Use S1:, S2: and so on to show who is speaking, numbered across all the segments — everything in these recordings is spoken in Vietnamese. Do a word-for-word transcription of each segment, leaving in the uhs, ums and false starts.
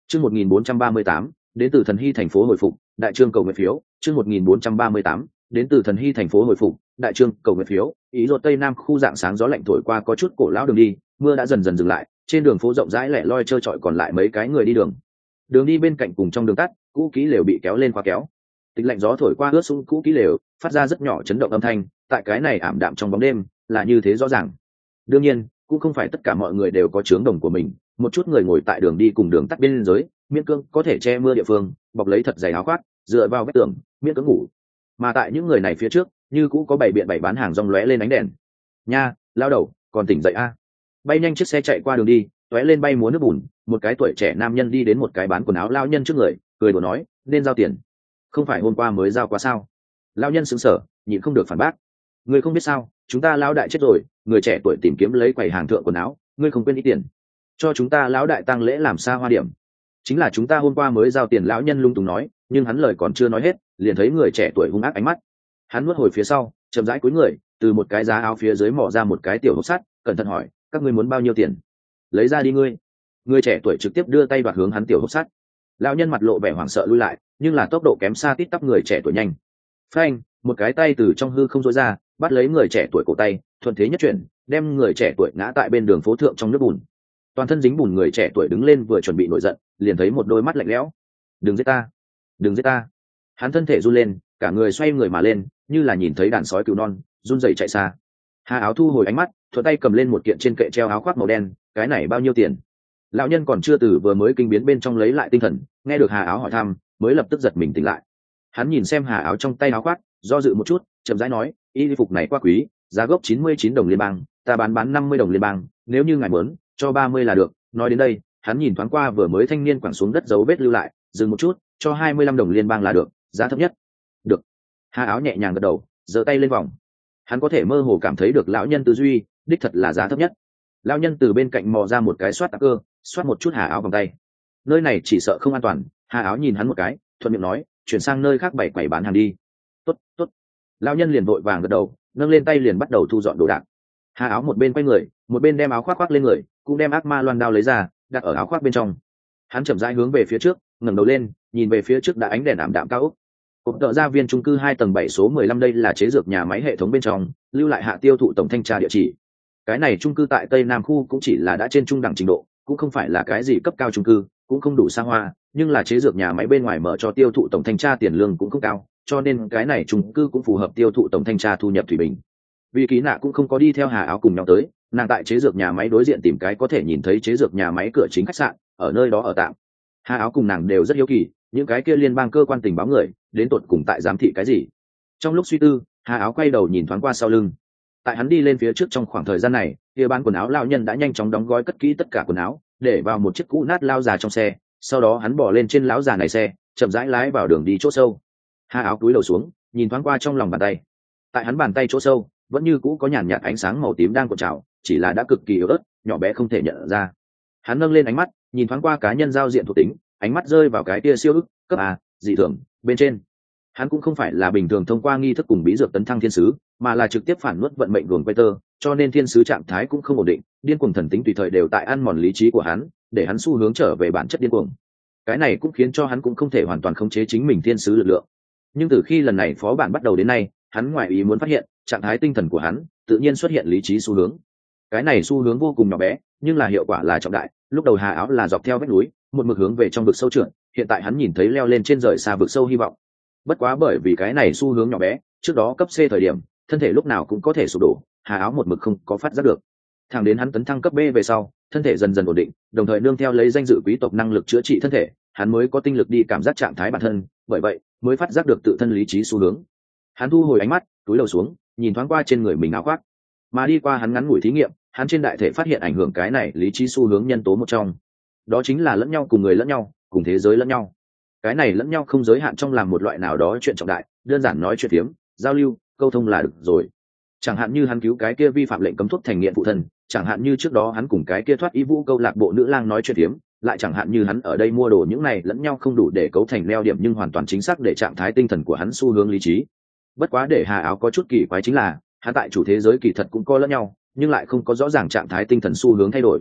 S1: Chương một nghìn bốn trăm ba mươi tám, đến từ Thần Hy thành phố hồi phục, đại trương cầu nguyện phiếu, chương một nghìn bốn trăm ba mươi tám, đến từ Thần Hy thành phố hồi phục, đại trương cầu nguyện phiếu, ý ruột tây nam khu dạng sáng gió lạnh thổi qua có chút cổ lão đường đi, mưa đã dần dần dừng lại, trên đường phố rộng rãi lẻ loi trơ trọi còn lại mấy cái người đi đường. Đường đi bên cạnh cùng trong đường tắt, cũ kỹ lều bị kéo lên qua kéo. Tịch lạnh gió thổi qua ướt sũng cũ kỹ lều, phát ra rất nhỏ chấn động âm thanh, tại cái này ảm đạm trong bóng đêm, là như thế rõ ràng. Đương nhiên, cũng không phải tất cả mọi người đều có chướng đồng của mình, một chút người ngồi tại đường đi cùng đường tắt bên dưới, miễn cưỡng có thể che mưa địa phương, bọc lấy thật dày áo khoác, dựa vào vách tường, miễn cưỡng ngủ. Mà tại những người này phía trước, như cũng có bảy biện bảy bán hàng rong lóe lên ánh đèn. Nha, lao đầu, còn tỉnh dậy a? À? Bay nhanh chiếc xe chạy qua đường đi, tóe lên bay múa nước bùn, một cái tuổi trẻ nam nhân đi đến một cái bán quần áo lao nhân trước người, cười đùa nói, nên giao tiền. Không phải hôm qua mới giao quá sao? Lao nhân sững sờ, nhịn không được phản bác. Ngươi không biết sao, chúng ta lão đại chết rồi, người trẻ tuổi tìm kiếm lấy quầy hàng thượng quần áo, ngươi không quên ít tiền. Cho chúng ta lão đại tăng lễ làm xa hoa điểm. Chính là chúng ta hôm qua mới giao tiền, lão nhân lung tung nói, nhưng hắn lời còn chưa nói hết, liền thấy người trẻ tuổi hung ác ánh mắt. Hắn nuốt hồi phía sau, chậm rãi cúi người, từ một cái giá áo phía dưới mò ra một cái tiểu hộp sắt, cẩn thận hỏi, các ngươi muốn bao nhiêu tiền? Lấy ra đi ngươi. Người trẻ tuổi trực tiếp đưa tay đoạt hướng hắn tiểu hộp sắt. Lão nhân mặt lộ vẻ hoảng sợ lui lại, nhưng là tốc độ kém xa tít tắp người trẻ tuổi nhanh. Phanh, một cái tay từ trong hư không rối ra, bắt lấy người trẻ tuổi cổ tay, thuận thế nhất chuyển, đem người trẻ tuổi ngã tại bên đường phố thượng trong nước bùn. Toàn thân dính bùn người trẻ tuổi đứng lên vừa chuẩn bị nổi giận, liền thấy một đôi mắt lạnh lẽo. Đừng giết ta, đừng giết ta. Hắn thân thể run lên, cả người xoay người mà lên, như là nhìn thấy đàn sói cừu non, run rẩy chạy xa. Hà Áo thu hồi ánh mắt, thuận tay cầm lên một kiện trên kệ treo áo khoác màu đen, cái này bao nhiêu tiền? Lão nhân còn chưa từ vừa mới kinh biến bên trong lấy lại tinh thần, nghe được Hà Áo hỏi thăm, mới lập tức giật mình tỉnh lại. Hắn nhìn xem Hà Áo trong tay áo khoác, do dự một chút, chậm rãi nói, y phục này quá quý, giá gốc chín mươi chín đồng liên bang, ta bán bán năm mươi đồng liên bang, nếu như ngài muốn, cho ba mươi là được. Nói đến đây, hắn nhìn thoáng qua vừa mới thanh niên quẳng xuống đất dấu vết lưu lại, dừng một chút, cho hai mươi lăm đồng liên bang là được, giá thấp nhất. Được. Hà Áo nhẹ nhàng gật đầu, giơ tay lên vòng. Hắn có thể mơ hồ cảm thấy được lão nhân tư duy, đích thật là giá thấp nhất. Lão nhân từ bên cạnh mò ra một cái xoát tạc cơ, xoát một chút Hà Áo vòng tay. Nơi này chỉ sợ không an toàn. Hà Áo nhìn hắn một cái, thuận miệng nói, chuyển sang nơi khác bày quầy bán hàng đi. Tốt, tốt. Lão nhân liền vội vàng gật đầu, nâng lên tay liền bắt đầu thu dọn đồ đạc. Hà Áo một bên quay người, một bên đem áo khoác khoác lên người, cũng đem ác ma loan đao lấy ra, đặt ở áo khoác bên trong. Hắn chậm rãi hướng về phía trước, ngẩng đầu lên, nhìn về phía trước đã ánh đèn ảm đạm cao ốc. Cục tợ gia viên chung cư hai tầng bảy số mười lăm, đây là chế dược nhà máy hệ thống bên trong, lưu lại hạ tiêu thụ tổng thanh tra địa chỉ. Cái này chung cư tại Tây Nam khu cũng chỉ là đã trên trung đẳng trình độ, cũng không phải là cái gì cấp cao chung cư, cũng không đủ xa hoa, nhưng là chế dược nhà máy bên ngoài mở cho tiêu thụ tổng thanh tra tiền lương cũng không cao, cho nên cái này chung cư cũng phù hợp tiêu thụ tổng thanh tra thu nhập thủy bình. Vì Ký Nạ cũng không có đi theo Hà Áo cùng nhau tới, nàng tại chế dược nhà máy đối diện tìm cái có thể nhìn thấy chế dược nhà máy cửa chính khách sạn, ở nơi đó ở tạm. Hà Áo cùng nàng đều rất hiếu kỳ, những cái kia liên bang cơ quan tình báo người đến tột cùng tại giám thị cái gì. Trong lúc suy tư, Hà Áo quay đầu nhìn thoáng qua sau lưng. Tại hắn đi lên phía trước trong khoảng thời gian này, kia bán quần áo lão nhân đã nhanh chóng đóng gói cất kỹ tất cả quần áo, để vào một chiếc cũ nát lao già trong xe. Sau đó hắn bỏ lên trên lão già này xe, chậm rãi lái vào đường đi chỗ sâu. Hà Áo cúi đầu xuống, nhìn thoáng qua trong lòng bàn tay. Tại hắn bàn tay chỗ sâu, vẫn như cũ có nhàn nhạt ánh sáng màu tím đang cuộn trào, chỉ là đã cực kỳ yếu ớt, nhỏ bé không thể nhận ra. Hắn nâng lên ánh mắt, nhìn thoáng qua cá nhân giao diện thuộc tính, ánh mắt rơi vào cái tia siêu ức cấp a dị thường bên trên. Hắn cũng không phải là bình thường thông qua nghi thức cùng bí dược tấn thăng thiên sứ, mà là trực tiếp phản nuốt vận mệnh luồng quay tơ, cho nên thiên sứ trạng thái cũng không ổn định, điên cuồng thần tính tùy thời đều tại ăn mòn lý trí của hắn, để hắn xu hướng trở về bản chất điên cuồng. Cái này cũng khiến cho hắn cũng không thể hoàn toàn khống chế chính mình thiên sứ lực lượng. Nhưng từ khi lần này phó bản bắt đầu đến nay, hắn ngoài ý muốn phát hiện, trạng thái tinh thần của hắn tự nhiên xuất hiện lý trí xu hướng. Cái này xu hướng vô cùng nhỏ bé, nhưng là hiệu quả là trọng đại. Lúc đầu Hà Áo là dọc theo vách núi, một mực hướng về trong vực sâu trượt, hiện tại hắn nhìn thấy leo lên trên rời xa vực sâu hy vọng. Bất quá bởi vì cái này xu hướng nhỏ bé, trước đó cấp C thời điểm, thân thể lúc nào cũng có thể sụp đổ, Hà Áo một mực không có phát giác được. Thẳng đến hắn tấn thăng cấp B về sau, thân thể dần dần ổn định, đồng thời nương theo lấy danh dự quý tộc năng lực chữa trị thân thể, hắn mới có tinh lực đi cảm giác trạng thái bản thân, bởi vậy mới phát giác được tự thân lý trí xu hướng. Hắn thu hồi ánh mắt, túi đầu xuống, nhìn thoáng qua trên người mình áo khoác, mà đi qua hắn ngắn ngủi thí nghiệm, hắn trên đại thể phát hiện ảnh hưởng cái này lý trí xu hướng nhân tố một trong, đó chính là lẫn nhau cùng người lẫn nhau, cùng thế giới lẫn nhau. Cái này lẫn nhau không giới hạn trong làm một loại nào đó chuyện trọng đại, đơn giản nói chuyện phiếm, giao lưu, câu thông là được rồi. Chẳng hạn như hắn cứu cái kia vi phạm lệnh cấm thuốc thành nghiện phụ thân, chẳng hạn như trước đó hắn cùng cái kia thoát y vũ câu lạc bộ nữ lang nói chuyện phiếm, lại chẳng hạn như hắn ở đây mua đồ, những này lẫn nhau không đủ để cấu thành neo điểm, nhưng hoàn toàn chính xác để trạng thái tinh thần của hắn xu hướng lý trí. Bất quá để Hà Áo có chút kỳ quái chính là, hắn tại chủ thế giới kỳ thật cũng có lẫn nhau, nhưng lại không có rõ ràng trạng thái tinh thần xu hướng thay đổi.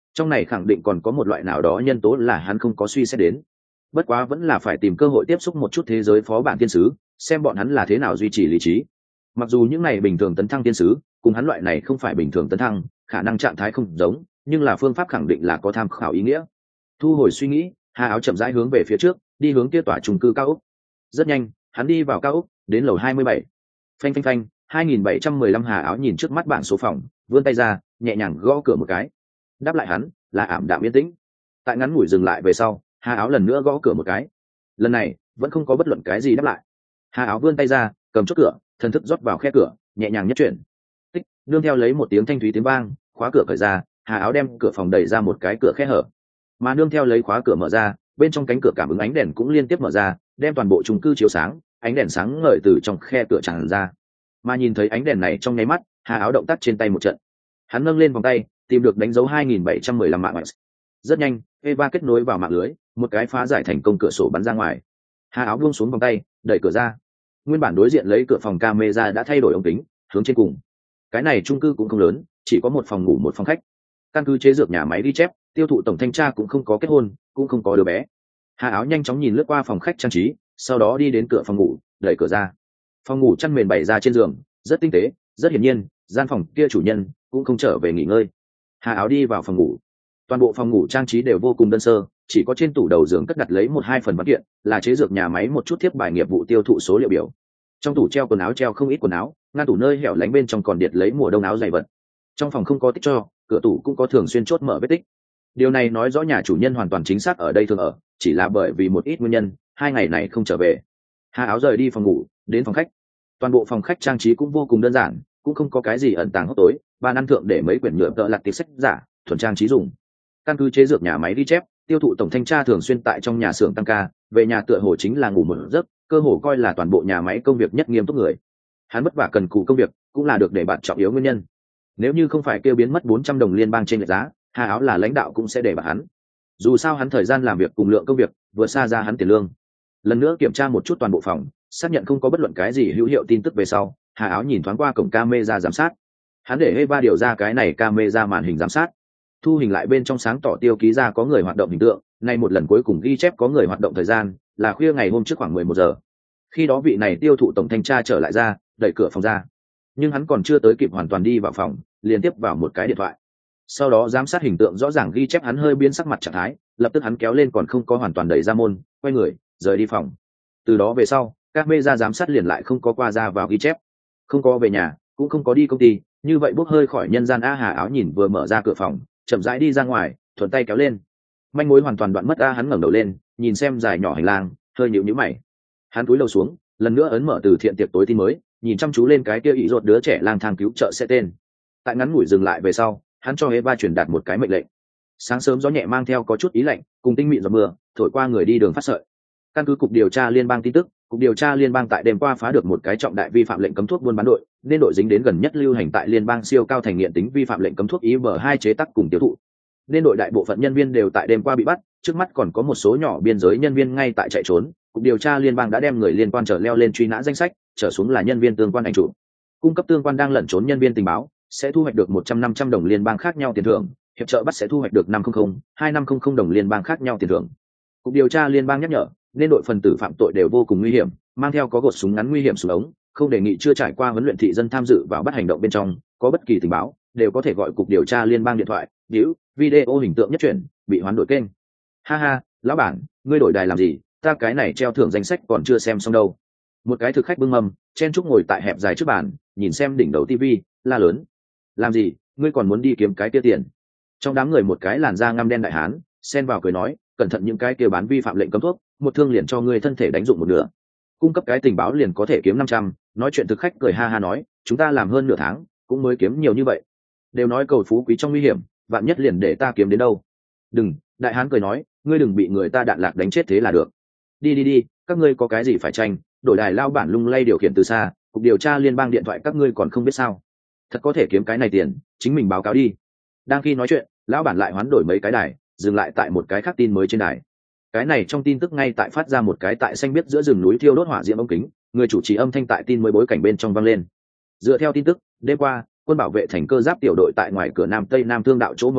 S1: trong này khẳng định còn có một loại nào đó nhân tố là hắn không có suy xét đến. Bất quá vẫn là phải tìm cơ hội tiếp xúc một chút thế giới phó bản thiên sứ, xem bọn hắn là thế nào duy trì lý trí. Mặc dù những này bình thường tấn thăng thiên sứ cùng hắn loại này không phải bình thường tấn thăng, khả năng trạng thái không giống, nhưng là phương pháp khẳng định là có tham khảo ý nghĩa. Thu hồi suy nghĩ, Hà Áo chậm rãi hướng về phía trước, đi hướng kia tòa chung cư cao ốc. Rất nhanh, hắn đi vào cao ốc, đến lầu hai mươi bảy. Phanh phanh phanh, hai nghìn bảy trăm mười lăm. Hà Áo nhìn trước mắt bảng số phòng, vươn tay ra, nhẹ nhàng gõ cửa một cái. Đáp lại hắn là ảm đạm yên tĩnh. Tại ngắn ngủi dừng lại về sau, Hà Áo lần nữa gõ cửa một cái. Lần này vẫn không có bất luận cái gì đáp lại. Hà Áo vươn tay ra, cầm chốt cửa, thần thức rót vào khe cửa, nhẹ nhàng nhất chuyển. Tích, nương theo lấy một tiếng thanh thúy tiếng vang, khóa cửa cởi ra, Hà Áo đem cửa phòng đẩy ra một cái cửa khe hở. Mà nương theo lấy khóa cửa mở ra, bên trong cánh cửa cảm ứng ánh đèn cũng liên tiếp mở ra, đem toàn bộ chung cư chiếu sáng, ánh đèn sáng ngời từ trong khe cửa tràn ra. Mà nhìn thấy ánh đèn này trong nháy mắt, Hà Áo động tác trên tay một trận. Hắn nâng lên vòng tay, tìm được đánh dấu hai nghìn bảy trăm mười lăm mạng. Rất nhanh, Eva kết nối vào mạng lưới, một cái phá giải thành công, cửa sổ bắn ra ngoài. Hà Áo buông xuống vòng tay, đẩy cửa ra. Nguyên bản đối diện lấy cửa phòng camera đã thay đổi ống kính, hướng trên cùng. Cái này chung cư cũng không lớn, chỉ có một phòng ngủ một phòng khách. Căn cứ chế dược nhà máy ghi chép, tiêu thụ tổng thanh tra cũng không có kết hôn, cũng không có đứa bé. Hà Áo nhanh chóng nhìn lướt qua phòng khách trang trí, sau đó đi đến cửa phòng ngủ, đẩy cửa ra. Phòng ngủ chăn mền bày ra trên giường, rất tinh tế, rất hiển nhiên, gian phòng kia chủ nhân cũng không trở về nghỉ ngơi. Hà Áo đi vào phòng ngủ. Toàn bộ phòng ngủ trang trí đều vô cùng đơn sơ, chỉ có trên tủ đầu giường cất đặt lấy một hai phần văn kiện, là chế dược nhà máy một chút thiếp bài nghiệp vụ tiêu thụ số liệu biểu. Trong tủ treo quần áo treo không ít quần áo, ngăn tủ nơi hẻo lánh bên trong còn điệt lấy mùa đông áo dày vật. Trong phòng không có tích cho, cửa tủ cũng có thường xuyên chốt mở vết tích. Điều này nói rõ nhà chủ nhân hoàn toàn chính xác ở đây thường ở, chỉ là bởi vì một ít nguyên nhân, hai ngày này không trở về. Hà Áo rời đi phòng ngủ, đến phòng khách. Toàn bộ phòng khách trang trí cũng vô cùng đơn giản, cũng không có cái gì ẩn tàng hốc tối, bàn ăn thượng để mấy quyển nhựa tợ lặt tiệp sách giả, thuần trang trí dùng. Căn cứ chế dược nhà máy ghi chép, tiêu thụ tổng thanh tra thường xuyên tại trong nhà xưởng tăng ca, về nhà tựa hồ chính là ngủ một giấc, cơ hồ coi là toàn bộ nhà máy công việc nhất nghiêm túc người. Hắn vất vả cần cù công việc, cũng là được để bạn trọng yếu nguyên nhân. Nếu như không phải kêu biến mất bốn trăm đồng liên bang trên lệch giá, Hà Áo là lãnh đạo cũng sẽ để bạt hắn. Dù sao hắn thời gian làm việc cùng lượng công việc vừa xa ra hắn tiền lương. Lần nữa kiểm tra một chút toàn bộ phòng, xác nhận không có bất luận cái gì hữu hiệu tin tức về sau, Hà Áo nhìn thoáng qua cổng camera giám sát. Hắn để Eva điều ra cái này camera màn hình giám sát, thu hình lại bên trong sáng tỏ tiêu ký ra có người hoạt động hình tượng. Nay một lần cuối cùng ghi chép có người hoạt động thời gian là khuya ngày hôm trước khoảng mười một giờ. Khi đó vị này tiêu thụ tổng thanh tra trở lại ra, đẩy cửa phòng ra, nhưng hắn còn chưa tới kịp hoàn toàn đi vào phòng, liên tiếp vào một cái điện thoại. Sau đó giám sát hình tượng rõ ràng ghi chép hắn hơi biến sắc mặt trạng thái, lập tức hắn kéo lên còn không có hoàn toàn đẩy ra môn, quay người rời đi phòng. Từ đó về sau, các mê ra giám sát liền lại không có qua ra vào ghi chép, không có về nhà, cũng không có đi công ty. Như vậy bốc hơi khỏi nhân gian. A Hà Áo nhìn vừa mở ra cửa phòng, chậm rãi đi ra ngoài, thuận tay kéo lên. Manh mối hoàn toàn đoạn mất. A hắn ngẩng đầu lên, nhìn xem dài nhỏ hành lang, hơi nhíu nhíu mày. Hắn cúi đầu xuống, lần nữa ấn mở từ thiện tiệc tối tin mới, nhìn chăm chú lên cái kia ý rột đứa trẻ lang thang cứu trợ sẽ tên. Tại ngắn ngủi dừng lại về sau, hắn cho Eva truyền đạt một cái mệnh lệnh. Sáng sớm gió nhẹ mang theo có chút ý lạnh, cùng tinh mịn giọt mưa thổi qua người đi đường phát sợi. Căn cứ cục điều tra liên bang tin tức, cục điều tra liên bang tại đêm qua phá được một cái trọng đại vi phạm lệnh cấm thuốc buôn bán đội, nên đội dính đến gần nhất lưu hành tại liên bang siêu cao thành nghiện tính vi phạm lệnh cấm thuốc I V hai chế tác cùng tiêu thụ. Nên đội đại bộ phận nhân viên đều tại đêm qua bị bắt, trước mắt còn có một số nhỏ biên giới nhân viên ngay tại chạy trốn. Cục điều tra liên bang đã đem người liên quan trở leo lên truy nã danh sách, trở xuống là nhân viên tương quan ảnh chủ. Cung cấp tương quan đang lẩn trốn nhân viên tình báo, sẽ thu hoạch được một trăm năm trăm đồng liên bang khác nhau tiền thưởng, hiệp trợ bắt sẽ thu hoạch được năm trăm, hai năm trăm đồng liên bang khác nhau tiền thưởng. Cục điều tra liên bang nhắc nhở, nên đội phần tử phạm tội đều vô cùng nguy hiểm, mang theo có gột súng ngắn nguy hiểm súng ống, không đề nghị chưa trải qua huấn luyện thị dân tham dự vào bắt hành động bên trong, có bất kỳ tình báo đều có thể gọi cục điều tra liên bang điện thoại, víu, video hình tượng nhất chuyển, bị hoán đổi kênh. Ha ha, lão bản, ngươi đổi đài làm gì? Ta cái này treo thưởng danh sách còn chưa xem xong đâu. Một cái thực khách bưng mâm, chen chúc ngồi tại hẹp dài trước bàn, nhìn xem đỉnh đầu tivi, la lớn. Làm gì? Ngươi còn muốn đi kiếm cái kia tiền? Trong đám người một cái làn da ngăm đen đại hán, xen vào cười nói, cẩn thận những cái kia bán vi phạm lệnh cấm thuốc, một thương liền cho ngươi thân thể đánh dụng một nửa. Cung cấp cái tình báo liền có thể kiếm năm trăm. Nói chuyện thực khách cười ha ha nói, chúng ta làm hơn nửa tháng, cũng mới kiếm nhiều như vậy. Đều nói cầu phú quý trong nguy hiểm, vạn nhất liền để ta kiếm đến đâu. Đừng, đại hán cười nói, ngươi đừng bị người ta đạn lạc đánh chết thế là được. Đi đi đi, các ngươi có cái gì phải tranh, đổi đài lao bản lung lay điều khiển từ xa, cục điều tra liên bang điện thoại các ngươi còn không biết sao? Thật có thể kiếm cái này tiền, chính mình báo cáo đi. Đang khi nói chuyện, lão bản lại hoán đổi mấy cái đài, dừng lại tại một cái khác tin mới trên đài. Cái này trong tin tức ngay tại phát ra một cái tại xanh biết giữa rừng núi thiêu đốt hỏa diễm ống kính, người chủ trì âm thanh tại tin mới bối cảnh bên trong vang lên. Dựa theo tin tức, đêm qua, quân bảo vệ thành cơ giáp tiểu đội tại ngoài cửa nam tây nam thương đạo chỗ mấu chốt,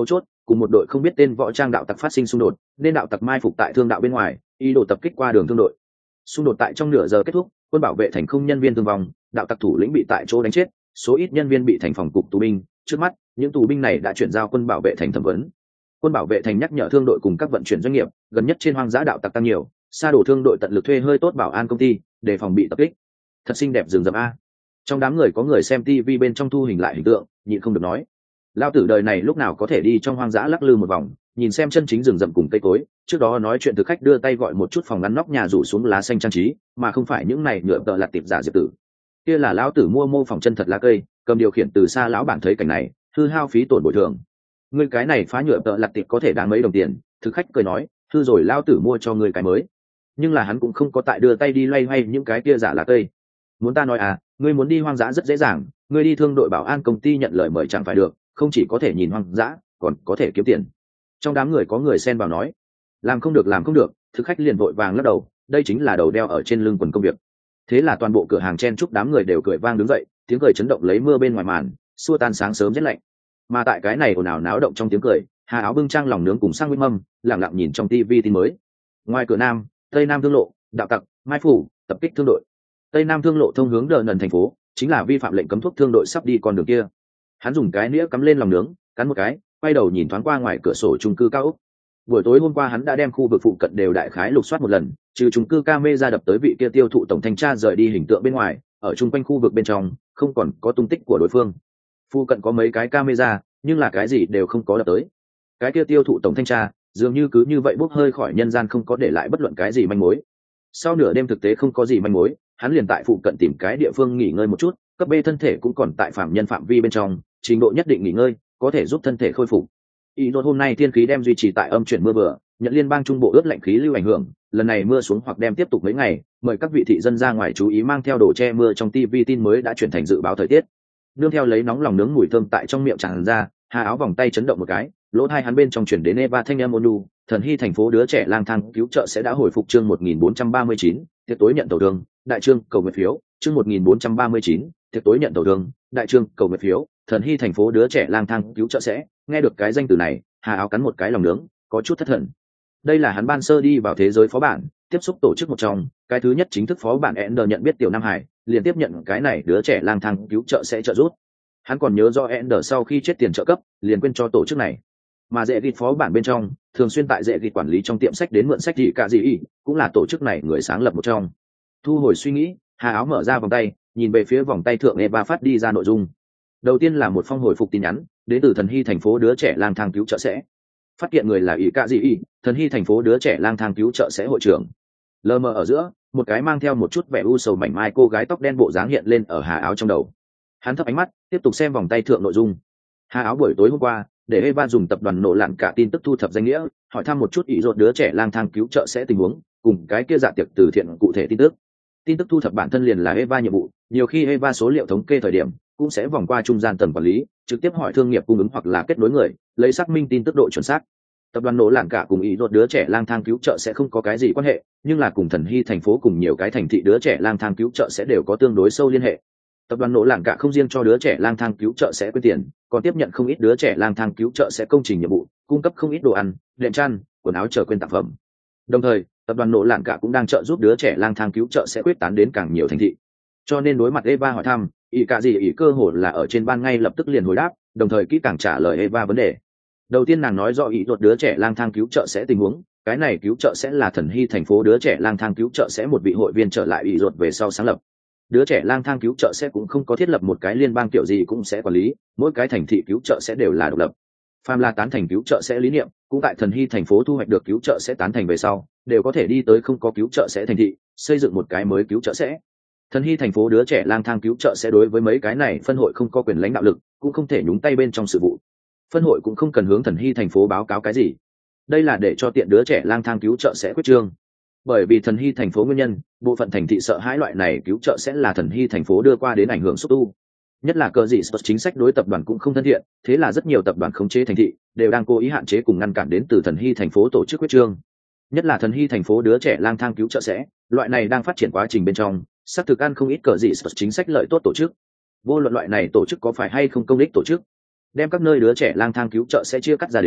S1: cùng một đội không biết tên võ trang đạo tặc phát sinh xung đột, nên đạo tặc mai phục tại thương đạo bên ngoài, ý đồ tập kích qua đường thương đội. Xung đột tại trong nửa giờ kết thúc, quân bảo vệ thành không nhân viên thương vong, đạo tặc thủ lĩnh bị tại chỗ đánh chết, số ít nhân viên bị thành phòng cục tù binh. Trước mắt, những tù binh này đã chuyển giao quân bảo vệ thành thẩm vấn. Quân bảo vệ thành nhắc nhở thương đội cùng các vận chuyển doanh nghiệp, gần nhất trên hoang dã đạo tặc tăng nhiều, sa đổ thương đội tận lực thuê hơi tốt bảo an công ty, để phòng bị tập kích. Thật xinh đẹp rừng rậm a. Trong đám người có người xem tivi bên trong thu hình lại hình tượng, nhịn không được nói: lao tử đời này lúc nào có thể đi trong hoang dã lắc lư một vòng, nhìn xem chân chính rừng rậm cùng cây cối. Trước đó nói chuyện thực khách đưa tay gọi một chút phòng ngắn nóc nhà rủ xuống lá xanh trang trí, mà không phải những này nhựa tợ lặt tiệp giả diệp tử. Kia là lão tử mua mô phỏng chân thật lá cây, cầm điều khiển từ xa lão bản thấy cảnh này, hư hao phí tổn bồi thường. Ngươi cái này phá nhựa tợ lặt tiệp có thể đáng mấy đồng tiền? Thực khách cười nói, hư rồi lão tử mua cho ngươi cái mới. Nhưng là hắn cũng không có tại đưa tay đi loay hoay những cái kia giả lá cây. Muốn ta nói à, ngươi muốn đi hoang dã rất dễ dàng, ngươi đi thương đội bảo an công ty nhận lời mời chẳng phải được, không chỉ có thể nhìn hoang dã, còn có thể kiếm tiền. Trong đám người có người xen vào nói, làm không được làm không được. Thực khách liền vội vàng lắc đầu, đây chính là đầu đeo ở trên lưng quần công việc. Thế là toàn bộ cửa hàng chen chúc đám người đều cười vang đứng dậy, tiếng cười chấn động lấy mưa bên ngoài màn, xua tan sáng sớm rét lạnh. Mà tại cái này ồn ào náo động trong tiếng cười, Hà Áo bưng trang lòng nướng cùng sang nguyên mâm, lặng lặng nhìn trong tivi tin mới. Ngoài cửa nam, tây nam thương lộ, đạo tặc, mai phủ, tập kích thương đội. Tây nam thương lộ thông hướng đờ nần thành phố, chính là vi phạm lệnh cấm thuốc thương đội sắp đi con đường kia. Hắn dùng cái nĩa cắm lên lòng nướng, cắn một cái, quay đầu nhìn thoáng qua ngoài cửa sổ chung cư cao ốc. Buổi tối hôm qua hắn đã đem khu vực phụ cận đều đại khái lục soát một lần, trừ chung cư camera đập tới vị kia tiêu thụ tổng thanh tra rời đi hình tượng bên ngoài, ở chung quanh khu vực bên trong không còn có tung tích của đối phương. Phụ cận có mấy cái camera, nhưng là cái gì đều không có đập tới. Cái kia tiêu thụ tổng thanh tra dường như cứ như vậy bốc hơi khỏi nhân gian, không có để lại bất luận cái gì manh mối. Sau nửa đêm thực tế không có gì manh mối, hắn liền tại phụ cận tìm cái địa phương nghỉ ngơi một chút, cấp B thân thể cũng còn tại phạm nhân phạm vi bên trong, trình độ nhất định nghỉ ngơi có thể giúp thân thể khôi phục. Ý đột hôm nay thiên khí đem duy trì tại âm chuyển mưa vừa, nhận liên bang trung bộ ướt lạnh khí lưu ảnh hưởng, lần này mưa xuống hoặc đem tiếp tục mấy ngày, mời các vị thị dân ra ngoài chú ý mang theo đồ che mưa. Trong tivi tin mới đã chuyển thành dự báo thời tiết. Nương theo lấy nóng lòng nướng mùi thơm tại trong miệng tràn ra, Hà Áo vòng tay chấn động một cái, lỗ tai hắn bên trong chuyển đến Eva thanh âm ôn nhu, thần hy thành phố đứa trẻ lang thang cứu trợ sẽ đã hồi phục. Chương một nghìn bốn trăm ba mươi chín, tiệc tối nhận tàu đường, đại trương cầu nguyện phiếu. Chương một nghìn bốn trăm ba mươi chín, tiệc tối nhận tàu đường, đại trương cầu nguyện phiếu. Thần hy thành phố đứa trẻ lang thang cứu trợ sẽ, nghe được cái danh từ này, Hà Áo cắn một cái lòng nướng, có chút thất thần. Đây là hắn ban sơ đi vào thế giới phó bản, tiếp xúc tổ chức một trong, cái thứ nhất chính thức phó bản Ender nhận biết Tiểu Nam Hải, liền tiếp nhận cái này đứa trẻ lang thang cứu trợ sẽ trợ giúp. Hắn còn nhớ do Ender sau khi chết tiền trợ cấp, liền quên cho tổ chức này. Mà dễ ghi phó bản bên trong, thường xuyên tại dễ ghi quản lý trong tiệm sách đến mượn sách gì cả gì ý, cũng là tổ chức này người sáng lập một trong. Thu hồi suy nghĩ, Hà Áo mở ra vòng tay, nhìn về phía vòng tay thượng Eva phát đi ra nội dung. Đầu tiên là một phong hồi phục tin nhắn, đến từ thần hy thành phố đứa trẻ lang thang cứu trợ sẽ. Phát hiện người là ý cả gì ý, thần hy thành phố đứa trẻ lang thang cứu trợ sẽ hội trưởng. Lờ mờ ở giữa, một cái mang theo một chút vẻ u sầu mảnh mai cô gái tóc đen bộ dáng hiện lên ở Hà Áo trong đầu. Hắn thấp ánh mắt, tiếp tục xem vòng tay thượng nội dung. Hà Áo buổi tối hôm qua, để Eva dùng tập đoàn nổ lạn cả tin tức thu thập danh nghĩa, hỏi thăm một chút ý rột đứa trẻ lang thang cứu trợ sẽ tình huống, cùng cái kia dạ tiệc từ thiện cụ thể tin tức. Tin tức thu thập bản thân liền là Eva nhiệm vụ, nhiều khi Eva số liệu thống kê thời điểm cũng sẽ vòng qua trung gian tầng quản lý, trực tiếp hỏi thương nghiệp cung ứng hoặc là kết nối người, lấy xác minh tin tức độ chuẩn xác. Tập đoàn nổ lạn cả cùng ý rột đứa trẻ lang thang cứu trợ sẽ không có cái gì quan hệ, nhưng là cùng thần hy thành phố cùng nhiều cái thành thị đứa trẻ lang thang cứu trợ sẽ đều có tương đối sâu liên hệ. Tập đoàn nổ lạn cả không riêng cho đứa trẻ lang thang cứu trợ sẽ quyên tiền, còn tiếp nhận không ít đứa trẻ lang thang cứu trợ sẽ công trình nhiệm vụ, cung cấp không ít đồ ăn, đệm chăn, quần áo chờ quyên tặng phẩm. Đồng thời, tập đoàn nổ lạn cả cũng đang trợ giúp đứa trẻ lang thang cứu trợ sẽ quyết tán đến càng nhiều thành thị. Cho nên đối mặt Eva hỏi thăm, ý cả gì ý cơ hội là ở trên ban ngay lập tức liền hồi đáp, đồng thời kỹ càng trả lời Eva vấn đề. Đầu tiên nàng nói rõ ý luật đứa trẻ lang thang cứu trợ sẽ tình huống, cái này cứu trợ sẽ là thần hy thành phố đứa trẻ lang thang cứu trợ sẽ một vị hội viên trở lại ý luật về sau sáng lập. Đứa trẻ lang thang cứu trợ sẽ cũng không có thiết lập một cái liên bang kiểu gì cũng sẽ quản lý, mỗi cái thành thị cứu trợ sẽ đều là độc lập. Phàm là tán thành cứu trợ sẽ lý niệm, cũng tại thần hy thành phố thu hoạch được cứu trợ sẽ tán thành về sau, đều có thể đi tới không có cứu trợ sẽ thành thị, xây dựng một cái mới cứu trợ sẽ. Thần hy thành phố đứa trẻ lang thang cứu trợ sẽ đối với mấy cái này phân hội không có quyền lãnh đạo lực, cũng không thể nhúng tay bên trong sự vụ. Phân hội cũng không cần hướng thần hy thành phố báo cáo cái gì. Đây là để cho tiện đứa trẻ lang thang cứu trợ sẽ quyết trương. Bởi vì thần hy thành phố nguyên nhân, bộ phận thành thị sợ hãi loại này cứu trợ sẽ là thần hy thành phố đưa qua đến ảnh hưởng xúc tu. Nhất là cờ gì chính sách đối tập đoàn cũng không thân thiện, thế là rất nhiều tập đoàn khống chế thành thị đều đang cố ý hạn chế cùng ngăn cản đến từ thần hy thành phố tổ chức quyết trương. Nhất là thần hy thành phố đứa trẻ lang thang cứu trợ sẽ, loại này đang phát triển quá trình bên trong, xác thực ăn không ít cờ gì chính sách lợi tốt tổ chức. Vô luận loại này tổ chức có phải hay không công ích tổ chức, đem các nơi đứa trẻ lang thang cứu trợ sẽ chia cắt ra đến,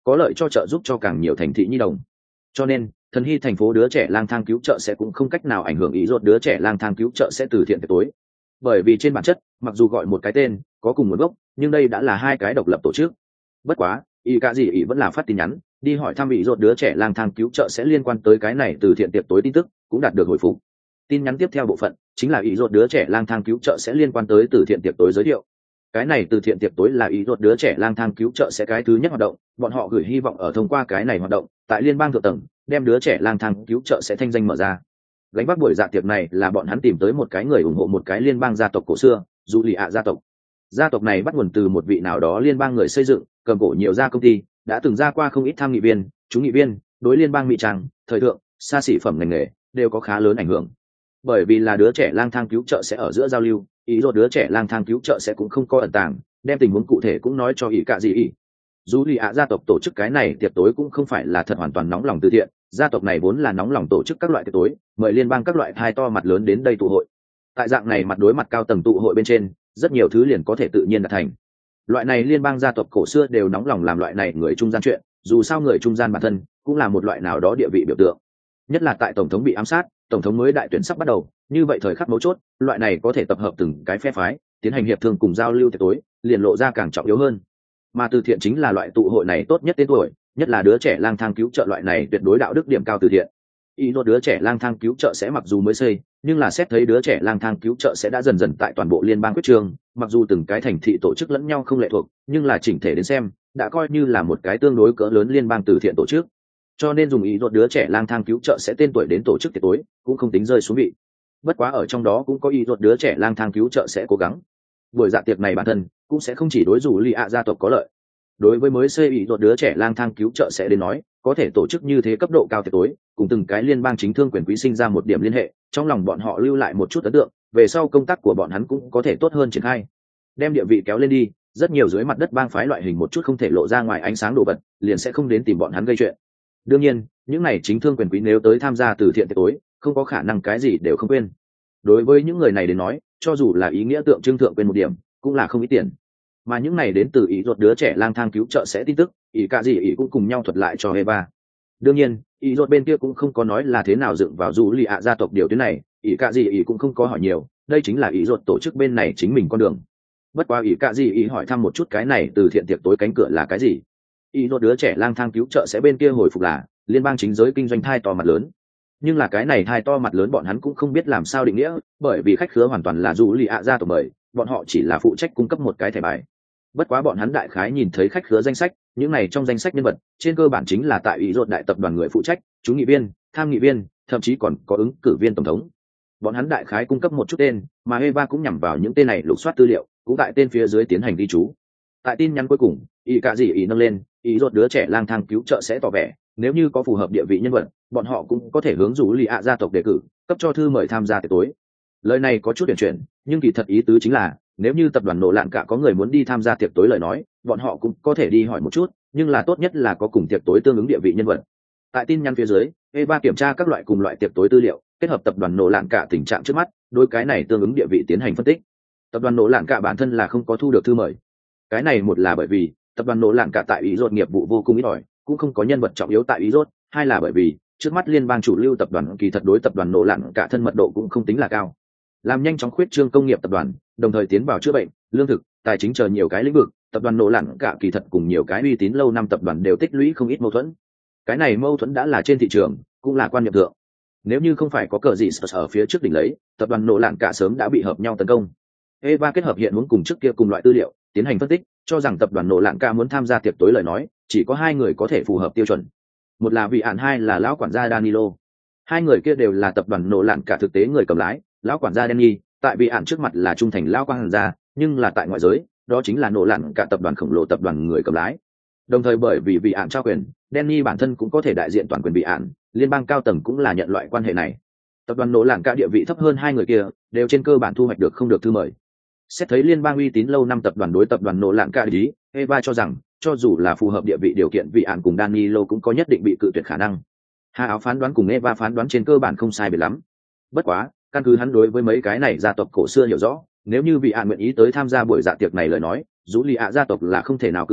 S1: có lợi cho trợ giúp cho càng nhiều thành thị nhi đồng. Cho nên thần hy thành phố đứa trẻ lang thang cứu trợ sẽ cũng không cách nào ảnh hưởng ý rốt đứa trẻ lang thang cứu trợ sẽ từ thiện tiệc tối, bởi vì trên bản chất mặc dù gọi một cái tên có cùng nguồn gốc nhưng đây đã là hai cái độc lập tổ chức. Bất quá ý cả gì ý vẫn là phát tin nhắn đi hỏi thăm ý rốt đứa trẻ lang thang cứu trợ sẽ liên quan tới cái này từ thiện tiệc tối tin tức cũng đạt được hồi phục. Tin nhắn tiếp theo bộ phận chính là ý rốt đứa trẻ lang thang cứu trợ sẽ liên quan tới từ thiện tiệc tối giới thiệu. Cái này từ thiện tiệc tối là ý rốt đứa trẻ lang thang cứu trợ sẽ cái thứ nhất hoạt động, bọn họ gửi hy vọng ở thông qua cái này hoạt động tại liên bang thượng tầng đem đứa trẻ lang thang cứu trợ sẽ thanh danh mở ra. Gánh vác buổi dạ tiệc này là bọn hắn tìm tới một cái người ủng hộ một cái liên bang gia tộc cổ xưa, dù lì ạ gia tộc. Gia tộc này bắt nguồn từ một vị nào đó liên bang người xây dựng, cầm cổ nhiều gia công ty, đã từng ra qua không ít tham nghị viên, chúng nghị viên, đối liên bang mỹ trang, thời thượng, xa xỉ phẩm ngành nghề đều có khá lớn ảnh hưởng. Bởi vì là đứa trẻ lang thang cứu trợ sẽ ở giữa giao lưu, ý rồi đứa trẻ lang thang cứu trợ sẽ cũng không có ẩn tàng, đem tình huống cụ thể cũng nói cho ý cả gì ý. Dù lì ạ gia tộc tổ chức cái này tiệc tối cũng không phải là thật hoàn toàn nóng lòng từ thiện, gia tộc này vốn là nóng lòng tổ chức các loại tiệc tối, mời liên bang các loại thai to mặt lớn đến đây tụ hội. Tại dạng này mặt đối mặt cao tầng tụ hội bên trên, rất nhiều thứ liền có thể tự nhiên đạt thành. Loại này liên bang gia tộc cổ xưa đều nóng lòng làm loại này người trung gian chuyện, dù sao người trung gian bản thân cũng là một loại nào đó địa vị biểu tượng. Nhất là tại tổng thống bị ám sát, tổng thống mới đại tuyển sắp bắt đầu, như vậy thời khắc mấu chốt, loại này có thể tập hợp từng cái phe phái, tiến hành hiệp thương cùng giao lưu tiệc tối, liền lộ ra càng trọng yếu hơn. Mà từ thiện chính là loại tụ hội này tốt nhất tên tuổi, nhất là đứa trẻ lang thang cứu trợ loại này tuyệt đối đạo đức điểm cao từ thiện. Ý nốt đứa trẻ lang thang cứu trợ sẽ mặc dù mới xây, nhưng là xét thấy đứa trẻ lang thang cứu trợ sẽ đã dần dần tại toàn bộ liên bang quyết trường, mặc dù từng cái thành thị tổ chức lẫn nhau không lệ thuộc, nhưng là chỉnh thể đến xem, đã coi như là một cái tương đối cỡ lớn liên bang từ thiện tổ chức. Cho nên dùng ý nốt đứa trẻ lang thang cứu trợ sẽ tên tuổi đến tổ chức tiệc tối, cũng không tính rơi xuống vị. Bất quá ở trong đó cũng có ý nốt đứa trẻ lang thang cứu trợ sẽ cố gắng. Buổi dạ tiệc này bản thân cũng sẽ không chỉ đối dù lì ạ gia tộc có lợi. Đối với mới xây ý nốt đứa trẻ lang thang cứu trợ sẽ đến nói, có thể tổ chức như thế cấp độ cao tiệc tối, cùng từng cái liên bang chính thương quyền quý sinh ra một điểm liên hệ, trong lòng bọn họ lưu lại một chút ấn tượng, về sau công tác của bọn hắn cũng có thể tốt hơn triển khai. Đem địa vị kéo lên đi, rất nhiều dưới mặt đất bang phái loại hình một chút không thể lộ ra ngoài ánh sáng đồ vật, liền sẽ không đến tìm bọn hắn gây chuyện. Đương nhiên, những này chính thương quyền quý nếu tới tham gia từ thiện tiệc tối, không có khả năng cái gì đều không quên. Đối với những người này đến nói, cho dù là ý nghĩa tượng trưng thượng quên một điểm, cũng là không ít tiền. Mà những này đến từ ý ruột đứa trẻ lang thang cứu trợ sẽ tin tức, ý cả gì ý cũng cùng nhau thuật lại cho Eva. Đương nhiên, ý ruột bên kia cũng không có nói là thế nào dựng vào dù lì ạ gia tộc điều tuyến này, ý cả gì ý cũng không có hỏi nhiều, đây chính là ý ruột tổ chức bên này chính mình con đường. Bất quá ý cả gì ý hỏi thăm một chút cái này từ thiện tiệc tối cánh cửa là cái gì. Ý ruột đứa trẻ lang thang cứu trợ sẽ bên kia hồi phục là liên bang chính giới kinh doanh thai to mặt lớn. Nhưng là cái này thai to mặt lớn bọn hắn cũng không biết làm sao định nghĩa, bởi vì khách khứa hoàn toàn là dù lì ạ gia tộc mời, bọn họ chỉ là phụ trách cung cấp một cái thẻ bài. Bất quá bọn hắn đại khái nhìn thấy khách khứa danh sách, những này trong danh sách nhân vật trên cơ bản chính là tại ý ruột đại tập đoàn người phụ trách, chú nghị viên, tham nghị viên, thậm chí còn có ứng cử viên tổng thống. Bọn hắn đại khái cung cấp một chút tên, mà Eva cũng nhằm vào những tên này lục soát tư liệu, cũng tại tên phía dưới tiến hành ghi chú. Tại tin nhắn cuối cùng, ý cả gì ý nâng lên, ý ruột đứa trẻ lang thang cứu trợ sẽ tỏ vẻ, nếu như có phù hợp địa vị nhân vật, bọn họ cũng có thể hướng dù lì ạ gia tộc đề cử, cấp cho thư mời tham gia tiệc tối. Lời này có chút chuyển chuyển, nhưng kỳ thật ý tứ chính là nếu như tập đoàn nổ lạn cả có người muốn đi tham gia tiệc tối lời nói, bọn họ cũng có thể đi hỏi một chút, nhưng là tốt nhất là có cùng tiệc tối tương ứng địa vị nhân vật. Tại tin nhắn phía dưới, Eva kiểm tra các loại cùng loại tiệc tối tư liệu, kết hợp tập đoàn nổ lạn cả tình trạng trước mắt, đối cái này tương ứng địa vị tiến hành phân tích. Tập đoàn nổ lạn cả bản thân là không có thu được thư mời. Cái này một là bởi vì tập đoàn nổ lạn cả tại ý rốt nghiệp vụ vô cùng ít ỏi, cũng không có nhân vật trọng yếu tại ý rốt, hai là bởi vì trước mắt liên bang chủ lưu tập đoàn kỳ thật đối tập đoàn nổ lạn cả thân mật độ cũng không tính là cao. Làm nhanh chóng khuyết trương công nghiệp tập đoàn, đồng thời tiến vào chữa bệnh, lương thực, tài chính chờ nhiều cái lĩnh vực, tập đoàn nổ lạn cả kỳ thật cùng nhiều cái uy tín lâu năm tập đoàn đều tích lũy không ít mâu thuẫn. Cái này mâu thuẫn đã là trên thị trường, cũng là quan niệm thượng. Nếu như không phải có cờ gì ở phía trước đỉnh lấy, tập đoàn nổ lạn cả sớm đã bị hợp nhau tấn công. Eva kết hợp hiện hướng cùng trước kia cùng loại tư liệu, tiến hành phân tích, cho rằng tập đoàn nổ lạn cả muốn tham gia tiệc tối lời nói, chỉ có hai người có thể phù hợp tiêu chuẩn. Một là vị ản, hai là lão quản gia Danilo. Hai người kia đều là tập đoàn nổ lạn cả thực tế người cầm lái, lão quản gia Danny, tại vị ản trước mặt là trung thành lão quản gia, nhưng là tại ngoại giới, đó chính là nổ lạn cả tập đoàn khổng lồ tập đoàn người cầm lái. Đồng thời bởi vì vị ản trao quyền, Danny bản thân cũng có thể đại diện toàn quyền vị ản, liên bang cao tầng cũng là nhận loại quan hệ này. Tập đoàn nổ lạn cả địa vị thấp hơn hai người kia, đều trên cơ bản thu hoạch được không được thư mời. Xét thấy liên bang uy tín lâu năm tập đoàn đối tập đoàn nổ lạn cả ý, Eva cho rằng cho dù là phù hợp địa vị điều kiện vị ản cùng Danilo cũng có nhất định bị cự tuyệt khả năng. Hà áo phán đoán cùng Eva phán đoán trên cơ bản không sai biệt lắm. Bất quá, căn cứ hắn đối với mấy cái này gia tộc cổ xưa hiểu rõ, nếu như vị ản nguyện ý tới tham gia buổi dạ tiệc này lời nói, dù lì ạ gia tộc là không thể nào cự tuyệt,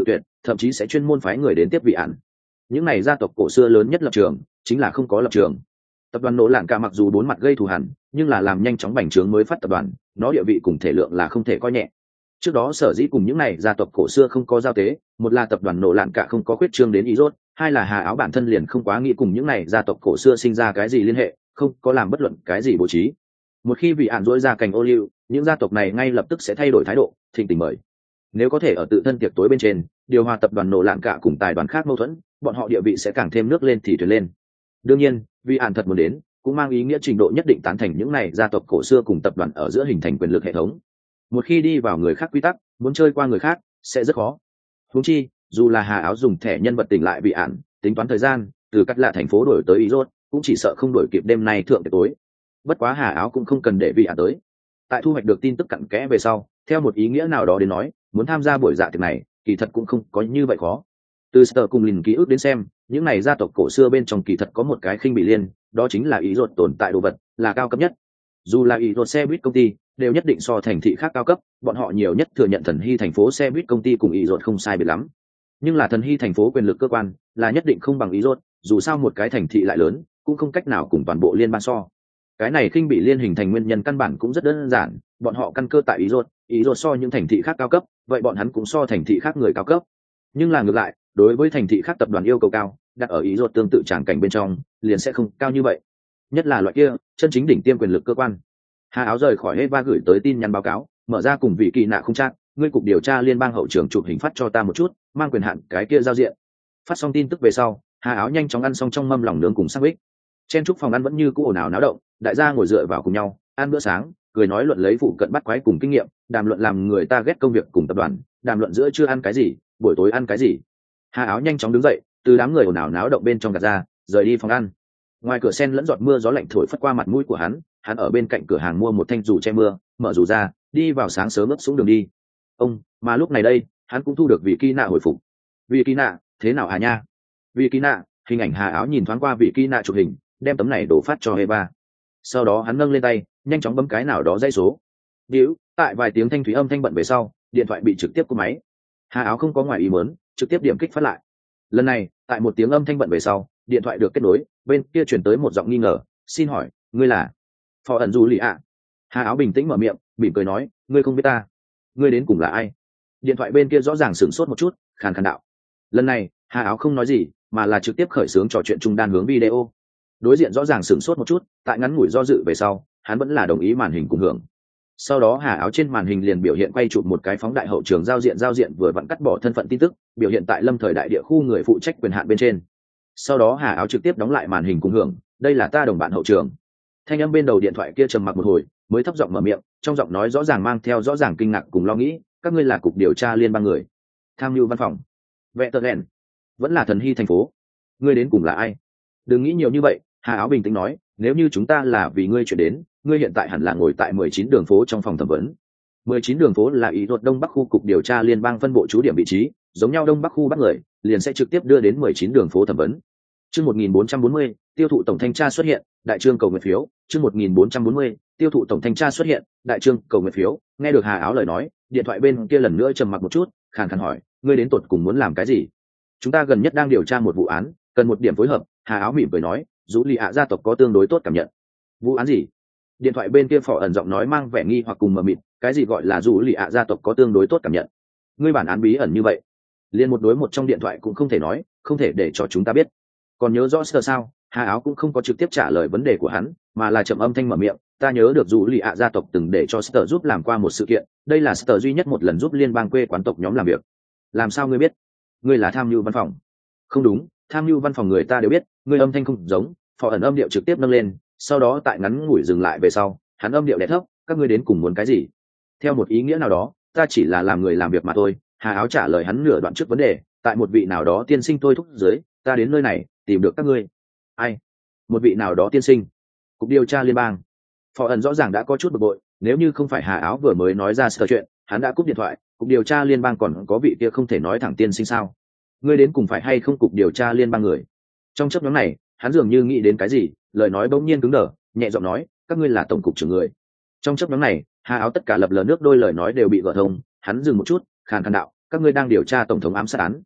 S1: thậm chí sẽ chuyên môn phái người đến tiếp vị ạn. Những này gia tộc cổ xưa lớn nhất lập trường chính là không có lập trường. Tập đoàn nổ lạn cả mặc dù bốn mặt gây thù hằn, nhưng là làm nhanh chóng bành trướng mới phát tập đoàn, nó địa vị cùng thể lượng là không thể coi nhẹ. Trước đó sở dĩ cùng những này gia tộc cổ xưa không có giao tế, một là tập đoàn nổ lạn cả không có khuyết trương đến ý rốt, hai là Hà Áo bản thân liền không quá nghĩ cùng những này gia tộc cổ xưa sinh ra cái gì liên hệ, không có làm bất luận cái gì bố trí. Một khi vị ạn dỗi ra cành ô liu, những gia tộc này ngay lập tức sẽ thay đổi thái độ, thịnh tình mời. Nếu có thể ở tự thân tiệc tối bên trên điều hòa tập đoàn nổ lạn cả cùng tài đoàn khác mâu thuẫn, bọn họ địa vị sẽ càng thêm nước lên thì thuyền lên. Đương nhiên, vị ạn thật muốn đến, cũng mang ý nghĩa trình độ nhất định tán thành những này gia tộc cổ xưa cùng tập đoàn ở giữa hình thành quyền lực hệ thống. Một khi đi vào người khác quy tắc, muốn chơi qua người khác sẽ rất khó. Huống chi, dù là Hà Áo dùng thẻ nhân vật tỉnh lại vị ạn, tính toán thời gian, từ cắt lạ thành phố đổi tới ý rốt, cũng chỉ sợ không đổi kịp đêm nay thượng tiệc tối. Bất quá Hà Áo cũng không cần để vị ạn tới. Tại thu hoạch được tin tức cặn kẽ về sau, theo một ý nghĩa nào đó đến nói, muốn tham gia buổi dạ tiệc này, kỳ thật cũng không có như vậy khó. Từ Sở cùng Lìn ký ức đến xem, những này gia tộc cổ xưa bên trong kỳ thật có một cái khinh bị liên, đó chính là ý rốt tồn tại đồ vật, là cao cấp nhất. Dù là ý rốt xe buýt công ty, đều nhất định so thành thị khác cao cấp, bọn họ nhiều nhất thừa nhận Thần Hy thành phố xe buýt công ty cùng ý rốt không sai biệt lắm. Nhưng là Thần Hy thành phố quyền lực cơ quan, là nhất định không bằng ý rốt, dù sao một cái thành thị lại lớn, cũng không cách nào cùng toàn bộ liên bang so. Cái này khinh bị liên hình thành nguyên nhân căn bản cũng rất đơn giản, bọn họ căn cơ tại ý rốt, ý rốt so những thành thị khác cao cấp, vậy bọn hắn cũng so thành thị khác người cao cấp. Nhưng là ngược lại, đối với thành thị khác tập đoàn yêu cầu cao, đặt ở ý rốt tương tự tràng cảnh bên trong, liền sẽ không cao như vậy. Nhất là loại kia, chân chính đỉnh tiêm quyền lực cơ quan. Hà Áo rời khỏi Eva gửi tới tin nhắn báo cáo, mở ra cùng vị kỳ nạ không chắc, ngươi cục điều tra liên bang hậu trưởng chụp hình phát cho ta một chút, mang quyền hạn cái kia giao diện. Phát xong tin tức về sau, Hà Áo nhanh chóng ăn xong trong mâm lòng nướng cùng sandwich. Trên trúc phòng ăn vẫn như cũ ồn ào náo động, đại gia ngồi dựa vào cùng nhau, ăn bữa sáng, cười nói luận lấy phụ cận bắt quái cùng kinh nghiệm, đàm luận làm người ta ghét công việc cùng tập đoàn, đàm luận giữa trưa ăn cái gì, buổi tối ăn cái gì. Hà Áo nhanh chóng đứng dậy, từ đám người ồn ào náo động bên trong gạt ra, rời đi phòng ăn. Ngoài cửa sen lẫn giọt mưa gió lạnh thổi phất qua mặt mũi của hắn, hắn ở bên cạnh cửa hàng mua một thanh dù che mưa, mở dù ra, đi vào sáng sớm ướp xuống đường đi. Ông, mà lúc này đây, hắn cũng thu được vị kỳ nạ hồi phục. Vị kỳ nạ, thế nào Hà nha? Vị kỳ nạ, hình ảnh Hà Áo nhìn thoáng qua vị kỳ nạ chụp hình, đem tấm này đổ phát cho Eva. Sau đó hắn nâng lên tay, nhanh chóng bấm cái nào đó dây số. Điếu, tại vài tiếng thanh thúy âm thanh bận về sau, điện thoại bị trực tiếp cúp máy. Hà Áo không có ngoài ý muốn, trực tiếp điểm kích phát lại. Lần này, tại một tiếng âm thanh bận về sau, điện thoại được kết nối, bên kia truyền tới một giọng nghi ngờ, xin hỏi, ngươi là phò ẩn dù lì ạ? Hà Áo bình tĩnh mở miệng, mỉm cười nói, ngươi không biết ta, ngươi đến cùng là ai? Điện thoại bên kia rõ ràng sửng sốt một chút, khàn khàn đạo. Lần này, Hà Áo không nói gì, mà là trực tiếp khởi xướng trò chuyện trung đan hướng video. Đối diện rõ ràng sửng sốt một chút, tại ngắn ngủi do dự về sau, hắn vẫn là đồng ý màn hình cùng hưởng. Sau đó Hà Áo trên màn hình liền biểu hiện quay chụp một cái phóng đại hậu trường giao diện giao diện vừa vặn cắt bỏ thân phận tin tức, biểu hiện tại Lâm Thời đại địa khu người phụ trách quyền hạn bên trên. Sau đó Hà Áo trực tiếp đóng lại màn hình cùng hưởng, đây là ta đồng bạn hậu trường. Thanh âm bên đầu điện thoại kia trầm mặc một hồi, mới thấp giọng mở miệng, trong giọng nói rõ ràng mang theo rõ ràng kinh ngạc cùng lo nghĩ, các ngươi là cục điều tra liên bang người, tham mưu văn phòng, vệ tờ đèn, vẫn là Thần Hy thành phố, ngươi đến cùng là ai? Đừng nghĩ nhiều như vậy, Hà Áo bình tĩnh nói, nếu như chúng ta là vì ngươi chuyển đến, ngươi hiện tại hẳn là ngồi tại mười chín đường phố trong phòng thẩm vấn. mười chín đường phố là ý luật đông bắc khu cục điều tra liên bang phân bộ trú điểm vị trí, giống nhau đông bắc khu bắt người, liền sẽ trực tiếp đưa đến mười chín đường phố thẩm vấn. Chương một nghìn bốn trăm bốn mươi, tiêu thụ tổng thanh tra xuất hiện, đại trương cầu nguyện phiếu, chương một nghìn bốn trăm bốn mươi, tiêu thụ tổng thanh tra xuất hiện, đại trương cầu nguyện phiếu. Nghe được Hà Áo lời nói, điện thoại bên kia lần nữa trầm mặc một chút, khàn khàn hỏi, ngươi đến tột cùng muốn làm cái gì? Chúng ta gần nhất đang điều tra một vụ án, cần một điểm phối hợp. Hà Áo mỉm cười nói, dù lì ạ gia tộc có tương đối tốt cảm nhận. Vụ án gì? Điện thoại bên kia phỏ ẩn giọng nói mang vẻ nghi hoặc cùng mờ mịt, cái gì gọi là dù lì ạ gia tộc có tương đối tốt cảm nhận? Ngươi bản án bí ẩn như vậy, liền một đối một trong điện thoại cũng không thể nói, không thể để cho chúng ta biết. Còn nhớ rõ sơ sao? Hà Áo cũng không có trực tiếp trả lời vấn đề của hắn, mà là chậm âm thanh mở miệng, ta nhớ được dù lì ạ gia tộc từng để cho Sở giúp làm qua một sự kiện, đây là Sở duy nhất một lần giúp liên bang quê quán tộc nhóm làm việc. Làm sao ngươi biết? Ngươi là tham mưu văn phòng? Không đúng, tham mưu văn phòng người ta đều biết. Ngươi âm thanh không giống. Phò ẩn âm điệu trực tiếp nâng lên, sau đó tại ngắn ngủi dừng lại về sau, hắn âm điệu đè thấp, các ngươi đến cùng muốn cái gì? Theo một ý nghĩa nào đó, ta chỉ là làm người làm việc mà thôi. Hà Áo trả lời hắn nửa đoạn trước vấn đề, tại một vị nào đó tiên sinh tôi thúc dưới, ta đến nơi này tìm được các ngươi. Ai? Một vị nào đó tiên sinh? Cục điều tra liên bang. Phò ẩn rõ ràng đã có chút bực bội, nếu như không phải Hà Áo vừa mới nói ra sự chuyện, hắn đã cúp điện thoại. Cục điều tra liên bang còn có vị kia không thể nói thẳng tiên sinh sao? Ngươi đến cùng phải hay không cục điều tra liên bang người? Trong chớp nhoáng này, hắn dường như nghĩ đến cái gì, lời nói bỗng nhiên cứng đờ, nhẹ giọng nói, các ngươi là tổng cục trưởng người. Trong chớp nhoáng này, Hà Áo tất cả lập lờ nước đôi lời nói đều bị gỡ thông, hắn dừng một chút, khàn khàn đạo, các ngươi đang điều tra tổng thống ám sát án,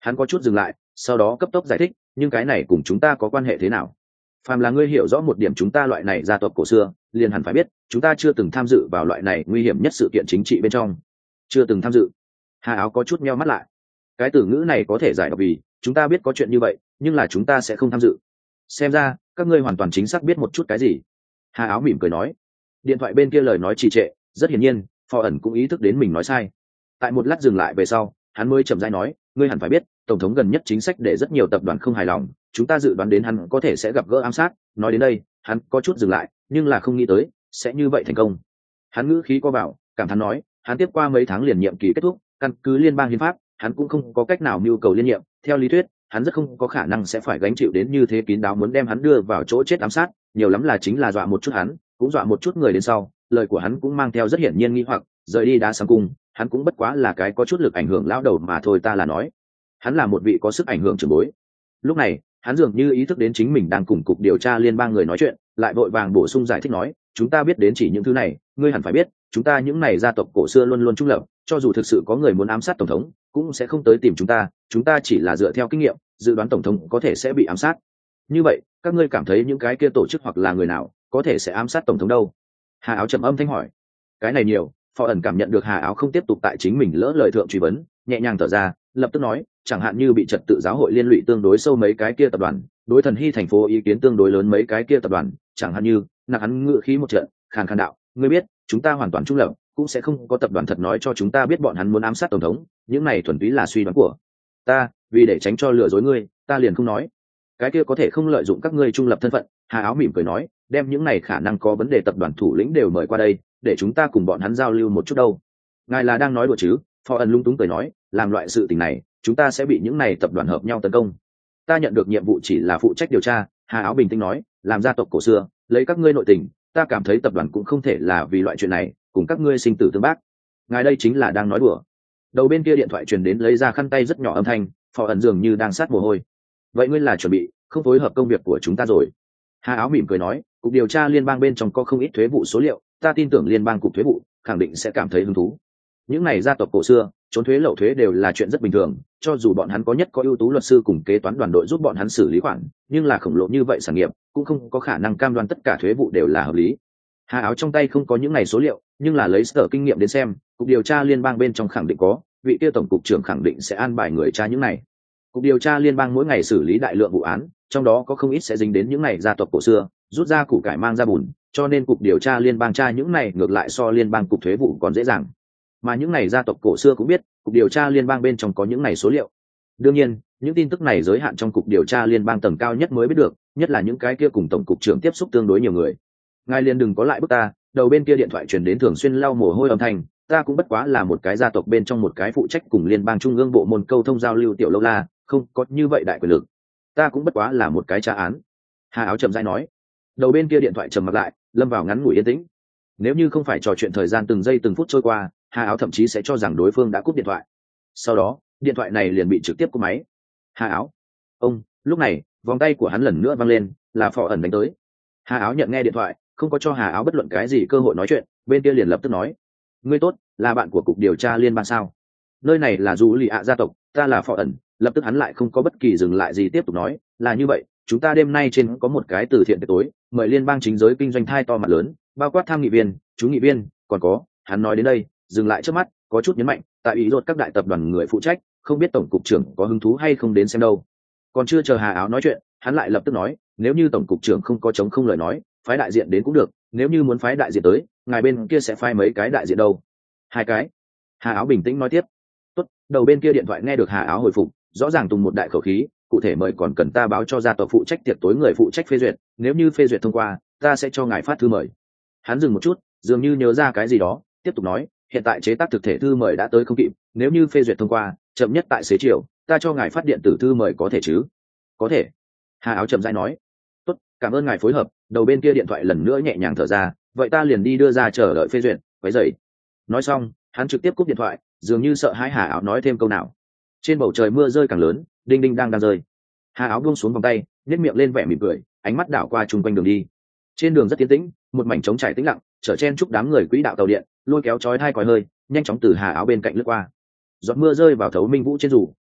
S1: Hắn có chút dừng lại, sau đó cấp tốc giải thích, nhưng cái này cùng chúng ta có quan hệ thế nào? Phàm là ngươi hiểu rõ một điểm chúng ta loại này gia tộc cổ xưa, liền hẳn phải biết chúng ta chưa từng tham dự vào loại này nguy hiểm nhất sự kiện chính trị bên trong. Chưa từng tham dự. Hà Áo có chút meo mắt lại. Cái từ ngữ này có thể giải đọc vì chúng ta biết có chuyện như vậy, nhưng là chúng ta sẽ không tham dự. Xem ra các ngươi hoàn toàn chính xác biết một chút cái gì. Hà Áo mỉm cười nói. Điện thoại bên kia lời nói trì trệ, rất hiển nhiên Phò ẩn cũng ý thức đến mình nói sai. Tại một lát dừng lại về sau, hắn mới chậm rãi nói, ngươi hẳn phải biết tổng thống gần nhất chính sách để rất nhiều tập đoàn không hài lòng, chúng ta dự đoán đến hắn có thể sẽ gặp gỡ ám sát. Nói đến đây hắn có chút dừng lại, nhưng là không nghĩ tới sẽ như vậy thành công. Hắn ngữ khí co vào, cảm thán nói, hắn tiếp qua mấy tháng liền nhiệm kỳ kết thúc, căn cứ liên bang hiến pháp hắn cũng không có cách nào mưu cầu liên nhiệm. Theo lý thuyết hắn rất không có khả năng sẽ phải gánh chịu đến như thế kín đáo muốn đem hắn đưa vào chỗ chết ám sát, nhiều lắm là chính là dọa một chút hắn, cũng dọa một chút người đến sau. Lời của hắn cũng mang theo rất hiển nhiên nghi hoặc, rời đi đá sáng cung, hắn cũng bất quá là cái có chút lực ảnh hưởng lão đầu mà thôi. Ta là nói hắn là một vị có sức ảnh hưởng trưởng bối. Lúc này hắn dường như ý thức đến chính mình đang cùng cục điều tra liên bang người nói chuyện, lại vội vàng bổ sung giải thích nói, chúng ta biết đến chỉ những thứ này, ngươi hẳn phải biết chúng ta những này gia tộc cổ xưa luôn luôn trung lập, cho dù thực sự có người muốn ám sát tổng thống cũng sẽ không tới tìm chúng ta, chúng ta chỉ là dựa theo kinh nghiệm dự đoán tổng thống có thể sẽ bị ám sát. Như vậy các ngươi cảm thấy những cái kia tổ chức hoặc là người nào có thể sẽ ám sát tổng thống đâu? Hà Áo trầm âm thanh hỏi. Cái này nhiều. Phò ẩn cảm nhận được Hà Áo không tiếp tục tại chính mình lỡ lời thượng truy vấn, nhẹ nhàng thở ra, lập tức nói, chẳng hạn như bị trật tự giáo hội liên lụy tương đối sâu mấy cái kia tập đoàn, đối thần hy thành phố ý kiến tương đối lớn mấy cái kia tập đoàn, chẳng hạn như nặc hắn ngựa khí một trận, khàn khàn đạo, ngươi biết chúng ta hoàn toàn trung lập, cũng sẽ không có tập đoàn thật nói cho chúng ta biết bọn hắn muốn ám sát tổng thống, những này thuần túy là suy đoán của ta, vì để tránh cho lừa dối ngươi ta liền không nói. Cái kia có thể không lợi dụng các ngươi trung lập thân phận. Hà Áo mỉm cười nói, đem những này khả năng có vấn đề tập đoàn thủ lĩnh đều mời qua đây, để chúng ta cùng bọn hắn giao lưu một chút đâu. Ngài là đang nói đùa chứ? Phò ẩn lung túng cười nói, làm loại sự tình này chúng ta sẽ bị những này tập đoàn hợp nhau tấn công. Ta nhận được nhiệm vụ chỉ là phụ trách điều tra. Hà Áo bình tĩnh nói, làm gia tộc cổ xưa lấy các ngươi nội tình, ta cảm thấy tập đoàn cũng không thể là vì loại chuyện này cùng các ngươi sinh tử tương bác. Ngài đây chính là đang nói đùa. Đầu bên kia điện thoại truyền đến lấy ra khăn tay rất nhỏ âm thanh, Phò ẩn dường như đang sát mồ hôi. Vậy ngươi là chuẩn bị không phối hợp công việc của chúng ta rồi? Hà Áo mỉm cười nói, cục điều tra liên bang bên trong có không ít thuế vụ số liệu, ta tin tưởng liên bang cục thuế vụ khẳng định sẽ cảm thấy hứng thú. Những này gia tộc cổ xưa trốn thuế lậu thuế đều là chuyện rất bình thường, cho dù bọn hắn có nhất có ưu tú luật sư cùng kế toán đoàn đội giúp bọn hắn xử lý khoản, nhưng là khổng lồ như vậy sản nghiệp cũng không có khả năng cam đoan tất cả thuế vụ đều là hợp lý. Hà Áo trong tay không có những này số liệu, nhưng là lấy sở kinh nghiệm đến xem, cục điều tra liên bang bên trong khẳng định có, vị kia tổng cục trưởng khẳng định sẽ an bài người tra những này. Cục điều tra liên bang mỗi ngày xử lý đại lượng vụ án, trong đó có không ít sẽ dính đến những này gia tộc cổ xưa, rút ra củ cải mang ra bùn, cho nên cục điều tra liên bang tra những này ngược lại so liên bang cục thuế vụ còn dễ dàng. Mà những này gia tộc cổ xưa cũng biết cục điều tra liên bang bên trong có những này số liệu. Đương nhiên những tin tức này giới hạn trong cục điều tra liên bang tầng cao nhất mới biết được, nhất là những cái kia cùng tổng cục trưởng tiếp xúc tương đối nhiều người. Ngài liền đừng có lại bức ta. Đầu bên kia điện thoại truyền đến thường xuyên lau mồ hôi âm thanh, ta cũng bất quá là một cái gia tộc bên trong một cái phụ trách cùng liên bang trung ương bộ môn câu thông giao lưu tiểu lâu la, không có như vậy đại quyền lực. Ta cũng bất quá là một cái tra án. Hà Áo trầm rãi nói. Đầu bên kia điện thoại trầm mặc lại, lâm vào ngắn ngủi yên tĩnh. Nếu như không phải trò chuyện thời gian từng giây từng phút trôi qua, Hà Áo thậm chí sẽ cho rằng đối phương đã cúp điện thoại. Sau đó điện thoại này liền bị trực tiếp cúp máy. Hà Áo, ông. Lúc này vòng tay của hắn lần nữa văng lên, là Phò ẩn đánh tới. Hà Áo nhận nghe điện thoại, không có cho Hà Áo bất luận cái gì cơ hội nói chuyện, bên kia liền lập tức nói, ngươi tốt, là bạn của cục điều tra liên bang sao? Nơi này là dù lì ạ gia tộc, ta là Phò ẩn. Lập tức hắn lại không có bất kỳ dừng lại gì tiếp tục nói, là như vậy, chúng ta đêm nay trên có một cái từ thiện tiệc tối, mời liên bang chính giới kinh doanh thai to mặt lớn, bao quát tham nghị viên, chú nghị viên, còn có, hắn nói đến đây dừng lại trước mắt, có chút nhấn mạnh, tại ý ruột các đại tập đoàn người phụ trách, không biết tổng cục trưởng có hứng thú hay không đến xem đâu. Còn chưa chờ Hà Áo nói chuyện, hắn lại lập tức nói, nếu như tổng cục trưởng không có chống không lời nói, phái đại diện đến cũng được, nếu như muốn phái đại diện tới, ngài bên kia sẽ phái mấy cái đại diện đâu? Hai cái. Hà Áo bình tĩnh nói tiếp. Tốt. Đầu bên kia điện thoại nghe được Hà Áo hồi phục, rõ ràng tùng một đại khẩu khí, cụ thể mời còn cần ta báo cho gia tộc phụ trách tiệc tối người phụ trách phê duyệt, nếu như phê duyệt thông qua, ta sẽ cho ngài phát thư mời. Hắn dừng một chút, dường như nhớ ra cái gì đó, tiếp tục nói, hiện tại chế tác thực thể thư mời đã tới không kịp, nếu như phê duyệt thông qua, chậm nhất tại xế chiều, ta cho ngài phát điện tử thư mời có thể chứ? Có thể. Hà Áo chậm rãi nói. Tốt, cảm ơn ngài phối hợp. Đầu bên kia điện thoại lần nữa nhẹ nhàng thở ra, vậy ta liền đi đưa ra chờ đợi phê duyệt, quấy rầy. Nói xong hắn trực tiếp cúp điện thoại, dường như sợ hãi Hà Áo nói thêm câu nào. Trên bầu trời mưa rơi càng lớn, đinh đinh đang đang rơi. Hà Áo buông xuống vòng tay, nhếch miệng lên vẻ mỉm cười, ánh mắt đảo qua chung quanh đường đi. Trên đường rất tiến tĩnh, một mảnh trống trải tĩnh lặng, chở chen chúc đám người quỹ đạo tàu điện, lôi kéo chói hai còi hơi, nhanh chóng từ Hà Áo bên cạnh lướt qua. Giọt mưa rơi vào thấu minh vũ trên dù,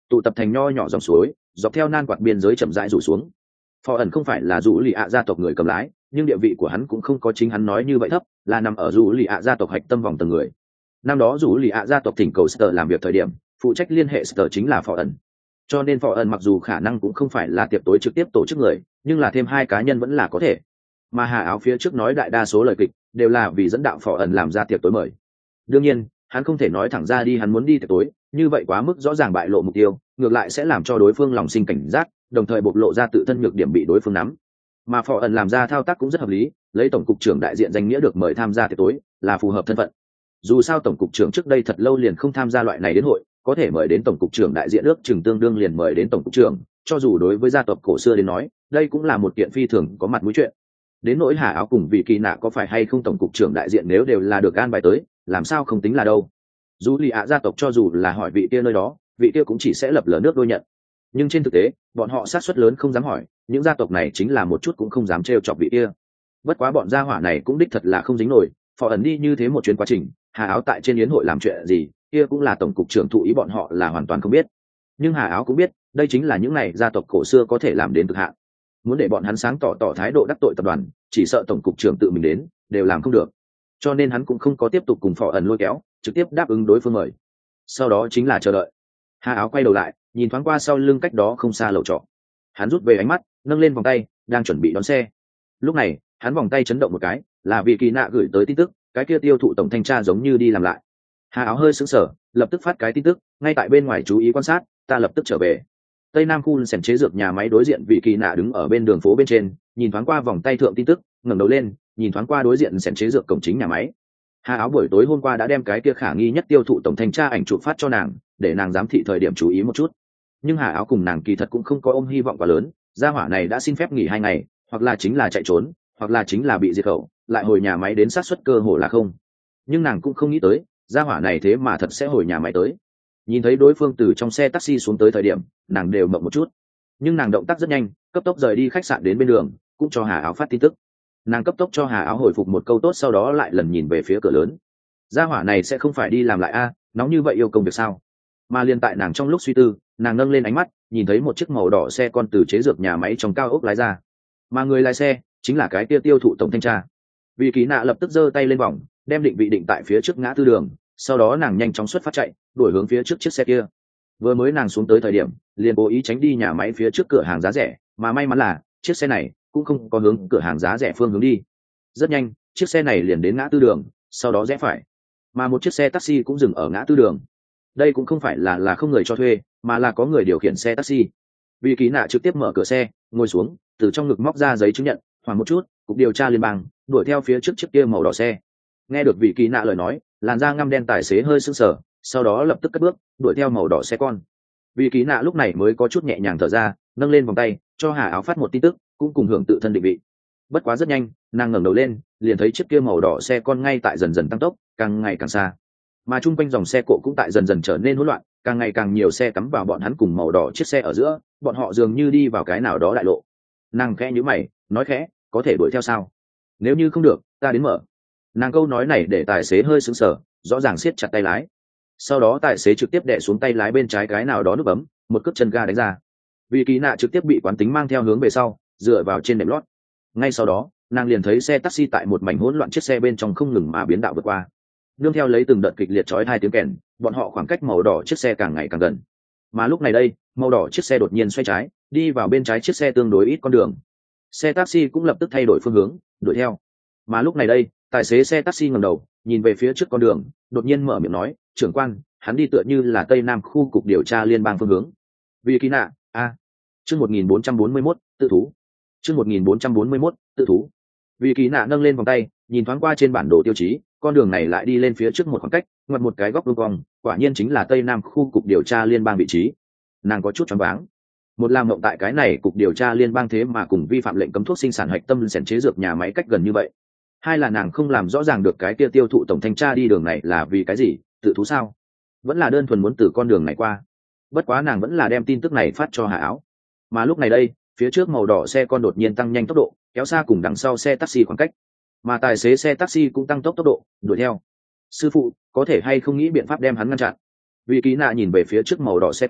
S1: tụ tập thành nho nhỏ dòng suối, dọc theo nan quạt biên giới chậm rãi rủ xuống. Phò ẩn không phải là dù lì ạ gia tộc người cầm lái, nhưng địa vị của hắn cũng không có chính hắn nói như vậy thấp, là nằm ở dù lì ạ gia tộc hạch tâm vòng tầng người. Năm đó dù lì ạ gia tộc thỉnh cầu Sở làm việc thời điểm, phụ trách liên hệ Sở chính là Phò ẩn. Cho nên Phò ẩn mặc dù khả năng cũng không phải là tiệc tối trực tiếp tổ chức người, nhưng là thêm hai cá nhân vẫn là có thể. Mà Hà Áo phía trước nói đại đa số lời kịch đều là vì dẫn đạo Phò ẩn làm ra tiệc tối mời. Đương nhiên, hắn không thể nói thẳng ra đi hắn muốn đi tiệc tối, như vậy quá mức rõ ràng bại lộ mục tiêu, ngược lại sẽ làm cho đối phương lòng sinh cảnh giác, đồng thời bộc lộ ra tự thân nhược điểm bị đối phương nắm. Mà Phò ẩn làm ra thao tác cũng rất hợp lý, lấy tổng cục trưởng đại diện danh nghĩa được mời tham gia tiệc tối là phù hợp thân phận. Dù sao tổng cục trưởng trước đây thật lâu liền không tham gia loại này đến hội, có thể mời đến tổng cục trưởng đại diện ước chừng tương đương liền mời đến tổng cục trưởng, cho dù đối với gia tộc cổ xưa đến nói, đây cũng là một kiện phi thường có mặt mũi chuyện. Đến nỗi Hà Áo cùng Vị Kỳ Nạ có phải hay không tổng cục trưởng đại diện nếu đều là được an bài tới, làm sao không tính là đâu. Dù lì ạ gia tộc cho dù là hỏi vị kia nơi đó, vị kia cũng chỉ sẽ lập lờ nước đôi nhận. Nhưng trên thực tế, bọn họ sát suất lớn không dám hỏi, những gia tộc này chính là một chút cũng không dám trêu chọc vị kia. Bất quá bọn gia hỏa này cũng đích thật là không dính nổi, Phò ẩn đi như thế một chuyến quá trình, Hà Áo tại trên yến hội làm chuyện gì, kia cũng là tổng cục trưởng thụ ý bọn họ là hoàn toàn không biết. Nhưng Hà Áo cũng biết, đây chính là những này gia tộc cổ xưa có thể làm đến cực hạn. Muốn để bọn hắn sáng tỏ tỏ thái độ đắc tội tập đoàn, chỉ sợ tổng cục trưởng tự mình đến, đều làm không được. Cho nên hắn cũng không có tiếp tục cùng Phò ẩn lôi kéo, trực tiếp đáp ứng đối phương mời. Sau đó chính là chờ đợi. Hà Áo quay đầu lại, nhìn thoáng qua sau lưng cách đó không xa lầu trọ. Hắn rút về ánh mắt, nâng lên vòng tay, đang chuẩn bị đón xe. Lúc này, hắn vòng tay chấn động một cái, là Vị Kỳ Nạ gửi tới tin tức, cái kia tiêu thụ tổng thanh tra giống như đi làm lại. Hà Áo hơi sững sờ, lập tức phát cái tin tức, ngay tại bên ngoài chú ý quan sát, ta lập tức trở về. Tây Nam khu sảnh chế dược nhà máy đối diện Vị Kỳ Nạ đứng ở bên đường phố bên trên, nhìn thoáng qua vòng tay thượng tin tức, ngẩng đầu lên, nhìn thoáng qua đối diện sảnh chế dược cổng chính nhà máy. Hà Áo buổi tối hôm qua đã đem cái kia khả nghi nhất tiêu thụ tổng thanh tra ảnh chụp phát cho nàng, để nàng giám thị thời điểm chú ý một chút. Nhưng Hà Áo cùng nàng kỳ thật cũng không có ôm hy vọng quá lớn, gia hỏa này đã xin phép nghỉ hai ngày, hoặc là chính là chạy trốn, hoặc là chính là bị diệt khẩu, lại hồi nhà máy đến sát suất cơ hồ là không. Nhưng nàng cũng không nghĩ tới, gia hỏa này thế mà thật sẽ hồi nhà máy tới. Nhìn thấy đối phương từ trong xe taxi xuống tới thời điểm, nàng đều mộng một chút. Nhưng nàng động tác rất nhanh, cấp tốc rời đi khách sạn đến bên đường, cũng cho Hà Áo phát tin tức. Nàng cấp tốc cho Hà Áo hồi phục một câu tốt, sau đó lại lần nhìn về phía cửa lớn. Gia hỏa này sẽ không phải đi làm lại a, nóng như vậy yêu công việc sao? Mà liên tại nàng trong lúc suy tư, nàng nâng lên ánh mắt, nhìn thấy một chiếc màu đỏ xe con từ chế dược nhà máy trong cao ốc lái ra. Mà người lái xe chính là cái kia tiêu thụ tổng thanh tra. Vị Kỳ Nạ lập tức giơ tay lên vòng, đem định vị định tại phía trước ngã tư đường, sau đó nàng nhanh chóng xuất phát chạy, đuổi hướng phía trước chiếc xe kia. Vừa mới nàng xuống tới thời điểm, liền cố ý tránh đi nhà máy phía trước cửa hàng giá rẻ, mà may mắn là chiếc xe này cũng không có hướng cửa hàng giá rẻ phương hướng đi. Rất nhanh, chiếc xe này liền đến ngã tư đường, sau đó rẽ phải. Mà một chiếc xe taxi cũng dừng ở ngã tư đường. Đây cũng không phải là là không người cho thuê, mà là có người điều khiển xe taxi. Vị Kỳ Nạ trực tiếp mở cửa xe, ngồi xuống, từ trong ngực móc ra giấy chứng nhận, khoảng một chút, cục điều tra liên bang, đuổi theo phía trước chiếc kia màu đỏ xe. Nghe được Vị Kỳ Nạ lời nói, làn da ngăm đen tài xế hơi sững sờ, sau đó lập tức cất bước, đuổi theo màu đỏ xe con. Vị Kỳ Nạ lúc này mới có chút nhẹ nhàng thở ra, nâng lên vòng tay, cho Hà Áo phát một tin tức, cũng cùng hưởng tự thân định vị. Bất quá rất nhanh, nàng ngẩng đầu lên, liền thấy chiếc kia màu đỏ xe con ngay tại dần dần tăng tốc, càng ngày càng xa. Mà chung quanh dòng xe cộ cũng tại dần dần trở nên hỗn loạn, càng ngày càng nhiều xe cắm vào bọn hắn cùng màu đỏ chiếc xe ở giữa, bọn họ dường như đi vào cái nào đó đại lộ. Nàng khẽ nhíu mày, nói khẽ, có thể đuổi theo sao? Nếu như không được, ta đến mở. Nàng câu nói này để tài xế hơi sững sờ, rõ ràng siết chặt tay lái. Sau đó tài xế trực tiếp đè xuống tay lái bên trái cái nào đó nút bấm, một cước chân ga đánh ra. Vị Kỳ Nạ trực tiếp bị quán tính mang theo hướng về sau, dựa vào trên nệm lót. Ngay sau đó, nàng liền thấy xe taxi tại một mảnh hỗn loạn chiếc xe bên trong không ngừng mà biến đạo vượt qua. Nương theo lấy từng đợt kịch liệt chói hai tiếng kèn, bọn họ khoảng cách màu đỏ chiếc xe càng ngày càng gần. Mà lúc này đây, màu đỏ chiếc xe đột nhiên xoay trái, đi vào bên trái chiếc xe tương đối ít con đường. Xe taxi cũng lập tức thay đổi phương hướng, đuổi theo. Mà lúc này đây, tài xế xe taxi ngẩng đầu, nhìn về phía trước con đường, đột nhiên mở miệng nói, "Trưởng quan, hắn đi tựa như là Tây Nam khu cục điều tra liên bang phương hướng." Vị Kỳ Nạ, a. Chương một nghìn bốn trăm bốn mươi mốt, tự thú. Chương một nghìn bốn trăm bốn mươi mốt, tự thú. Vị Kỳ Nạ nâng lên vòng tay, nhìn thoáng qua trên bản đồ tiêu chí, con đường này lại đi lên phía trước một khoảng cách, ngoặt một cái góc vuông cong, quả nhiên chính là Tây Nam khu cục điều tra liên bang vị trí. Nàng có chút choáng váng. Một làm mộng tại cái này cục điều tra liên bang thế mà cùng vi phạm lệnh cấm thuốc sinh sản hạch tâm sản chế dược nhà máy cách gần như vậy. Hai là nàng không làm rõ ràng được cái kia tiêu thụ tổng thanh tra đi đường này là vì cái gì, tự thú sao? Vẫn là đơn thuần muốn từ con đường này qua. Bất quá nàng vẫn là đem tin tức này phát cho Hà Áo. Mà lúc này đây, phía trước màu đỏ xe con đột nhiên tăng nhanh tốc độ, kéo xa cùng đằng sau xe taxi khoảng cách. Mà tài xế xe taxi cũng tăng tốc tốc độ, đuổi theo. Sư phụ, có thể hay không nghĩ biện pháp đem hắn ngăn chặn? Vị Kỳ Nạ nhìn về phía trước màu đỏ xe con,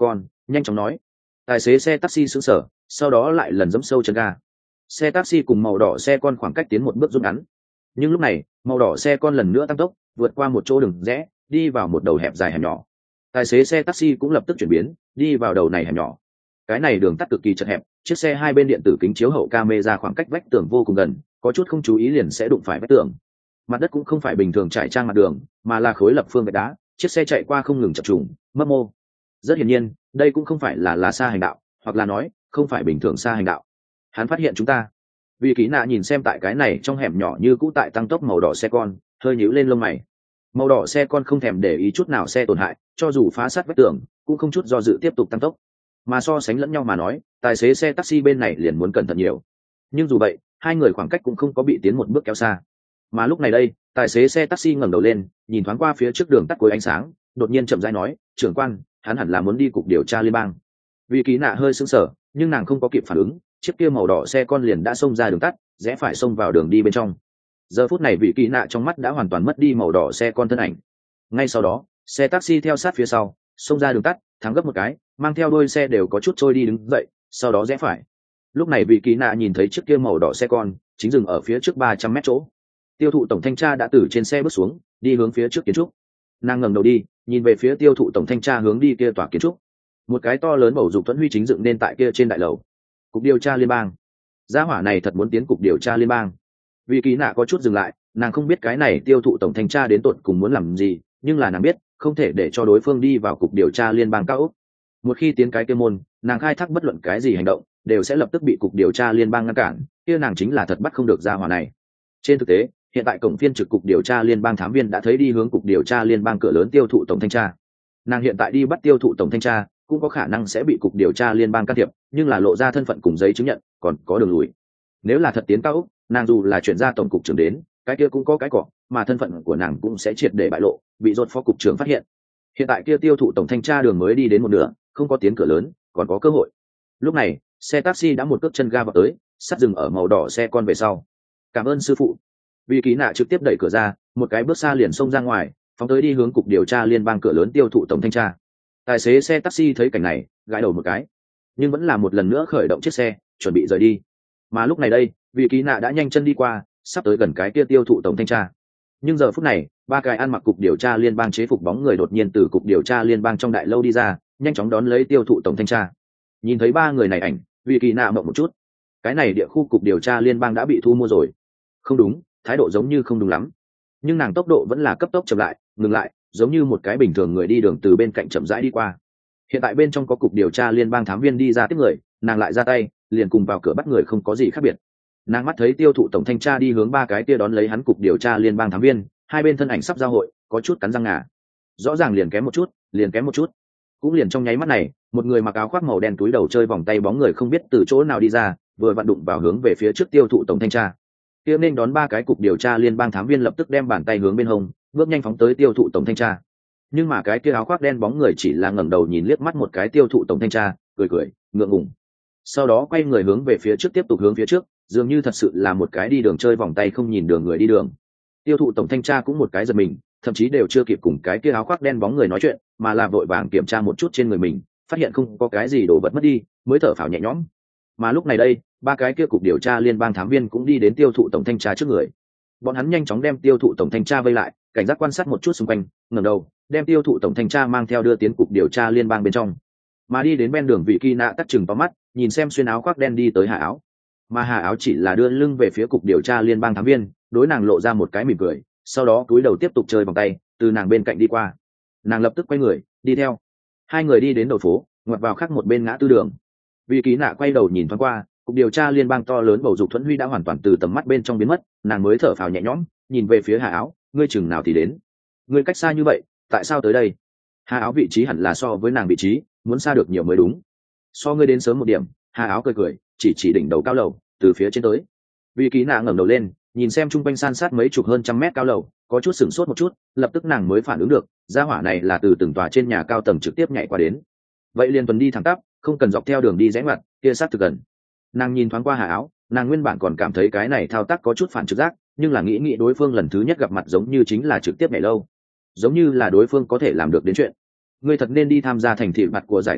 S1: nhanh chóng nói. Tài xế xe taxi sững sờ, sau đó lại lần dẫm sâu chân ga. Xe taxi cùng màu đỏ xe con khoảng cách tiến một bước rút ngắn, nhưng lúc này màu đỏ xe con lần nữa tăng tốc, vượt qua một chỗ đường rẽ, đi vào một đầu hẹp dài hẻm nhỏ. Tài xế xe taxi cũng lập tức chuyển biến, đi vào đầu này hẻm nhỏ. Cái này đường tắt cực kỳ chật hẹp, chiếc xe hai bên điện tử kính chiếu hậu camera khoảng cách vách tường vô cùng gần, có chút không chú ý liền sẽ đụng phải vách tường. Mặt đất cũng không phải bình thường trải trang mặt đường, mà là khối lập phương gạch đá, chiếc xe chạy qua không ngừng chập trùng, mấp mô. Rất hiển nhiên, đây cũng không phải là là xa hành đạo, hoặc là nói, không phải bình thường xa hành đạo. Hắn phát hiện chúng ta. Vì Ký Nạ nhìn xem tại cái này trong hẻm nhỏ như cũ tại tăng tốc màu đỏ xe con, hơi nhíu lên lông mày. Màu đỏ xe con không thèm để ý chút nào xe tổn hại, cho dù phá sát vách tường, cũng không chút do dự tiếp tục tăng tốc. Mà so sánh lẫn nhau mà nói, tài xế xe taxi bên này liền muốn cẩn thận nhiều. Nhưng dù vậy, hai người khoảng cách cũng không có bị tiến một bước kéo xa. Mà lúc này đây, tài xế xe taxi ngẩng đầu lên, nhìn thoáng qua phía trước đường tắt cuối ánh sáng, đột nhiên chậm rãi nói, "Trưởng quan, hắn hẳn là muốn đi cục điều tra liên bang." Vì Ký Nạ hơi sững sờ, nhưng nàng không có kịp phản ứng, chiếc kia màu đỏ xe con liền đã xông ra đường tắt, rẽ phải xông vào đường đi bên trong. Giờ phút này Vị Ký Nạ trong mắt đã hoàn toàn mất đi màu đỏ xe con thân ảnh. Ngay sau đó, xe taxi theo sát phía sau, xông ra đường tắt, thắng gấp một cái, mang theo đôi xe đều có chút trôi đi đứng dậy, sau đó rẽ phải. Lúc này Vị Ký Nạ nhìn thấy chiếc kia màu đỏ xe con chính dừng ở phía trước ba trăm mét chỗ. Tiêu thụ tổng thanh tra đã từ trên xe bước xuống, đi hướng phía trước kiến trúc. Nàng ngẩng đầu đi, nhìn về phía tiêu thụ tổng thanh tra hướng đi kia tòa kiến trúc. Một cái to lớn bầu dục thuẫn huy chính dựng nên tại kia trên đại lầu. Cục điều tra liên bang. Gia hỏa này thật muốn tiến cục điều tra liên bang. Vì Ký Nạ có chút dừng lại, nàng không biết cái này tiêu thụ tổng thanh tra đến tột cùng muốn làm gì, nhưng là nàng biết, không thể để cho đối phương đi vào cục điều tra liên bang cao ốc. Một khi tiến cái kia môn, nàng khai thác bất luận cái gì hành động, đều sẽ lập tức bị cục điều tra liên bang ngăn cản, kia nàng chính là thật bắt không được gia hỏa này. Trên thực tế, hiện tại cổng phiên trực cục điều tra liên bang thám viên đã thấy đi hướng cục điều tra liên bang cửa lớn tiêu thụ tổng thanh tra. Nàng hiện tại đi bắt tiêu thụ tổng thanh tra, cũng có khả năng sẽ bị cục điều tra liên bang can thiệp, nhưng là lộ ra thân phận cùng giấy chứng nhận, còn có đường lùi. Nếu là thật tiến cao ốc, nàng dù là chuyển ra tổng cục trưởng đến, cái kia cũng có cái cỏ, mà thân phận của nàng cũng sẽ triệt để bại lộ, bị dột phó cục trưởng phát hiện. Hiện tại kia tiêu thụ tổng thanh tra đường mới đi đến một nửa, không có tiến cửa lớn, còn có cơ hội. Lúc này, xe taxi đã một cước chân ga vào tới, sắt dừng ở màu đỏ xe con về sau. Cảm ơn sư phụ. Vì Ký Nạ trực tiếp đẩy cửa ra, một cái bước xa liền xông ra ngoài, phóng tới đi hướng cục điều tra liên bang cửa lớn tiêu thụ tổng thanh tra. Tài xế xe taxi thấy cảnh này, gãi đầu một cái, nhưng vẫn là một lần nữa khởi động chiếc xe, chuẩn bị rời đi. Mà lúc này đây, Vì Ký Nạ đã nhanh chân đi qua, sắp tới gần cái kia tiêu thụ tổng thanh tra. Nhưng giờ phút này, ba cái ăn mặc cục điều tra liên bang chế phục bóng người đột nhiên từ cục điều tra liên bang trong đại lâu đi ra, nhanh chóng đón lấy tiêu thụ tổng thanh tra. Nhìn thấy ba người này ảnh, Vì Ký Nạ mộng một chút. Cái này địa khu cục điều tra liên bang đã bị thu mua rồi. Không đúng, thái độ giống như không đúng lắm. Nhưng nàng tốc độ vẫn là cấp tốc chậm lại, ngừng lại, giống như một cái bình thường người đi đường từ bên cạnh chậm rãi đi qua. Hiện tại bên trong có cục điều tra liên bang thám viên đi ra tiếp người, nàng lại ra tay, liền cùng vào cửa bắt người không có gì khác biệt. Nàng mắt thấy tiêu thụ tổng thanh tra đi hướng ba cái kia đón lấy hắn cục điều tra liên bang thám viên, hai bên thân ảnh sắp giao hội, có chút cắn răng ngà. Rõ ràng liền kém một chút, liền kém một chút. Cũng liền trong nháy mắt này, một người mặc áo khoác màu đen túi đầu chơi vòng tay bóng người không biết từ chỗ nào đi ra, vừa vặn đụng vào hướng về phía trước tiêu thụ tổng thanh tra. Kia nên đón ba cái cục điều tra liên bang thám viên lập tức đem bàn tay hướng bên hông, bước nhanh phóng tới tiêu thụ tổng thanh tra. Nhưng mà cái kia áo khoác đen bóng người chỉ là ngẩng đầu nhìn liếc mắt một cái tiêu thụ tổng thanh tra, cười cười, ngượng ngùng. Sau đó quay người hướng về phía trước tiếp tục hướng phía trước, dường như thật sự là một cái đi đường chơi vòng tay không nhìn đường người đi đường. Tiêu thụ tổng thanh tra cũng một cái giật mình, thậm chí đều chưa kịp cùng cái kia áo khoác đen bóng người nói chuyện, mà là vội vàng kiểm tra một chút trên người mình, phát hiện không có cái gì đồ vật mất đi, mới thở phào nhẹ nhõm. Mà lúc này đây, ba cái kia cục điều tra liên bang thám viên cũng đi đến tiêu thụ tổng thanh tra trước người. Bọn hắn nhanh chóng đem tiêu thụ tổng thanh tra vây lại, cảnh giác quan sát một chút xung quanh, ngẩng đầu, đem tiêu thụ tổng thanh tra mang theo đưa tiến cục điều tra liên bang bên trong. Mà đi đến bên đường Vị Ký Nạ tắt chừng to mắt, nhìn xem xuyên áo khoác đen đi tới Hà Áo. Mà Hà Áo chỉ là đưa lưng về phía cục điều tra liên bang thám viên, đối nàng lộ ra một cái mỉm cười, sau đó cúi đầu tiếp tục chơi vòng tay, từ nàng bên cạnh đi qua. Nàng lập tức quay người, đi theo. Hai người đi đến đầu phố, ngoặt vào khác một bên ngã tư đường. Vị Ký Nạ quay đầu nhìn thoáng qua, cục điều tra liên bang to lớn bầu dục thuẫn huy đã hoàn toàn từ tầm mắt bên trong biến mất, nàng mới thở phào nhẹ nhõm, nhìn về phía Hà Áo, ngươi chừng nào thì đến? Ngươi cách xa như vậy, tại sao tới đây? Hà Áo vị trí hẳn là so với nàng vị trí, muốn xa được nhiều mới đúng. So ngươi đến sớm một điểm. Hà Áo cười cười, chỉ chỉ đỉnh đầu cao lầu, từ phía trên tới. Vị Ký Nạ ngẩng đầu lên, nhìn xem trung quanh san sát mấy chục hơn trăm mét cao lầu, có chút sửng sốt một chút, lập tức nàng mới phản ứng được, gia hỏa này là từ từng tòa trên nhà cao tầng trực tiếp nhảy qua đến. Vậy liền tuần đi thẳng tắp, không cần dọc theo đường đi rẽ ngoặt, kia sát thực gần. Nàng nhìn thoáng qua Hà Áo, nàng nguyên bản còn cảm thấy cái này thao tác có chút phản trực giác, nhưng là nghĩ nghĩ đối phương lần thứ nhất gặp mặt giống như chính là trực tiếp nhảy lâu, giống như là đối phương có thể làm được đến chuyện. Ngươi thật nên đi tham gia thành thị mặt của giải thi đấu,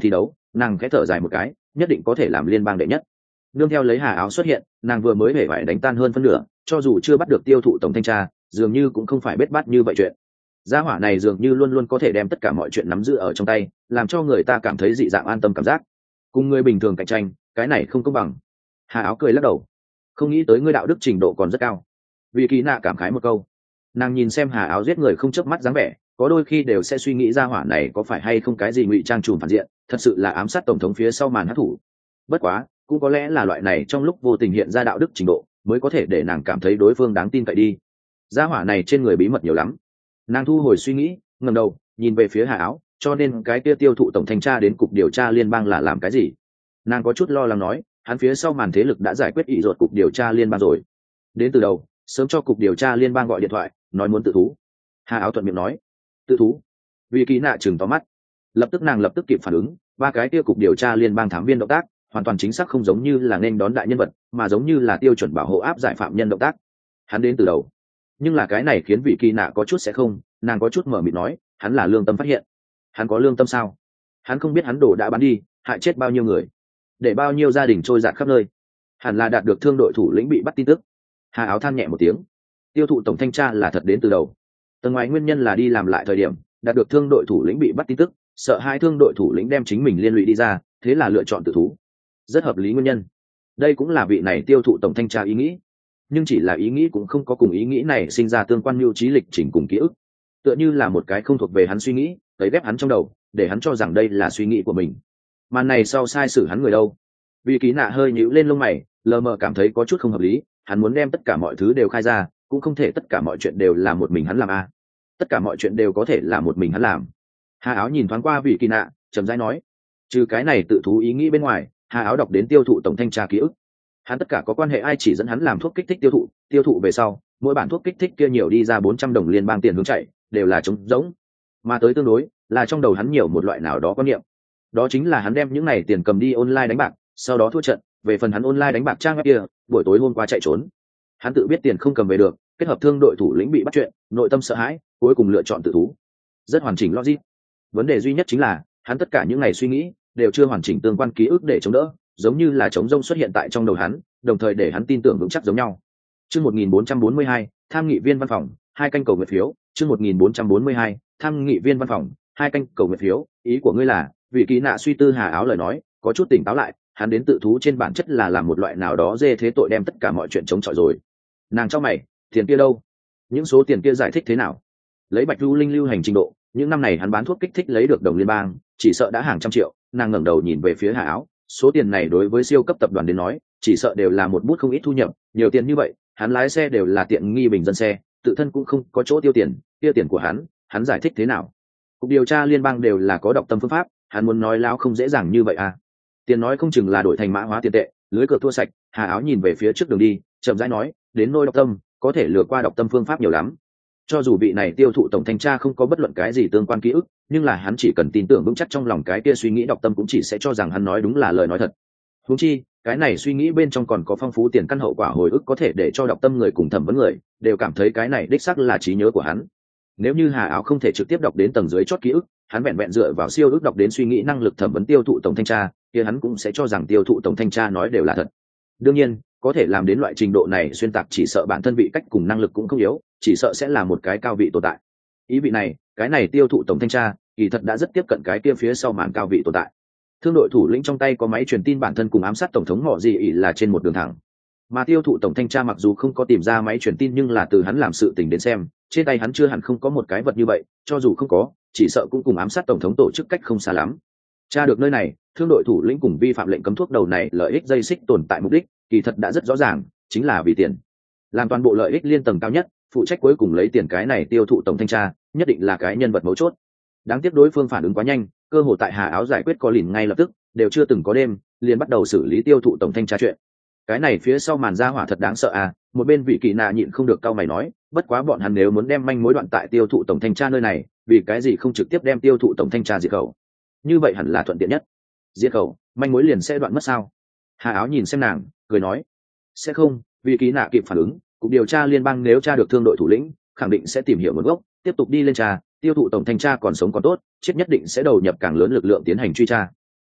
S1: nàng khẽ thở dài một cái, nhất định có thể làm liên bang đệ nhất. Nương theo lấy Hà Áo xuất hiện, nàng vừa mới hề phải đánh tan hơn phân nửa, cho dù chưa bắt được tiêu thụ tổng thanh tra, dường như cũng không phải bết bát như vậy chuyện. Gia hỏa này dường như luôn luôn có thể đem tất cả mọi chuyện nắm giữ ở trong tay, làm cho người ta cảm thấy dị dạng an tâm cảm giác. Cùng người bình thường cạnh tranh, cái này không công bằng. Hà Áo cười lắc đầu, không nghĩ tới ngươi đạo đức trình độ còn rất cao. Vì Kỳ Nạ cảm khái một câu. Nàng nhìn xem Hà Áo giết người không chớp mắt dáng vẻ, có đôi khi đều sẽ suy nghĩ gia hỏa này có phải hay không cái gì ngụy trang trùm phản diện, thật sự là ám sát tổng thống phía sau màn hắc thủ. Bất quá, cũng có lẽ là loại này trong lúc vô tình hiện ra đạo đức trình độ, mới có thể để nàng cảm thấy đối phương đáng tin cậy đi. Gia hỏa này trên người bí mật nhiều lắm. Nàng thu hồi suy nghĩ, ngẩng đầu nhìn về phía Hà Áo, cho nên cái kia tiêu thụ tổng thanh tra đến cục điều tra liên bang là làm cái gì? Nàng có chút lo lắng nói, hắn phía sau màn thế lực đã giải quyết ỷ ruột cục điều tra liên bang rồi. Đến từ đầu, sớm cho cục điều tra liên bang gọi điện thoại, nói muốn tự thú. Hà Áo thuận miệng nói, tự thú? Vì Kỳ Nạ chừng to mắt, lập tức nàng lập tức kịp phản ứng, ba cái kia cục điều tra liên bang thám viên động tác, hoàn toàn chính xác không giống như là nên đón đại nhân vật, mà giống như là tiêu chuẩn bảo hộ áp giải phạm nhân động tác. Hắn đến từ đầu, nhưng là cái này khiến Vị Kỳ Nạ có chút sẽ không, nàng có chút mở miệng nói, hắn là lương tâm phát hiện. Hắn có lương tâm sao? Hắn không biết hắn đổ đã bán đi, hại chết bao nhiêu người, để bao nhiêu gia đình trôi dạt khắp nơi. Hẳn là đạt được thương đội thủ lĩnh bị bắt tin tức. Hà Áo than nhẹ một tiếng, tiêu thụ tổng thanh tra là thật đến từ đầu. Tầng ngoài nguyên nhân là đi làm lại thời điểm, đạt được thương đội thủ lĩnh bị bắt tin tức, sợ hai thương đội thủ lĩnh đem chính mình liên lụy đi ra, thế là lựa chọn tự thú. Rất hợp lý nguyên nhân. Đây cũng là vị này tiêu thụ tổng thanh tra ý nghĩ, nhưng chỉ là ý nghĩ cũng không có cùng ý nghĩ này sinh ra tương quan mưu trí lịch trình cùng ký ức, tựa như là một cái không thuộc về hắn suy nghĩ, tới ghép hắn trong đầu, để hắn cho rằng đây là suy nghĩ của mình. Màn này sau sai xử hắn người đâu? Vì Kỳ Nạ hơi nhíu lên lông mày, lờ mờ cảm thấy có chút không hợp lý. Hắn muốn đem tất cả mọi thứ đều khai ra, cũng không thể tất cả mọi chuyện đều là một mình hắn làm a. Tất cả mọi chuyện đều có thể là một mình hắn làm. Hà Áo nhìn thoáng qua Vị Kỳ Nạ, chậm rãi nói, trừ cái này tự thú ý nghĩ bên ngoài, Hà Áo đọc đến tiêu thụ tổng thanh tra ký ức. Hắn tất cả có quan hệ ai chỉ dẫn hắn làm thuốc kích thích tiêu thụ, tiêu thụ về sau, mỗi bản thuốc kích thích kia nhiều đi ra bốn trăm đồng liên bang tiền hướng chạy, đều là trống rỗng. Mà tới tương đối, là trong đầu hắn nhiều một loại nào đó quan niệm. Đó chính là hắn đem những này tiền cầm đi online đánh bạc, sau đó thua trận, về phần hắn online đánh bạc trang web kia, buổi tối hôm qua chạy trốn. Hắn tự biết tiền không cầm về được, kết hợp thương đội thủ lĩnh bị bắt chuyện, nội tâm sợ hãi, cuối cùng lựa chọn tự thú. Rất hoàn chỉnh logic. Vấn đề duy nhất chính là, hắn tất cả những ngày suy nghĩ đều chưa hoàn chỉnh tương quan ký ức để chống đỡ, giống như là trống rông xuất hiện tại trong đầu hắn, đồng thời để hắn tin tưởng vững chắc giống nhau. Chương một nghìn bốn trăm bốn mươi hai, tham nghị viên văn phòng, hai canh cầu nguyện phiếu. Chương một nghìn bốn trăm bốn mươi hai, tham nghị viên văn phòng, hai canh cầu nguyện phiếu. Ý của ngươi là, Vị Kỳ Nạ suy tư Hà Áo lời nói, có chút tỉnh táo lại, hắn đến tự thú trên bản chất là làm một loại nào đó dê thế tội đem tất cả mọi chuyện chống chọi rồi. Nàng cho mày, tiền kia đâu? Những số tiền kia giải thích thế nào? Lấy Bạch Du Linh lưu hành trình độ, những năm này hắn bán thuốc kích thích lấy được đồng liên bang, chỉ sợ đã hàng trăm triệu. Nàng ngẩng đầu nhìn về phía Hà Áo, số tiền này đối với siêu cấp tập đoàn đến nói, chỉ sợ đều là một bút không ít thu nhập, nhiều tiền như vậy, hắn lái xe đều là tiện nghi bình dân xe, tự thân cũng không có chỗ tiêu tiền, tiêu tiền của hắn, hắn giải thích thế nào? Cục điều tra liên bang đều là có độc tâm phương pháp, hắn muốn nói láo không dễ dàng như vậy à? Tiền nói không chừng là đổi thành mã hóa tiền tệ, lưới cược thua sạch. Hà Áo nhìn về phía trước đường đi, chậm rãi nói, đến nôi độc tâm, có thể lừa qua độc tâm phương pháp nhiều lắm. Cho dù vị này tiêu thụ tổng thanh tra không có bất luận cái gì tương quan ký ức, nhưng là hắn chỉ cần tin tưởng vững chắc trong lòng cái kia suy nghĩ độc tâm cũng chỉ sẽ cho rằng hắn nói đúng là lời nói thật. Huống chi, cái này suy nghĩ bên trong còn có phong phú tiền căn hậu quả hồi ức có thể để cho độc tâm người cùng thẩm vấn người đều cảm thấy cái này đích xác là trí nhớ của hắn. Nếu như Hà Áo không thể trực tiếp đọc đến tầng dưới chót ký ức, hắn vẹn vẹn dựa vào siêu ức đọc đến suy nghĩ năng lực thẩm vấn tiêu thụ tổng thanh tra, kia hắn cũng sẽ cho rằng tiêu thụ tổng thanh tra nói đều là thật. Đương nhiên, có thể làm đến loại trình độ này xuyên tạc chỉ sợ bản thân vị cách cùng năng lực cũng không yếu, chỉ sợ sẽ là một cái cao vị tồn tại. Ý vị này, cái này tiêu thụ tổng thanh tra, kỳ thật đã rất tiếp cận cái kia phía sau màn cao vị tồn tại. Thương đội thủ lĩnh trong tay có máy truyền tin bản thân cùng ám sát tổng thống họ gì ỷ là trên một đường thẳng. Mà tiêu thụ tổng thanh tra mặc dù không có tìm ra máy truyền tin nhưng là từ hắn làm sự tình đến xem, trên tay hắn chưa hẳn không có một cái vật như vậy, cho dù không có, chỉ sợ cũng cùng ám sát tổng thống tổ chức cách không xa lắm. Tra được nơi này, thương đội thủ lĩnh cùng vi phạm lệnh cấm thuốc đầu này lợi ích dây xích tồn tại mục đích, kỳ thật đã rất rõ ràng, chính là vì tiền. Làm toàn bộ lợi ích liên tầng cao nhất, phụ trách cuối cùng lấy tiền cái này tiêu thụ tổng thanh tra, nhất định là cái nhân vật mấu chốt. Đáng tiếc đối phương phản ứng quá nhanh, cơ hội tại Hà Áo giải quyết có lìn ngay lập tức, đều chưa từng có đêm, liền bắt đầu xử lý tiêu thụ tổng thanh tra chuyện. Cái này phía sau màn ra hỏa thật đáng sợ à? Một bên Vị Kỳ Nạ nhịn không được cau mày nói, bất quá bọn hắn nếu muốn đem manh mối đoạn tại tiêu thụ tổng thanh tra nơi này, vì cái gì không trực tiếp đem tiêu thụ tổng thanh tra diệt khẩu? Như vậy hẳn là thuận tiện nhất. Diệt khẩu, manh mối liền sẽ đoạn mất sao? Hà Áo nhìn xem nàng, cười nói, sẽ không. Vị Kỳ Nạ kịp phản ứng, cục điều tra liên bang nếu tra được thương đội thủ lĩnh, khẳng định sẽ tìm hiểu nguồn gốc, tiếp tục đi lên tra. Tiêu thụ tổng thanh tra còn sống còn tốt, chết nhất định sẽ đầu nhập càng lớn lực lượng tiến hành truy tra.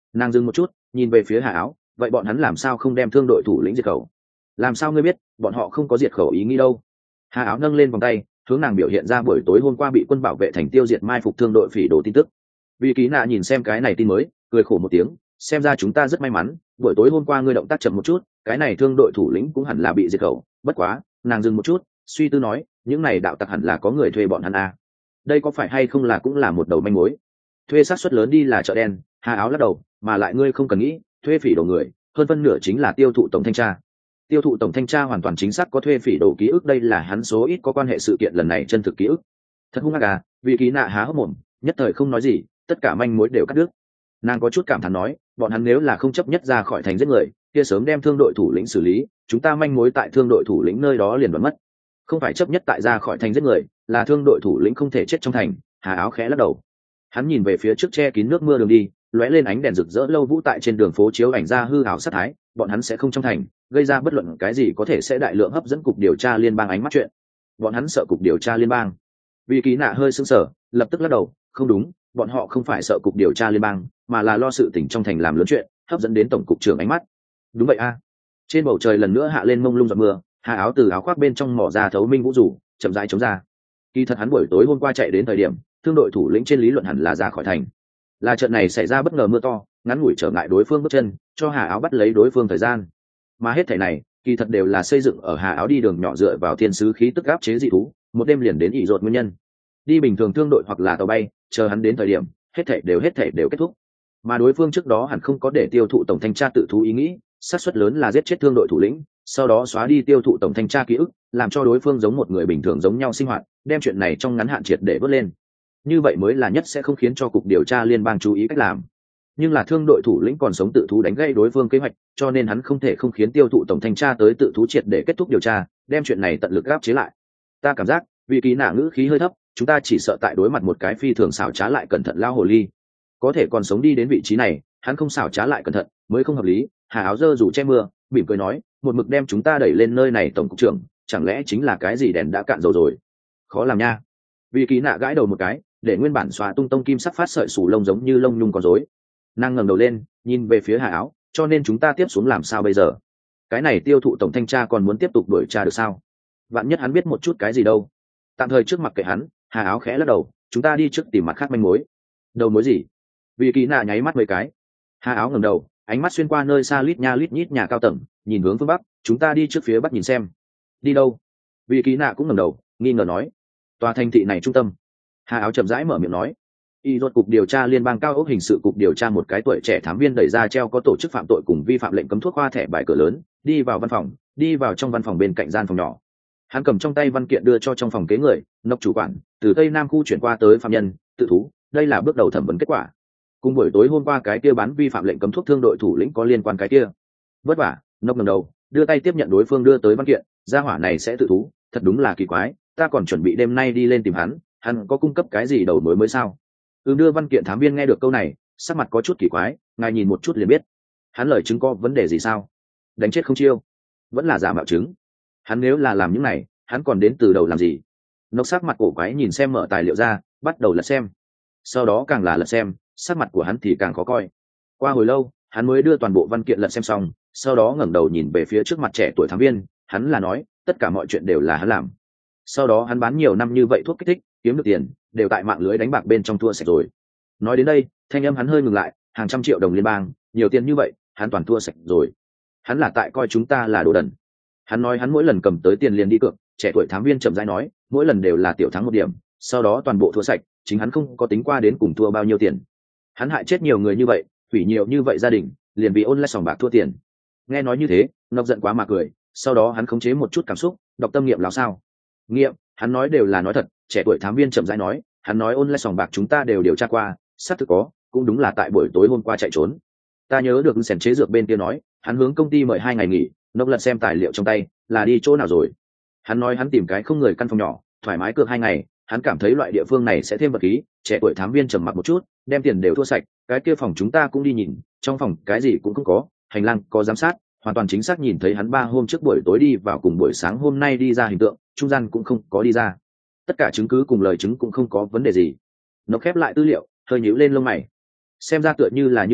S1: Nàng dừng một chút, nhìn về phía Hà Áo, vậy bọn hắn làm sao không đem thương đội thủ lĩnh diệt khẩu? Làm sao ngươi biết bọn họ không có diệt khẩu ý nghĩ đâu? Hà Áo nâng lên vòng tay, hướng nàng biểu hiện ra buổi tối hôm qua bị quân bảo vệ thành tiêu diệt mai phục thương đội phỉ đồ tin tức. Vì Ký Nạ nhìn xem cái này tin mới, cười khổ một tiếng, xem ra chúng ta rất may mắn, buổi tối hôm qua ngươi động tác chậm một chút, cái này thương đội thủ lĩnh cũng hẳn là bị diệt khẩu. Bất quá, nàng dừng một chút, suy tư nói, những này đạo tặc hẳn là có người thuê bọn hắn à. Đây có phải hay không là cũng là một đầu manh mối? Thuê sát suất lớn đi là chợ đen. Hà Áo lắc đầu, mà lại ngươi không cần nghĩ, thuê phỉ đồ người, hơn phân nửa chính là tiêu thụ tổng thanh tra. Tiêu thụ tổng thanh tra hoàn toàn chính xác có thuê phỉ đồ ký ức, đây là hắn số ít có quan hệ sự kiện lần này chân thực ký ức. Thật hung ác à? Vì Ký Nạ há hốc mồm, nhất thời không nói gì, tất cả manh mối đều cắt đứt. Nàng có chút cảm thán nói, bọn hắn nếu là không chấp nhất ra khỏi thành giết người, kia sớm đem thương đội thủ lĩnh xử lý, chúng ta manh mối tại thương đội thủ lĩnh nơi đó liền vẫn mất. Không phải chấp nhất tại ra khỏi thành giết người, là thương đội thủ lĩnh không thể chết trong thành. Hà Áo khẽ lắc đầu, hắn nhìn về phía trước che kín nước mưa đường đi, lóe lên ánh đèn rực rỡ lâu vũ tại trên đường phố chiếu ảnh ra hư ảo sát thái, bọn hắn sẽ không trong thành gây ra bất luận cái gì có thể sẽ đại lượng hấp dẫn cục điều tra liên bang ánh mắt chuyện. Bọn hắn sợ cục điều tra liên bang? Vì Ký Nạ hơi sững sờ, lập tức lắc đầu, không đúng, bọn họ không phải sợ cục điều tra liên bang, mà là lo sự tình trong thành làm lớn chuyện, hấp dẫn đến tổng cục trưởng ánh mắt. Đúng vậy a. Trên bầu trời lần nữa hạ lên mông lung giọt mưa, Hà Áo từ áo khoác bên trong mỏ ra thấu minh vũ rủ, chậm rãi chống ra. Kỳ thật hắn buổi tối hôm qua chạy đến thời điểm, thương đội thủ lĩnh trên lý luận hẳn là ra khỏi thành. Là trận này xảy ra bất ngờ mưa to, ngắn ngủi trở ngại đối phương bước chân, cho Hà Áo bắt lấy đối phương thời gian. Mà hết thảy này, kỳ thật đều là xây dựng ở Hà Áo đi đường nhỏ dựa vào thiên sứ khí tức áp chế dị thú, một đêm liền đến ỷ rột nguyên nhân. Đi bình thường thương đội hoặc là tàu bay, chờ hắn đến thời điểm, hết thảy đều hết thảy đều kết thúc. Mà đối phương trước đó hẳn không có để tiêu thụ tổng thanh tra tự thú ý nghĩ, xác suất lớn là giết chết thương đội thủ lĩnh, sau đó xóa đi tiêu thụ tổng thanh tra ký ức, làm cho đối phương giống một người bình thường giống nhau sinh hoạt, đem chuyện này trong ngắn hạn triệt để vớt lên. Như vậy mới là nhất sẽ không khiến cho cục điều tra liên bang chú ý cách làm. Nhưng là thương đội thủ lĩnh còn sống tự thú đánh gây đối phương kế hoạch, cho nên hắn không thể không khiến tiêu thụ tổng thanh tra tới tự thú triệt để kết thúc điều tra, đem chuyện này tận lực áp chế lại. Ta cảm giác, Vì Ký Nạ ngữ khí hơi thấp, chúng ta chỉ sợ tại đối mặt một cái phi thường xảo trá lại cẩn thận lao hồ ly. Có thể còn sống đi đến vị trí này, hắn không xảo trá lại cẩn thận, mới không hợp lý. Hà Áo dơ dù che mưa, mỉm cười nói, một mực đem chúng ta đẩy lên nơi này tổng cục trưởng, chẳng lẽ chính là cái gì đèn đã cạn dầu rồi? Khó làm nha. Vì Ký Nạ gãi đầu một cái, để nguyên bản xóa tung tông kim sắc phát sợi sủ lông giống như lông nhung con rối. Nàng ngẩng đầu lên, nhìn về phía Hà Áo, cho nên chúng ta tiếp xuống làm sao bây giờ? Cái này tiêu thụ tổng thanh tra còn muốn tiếp tục đuổi tra được sao? Vạn nhất hắn biết một chút cái gì đâu? Tạm thời trước mặt kệ hắn. Hà Áo khẽ lắc đầu, chúng ta đi trước tìm mặt khác manh mối. Đầu mối gì? Vì Ký Nạ nháy mắt mấy cái. Hà Áo ngẩng đầu, ánh mắt xuyên qua nơi xa lít nha lít nhít nhà cao tầng, nhìn hướng phương bắc, chúng ta đi trước phía bắc nhìn xem. Đi đâu? Vì Ký Nạ cũng ngẩng đầu, nghi ngờ nói, tòa thành thị này trung tâm. Hà Áo chậm rãi mở miệng nói, y rốt cục điều tra liên bang cao ốc hình sự cục điều tra một cái tuổi trẻ thám viên đẩy ra treo có tổ chức phạm tội cùng vi phạm lệnh cấm thuốc khoa thẻ bài cửa lớn, đi vào văn phòng, đi vào trong văn phòng bên cạnh gian phòng nhỏ. Hắn cầm trong tay văn kiện đưa cho trong phòng kế người, nộc chủ quản, từ tây nam khu chuyển qua tới phạm nhân, tự thú, đây là bước đầu thẩm vấn kết quả. Cùng buổi tối hôm qua cái kia bán vi phạm lệnh cấm thuốc thương đội thủ lĩnh có liên quan cái kia. Vất vả, nộc ngẩng đầu, đưa tay tiếp nhận đối phương đưa tới văn kiện, gia hỏa này sẽ tự thú, thật đúng là kỳ quái, ta còn chuẩn bị đêm nay đi lên tìm hắn, hắn có cung cấp cái gì đầu mối mới sao? Ừ, đưa văn kiện thám viên nghe được câu này, sắc mặt có chút kỳ quái, ngài nhìn một chút liền biết. Hắn lời chứng có vấn đề gì sao? Đánh chết không chiêu, vẫn là giả mạo chứng. Hắn nếu là làm những này, hắn còn đến từ đầu làm gì? Nộc sắc mặt cổ quái nhìn xem mở tài liệu ra, bắt đầu lật xem. Sau đó càng là lật xem, sắc mặt của hắn thì càng khó coi. Qua hồi lâu, hắn mới đưa toàn bộ văn kiện lật xem xong, sau đó ngẩng đầu nhìn về phía trước mặt trẻ tuổi thám viên, hắn là nói, tất cả mọi chuyện đều là hắn làm. Sau đó hắn bán nhiều năm như vậy thuốc kích thích, kiếm được tiền, đều tại mạng lưới đánh bạc bên trong thua sạch rồi. Nói đến đây, thanh âm hắn hơi ngừng lại, hàng trăm triệu đồng liên bang, nhiều tiền như vậy, hắn toàn thua sạch rồi. Hắn là tại coi chúng ta là đồ đần. Hắn nói hắn mỗi lần cầm tới tiền liền đi cược, trẻ tuổi thám viên chậm rãi nói, mỗi lần đều là tiểu thắng một điểm, sau đó toàn bộ thua sạch, chính hắn không có tính qua đến cùng thua bao nhiêu tiền. Hắn hại chết nhiều người như vậy, hủy nhiều như vậy gia đình, liền vì ôn lại sòng bạc thua tiền. Nghe nói như thế, Ngọc giận quá mà cười, sau đó hắn khống chế một chút cảm xúc, đọc tâm nghiệm lão sao? Nghiệm, hắn nói đều là nói thật. Trẻ tuổi thám viên chậm rãi nói, hắn nói ôn lại sòng bạc chúng ta đều điều tra qua, xác thực có, cũng đúng là tại buổi tối hôm qua chạy trốn. Ta nhớ được sèn chế dược bên kia nói, hắn hướng công ty mời hai ngày nghỉ, Nông lật xem tài liệu trong tay, là đi chỗ nào rồi? Hắn nói hắn tìm cái không người căn phòng nhỏ, thoải mái cược hai ngày, hắn cảm thấy loại địa phương này sẽ thêm vật khí. Trẻ tuổi thám viên trầm mặc một chút, đem tiền đều thua sạch, cái kia phòng chúng ta cũng đi nhìn, trong phòng cái gì cũng không có, hành lang có giám sát, hoàn toàn chính xác nhìn thấy hắn ba hôm trước buổi tối đi vào cùng buổi sáng hôm nay đi ra hình tượng, trung gian cũng không có đi ra. Tất cả chứng cứ cùng lời chứng cũng không có vấn đề gì. Nó khép lại tư liệu, hơi nhíu lên lông mày. Xem ra tựa như là như vậy,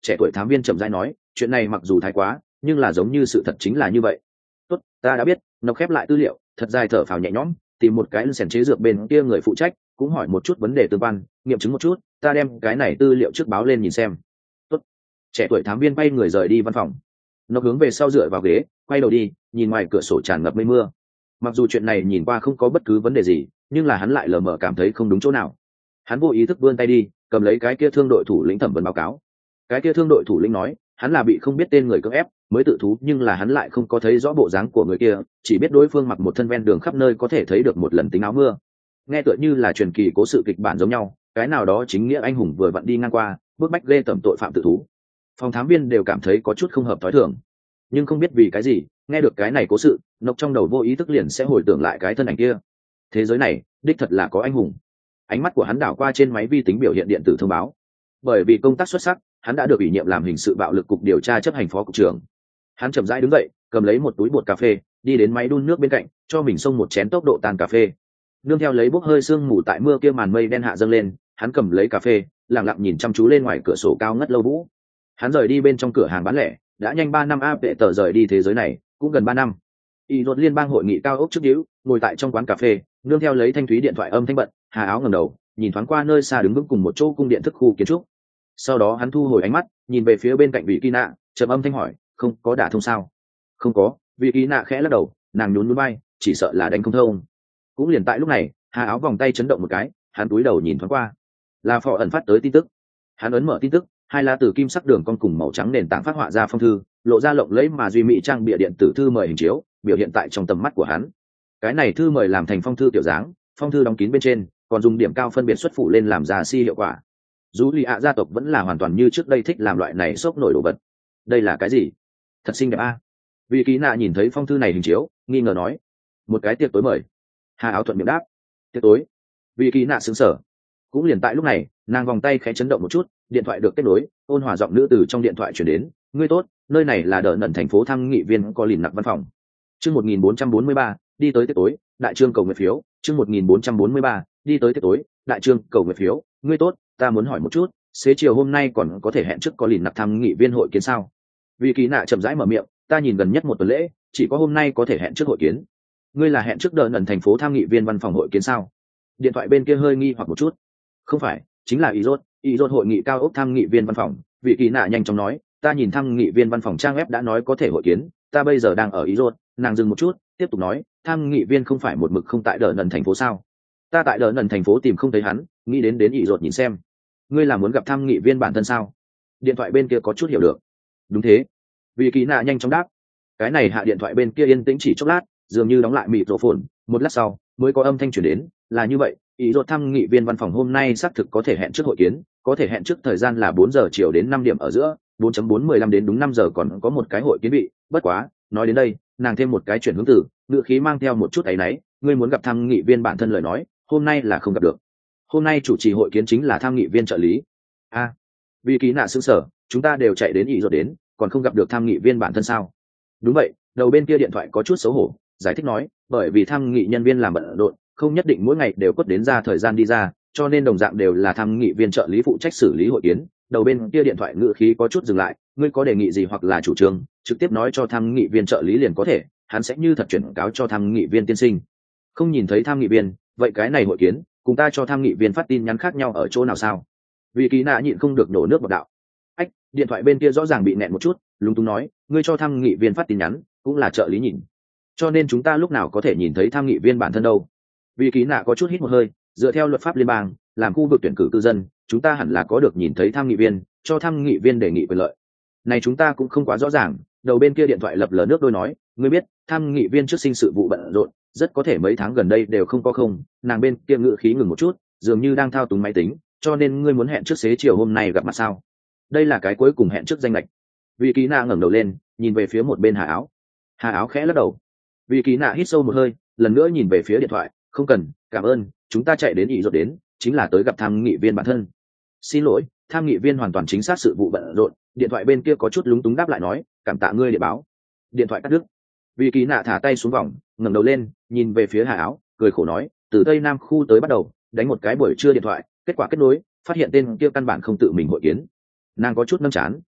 S1: trẻ tuổi thám viên chậm rãi nói, chuyện này mặc dù thái quá nhưng là giống như sự thật chính là như vậy. Tốt, ta đã biết. Nó khép lại tư liệu, thật dài thở phào nhẹ nhõm, tìm một cái sẻn chế dược bên kia người phụ trách, cũng hỏi một chút vấn đề tương quan, nghiệm chứng một chút, ta đem cái này tư liệu trước báo lên nhìn xem. Tốt. Trẻ tuổi thám viên bay người rời đi văn phòng. Nó hướng về sau dựa vào ghế, quay đầu đi, nhìn ngoài cửa sổ tràn ngập mây mưa. Mặc dù chuyện này nhìn qua không có bất cứ vấn đề gì, nhưng là hắn lại lờ mờ cảm thấy không đúng chỗ nào. Hắn vô ý thức vươn tay đi, cầm lấy cái kia thương đội thủ lĩnh thẩm vấn báo cáo. Cái kia thương đội thủ lĩnh nói, hắn là bị không biết tên người cưỡng ép mới tự thú, nhưng là hắn lại không có thấy rõ bộ dáng của người kia, chỉ biết đối phương mặc một thân ven đường khắp nơi có thể thấy được một lần tính áo mưa. Nghe tựa như là truyền kỳ cố sự kịch bản giống nhau, cái nào đó chính nghĩa anh hùng vừa vặn đi ngang qua, bước bách ghê tởm tội phạm tự thú. Phòng thám viên đều cảm thấy có chút không hợp thói thường, nhưng không biết vì cái gì, nghe được cái này cố sự, nộc trong đầu vô ý thức liền sẽ hồi tưởng lại cái thân ảnh kia. Thế giới này đích thật là có anh hùng. Ánh mắt của hắn đảo qua trên máy vi tính biểu hiện điện tử thông báo. Bởi vì công tác xuất sắc, hắn đã được ủy nhiệm làm hình sự bạo lực cục điều tra chấp hành phó cục trưởng. Hắn chậm rãi đứng dậy, cầm lấy một túi bột cà phê, đi đến máy đun nước bên cạnh, cho mình xông một chén tốc độ tan cà phê. Nương theo lấy bốc hơi sương mù tại mưa kia màn mây đen hạ dâng lên, hắn cầm lấy cà phê, lặng lặng nhìn chăm chú lên ngoài cửa sổ cao ngất lâu vũ. Hắn rời đi bên trong cửa hàng bán lẻ, đã nhanh ba năm a vệ tờ rời đi thế giới này, cũng gần ba năm. Y luật liên bang hội nghị cao ốc trước điếu, ngồi tại trong quán cà phê, nương theo lấy thanh thúy điện thoại âm thanh bận, Hà Áo ngẩng đầu, nhìn thoáng qua nơi xa đứng vững cùng một chỗ cung điện thức khu kiến trúc. Sau đó hắn thu hồi ánh mắt, nhìn về phía bên cạnh vị kỳ nạ, trầm âm thanh hỏi, không có đả thông sao? Không có. Vị kỳ nạ khẽ lắc đầu, nàng nhún nhún vai, chỉ sợ là đánh không thông. Cũng liền tại lúc này, Hà Áo vòng tay chấn động một cái, hắn cúi đầu nhìn thoáng qua, là phò ẩn phát tới tin tức. Hắn ấn mở tin tức, hai lá từ kim sắc đường con cùng màu trắng nền tảng phát họa ra phong thư, lộ ra lộng lẫy mà duy mỹ trang bìa điện tử thư mời hình chiếu, biểu hiện tại trong tầm mắt của hắn. Cái này thư mời làm thành phong thư tiểu dáng, phong thư đóng kín bên trên, còn dùng điểm cao phân biệt xuất phủ lên làm ra si hiệu quả. Dù lì ạ gia tộc vẫn là hoàn toàn như trước đây thích làm loại này sốc nổi đồ vật. Đây là cái gì? Thật xinh đẹp a. Vị ký nạ nhìn thấy phong thư này hình chiếu, nghi ngờ nói, một cái tiệc tối mời. Hà Áo thuận miệng đáp, tiệc tối. Vị ký nạ sững sờ. Cũng liền tại lúc này, nàng vòng tay khẽ chấn động một chút, điện thoại được kết nối, ôn hòa giọng nữ từ trong điện thoại truyền đến, ngươi tốt, nơi này là đờ nần thành phố thăng nghị viên có lìn nặc văn phòng. Chương một nghìn bốn trăm bốn mươi ba, đi tới tiệc tối, đại trương cầu nguyện phiếu. Chương một nghìn bốn trăm bốn mươi ba, đi tới tiệc tối, đại trương cầu nguyện phiếu. Ngươi tốt, ta muốn hỏi một chút, xế chiều hôm nay còn có thể hẹn trước có lìn nặc thăng nghị viên hội kiến sao? Vì kỳ nạ chậm rãi mở miệng, ta nhìn gần nhất một tuần lễ, chỉ có hôm nay có thể hẹn trước hội kiến. Ngươi là hẹn trước đờ nần thành phố thăng nghị viên văn phòng hội kiến sao? Điện thoại bên kia hơi nghi hoặc một chút. Không phải, chính là ý rốt, ý rốt hội nghị cao ốc thăng nghị viên văn phòng. Vị kỳ nạ nhanh chóng nói, ta nhìn thăng nghị viên văn phòng trang web đã nói có thể hội kiến, ta bây giờ đang ở ý rốt. Nàng dừng một chút, tiếp tục nói, thăng nghị viên không phải một mực không tại đờ nần thành phố sao? Ta tại đờ nần thành phố tìm không thấy hắn, nghĩ đến đến ý rốt nhìn xem. Ngươi là muốn gặp thăng nghị viên bản thân sao? Điện thoại bên kia có chút hiểu được. Đúng thế. Vị kỳ nạ nhanh chóng đáp. Cái này hạ điện thoại bên kia yên tĩnh chỉ chốc lát, dường như đóng lại mịt rộ phồn, một lát sau mới có âm thanh chuyển đến, là như vậy, ý rốt thăng nghị viên văn phòng hôm nay xác thực có thể hẹn trước hội kiến, có thể hẹn trước thời gian là bốn giờ chiều đến năm điểm ở giữa, bốn chấm bốn mười lăm đến đúng năm giờ còn có một cái hội kiến bị, bất quá, nói đến đây, nàng thêm một cái chuyển hướng từ, ngữ khí mang theo một chút ấy nấy, ngươi muốn gặp thăng nghị viên bản thân lời nói, hôm nay là không gặp được. Hôm nay chủ trì hội kiến chính là thăng nghị viên trợ lý. A, à, vì ký nạ sững sở, chúng ta đều chạy đến ý rốt đến, còn không gặp được thăng nghị viên bản thân sao? Đúng vậy, đầu bên kia điện thoại có chút xấu hổ, giải thích nói, bởi vì thăng nghị nhân viên làm bận rộn, không nhất định mỗi ngày đều quất đến ra thời gian đi ra, cho nên đồng dạng đều là thăng nghị viên trợ lý phụ trách xử lý hội kiến. Đầu bên kia điện thoại ngữ khí có chút dừng lại, ngươi có đề nghị gì hoặc là chủ trương, trực tiếp nói cho thăng nghị viên trợ lý liền có thể, hắn sẽ như thật chuyển cáo cho thăng nghị viên tiên sinh. Không nhìn thấy thăng nghị viên, vậy cái này hội kiến, cùng ta cho thăng nghị viên phát tin nhắn khác nhau ở chỗ nào sao? Vì kỳ nạ nhịn không được nổ nước bọt đạo. Ách, điện thoại bên kia rõ ràng bị nẹt một chút, lúng túng nói, ngươi cho thăng nghị viên phát tin nhắn, cũng là trợ lý nhìn. Cho nên chúng ta lúc nào có thể nhìn thấy thăng nghị viên bản thân đâu? Vì kỳ nạ có chút hít một hơi, dựa theo luật pháp liên bang, làm khu vực tuyển cử cư dân, chúng ta hẳn là có được nhìn thấy thăng nghị viên, cho thăng nghị viên đề nghị quyền lợi. Này chúng ta cũng không quá rõ ràng. Đầu bên kia điện thoại lập lờ nước đôi nói, ngươi biết, thăng nghị viên trước sinh sự vụ bận rộn, rất có thể mấy tháng gần đây đều không có không. Nàng bên kia ngữ khí ngừng một chút, dường như đang thao túng máy tính, cho nên ngươi muốn hẹn trước xế chiều hôm nay gặp mặt sao? Đây là cái cuối cùng hẹn trước danh lệch. Vì kỳ nạ ngẩng đầu lên, nhìn về phía một bên Hà Áo. Hà Áo khẽ lắc đầu. Vì kỳ nạ hít sâu một hơi, lần nữa nhìn về phía điện thoại, không cần, cảm ơn, chúng ta chạy đến ý rốt đến, chính là tới gặp tham nghị viên bản thân. Xin lỗi, tham nghị viên hoàn toàn chính xác sự vụ bận rộn. Điện thoại bên kia có chút lúng túng đáp lại nói, cảm tạ ngươi để báo. Điện thoại cắt đứt. Vì kỳ nạ thả tay xuống vòng, ngẩng đầu lên, nhìn về phía Hà Áo, cười khổ nói, từ tây nam khu tới bắt đầu, đánh một cái buổi trưa điện thoại, kết quả kết nối, phát hiện tên kia căn bản không tự mình hội kiến. Nàng có chút nâng chán,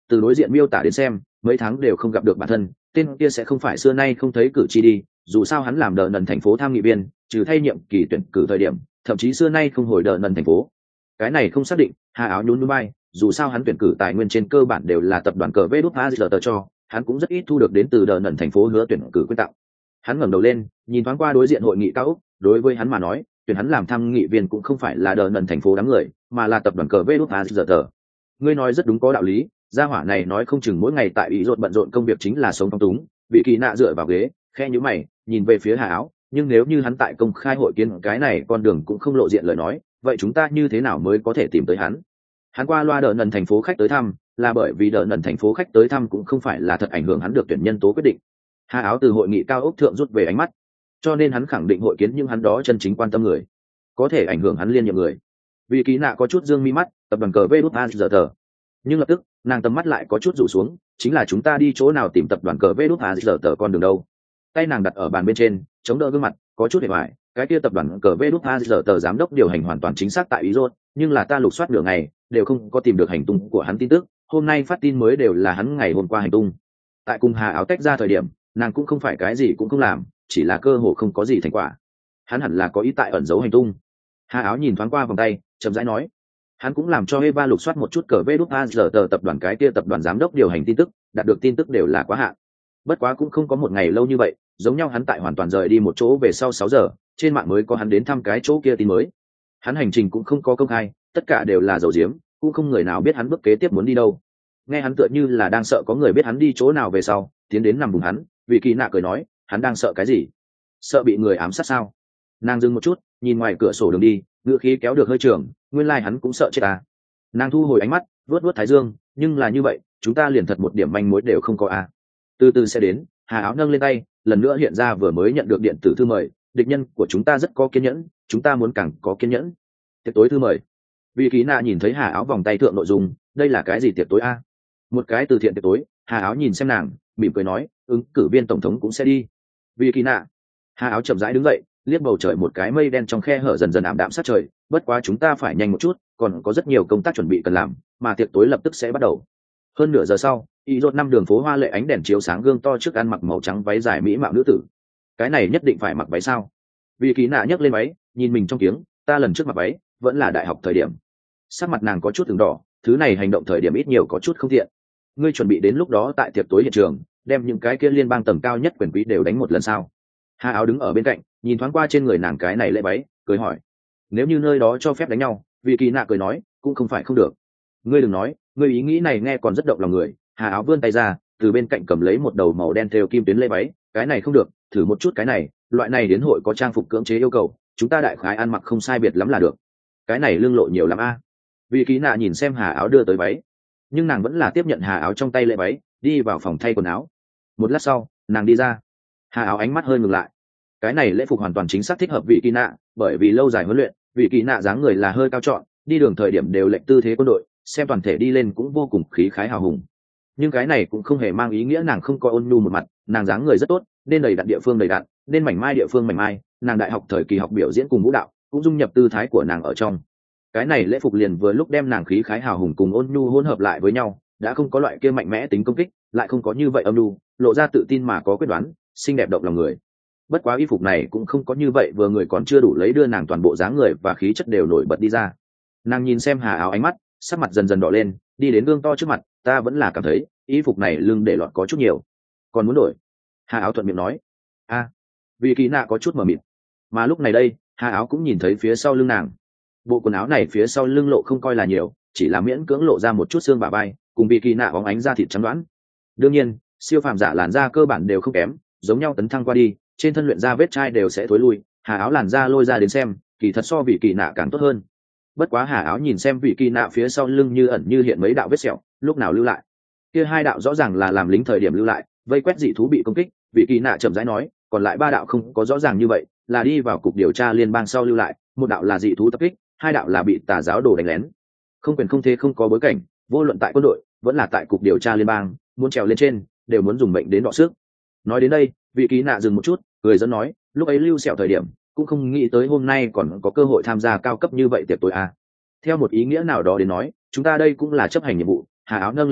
S1: từ đối diện miêu tả đến xem mấy tháng đều không gặp được bản thân, tên kia sẽ không phải xưa nay không thấy cử tri đi, dù sao hắn làm đờ nần thành phố tham nghị viên trừ thay nhiệm kỳ tuyển cử thời điểm thậm chí xưa nay không hồi đờ nần thành phố. Cái này không xác định. Hà Áo nhún nhún vai, dù sao hắn tuyển cử tài nguyên trên cơ bản đều là tập đoàn cờ vê đút a giờ tờ cho, hắn cũng rất ít thu được đến từ đờ nần thành phố hứa tuyển cử quyên tặng. Hắn ngẩng đầu lên nhìn thoáng qua đối diện hội nghị cao ốc, đối với hắn mà nói tuyển hắn làm tham nghị viên cũng không phải là đờ nần thành phố đám người, mà là tập đoàn cờ vê đút a giờ tờ. Ngươi nói rất đúng, có đạo lý. Gia hỏa này nói không chừng mỗi ngày tại ý rột bận rộn công việc chính là sống phong túng. Vị Kỳ Nạ dựa vào ghế khe nhíu mày nhìn về phía Hà Áo, nhưng nếu như hắn tại công khai hội kiến cái này con đường cũng không lộ diện lời nói, vậy chúng ta như thế nào mới có thể tìm tới hắn? Hắn qua loa đờ nần thành phố khách tới thăm là bởi vì đờ nần thành phố khách tới thăm cũng không phải là thật ảnh hưởng hắn được tuyển nhân tố quyết định. Hà Áo từ hội nghị cao ốc thượng rút về ánh mắt, cho nên hắn khẳng định hội kiến nhưng hắn đó chân chính quan tâm người, có thể ảnh hưởng hắn liên nhiệm người. Vị Kỳ Nạ có chút dương mi mắt, tập đoàn cờ vê đút a giờ tờ, nhưng lập tức nàng tầm mắt lại có chút rủ xuống, chính là chúng ta đi chỗ nào tìm tập đoàn cờ vê đút a giờ tờ con đường đâu? Tay nàng đặt ở bàn bên trên chống đỡ gương mặt có chút hề hoài, cái kia tập đoàn cờ vê đút a giờ tờ giám đốc điều hành hoàn toàn chính xác tại ý rốt, nhưng là ta lục soát nửa ngày đều không có tìm được hành tung của hắn tin tức, hôm nay phát tin mới đều là hắn ngày hôm qua hành tung. Tại cùng Hà Áo tách ra thời điểm nàng cũng không phải cái gì cũng không làm, chỉ là cơ hội không có gì thành quả. Hắn hẳn là có ý tại ẩn giấu hành tung. Hà Áo nhìn thoáng qua vòng tay chậm rãi nói, hắn cũng làm cho Eva lục soát một chút cờ vê đút a giờ tờ tập đoàn cái kia tập đoàn giám đốc điều hành tin tức, đạt được tin tức đều là quá hạn. Bất quá cũng không có một ngày lâu như vậy, giống nhau hắn tại hoàn toàn rời đi một chỗ về sau sáu giờ trên mạng mới có hắn đến thăm cái chỗ kia tin mới. Hắn hành trình cũng không có công khai, tất cả đều là dầu diếm, cũng không người nào biết hắn bước kế tiếp muốn đi đâu. Nghe hắn tựa như là đang sợ có người biết hắn đi chỗ nào về sau tiến đến nằm vùng hắn. Vị Kỳ Nạ cười nói, hắn đang sợ cái gì? Sợ bị người ám sát sao? Nàng dừng một chút nhìn ngoài cửa sổ đường đi, ngựa khí kéo được hơi trường, nguyên lai like hắn cũng sợ chết à? Nàng thu hồi ánh mắt vuốt vuốt thái dương, nhưng là như vậy chúng ta liền thật một điểm manh mối đều không có à? Từ từ sẽ đến. Hà Áo nâng lên tay lần nữa hiện ra vừa mới nhận được điện tử thư mời, địch nhân của chúng ta rất có kiên nhẫn, chúng ta muốn càng có kiên nhẫn. Tiệc tối thư mời. Vị Kỳ Nạ nhìn thấy Hà Áo vòng tay thượng nội dung, đây là cái gì tiệc tối a? Một cái từ thiện tiệc tối. Hà Áo nhìn xem nàng mỉm cười nói, ứng cử viên tổng thống cũng sẽ đi. Vị Kỳ Nạ. Hà Áo chậm rãi đứng dậy liếc bầu trời, một cái mây đen trong khe hở dần dần ảm đạm sát trời, bất quá chúng ta phải nhanh một chút, còn có rất nhiều công tác chuẩn bị cần làm, mà tiệc tối lập tức sẽ bắt đầu. Hơn nửa giờ sau, ý rốt năm đường phố hoa lệ ánh đèn chiếu sáng gương to trước ăn mặc màu trắng váy dài mỹ mạo nữ tử. Cái này nhất định phải mặc váy sao? Vị Kỳ Nạ nhấc lên váy nhìn mình trong kiếng, ta lần trước mặc váy vẫn là đại học thời điểm. Sắc mặt nàng có chút từng đỏ, thứ này hành động thời điểm ít nhiều có chút không thiện. Ngươi chuẩn bị đến lúc đó tại tiệc tối hiện trường đem những cái kia liên bang tầng cao nhất quyền quý đều đánh một lần sao? Hà Áo đứng ở bên cạnh nhìn thoáng qua trên người nàng cái này lễ váy cười hỏi, nếu như nơi đó cho phép đánh nhau. Vị Kỳ Nạ cười nói, cũng không phải không được. Ngươi đừng nói, ngươi ý nghĩ này nghe còn rất động lòng người. Hà Áo vươn tay ra từ bên cạnh cầm lấy một đầu màu đen thêu kim tuyến lễ váy, cái này không được, thử một chút cái này, loại này đến hội có trang phục cưỡng chế yêu cầu, chúng ta đại khái ăn mặc không sai biệt lắm là được. Cái này lưng lộ nhiều lắm a. À. Vị Kỳ Nạ nhìn xem Hà Áo đưa tới váy, nhưng nàng vẫn là tiếp nhận Hà Áo trong tay lễ váy, đi vào phòng thay quần áo. Một lát sau nàng đi ra. Hà Áo ánh mắt hơi ngừng lại, cái này lễ phục hoàn toàn chính xác thích hợp Vị Kỳ Nạ, bởi vì lâu dài huấn luyện, Vị Kỳ Nạ dáng người là hơi cao trọn, đi đường thời điểm đều lệnh tư thế quân đội, xem toàn thể đi lên cũng vô cùng khí khái hào hùng. Nhưng cái này cũng không hề mang ý nghĩa nàng không có ôn nhu một mặt, nàng dáng người rất tốt, nên đầy đặn địa phương đầy đặn, nên mảnh mai địa phương mảnh mai, nàng đại học thời kỳ học biểu diễn cùng vũ đạo cũng dung nhập tư thái của nàng ở trong. Cái này lễ phục liền vừa lúc đem nàng khí khái hào hùng cùng ôn nhu hỗn hợp lại với nhau, đã không có loại kia mạnh mẽ tính công kích, lại không có như vậy âm nhu, lộ ra tự tin mà có quyết đoán, xinh đẹp động lòng người. Bất quá y phục này cũng không có như vậy, vừa người còn chưa đủ lấy đưa nàng toàn bộ dáng người và khí chất đều nổi bật đi ra. Nàng nhìn xem Hà Áo ánh mắt sắc mặt dần dần đỏ lên, đi đến gương to trước mặt, ta vẫn là cảm thấy y phục này lưng để lọt có chút nhiều, còn muốn đổi. Hà Áo thuận miệng nói. A. À, Vị Kỳ Nạ có chút mờ mịt, mà lúc này đây Hà Áo cũng nhìn thấy phía sau lưng nàng, bộ quần áo này phía sau lưng lộ không coi là nhiều, chỉ là miễn cưỡng lộ ra một chút xương bả vai cùng Vị Kỳ Nạ bóng ánh da thịt trắng đoán. Đương nhiên siêu phàm giả làn da cơ bản đều không kém, giống nhau tấn thăng qua đi trên thân luyện da vết chai đều sẽ thối lui. Hà Áo làn da lôi ra đến xem kỳ thật so Vị Kỳ Nạ càng tốt hơn. Bất quá Hà Áo nhìn xem Vị Kỳ Nạ phía sau lưng như ẩn như hiện mấy đạo vết sẹo, lúc nào lưu lại? Kia hai đạo rõ ràng là làm lính thời điểm lưu lại, vây quét dị thú bị công kích. Vị Kỳ Nạ chậm rãi nói, còn lại ba đạo không có rõ ràng như vậy, là đi vào cục điều tra liên bang sau lưu lại, một đạo là dị thú tập kích, hai đạo là bị tà giáo đồ đánh lén. Không quyền không thế không có bối cảnh, vô luận tại quân đội vẫn là tại cục điều tra liên bang, muốn trèo lên trên đều muốn dùng mệnh đến đọ sức. Nói đến đây Vị Kỳ Nạ dừng một chút, cười dẫn nói, lúc ấy lưu sẹo thời điểm cũng không nghĩ tới hôm nay còn có cơ hội tham gia cao cấp như vậy tiệc tối à. Theo một ý nghĩa nào đó đến nói, chúng ta đây cũng là chấp hành nhiệm vụ. Hà Áo nâng lên tay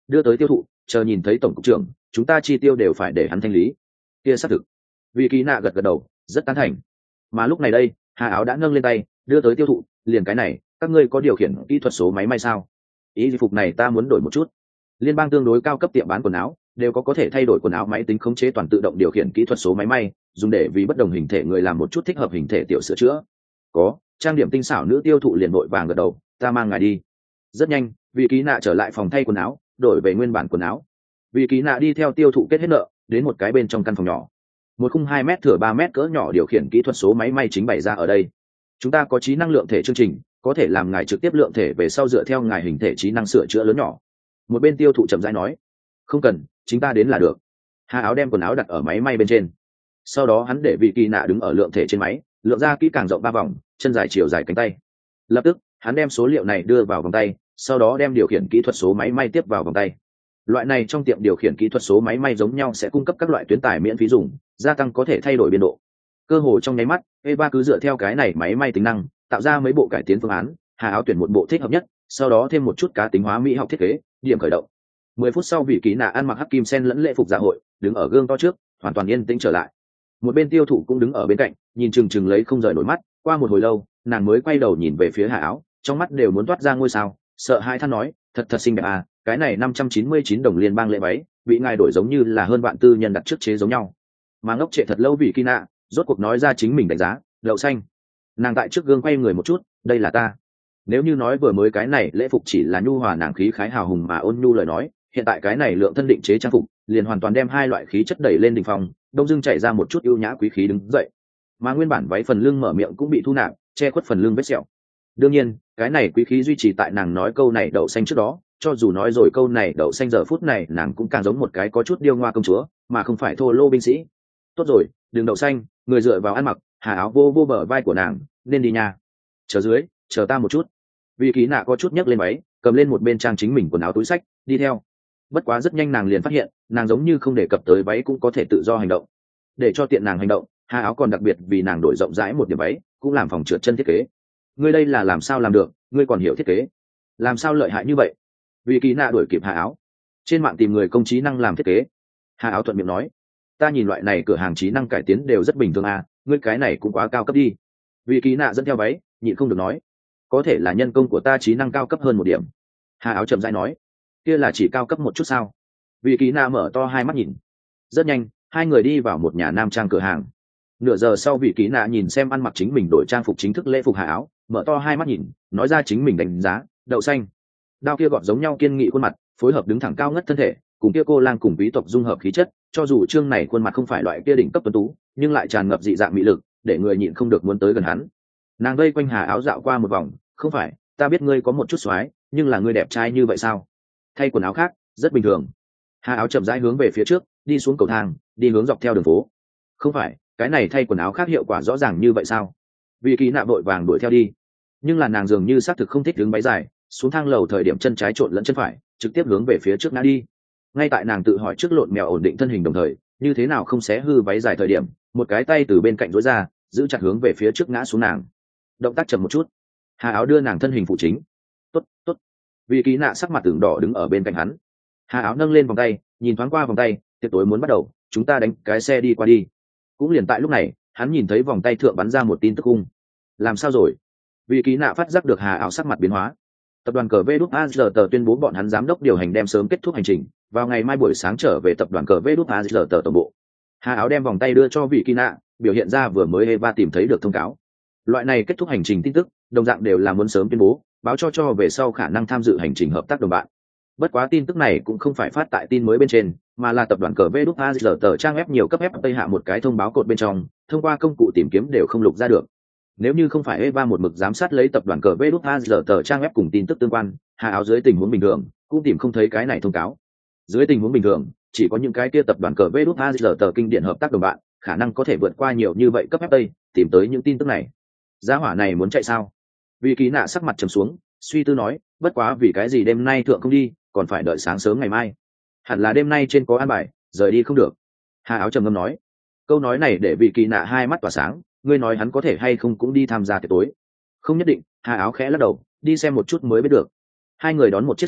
S1: đưa tới tiêu thụ, chờ nhìn thấy tổng cục trưởng chúng ta chi tiêu đều phải để hắn thanh lý. Kia xác thực. Vì Kỳ Nạ gật gật đầu rất tán thành. Mà lúc này đây Hà Áo đã nâng lên tay đưa tới tiêu thụ, liền cái này các ngươi có điều khiển kỹ thuật số máy may sao? Ý phục này ta muốn đổi một chút. Liên bang tương đối cao cấp tiệm bán quần áo đều có có thể thay đổi quần áo máy tính khống chế toàn tự động điều khiển kỹ thuật số máy may, dùng để vì bất đồng hình thể người làm một chút thích hợp hình thể tiểu sửa chữa. Có, trang điểm tinh xảo nữ tiêu thụ liền vội vàng gật đầu, ta mang ngài đi. Rất nhanh, Vị Ký Nạ trở lại phòng thay quần áo, đổi về nguyên bản quần áo. Vị Ký Nạ đi theo tiêu thụ kết hết nợ, đến một cái bên trong căn phòng nhỏ. Một khung hai mét thừa ba mét cỡ nhỏ điều khiển kỹ thuật số máy may chính bày ra ở đây. Chúng ta có trí năng lượng thể chương trình, có thể làm ngài trực tiếp lượng thể về sau dựa theo ngài hình thể trí năng sửa chữa lớn nhỏ. Một bên tiêu thụ chậm rãi nói, không cần, chính ta đến là được. Hà Áo đem quần áo đặt ở máy may bên trên, sau đó hắn để Vị Kỳ Nạ đứng ở lượng thể trên máy, lượng ra kỹ càng rộng ba vòng, chân dài chiều dài cánh tay. Lập tức hắn đem số liệu này đưa vào vòng tay, sau đó đem điều khiển kỹ thuật số máy may tiếp vào vòng tay. Loại này trong tiệm điều khiển kỹ thuật số máy may giống nhau sẽ cung cấp các loại tuyến tải miễn phí dùng, gia tăng có thể thay đổi biên độ. Cơ hồ trong nháy mắt, Eva cứ dựa theo cái này máy may tính năng, tạo ra mấy bộ cải tiến phương án. Hà Áo tuyển một bộ thích hợp nhất, sau đó thêm một chút cá tính hóa mỹ học thiết kế, điểm khởi động. Mười phút sau, Vị Kỳ Nạ ăn mặc hắc kim sen lẫn lễ phục dạ hội, đứng ở gương to trước, hoàn toàn yên tĩnh trở lại. Một bên tiêu thụ cũng đứng ở bên cạnh, nhìn chừng chừng lấy không rời nổi mắt. Qua một hồi lâu, nàng mới quay đầu nhìn về phía Hà Áo, trong mắt đều muốn toát ra ngôi sao, sợ hai than nói, thật thật xinh đẹp à, cái này năm trăm chín mươi chín đồng liên bang lễ váy, bị ngài đổi giống như là hơn bạn tư nhân đặt trước chế giống nhau. Mà ngốc trệ thật lâu Vị Kỳ Nạ, rốt cuộc nói ra chính mình đánh giá, đậu xanh. Nàng tại trước gương quay người một chút, đây là ta. Nếu như nói vừa mới cái này lễ phục chỉ là nhu hòa nàng khí khái hào hùng mà ôn nhu lời nói, hiện tại cái này lượng thân định chế trang phục liền hoàn toàn đem hai loại khí chất đẩy lên đỉnh phong, đông dưng chảy ra một chút ưu nhã quý khí đứng dậy. Mà nguyên bản váy phần lưng mở miệng cũng bị thu nạp, che khuất phần lưng vết sẹo. Đương nhiên, cái này quý khí duy trì tại nàng nói câu này đậu xanh trước đó, cho dù nói rồi câu này đậu xanh giờ phút này nàng cũng càng giống một cái có chút điêu ngoa công chúa, mà không phải thô lô binh sĩ. Tốt rồi, đừng đậu xanh, người dựa vào ăn mặc. Hà Áo vô vô bờ vai của nàng, nên đi nha. Chờ dưới, chờ ta một chút. Vị Kỳ Nạ có chút nhấc lên váy, cầm lên một bên trang chính mình quần áo túi sách, đi theo. Bất quá rất nhanh nàng liền phát hiện, nàng giống như không đề cập tới váy cũng có thể tự do hành động. Để cho tiện nàng hành động, Hà Áo còn đặc biệt vì nàng đổi rộng rãi một điểm váy, cũng làm phòng trượt chân thiết kế. Ngươi đây là làm sao làm được, ngươi còn hiểu thiết kế? Làm sao lợi hại như vậy? Vị Kỳ Nạ đuổi kịp Hà Áo. Trên mạng tìm người công trí năng làm thiết kế. Hà Áo thuận miệng nói, ta nhìn loại này cửa hàng trí năng cải tiến đều rất bình thường à, ngươi cái này cũng quá cao cấp đi. Vị Kỳ Nạ dẫn theo váy, nhịn không được nói, có thể là nhân công của ta trí năng cao cấp hơn một điểm. Hà Áo chậm rãi nói, kia là chỉ cao cấp một chút sao? Vị Kỳ Nạ mở to hai mắt nhìn. Rất nhanh, hai người đi vào một nhà nam trang cửa hàng. Nửa giờ sau, Vị Kỳ Nạ nhìn xem ăn mặc chính mình đổi trang phục chính thức lễ phục Hà Áo, mở to hai mắt nhìn, nói ra chính mình đánh giá, đậu xanh. Đao kia gọt giống nhau kiên nghị khuôn mặt, phối hợp đứng thẳng cao ngất thân thể, cùng kia cô lang cùng quý tộc dung hợp khí chất, cho dù trương này khuôn mặt không phải loại kia đỉnh cấp tuấn tú, nhưng lại tràn ngập dị dạng mỹ lực, để người nhịn không được muốn tới gần hắn. Nàng vây quanh Hà Áo dạo qua một vòng, không phải, ta biết ngươi có một chút xoái, nhưng là ngươi đẹp trai như vậy sao? Thay quần áo khác, rất bình thường. Hà Áo chậm rãi hướng về phía trước, đi xuống cầu thang, đi hướng dọc theo đường phố. Không phải, cái này thay quần áo khác hiệu quả rõ ràng như vậy sao? Vị Kỳ Nạ vội vàng đuổi theo đi, nhưng là nàng dường như xác thực không thích đứng váy dài, xuống thang lầu thời điểm chân trái trộn lẫn chân phải, trực tiếp hướng về phía trước ngã đi. Ngay tại nàng tự hỏi trước lộn mèo ổn định thân hình đồng thời, như thế nào không xé hư váy dài thời điểm, một cái tay từ bên cạnh duỗi ra, giữ chặt hướng về phía trước ngã xuống nàng. Động tác chậm một chút. Hà Áo đưa nàng thân hình phụ chính. Tốt, tốt. Vị Kỳ Nạ sắc mặt tưởng đỏ đứng ở bên cạnh hắn. Hà Áo nâng lên vòng tay, nhìn thoáng qua vòng tay, tiệc tối muốn bắt đầu, chúng ta đánh cái xe đi qua đi. Cũng liền tại lúc này, hắn nhìn thấy vòng tay thượng bắn ra một tin tức cung. Làm sao rồi? Vị Kỳ Nạ phát giác được Hà Áo sắc mặt biến hóa. Tập đoàn cờ vê đút a giê tờ tuyên bố bọn hắn giám đốc điều hành đem sớm kết thúc hành trình, vào ngày mai buổi sáng trở về tập đoàn cờ vê đút a giê tờ tổng bộ. Hà Áo đem vòng tay đưa cho Vị Kỳ Nạ, biểu hiện ra vừa mới Eva tìm thấy được thông cáo. Loại này kết thúc hành trình tin tức, đồng dạng đều là muốn sớm tuyên bố, báo cho cho về sau khả năng tham dự hành trình hợp tác đồng bạn. Bất quá tin tức này cũng không phải phát tại tin mới bên trên, mà là tập đoàn cờ vê đút a giê tờ trang web nhiều cấp ép tây hạ một cái thông báo cột bên trong, thông qua công cụ tìm kiếm đều không lục ra được. Nếu như không phải Eva một mực giám sát lấy tập đoàn cờ vê đút a giê tờ trang web cùng tin tức tương quan, Hà Áo dưới tình huống bình thường cũng tìm không thấy cái này thông cáo. Dưới tình huống bình thường, chỉ có những cái kia tập đoàn cờ vê đút a giê tờ kinh điển hợp tác đồng bạn, khả năng có thể vượt qua nhiều như vậy cấp ép tây, tìm tới những tin tức này. Giá hỏa này muốn chạy sao? Vị Kỳ Nạ sắc mặt trầm xuống, suy tư nói, bất quá vì cái gì đêm nay thượng không đi, còn phải đợi sáng sớm ngày mai. Hẳn là đêm nay trên có an bài, rời đi không được. Hà Áo trầm ngâm nói. Câu nói này để Vị Kỳ Nạ hai mắt tỏa sáng, ngươi nói hắn có thể hay không cũng đi tham gia tiệc tối? Không nhất định. Hà Áo khẽ lắc đầu, đi xem một chút mới biết được. Hai người đón một chiếc xe,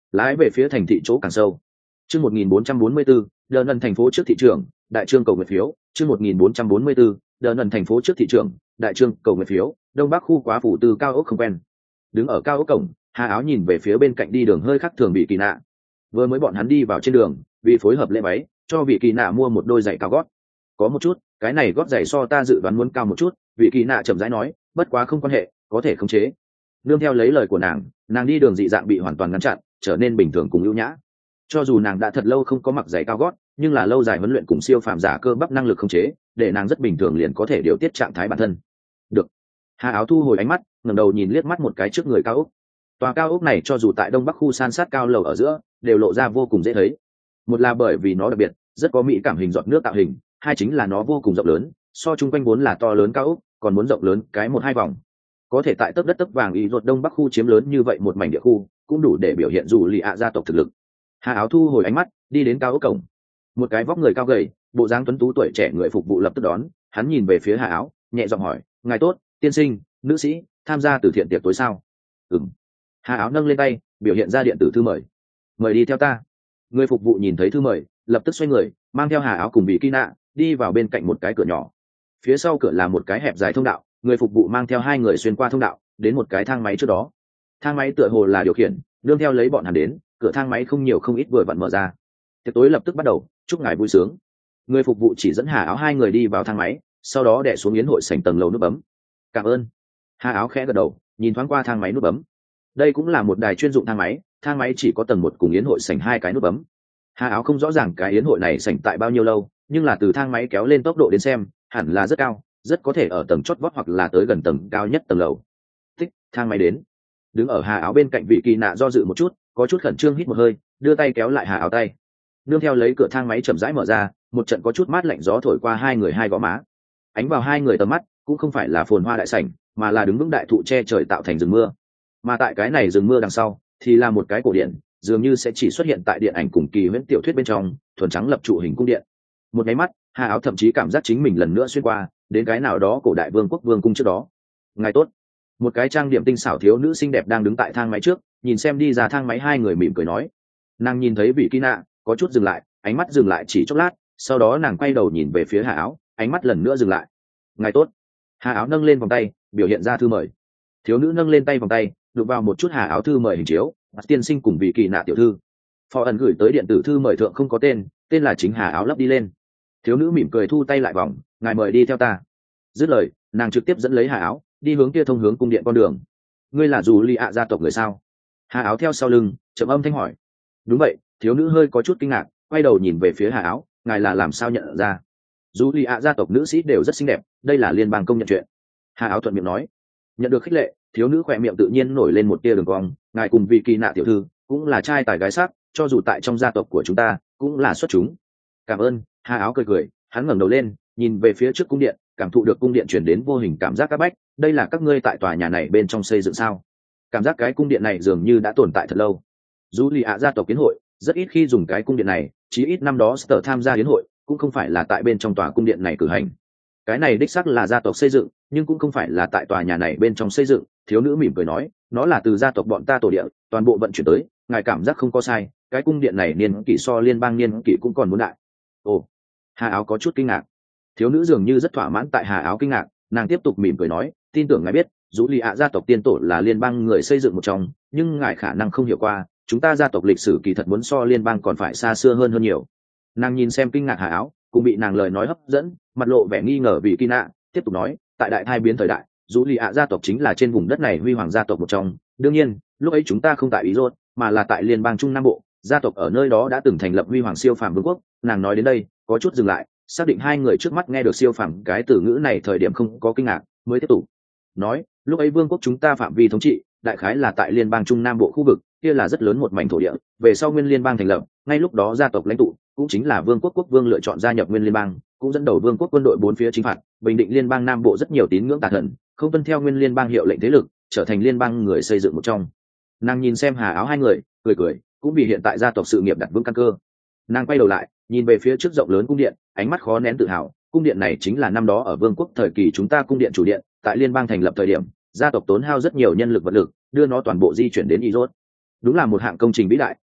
S1: lái về phía thành thị chỗ càng sâu. Chương một nghìn bốn trăm bốn mươi bốn, Đờ Nần thành phố trước thị trường, đại trương cầu nguyện phiếu. Chương một nghìn bốn trăm bốn mươi bốn, Đờ Nần thành phố trước thị trường, đại trương cầu nguyện phiếu. Đông Bắc khu quá phủ từ cao ốc không quen. Đứng ở cao ốc cổng, Hà Áo nhìn về phía bên cạnh đi đường hơi khác thường Vị Kỳ Nạ. Vừa mới bọn hắn đi vào trên đường, vì phối hợp lễ váy, cho Vị Kỳ Nạ mua một đôi giày cao gót. Có một chút, cái này gót giày so ta dự đoán muốn cao một chút, Vị Kỳ Nạ chậm rãi nói, bất quá không quan hệ, có thể khống chế. Nương theo lấy lời của nàng, nàng đi đường dị dạng bị hoàn toàn ngăn chặn, trở nên bình thường cùng ưu nhã. Cho dù nàng đã thật lâu không có mặc giày cao gót, nhưng là lâu dài huấn luyện cùng siêu phàm giả cơ bắp năng lực khống chế, để nàng rất bình thường liền có thể điều tiết trạng thái bản thân. Được. Hà Áo thu hồi ánh mắt, ngẩng đầu nhìn liếc mắt một cái trước người cao ốc. Tòa cao ốc này cho dù tại đông bắc khu san sát cao lầu ở giữa, đều lộ ra vô cùng dễ thấy. Một là bởi vì nó đặc biệt, rất có mỹ cảm hình giọt nước tạo hình, hai chính là nó vô cùng rộng lớn, so chung quanh vốn là to lớn cao ốc, còn muốn rộng lớn cái một hai vòng. Có thể tại tấc đất tấc vàng ý ruột đông bắc khu chiếm lớn như vậy một mảnh địa khu, cũng đủ để biểu hiện dù lì ạ gia tộc thực lực. Hà Áo thu hồi ánh mắt, đi đến cao ốc cổng. Một cái vóc người cao gầy, bộ dáng tuấn tú tuổi trẻ người phục vụ lập tức đón, hắn nhìn về phía Hà Áo, nhẹ giọng hỏi, ngài tốt, tiên sinh, nữ sĩ, tham gia từ thiện tiệc tối sao? Ừm. Hà Áo nâng lên tay, biểu hiện ra điện tử thư mời. Mời đi theo ta. Người phục vụ nhìn thấy thư mời, lập tức xoay người, mang theo Hà Áo cùng Vị Kỳ Nạ đi vào bên cạnh một cái cửa nhỏ. Phía sau cửa là một cái hẹp dài thông đạo, người phục vụ mang theo hai người xuyên qua thông đạo, đến một cái thang máy trước đó. Thang máy tựa hồ là điều khiển, nương theo lấy bọn hắn đến, cửa thang máy không nhiều không ít vừa vặn mở ra. Tiệc tối lập tức bắt đầu, chúc ngài vui sướng. Người phục vụ chỉ dẫn Hà Áo hai người đi vào thang máy, sau đó đè xuống yến hội sảnh tầng lầu nút bấm. Cảm ơn. Hà Áo khẽ gật đầu, nhìn thoáng qua thang máy nút bấm. Đây cũng là một đài chuyên dụng thang máy, thang máy chỉ có tầng một cùng yến hội sảnh hai cái nút bấm. Hà Áo không rõ ràng cái yến hội này sảnh tại bao nhiêu lâu, nhưng là từ thang máy kéo lên tốc độ đến xem, hẳn là rất cao, rất có thể ở tầng chót vót hoặc là tới gần tầng cao nhất tầng lầu. Tích, thang máy đến. Đứng ở Hà Áo bên cạnh Vị Kỳ Nạ do dự một chút, có chút khẩn trương hít một hơi, đưa tay kéo lại Hà Áo tay. Nương theo lấy cửa thang máy chậm rãi mở ra, một trận có chút mát lạnh gió thổi qua hai người hai gò má. Ánh vào hai người tầm mắt, cũng không phải là phồn hoa đại sảnh, mà là đứng vững đại thụ che trời tạo thành rừng mưa. Mà tại cái này rừng mưa đằng sau, thì là một cái cổ điện, dường như sẽ chỉ xuất hiện tại điện ảnh cùng kỳ huyễn tiểu thuyết bên trong, thuần trắng lập trụ hình cung điện. Một cái mắt, Hà Áo thậm chí cảm giác chính mình lần nữa xuyên qua đến cái nào đó cổ đại vương quốc vương cung trước đó. Ngài tốt. Một cái trang điểm tinh xảo thiếu nữ xinh đẹp đang đứng tại thang máy trước, nhìn xem đi ra thang máy hai người mỉm cười nói. Nàng nhìn thấy Vị Kỳ Nạ, có chút dừng lại, ánh mắt dừng lại chỉ chốc lát, sau đó nàng quay đầu nhìn về phía Hà Áo, ánh mắt lần nữa dừng lại. Ngài tốt. Hà Áo nâng lên vòng tay, biểu hiện ra thư mời. Thiếu nữ nâng lên tay vòng tay, đụng vào một chút Hà Áo thư mời hình chiếu, tiên sinh cùng Vị Kỳ Nạ tiểu thư. Phó ẩn gửi tới điện tử thư mời thượng không có tên, tên là chính Hà Áo lấp đi lên. Thiếu nữ mỉm cười thu tay lại vòng, ngài mời đi theo ta. Dứt lời, nàng trực tiếp dẫn lấy Hà Áo đi hướng kia thông hướng cung điện con đường. Ngươi là dù lì ạ gia tộc người sao? Hà Áo theo sau lưng, chậm âm thanh hỏi. Đúng vậy. Thiếu nữ hơi có chút kinh ngạc, quay đầu nhìn về phía Hà Áo, ngài là làm sao nhận ra? Dù lì ạ gia tộc nữ sĩ đều rất xinh đẹp, đây là liên bang công nhận chuyện. Hà Áo thuận miệng nói. Nhận được khích lệ, thiếu nữ khỏe miệng tự nhiên nổi lên một tia đường cong, ngài cùng Vị Kỳ Nạ tiểu thư cũng là trai tài gái sắc, cho dù tại trong gia tộc của chúng ta cũng là xuất chúng. Cảm ơn. Hà Áo cười cười, hắn ngẩng đầu lên, nhìn về phía trước cung điện, cảm thụ được cung điện truyền đến vô hình cảm giác các bách. Đây là các ngươi tại tòa nhà này bên trong xây dựng sao? Cảm giác cái cung điện này dường như đã tồn tại thật lâu. Dù lì ạ gia tộc kiến hội rất ít khi dùng cái cung điện này, chí ít năm đó Sở tham gia hiến hội cũng không phải là tại bên trong tòa cung điện này cử hành. Cái này đích xác là gia tộc xây dựng, nhưng cũng không phải là tại tòa nhà này bên trong xây dựng. Thiếu nữ mỉm cười nói, nó là từ gia tộc bọn ta tổ địa, toàn bộ vận chuyển tới, ngài cảm giác không có sai, cái cung điện này niên kỷ so liên bang niên kỷ cũng còn muốn đại. Ồ. Hà Áo có chút kinh ngạc. Thiếu nữ dường như rất thỏa mãn tại Hà Áo kinh ngạc, nàng tiếp tục mỉm cười nói, tin tưởng ngài biết, dù lì ạ gia tộc tiên tổ là liên bang người xây dựng một trong, nhưng ngài khả năng không hiểu qua, chúng ta gia tộc lịch sử kỳ thật muốn so liên bang còn phải xa xưa hơn hơn nhiều. Nàng nhìn xem kinh ngạc Hà Áo, cũng bị nàng lời nói hấp dẫn, mặt lộ vẻ nghi ngờ vì Kỳ Nạ, tiếp tục nói, tại đại thai biến thời đại, dù lì ạ gia tộc chính là trên vùng đất này huy hoàng gia tộc một trong. Đương nhiên, lúc ấy chúng ta không tại Ý Rốt, mà là tại liên bang Trung Nam Bộ, gia tộc ở nơi đó đã từng thành lập huy hoàng siêu phàm vương quốc. Nàng nói đến đây, có chút dừng lại, xác định hai người trước mắt nghe được siêu phàm cái từ ngữ này thời điểm không có kinh ngạc, mới tiếp tục nói, lúc ấy vương quốc chúng ta phạm vi thống trị đại khái là tại liên bang Trung Nam Bộ khu vực, kia là rất lớn một mảnh thổ địa. Về sau nguyên liên bang thành lập, ngay lúc đó gia tộc lãnh tụ cũng chính là vương quốc quốc vương lựa chọn gia nhập nguyên liên bang, cũng dẫn đầu vương quốc quân đội bốn phía chính phạt, bình định liên bang Nam Bộ rất nhiều tín ngưỡng tà thần, không tuân theo nguyên liên bang hiệu lệnh thế lực, trở thành liên bang người xây dựng một trong. Nàng nhìn xem Hà Áo hai người, cười cười, cũng vì hiện tại gia tộc sự nghiệp đặt vững căn cơ. Nàng quay đầu lại, nhìn về phía trước rộng lớn cung điện, ánh mắt khó nén tự hào. Cung điện này chính là năm đó ở vương quốc thời kỳ chúng ta cung điện chủ điện, tại liên bang thành lập thời điểm, gia tộc tốn hao rất nhiều nhân lực vật lực, đưa nó toàn bộ di chuyển đến Ý Rốt. Đúng là một hạng công trình vĩ đại,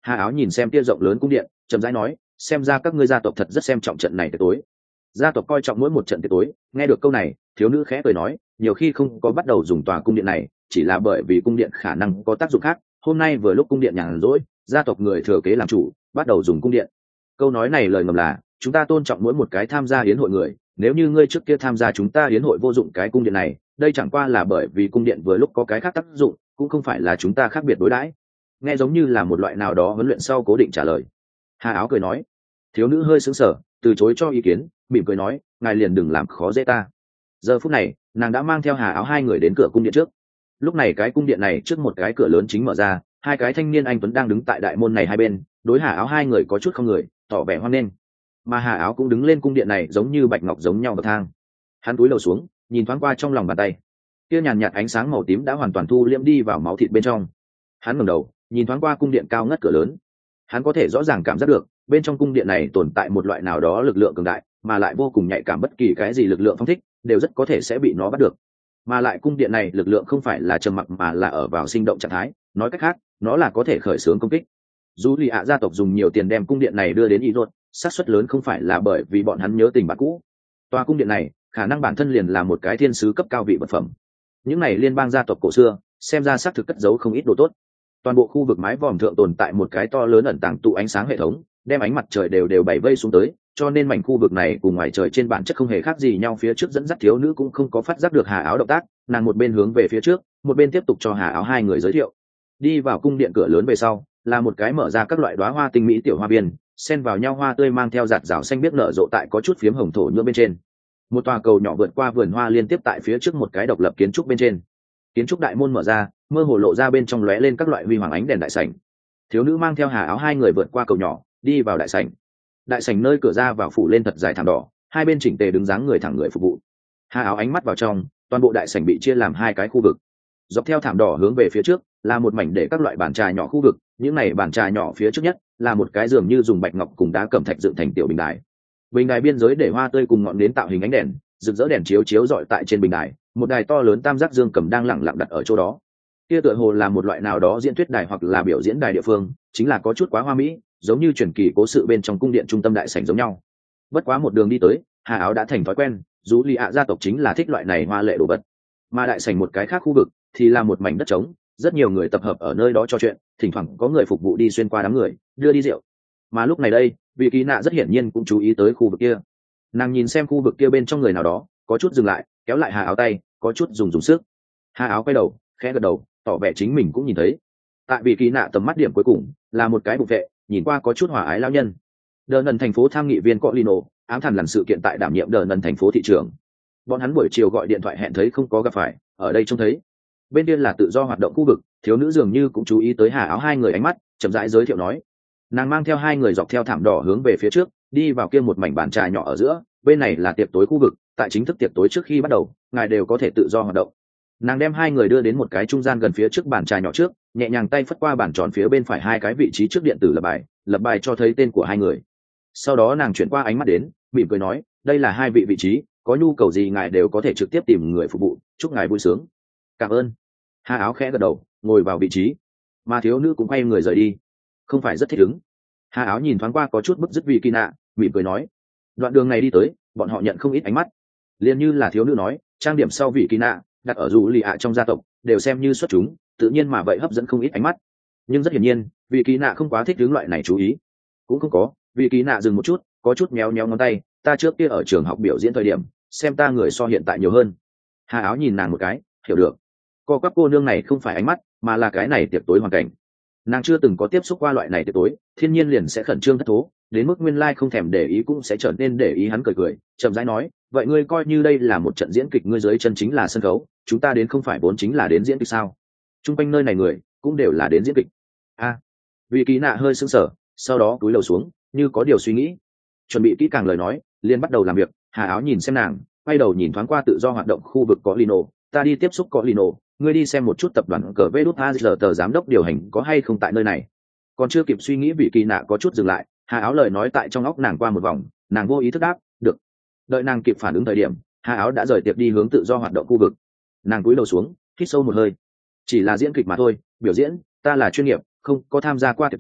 S1: Hà Áo nhìn xem tia rộng lớn cung điện, chậm rãi nói, xem ra các ngươi gia tộc thật rất xem trọng trận này tiệc tối. Gia tộc coi trọng mỗi một trận tiệc tối. Nghe được câu này, thiếu nữ khẽ cười nói, nhiều khi không có bắt đầu dùng tòa cung điện này, chỉ là bởi vì cung điện khả năng có tác dụng khác. Hôm nay vừa lúc cung điện nhàn rỗi, gia tộc người thừa kế làm chủ, bắt đầu dùng cung điện. Câu nói này lời ngầm là, chúng ta tôn trọng mỗi một cái tham gia hiến hội người. Nếu như ngươi trước kia tham gia chúng ta hiến hội vô dụng cái cung điện này, đây chẳng qua là bởi vì cung điện vừa lúc có cái khác tác dụng, cũng không phải là chúng ta khác biệt đối đãi. Nghe giống như là một loại nào đó huấn luyện sau cố định trả lời. Hà Áo cười nói. Thiếu nữ hơi sững sờ, từ chối cho ý kiến, mỉm cười nói, ngài liền đừng làm khó dễ ta. Giờ phút này, nàng đã mang theo Hà Áo hai người đến cửa cung điện trước. Lúc này cái cung điện này trước một cái cửa lớn chính mở ra, hai cái thanh niên anh tuấn đang đứng tại đại môn này hai bên, đối Hà Áo hai người có chút không người, tỏ vẻ hoan nghênh. Mà Hà Áo cũng đứng lên cung điện này giống như bạch ngọc giống nhau bậc thang. Hắn cúi đầu xuống, nhìn thoáng qua trong lòng bàn tay, kia nhàn nhạt ánh sáng màu tím đã hoàn toàn thu liễm đi vào máu thịt bên trong. Hắn ngẩng đầu, nhìn thoáng qua cung điện cao ngất cửa lớn. Hắn có thể rõ ràng cảm giác được, bên trong cung điện này tồn tại một loại nào đó lực lượng cường đại, mà lại vô cùng nhạy cảm, bất kỳ cái gì lực lượng phong thích đều rất có thể sẽ bị nó bắt được. Mà lại cung điện này lực lượng không phải là trầm mặc mà là ở vào sinh động trạng thái, nói cách khác, nó là có thể khởi xướng công kích. Dù lì ạ gia tộc dùng nhiều tiền đem cung điện này đưa đến y ruột, xác suất lớn không phải là bởi vì bọn hắn nhớ tình bạn cũ. Tòa cung điện này khả năng bản thân liền là một cái thiên sứ cấp cao vị vật phẩm. Những này liên bang gia tộc cổ xưa xem ra xác thực cất giấu không ít đồ tốt. Toàn bộ khu vực mái vòm thượng tồn tại một cái to lớn ẩn tàng tụ ánh sáng hệ thống, đem ánh mặt trời đều đều bảy vây xuống tới, cho nên mảnh khu vực này cùng ngoài trời trên bản chất không hề khác gì nhau. Phía trước dẫn dắt thiếu nữ cũng không có phát giác được Hà Áo động tác, nàng một bên hướng về phía trước, một bên tiếp tục cho Hà Áo hai người giới thiệu. Đi vào cung điện cửa lớn về sau, là một cái mở ra các loại đóa hoa tinh mỹ tiểu hoa viên, xen vào nhau hoa tươi mang theo giạt rào xanh biếc nở rộ tại có chút phiếm hồng thổ nhưỡng bên trên. Một tòa cầu nhỏ vượt qua vườn hoa liên tiếp tại phía trước một cái độc lập kiến trúc bên trên. Kiến trúc đại môn mở ra, mơ hồ lộ ra bên trong lóe lên các loại huy hoàng ánh đèn đại sảnh. Thiếu nữ mang theo Hà Áo hai người vượt qua cầu nhỏ, đi vào đại sảnh. Đại sảnh nơi cửa ra vào phủ lên thật dài thảm đỏ, hai bên chỉnh tề đứng dáng người thẳng người phục vụ. Hà Áo ánh mắt vào trong, toàn bộ đại sảnh bị chia làm hai cái khu vực. Dọc theo thảm đỏ hướng về phía trước là một mảnh để các loại bàn trà nhỏ khu vực, những này bàn trà nhỏ phía trước nhất là một cái giường như dùng bạch ngọc cùng đá cẩm thạch dựng thành tiểu bình đài. Bình đài biên giới để hoa tươi cùng ngọn nến tạo hình ánh đèn, rực rỡ đèn chiếu chiếu rọi tại trên bình đài, một đài to lớn tam giác dương cầm đang lẳng lặng đặt ở chỗ đó. Kia tựa hồ là một loại nào đó diễn thuyết đài hoặc là biểu diễn đài địa phương, chính là có chút quá hoa mỹ, giống như truyền kỳ cố sự bên trong cung điện trung tâm đại sảnh giống nhau. Bất quá một đường đi tới, Hà Áo đã thành thói quen, dù lì ạ gia tộc chính là thích loại này hoa lệ đồ vật. Mà đại sảnh một cái khác khu vực thì là một mảnh đất trống, rất nhiều người tập hợp ở nơi đó trò chuyện, thỉnh thoảng có người phục vụ đi xuyên qua đám người, đưa đi rượu. Mà lúc này đây, vị kỳ nạ rất hiển nhiên cũng chú ý tới khu vực kia. Nàng nhìn xem khu vực kia bên trong người nào đó, có chút dừng lại, kéo lại Hà Áo tay, có chút dùng dùng sức. Hà Áo quay đầu, khẽ gật đầu, tỏ vẻ chính mình cũng nhìn thấy. Tại vị kỳ nạ tầm mắt điểm cuối cùng là một cái bục vệ, nhìn qua có chút hòa ái lão nhân. Đờ nần thành phố tham nghị viên Cọ Lino, ám thẳn làm sự kiện tại đảm nhiệm đờ nần thành phố thị trưởng. Bọn hắn buổi chiều gọi điện thoại hẹn thấy không có gặp phải, ở đây trông thấy. Bên kia là tự do hoạt động khu vực, thiếu nữ dường như cũng chú ý tới Hà Áo hai người ánh mắt, chậm rãi giới thiệu nói. Nàng mang theo hai người dọc theo thảm đỏ hướng về phía trước, đi vào kia một mảnh bàn trà nhỏ ở giữa, bên này là tiệc tối khu vực, tại chính thức tiệc tối trước khi bắt đầu, ngài đều có thể tự do hoạt động. Nàng đem hai người đưa đến một cái trung gian gần phía trước bàn trà nhỏ trước, nhẹ nhàng tay phất qua bàn tròn phía bên phải hai cái vị trí trước điện tử lập bài, lập bài cho thấy tên của hai người. Sau đó nàng chuyển qua ánh mắt đến, mỉm cười nói, đây là hai vị vị trí, có nhu cầu gì ngài đều có thể trực tiếp tìm người phục vụ, chúc ngài vui sướng. Cảm ơn. Hà Áo khẽ gật đầu, ngồi vào vị trí, mà thiếu nữ cũng quay người rời đi, không phải rất thích ứng. Hà Áo nhìn thoáng qua có chút bức dứt vì kỳ nạ, mỉm cười nói, đoạn đường này đi tới, bọn họ nhận không ít ánh mắt, liền như là thiếu nữ nói, trang điểm sau vị kỳ nạ đặt ở dù lì ạ trong gia tộc đều xem như xuất chúng, tự nhiên mà vậy hấp dẫn không ít ánh mắt. Nhưng rất hiển nhiên, vị kỳ nạ không quá thích hướng loại này chú ý. Cũng không có, vị kỳ nạ dừng một chút, có chút méo méo ngón tay, ta trước kia ở trường học biểu diễn thời điểm, xem ta người so hiện tại nhiều hơn. Hà Áo nhìn nàng một cái, hiểu được. Co các cô nương này không phải ánh mắt, mà là cái này tiệc tối hoàn cảnh. Nàng chưa từng có tiếp xúc qua loại này tiệc tối, thiên nhiên liền sẽ khẩn trương thất thố, đến mức nguyên lai like không thèm để ý cũng sẽ trở nên để ý. Hắn cười cười, chậm rãi nói, vậy ngươi coi như đây là một trận diễn kịch, ngươi dưới chân chính là sân khấu, chúng ta đến không phải vốn chính là đến diễn kịch sao? Trung quanh nơi này người cũng đều là đến diễn kịch. A, à, vị kỳ nạ hơi sững sờ, sau đó cúi đầu xuống, như có điều suy nghĩ. Chuẩn bị kỹ càng lời nói, liền bắt đầu làm việc. Hà Áo nhìn xem nàng, quay đầu nhìn thoáng qua tự do hoạt động khu vực có Lino, ta đi tiếp xúc có Lino, ngươi đi xem một chút tập đoàn cờ vê đút a giờ tờ giám đốc điều hành có hay không tại nơi này. Còn chưa kịp suy nghĩ, vị kỳ nạ có chút dừng lại. Hà Áo lời nói tại trong óc nàng qua một vòng, nàng vô ý thức đáp, được. Đợi nàng kịp phản ứng thời điểm, Hà Áo đã rời tiệc đi hướng tự do hoạt động khu vực. Nàng cúi đầu xuống, hít sâu một hơi. Chỉ là diễn kịch mà thôi, biểu diễn, ta là chuyên nghiệp, không có tham gia qua tiệc tối,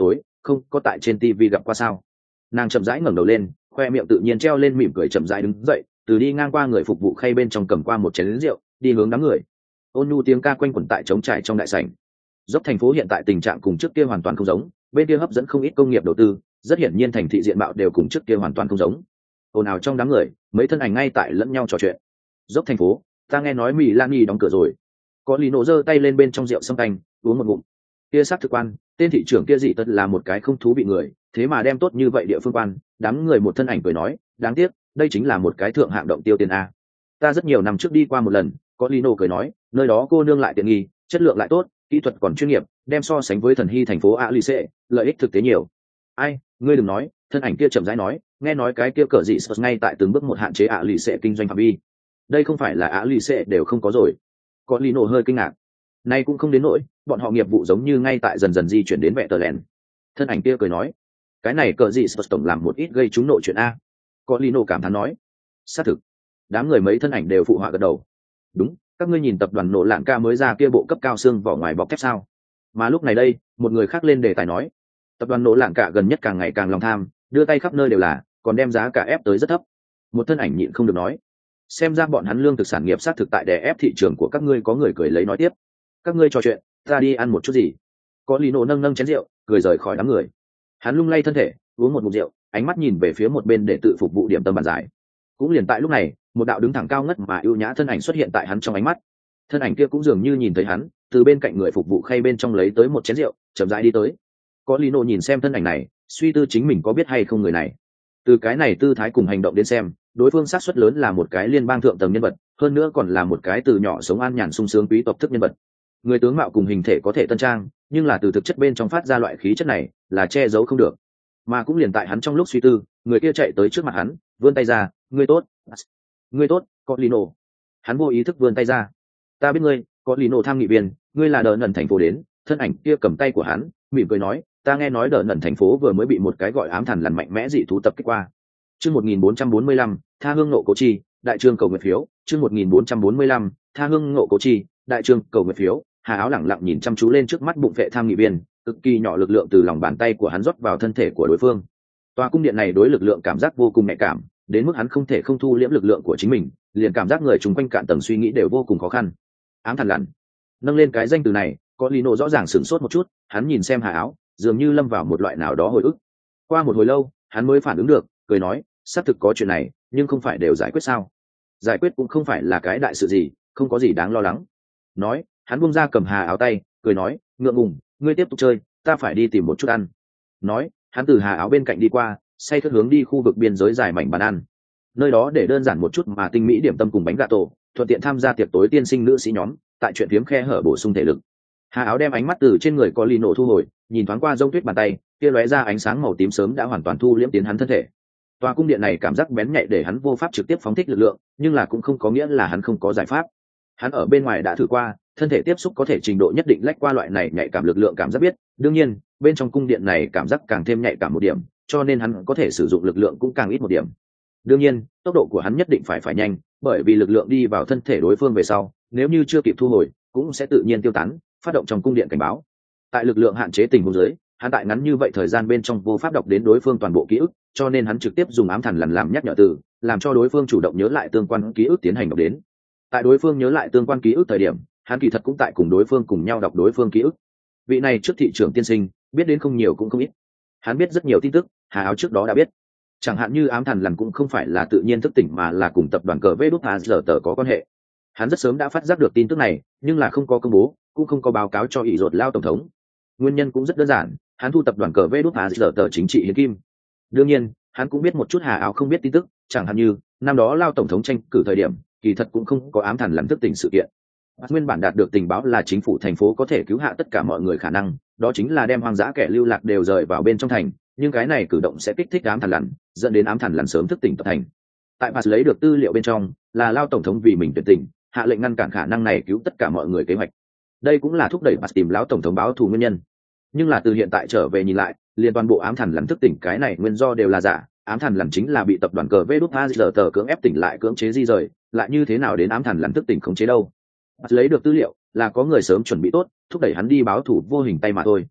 S1: không có tại trên tivi gặp qua sao? Nàng chậm rãi ngẩng đầu lên, khoe miệng tự nhiên treo lên mỉm cười, chậm rãi đứng dậy, từ đi ngang qua người phục vụ khay bên trong cầm qua một chén rượu, đi hướng đám người. Ôn nhu tiếng ca quanh quẩn tại trống trải trong đại sảnh. Dốc thành phố hiện tại tình trạng cùng trước kia hoàn toàn không giống, bên kia hấp dẫn không ít công nghiệp đầu tư, rất hiển nhiên thành thị diện mạo đều cùng trước kia hoàn toàn không giống. Ồn ào trong đám người, mấy thân ảnh ngay tại lẫn nhau trò chuyện. Dốc thành phố, ta nghe nói Mỹ Lan Nhi đóng cửa rồi. Có Lý Nộ giơ tay lên bên trong rượu sâm canh, uống một ngụm. Kia sắc thực quan, tên thị trưởng kia dị tất là một cái không thú vị người, thế mà đem tốt như vậy địa phương quan, đám người một thân ảnh cười nói, đáng tiếc, đây chính là một cái thượng hạng động tiêu tiền a. Ta rất nhiều năm trước đi qua một lần, có Lý Nộ cười nói, nơi đó cô nương lại tiện nghi, chất lượng lại tốt, kỹ thuật còn chuyên nghiệp, đem so sánh với thần hy thành phố Alice, lợi ích thực tế nhiều. Ai, ngươi đừng nói, thân ảnh kia chậm rãi nói, nghe nói cái kia cờ dị sờ ngay tại từng bước một hạn chế Alice kinh doanh phạm vi. Đây không phải là Alice đều không có rồi. Có Lý Nộ hơi kinh ngạc. Nay cũng không đến nỗi, bọn họ nghiệp vụ giống như ngay tại dần dần di chuyển đến vẹn tờ lén. Thân ảnh kia cười nói, cái này cờ dị sờ tổng làm một ít gây trúng nội chuyện a. Có Lý Nộ cảm thán nói, xác thực. Đám người mấy thân ảnh đều phụ họa gật đầu. Đúng, các ngươi nhìn tập đoàn nổ lạng ca mới ra kia bộ cấp cao xương vỏ ngoài bọc thép sao? Mà lúc này đây, một người khác lên đề tài nói, tập đoàn nổ lạng ca gần nhất càng ngày càng lòng tham, đưa tay khắp nơi đều là, còn đem giá cả ép tới rất thấp. Một thân ảnh nhịn không được nói, xem ra bọn hắn lương thực sản nghiệp sát thực tại đè ép thị trường của các ngươi. Có người cười lấy nói tiếp, các ngươi trò chuyện, ta đi ăn một chút gì. Có Lý Nộ nâng nâng chén rượu, cười rời khỏi đám người. Hắn lung lay thân thể, uống một ngụm rượu, ánh mắt nhìn về phía một bên để tự phục vụ điểm tâm bàn giải. Cũng liền tại lúc này, một đạo đứng thẳng cao ngất mà ưu nhã thân ảnh xuất hiện tại hắn trong ánh mắt. Thân ảnh kia cũng dường như nhìn thấy hắn, từ bên cạnh người phục vụ khay bên trong lấy tới một chén rượu, chậm rãi đi tới. Có Lý Nộ nhìn xem thân ảnh này, suy tư chính mình có biết hay không người này. Từ cái này tư thái cùng hành động đến xem, đối phương xác suất lớn là một cái liên bang thượng tầng nhân vật, hơn nữa còn là một cái từ nhỏ sống an nhàn sung sướng quý tộc thức nhân vật. Người tướng mạo cùng hình thể có thể tân trang, nhưng là từ thực chất bên trong phát ra loại khí chất này là che giấu không được. Mà cũng liền tại hắn trong lúc suy tư, người kia chạy tới trước mặt hắn, vươn tay ra, ngươi tốt, ngươi tốt, có Lý Nộ. Hắn vô ý thức vươn tay ra, ta biết ngươi, có Lý Nộ tham nghị viên, ngươi là đờ nần thành phố đến. Thân ảnh kia cầm tay của hắn, mỉm cười nói, ta nghe nói đờ nần thành phố vừa mới bị một cái gọi ám thần lằn mạnh mẽ dị thú tập kích qua. Chương một nghìn bốn trăm bốn mươi lăm, tha hương nộ cố chi, đại trương cầu nguyện phiếu. Chương một nghìn bốn trăm bốn mươi lăm, tha hương nộ cố chi, đại trương cầu nguyện phiếu. Hà Áo lẳng lặng nhìn chăm chú lên trước mắt bụng vệ tham nghị viên, cực kỳ nhỏ lực lượng từ lòng bàn tay của hắn rót vào thân thể của đối phương. Tòa cung điện này đối lực lượng cảm giác vô cùng nhạy cảm, đến mức hắn không thể không thu liễm lực lượng của chính mình, liền cảm giác người chúng quanh cạn tầng suy nghĩ đều vô cùng khó khăn. Ám thần lằn, nâng lên cái danh từ này, có Lý Nộ rõ ràng sửng sốt một chút, hắn nhìn xem Hà Áo, dường như lâm vào một loại nào đó hồi ức. Qua một hồi lâu, hắn mới phản ứng được, cười nói, xác thực có chuyện này, nhưng không phải đều giải quyết sao? Giải quyết cũng không phải là cái đại sự gì, không có gì đáng lo lắng. Nói, hắn buông ra cầm Hà Áo tay, cười nói, ngượng ngùng, ngươi tiếp tục chơi, ta phải đi tìm một chút ăn. Nói, hắn từ Hà Áo bên cạnh đi qua, say khướt hướng đi khu vực biên giới dài mảnh bàn ăn. Nơi đó để đơn giản một chút mà tinh mỹ điểm tâm cùng bánh gà tổ, thuận tiện tham gia tiệc tối tiên sinh nữ sĩ nhóm, tại chuyện phiếm khe hở bổ sung thể lực. Hà Áo đem ánh mắt từ trên người có Lý Nộ thu hồi, nhìn thoáng qua rông tuyết bàn tay, kia lóe ra ánh sáng màu tím sớm đã hoàn toàn thu liễm tiến hắn thân thể. Tòa cung điện này cảm giác bén nhạy để hắn vô pháp trực tiếp phóng thích lực lượng, nhưng là cũng không có nghĩa là hắn không có giải pháp. Hắn ở bên ngoài đã thử qua, thân thể tiếp xúc có thể trình độ nhất định lách qua loại này nhạy cảm lực lượng cảm giác biết, đương nhiên, bên trong cung điện này cảm giác càng thêm nhạy cảm một điểm, cho nên hắn có thể sử dụng lực lượng cũng càng ít một điểm. Đương nhiên, tốc độ của hắn nhất định phải phải nhanh, bởi vì lực lượng đi vào thân thể đối phương về sau, nếu như chưa kịp thu hồi, cũng sẽ tự nhiên tiêu tán, phát động trong cung điện cảnh báo. Tại lực lượng hạn chế tình huống dưới, hắn tại ngắn như vậy thời gian bên trong vô pháp đọc đến đối phương toàn bộ ký ức, cho nên hắn trực tiếp dùng ám thần lằn làm nhắc nhở từ, làm cho đối phương chủ động nhớ lại tương quan ký ức tiến hành đọc đến. Tại đối phương nhớ lại tương quan ký ức thời điểm, hắn kỳ thật cũng tại cùng đối phương cùng nhau đọc đối phương ký ức. Vị này trước thị trưởng tiên sinh, biết đến không nhiều cũng không ít. Hắn biết rất nhiều tin tức, Hà Áo trước đó đã biết. Chẳng hạn như ám thần lằn cũng không phải là tự nhiên thức tỉnh mà là cùng tập đoàn cờ vê đút hà giờ tờ có quan hệ. Hắn rất sớm đã phát giác được tin tức này, nhưng là không có công bố, cũng không có báo cáo cho ỷ rột lao tổng thống. Nguyên nhân cũng rất đơn giản, hắn thu tập đoàn cờ vê đút hà giờ tờ chính trị hiến kim. Đương nhiên, hắn cũng biết một chút Hà Áo không biết tin tức, chẳng hạn như năm đó lao tổng thống tranh cử thời điểm, kỳ thật cũng không có ám thần lằn thức tỉnh sự kiện. Nguyên bản đạt được tình báo là chính phủ thành phố có thể cứu hạ tất cả mọi người khả năng, đó chính là đem hoang dã kẻ lưu lạc đều rời vào bên trong thành, nhưng cái này cử động sẽ kích thích ám thần lằn, dẫn đến ám thần lằn sớm thức tỉnh tập thành. Tại Pass lấy được tư liệu bên trong, là lao tổng thống vì mình tuyệt tình, hạ lệnh ngăn cản khả năng này cứu tất cả mọi người kế hoạch. Đây cũng là thúc đẩy Pass tìm lão tổng thống báo thù nguyên nhân. Nhưng là từ hiện tại trở về nhìn lại, liên toàn bộ ám thần lằn thức tỉnh cái này nguyên do đều là giả, ám thần lằn chính là bị tập đoàn cờ vê đút a giờ tờ cưỡng ép tỉnh lại cưỡng chế di rời, lại như thế nào đến ám thần lằn thức tỉnh khống chế đâu. Pass lấy được tư liệu là có người sớm chuẩn bị tốt, thúc đẩy hắn đi báo thù vô hình tay mà thôi.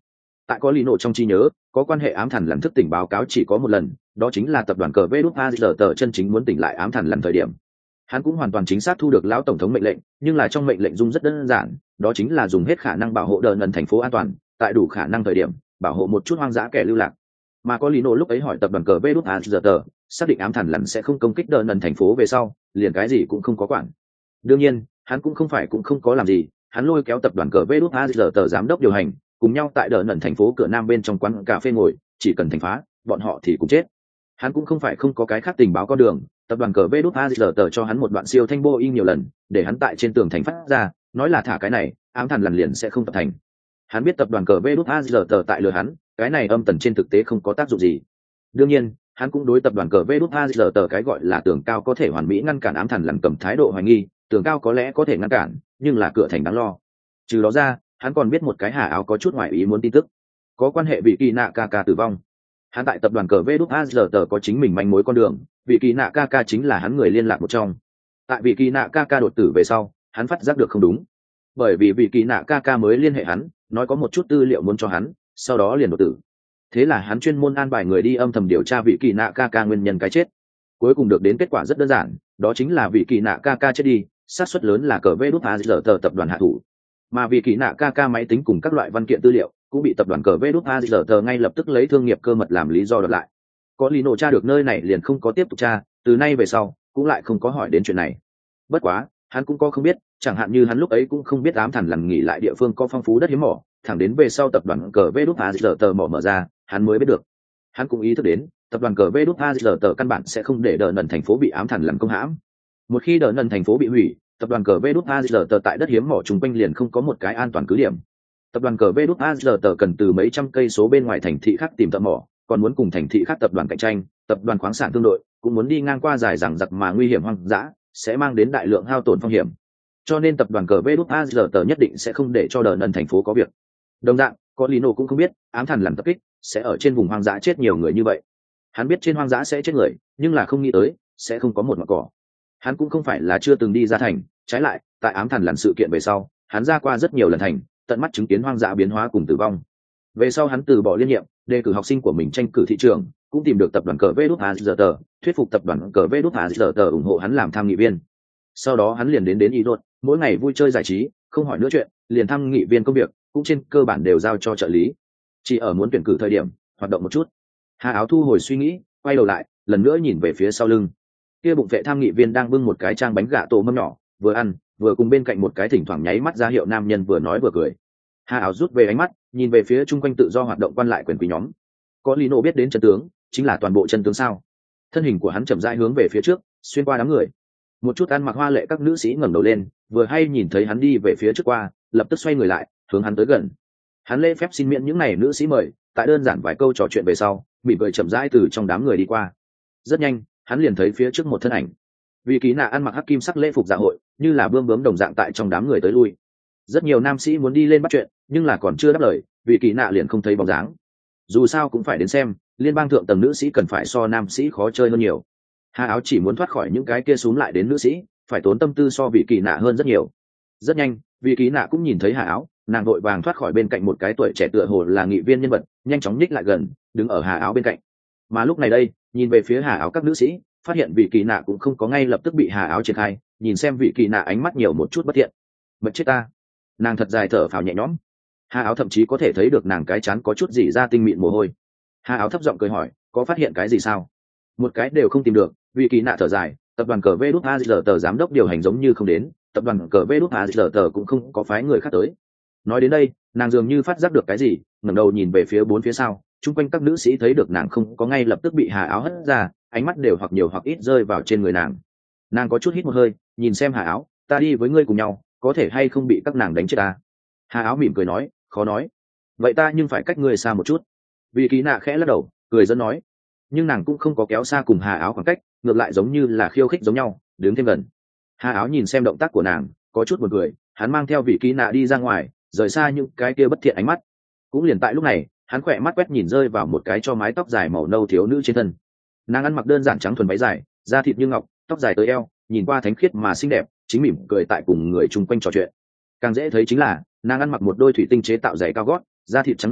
S1: Tại có Lino trong trí nhớ, có quan hệ ám thần lần thức tỉnh báo cáo chỉ có một lần, đó chính là tập đoàn cờ vê đút a giờ tờ chân chính muốn tỉnh lại ám thần lần thời điểm. Hắn cũng hoàn toàn chính xác thu được lão tổng thống mệnh lệnh, nhưng là trong mệnh lệnh dung rất đơn giản, đó chính là dùng hết khả năng bảo hộ đờ ngần thành phố an toàn, tại đủ khả năng thời điểm bảo hộ một chút hoang dã kẻ lưu lạc. Mà có Lino lúc ấy hỏi tập đoàn cờ vê đút a giờ tờ, xác định ám thần lần sẽ không công kích đờ ngần thành phố về sau, liền cái gì cũng không có quản. Đương nhiên, hắn cũng không phải cũng không có làm gì, hắn lôi kéo tập đoàn cờ vê đút a giờ tờ giám đốc điều hành, cùng nhau tại đờ ngần thành phố cửa nam bên trong quán cà phê ngồi, chỉ cần thành phá, bọn họ thì cũng chết. Hắn cũng không phải không có cái khác tình báo con đường, tập đoàn cờ vê đút a giờ tờ cho hắn một đoạn siêu thanh Boeing nhiều lần, để hắn tại trên tường thành phát ra, nói là thả cái này, ám thần lần liền sẽ không tập thành. Hắn biết tập đoàn cờ vê đút a giờ tờ tại lừa hắn, cái này âm tần trên thực tế không có tác dụng gì. Đương nhiên, hắn cũng đối tập đoàn cờ vê đút a giờ tờ cái gọi là tường cao có thể hoàn mỹ ngăn cản ám thần lần cầm thái độ hoài nghi, tường cao có lẽ có thể ngăn cản, nhưng là cửa thành đáng lo. Trừ đó ra, hắn còn biết một cái hà áo có chút ngoại ý muốn tin tức, có quan hệ vị kỳ nạ ca ca tử vong. Hắn tại tập đoàn cờ vê đút a giờ tờ có chính mình manh mối con đường, vị kỳ nạ ca ca chính là hắn người liên lạc một trong. Tại vị kỳ nạ ca ca đột tử về sau, hắn phát giác được không đúng, bởi vì vị kỳ nạ ca ca mới liên hệ hắn, nói có một chút tư liệu muốn cho hắn, sau đó liền đột tử. Thế là hắn chuyên môn an bài người đi âm thầm điều tra vị kỳ nạ ca ca nguyên nhân cái chết. Cuối cùng được đến kết quả rất đơn giản, đó chính là vị kỳ nạ ca ca chết đi, xác suất lớn là cờ vê đút a giờ tờ tập đoàn hạ thủ. Mà vị kỳ nạ ca ca máy tính cùng các loại văn kiện tư liệu cũng bị tập đoàn cờ vê đút a giờ tờ ngay lập tức lấy thương nghiệp cơ mật làm lý do đoạt lại. Có Lino tra được nơi này liền không có tiếp tục tra, từ nay về sau cũng lại không có hỏi đến chuyện này. Bất quá hắn cũng có không biết, chẳng hạn như hắn lúc ấy cũng không biết ám thần lần nghỉ lại địa phương có phong phú đất hiếm mỏ, thẳng đến về sau tập đoàn cờ vê đút a giờ tờ mỏ mở ra, hắn mới biết được. Hắn cũng ý thức đến tập đoàn cờ vê đút a giờ tờ căn bản sẽ không để đờ nần thành phố bị ám thần lần công hãm. Một khi đờ nần thành phố bị hủy, tập đoàn cờ vê đút a giờ tờ tại đất hiếm mỏ chung quanh liền không có một cái an toàn cứ điểm. Tập đoàn cờ vê đút a giờ tờ cần từ mấy trăm cây số bên ngoài thành thị khác tìm thợ mỏ, còn muốn cùng thành thị khác tập đoàn cạnh tranh, tập đoàn khoáng sản tương đội cũng muốn đi ngang qua dài dằng dặc mà nguy hiểm hoang dã, sẽ mang đến đại lượng hao tổn phong hiểm. Cho nên tập đoàn cờ vê đút a giờ tờ nhất định sẽ không để cho đờ nần thành phố có việc. Đồng dạng, có Lino cũng không biết ám thần làm tập kích sẽ ở trên vùng hoang dã chết nhiều người như vậy. Hắn biết trên hoang dã sẽ chết người, nhưng là không nghĩ tới sẽ không có một ngọn cỏ. Hắn cũng không phải là chưa từng đi ra thành, trái lại tại ám thần lần sự kiện về sau, hắn ra qua rất nhiều lần thành, tận mắt chứng kiến hoang dã biến hóa cùng tử vong. Về sau hắn từ bỏ liên nhiệm, đề cử học sinh của mình tranh cử thị trường, cũng tìm được tập đoàn cờ vê đút a giờ tờ, thuyết phục tập đoàn cờ vê đút a giờ tờ ủng hộ hắn làm tham nghị viên. Sau đó hắn liền đến đến y đột, mỗi ngày vui chơi giải trí, không hỏi nữa chuyện, liền tham nghị viên công việc cũng trên cơ bản đều giao cho trợ lý, chỉ ở muốn tuyển cử thời điểm hoạt động một chút. Hà Áo thu hồi suy nghĩ, quay đầu lại lần nữa nhìn về phía sau lưng, kia bụng vệ tham nghị viên đang bưng một cái trang bánh gà tổ mâm nhỏ, vừa ăn vừa cùng bên cạnh một cái thỉnh thoảng nháy mắt ra hiệu nam nhân vừa nói vừa cười. Hà Áo rút về ánh mắt, nhìn về phía chung quanh tự do hoạt động quan lại quyền quý nhóm. Có Lino biết đến chân tướng, chính là toàn bộ chân tướng sao? Thân hình của hắn chậm rãi hướng về phía trước, xuyên qua đám người. Một chút ăn mặc hoa lệ các nữ sĩ ngẩng đầu lên, vừa hay nhìn thấy hắn đi về phía trước qua, lập tức xoay người lại, hướng hắn tới gần. Hắn lễ phép xin miễn những này nữ sĩ mời, tại đơn giản vài câu trò chuyện về sau, mỉm cười chậm rãi từ trong đám người đi qua. Rất nhanh, hắn liền thấy phía trước một thân ảnh. Vì ký nạ ăn mặc hắc kim sắc lễ phục dạ hội, như là bươm bướm đồng dạng tại trong đám người tới lui. Rất nhiều nam sĩ muốn đi lên bắt chuyện, nhưng là còn chưa đáp lời, vì kỳ nạ liền không thấy bóng dáng. Dù sao cũng phải đến xem, liên bang thượng tầng nữ sĩ cần phải so nam sĩ khó chơi hơn nhiều. Hà Áo chỉ muốn thoát khỏi những cái kia xúm lại đến nữ sĩ, phải tốn tâm tư so vị kỳ nạ hơn rất nhiều. Rất nhanh, vị kỳ nạ cũng nhìn thấy Hà Áo, nàng vội vàng thoát khỏi bên cạnh một cái tuổi trẻ tựa hồ là nghị viên nhân vật, nhanh chóng nhích lại gần, đứng ở Hà Áo bên cạnh. Mà lúc này đây, nhìn về phía Hà Áo các nữ sĩ, phát hiện vị kỳ nạ cũng không có ngay lập tức bị Hà Áo triển khai, nhìn xem vị kỳ nạ ánh mắt nhiều một chút bất thiện. Mệt chết ta. Nàng thật dài thở phào nhẹ nhõm. Hà Áo thậm chí có thể thấy được nàng cái chán có chút gì ra tinh mịn mồ hôi. Hà Áo thấp giọng cười hỏi, có phát hiện cái gì sao? Một cái đều không tìm được. Vị kỳ nạ thở dài, tập đoàn cờ vê đút a giờ tờ giám đốc điều hành giống như không đến, tập đoàn cờ vê đút a giờ tờ cũng không có phái người khác tới. Nói đến đây, nàng dường như phát giác được cái gì, ngẩng đầu nhìn về phía bốn phía sau, chung quanh các nữ sĩ thấy được nàng không có ngay lập tức bị Hà Áo hất ra, ánh mắt đều hoặc nhiều hoặc ít rơi vào trên người nàng. Nàng có chút hít một hơi, nhìn xem Hà Áo, ta đi với ngươi cùng nhau, có thể hay không bị các nàng đánh chết ta? Hà Áo mỉm cười nói, khó nói. Vậy ta nhưng phải cách ngươi xa một chút. Vị kỳ nạ khẽ lắc đầu, cười dẫn nói. Nhưng nàng cũng không có kéo xa cùng Hà Áo khoảng cách, ngược lại giống như là khiêu khích giống nhau, đứng thêm gần. Hà Áo nhìn xem động tác của nàng, có chút buồn cười, hắn mang theo vị kỳ nạ đi ra ngoài, rời xa những cái kia bất thiện ánh mắt. Cũng liền tại lúc này, hắn khỏe mắt quét nhìn rơi vào một cái cho mái tóc dài màu nâu thiếu nữ trên thân. Nàng ăn mặc đơn giản trắng thuần váy dài, da thịt như ngọc, tóc dài tới eo, nhìn qua thánh khiết mà xinh đẹp, chính mỉm cười tại cùng người chung quanh trò chuyện. Càng dễ thấy chính là nàng ăn mặc một đôi thủy tinh chế tạo giày cao gót, da thịt trắng đoán,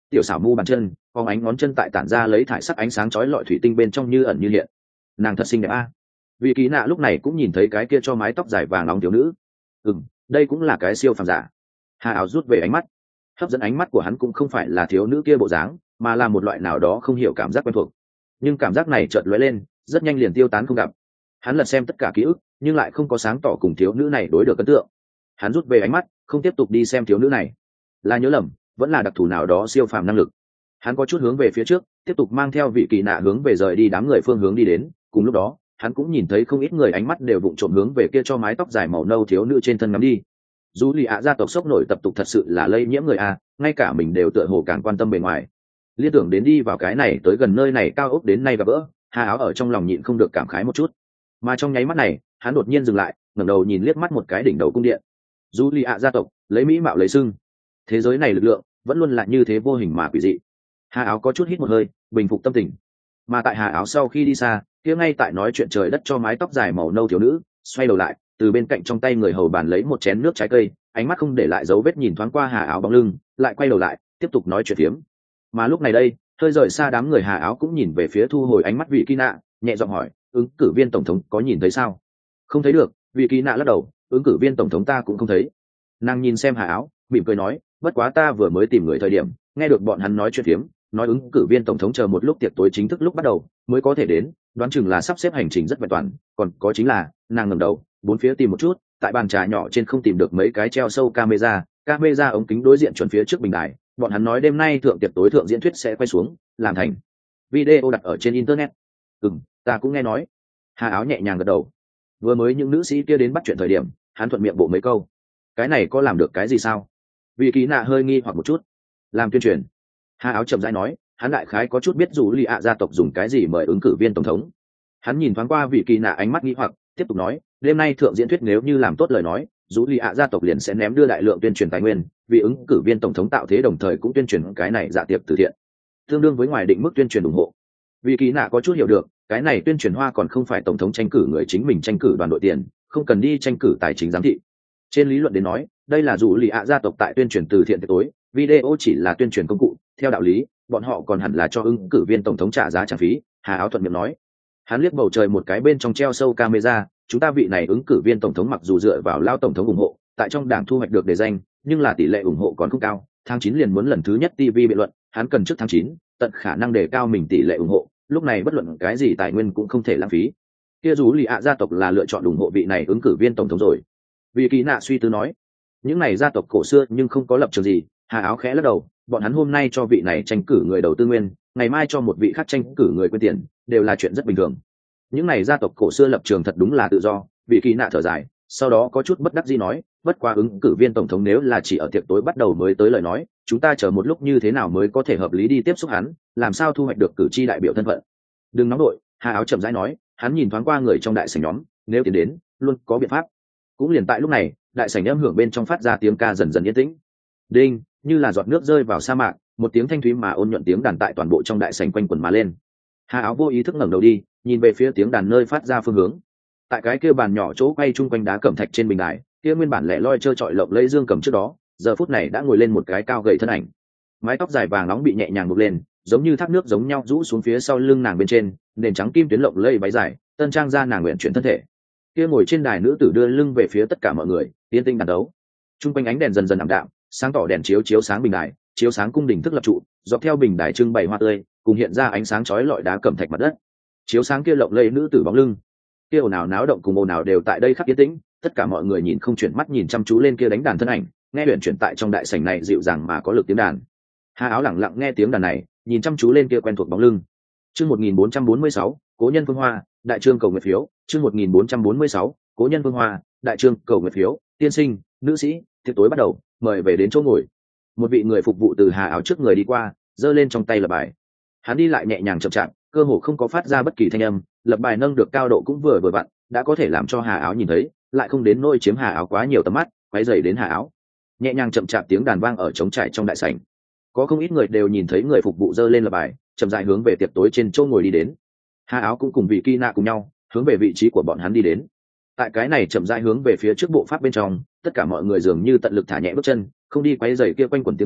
S1: tiểu xảo mu bàn chân phóng ánh ngón chân tại tản ra lấy thải sắc ánh sáng chói lọi thủy tinh bên trong như ẩn như hiện. Nàng thật xinh đẹp a. Vị Kỳ Nạ lúc này cũng nhìn thấy cái kia cho mái tóc dài vàng nóng thiếu nữ. Ừm, đây cũng là cái siêu phàm giả. Hà áo rút về ánh mắt, hấp dẫn ánh mắt của hắn cũng không phải là thiếu nữ kia bộ dáng, mà là một loại nào đó không hiểu cảm giác quen thuộc. Nhưng cảm giác này chợt lóe lên, rất nhanh liền tiêu tán không gặp. Hắn lật xem tất cả ký ức, nhưng lại không có sáng tỏ cùng thiếu nữ này đối được ấn tượng. Hắn rút về ánh mắt, không tiếp tục đi xem thiếu nữ này. Là nhớ lầm, vẫn là đặc thù nào đó siêu phàm năng lực. Hắn có chút hướng về phía trước, tiếp tục mang theo Vị Kỳ Nạ hướng về rời đi đám người phương hướng đi đến. Cùng lúc đó, hắn cũng nhìn thấy không ít người ánh mắt đều vụng trộm hướng về kia cho mái tóc dài màu nâu thiếu nữ trên thân ngắm đi. Dù lì ạ gia tộc sốc nổi tập tục thật sự là lây nhiễm người a, ngay cả mình đều tựa hồ càng quan tâm bề ngoài. Liên tưởng đến đi vào cái này tới gần nơi này cao ốc đến nay gặp gỡ, Hà áo ở trong lòng nhịn không được cảm khái một chút. Mà trong nháy mắt này, hắn đột nhiên dừng lại, ngẩng đầu nhìn liếc mắt một cái đỉnh đầu cung điện. Dù lì ạ gia tộc lấy mỹ mạo lấy sưng, thế giới này lực lượng vẫn luôn là như thế vô hình mà quỷ dị. Hà áo có chút hít một hơi, bình phục tâm tình. Mà tại Hà áo sau khi đi xa, kia ngay tại nói chuyện trời đất cho mái tóc dài màu nâu thiếu nữ xoay đầu lại, từ bên cạnh trong tay người hầu bàn lấy một chén nước trái cây, ánh mắt không để lại dấu vết nhìn thoáng qua Hà áo bóng lưng, lại quay đầu lại tiếp tục nói chuyện phiếm. Mà lúc này đây, hơi rời xa đám người Hà áo cũng nhìn về phía thu hồi ánh mắt Vị Kỳ Nạ, nhẹ giọng hỏi, ứng cử viên tổng thống có nhìn thấy sao? Không thấy được. Vị Kỳ Nạ lắc đầu, ứng cử viên tổng thống ta cũng không thấy. Nàng nhìn xem Hà áo, mỉm cười nói, bất quá ta vừa mới tìm người thời điểm nghe được bọn hắn nói chuyện phiếm, nói ứng cử viên tổng thống chờ một lúc tiệc tối chính thức lúc bắt đầu mới có thể đến, đoán chừng là sắp xếp hành trình rất vẹn toàn. Còn có chính là, nàng ngẩng đầu bốn phía tìm một chút, tại bàn trà nhỏ trên không tìm được mấy cái treo sâu camera camera ống kính đối diện chuẩn phía trước bình đài. Bọn hắn nói đêm nay thượng tiệc tối thượng diễn thuyết sẽ quay xuống làm thành video đặt ở trên internet. Ừ, ta cũng nghe nói. Hà áo nhẹ nhàng gật đầu. Vừa mới những nữ sĩ kia đến bắt chuyện thời điểm, hắn thuận miệng bộ mấy câu. Cái này có làm được cái gì sao? Vị Kỳ Nạ hơi nghi hoặc một chút. Làm tuyên truyền. Hà áo chậm rãi nói, hắn đại khái có chút biết dù lì ạ gia tộc dùng cái gì mời ứng cử viên tổng thống. Hắn nhìn thoáng qua Vị Kỳ Nạ ánh mắt nghi hoặc, tiếp tục nói, đêm nay thượng diễn thuyết nếu như làm tốt lời nói, dù lì ạ gia tộc liền sẽ ném đưa đại lượng tuyên truyền tài nguyên, vì ứng cử viên tổng thống tạo thế, đồng thời cũng tuyên truyền cái này dạ tiệc từ thiện, tương đương với ngoài định mức tuyên truyền ủng hộ. Vị Kỳ Nạ có chút hiểu được, cái này tuyên truyền hoa còn không phải tổng thống tranh cử người chính mình tranh cử đoàn đội tiền, không cần đi tranh cử tài chính giám thị. Trên lý luận đến nói, đây là dù lì ạ gia tộc tại tuyên truyền từ thiện tiệc tối, video chỉ là tuyên truyền công cụ, theo đạo lý bọn họ còn hẳn là cho ứng cử viên tổng thống trả giá trả phí. Hà áo thuận miệng nói. Hắn liếc bầu trời một cái bên trong treo sâu camera, chúng ta vị này ứng cử viên tổng thống mặc dù dựa vào lao tổng thống ủng hộ tại trong đảng thu hoạch được đề danh, nhưng là tỷ lệ ủng hộ còn không cao. Tháng chín liền muốn lần thứ nhất ti vi biện luận, hắn cần trước tháng chín tận khả năng đề cao mình tỷ lệ ủng hộ, lúc này bất luận cái gì tài nguyên cũng không thể lãng phí. Kia dù lì ạ gia tộc là lựa chọn ủng hộ vị này ứng cử viên tổng thống rồi. Vị Kỳ Nạ suy tư nói, những này gia tộc cổ xưa nhưng không có lập trường gì. Hà áo khẽ lắc đầu, bọn hắn hôm nay cho vị này tranh cử người đầu tư nguyên, ngày mai cho một vị khác tranh cử người quyên tiền, đều là chuyện rất bình thường. Những này gia tộc cổ xưa lập trường thật đúng là tự do. Vị Kỳ Nạ thở dài, sau đó có chút bất đắc dĩ nói, bất quá ứng cử viên tổng thống nếu là chỉ ở tiệc tối bắt đầu mới tới lời nói, chúng ta chờ một lúc như thế nào mới có thể hợp lý đi tiếp xúc hắn, làm sao thu hoạch được cử tri đại biểu thân phận. Đừng nóng đội. Hà áo chậm rãi nói, hắn nhìn thoáng qua người trong đại sảnh nhóm, nếu tiến đến luôn có biện pháp. Cũng liền tại lúc này, đại sảnh âm hưởng bên trong phát ra tiếng ca dần dần yên tĩnh. Đinh, như là giọt nước rơi vào sa mạc, một tiếng thanh thúy mà ôn nhuận tiếng đàn tại toàn bộ trong đại sảnh quanh quẩn mà lên. Hà áo vô ý thức ngẩng đầu đi, nhìn về phía tiếng đàn nơi phát ra phương hướng. Tại cái kia bàn nhỏ chỗ quay chung quanh đá cẩm thạch trên bình đài, kia nguyên bản lẻ loi trơ trọi lộng lẫy dương cầm trước đó, giờ phút này đã ngồi lên một cái cao gầy thân ảnh. Mái tóc dài vàng nóng bị nhẹ nhàng buộc lên, giống như thác nước giống nhau rũ xuống phía sau lưng nàng bên trên, nền trắng kim tuyến lộng lẫy váy dài, tân trang ra nàng nguyện chuyển thân thể. Kia ngồi trên đài nữ tử đưa lưng về phía tất cả mọi người, tiến tinh đàn đấu. Trung quanh ánh đèn dần dần ảm đạm, sáng tỏ đèn chiếu chiếu sáng bình đài, chiếu sáng cung đình thức lập trụ, dọc theo bình đài trưng bày hoa tươi, cùng hiện ra ánh sáng chói lọi đá cẩm thạch mặt đất. Chiếu sáng kia lộng lẫy nữ tử bóng lưng, kia ồn ào náo động cùng ồn ào đều tại đây khắc yên tĩnh, tất cả mọi người nhìn không chuyển mắt nhìn chăm chú lên kia đánh đàn thân ảnh, nghe huyền chuyển tại trong đại sảnh này dịu dàng mà có lực tiếng đàn. Hà áo lẳng lặng nghe tiếng đàn này, nhìn chăm chú lên kia quen thuộc bóng lưng. Chương một nghìn bốn trăm bốn mươi sáu, Cố nhân Phương Hoa, đại trương cầu nguyện phiếu. Chương một nghìn bốn trăm bốn mươi sáu, Cố nhân Phương Hoa, đại trương cầu nguyện phiếu. Tiên sinh, nữ sĩ, tiệc tối bắt đầu, mời về đến chỗ ngồi. Một vị người phục vụ từ Hà áo trước người đi qua, giơ lên trong tay lập bài. Hắn đi lại nhẹ nhàng chậm chạp, cơ hồ không có phát ra bất kỳ thanh âm, lập bài nâng được cao độ cũng vừa vừa vặn, đã có thể làm cho Hà áo nhìn thấy, lại không đến nỗi chiếm Hà áo quá nhiều tầm mắt, quấy rầy đến Hà áo. Nhẹ nhàng chậm chạp tiếng đàn vang ở trống trải trong đại sảnh. Có không ít người đều nhìn thấy người phục vụ giơ lên lập bài, chậm rãi hướng về tiệc tối trên chỗ ngồi đi đến. Hà áo cũng cùng Vị Kỳ Nạ cùng nhau hướng về vị trí của bọn hắn đi đến. Tại cái này chậm rãi hướng về phía trước bộ pháp bên trong, tất cả mọi người dường như tận lực thả nhẹ bước chân, không đi quấy rầy kia quanh quẩn tiếng đàn,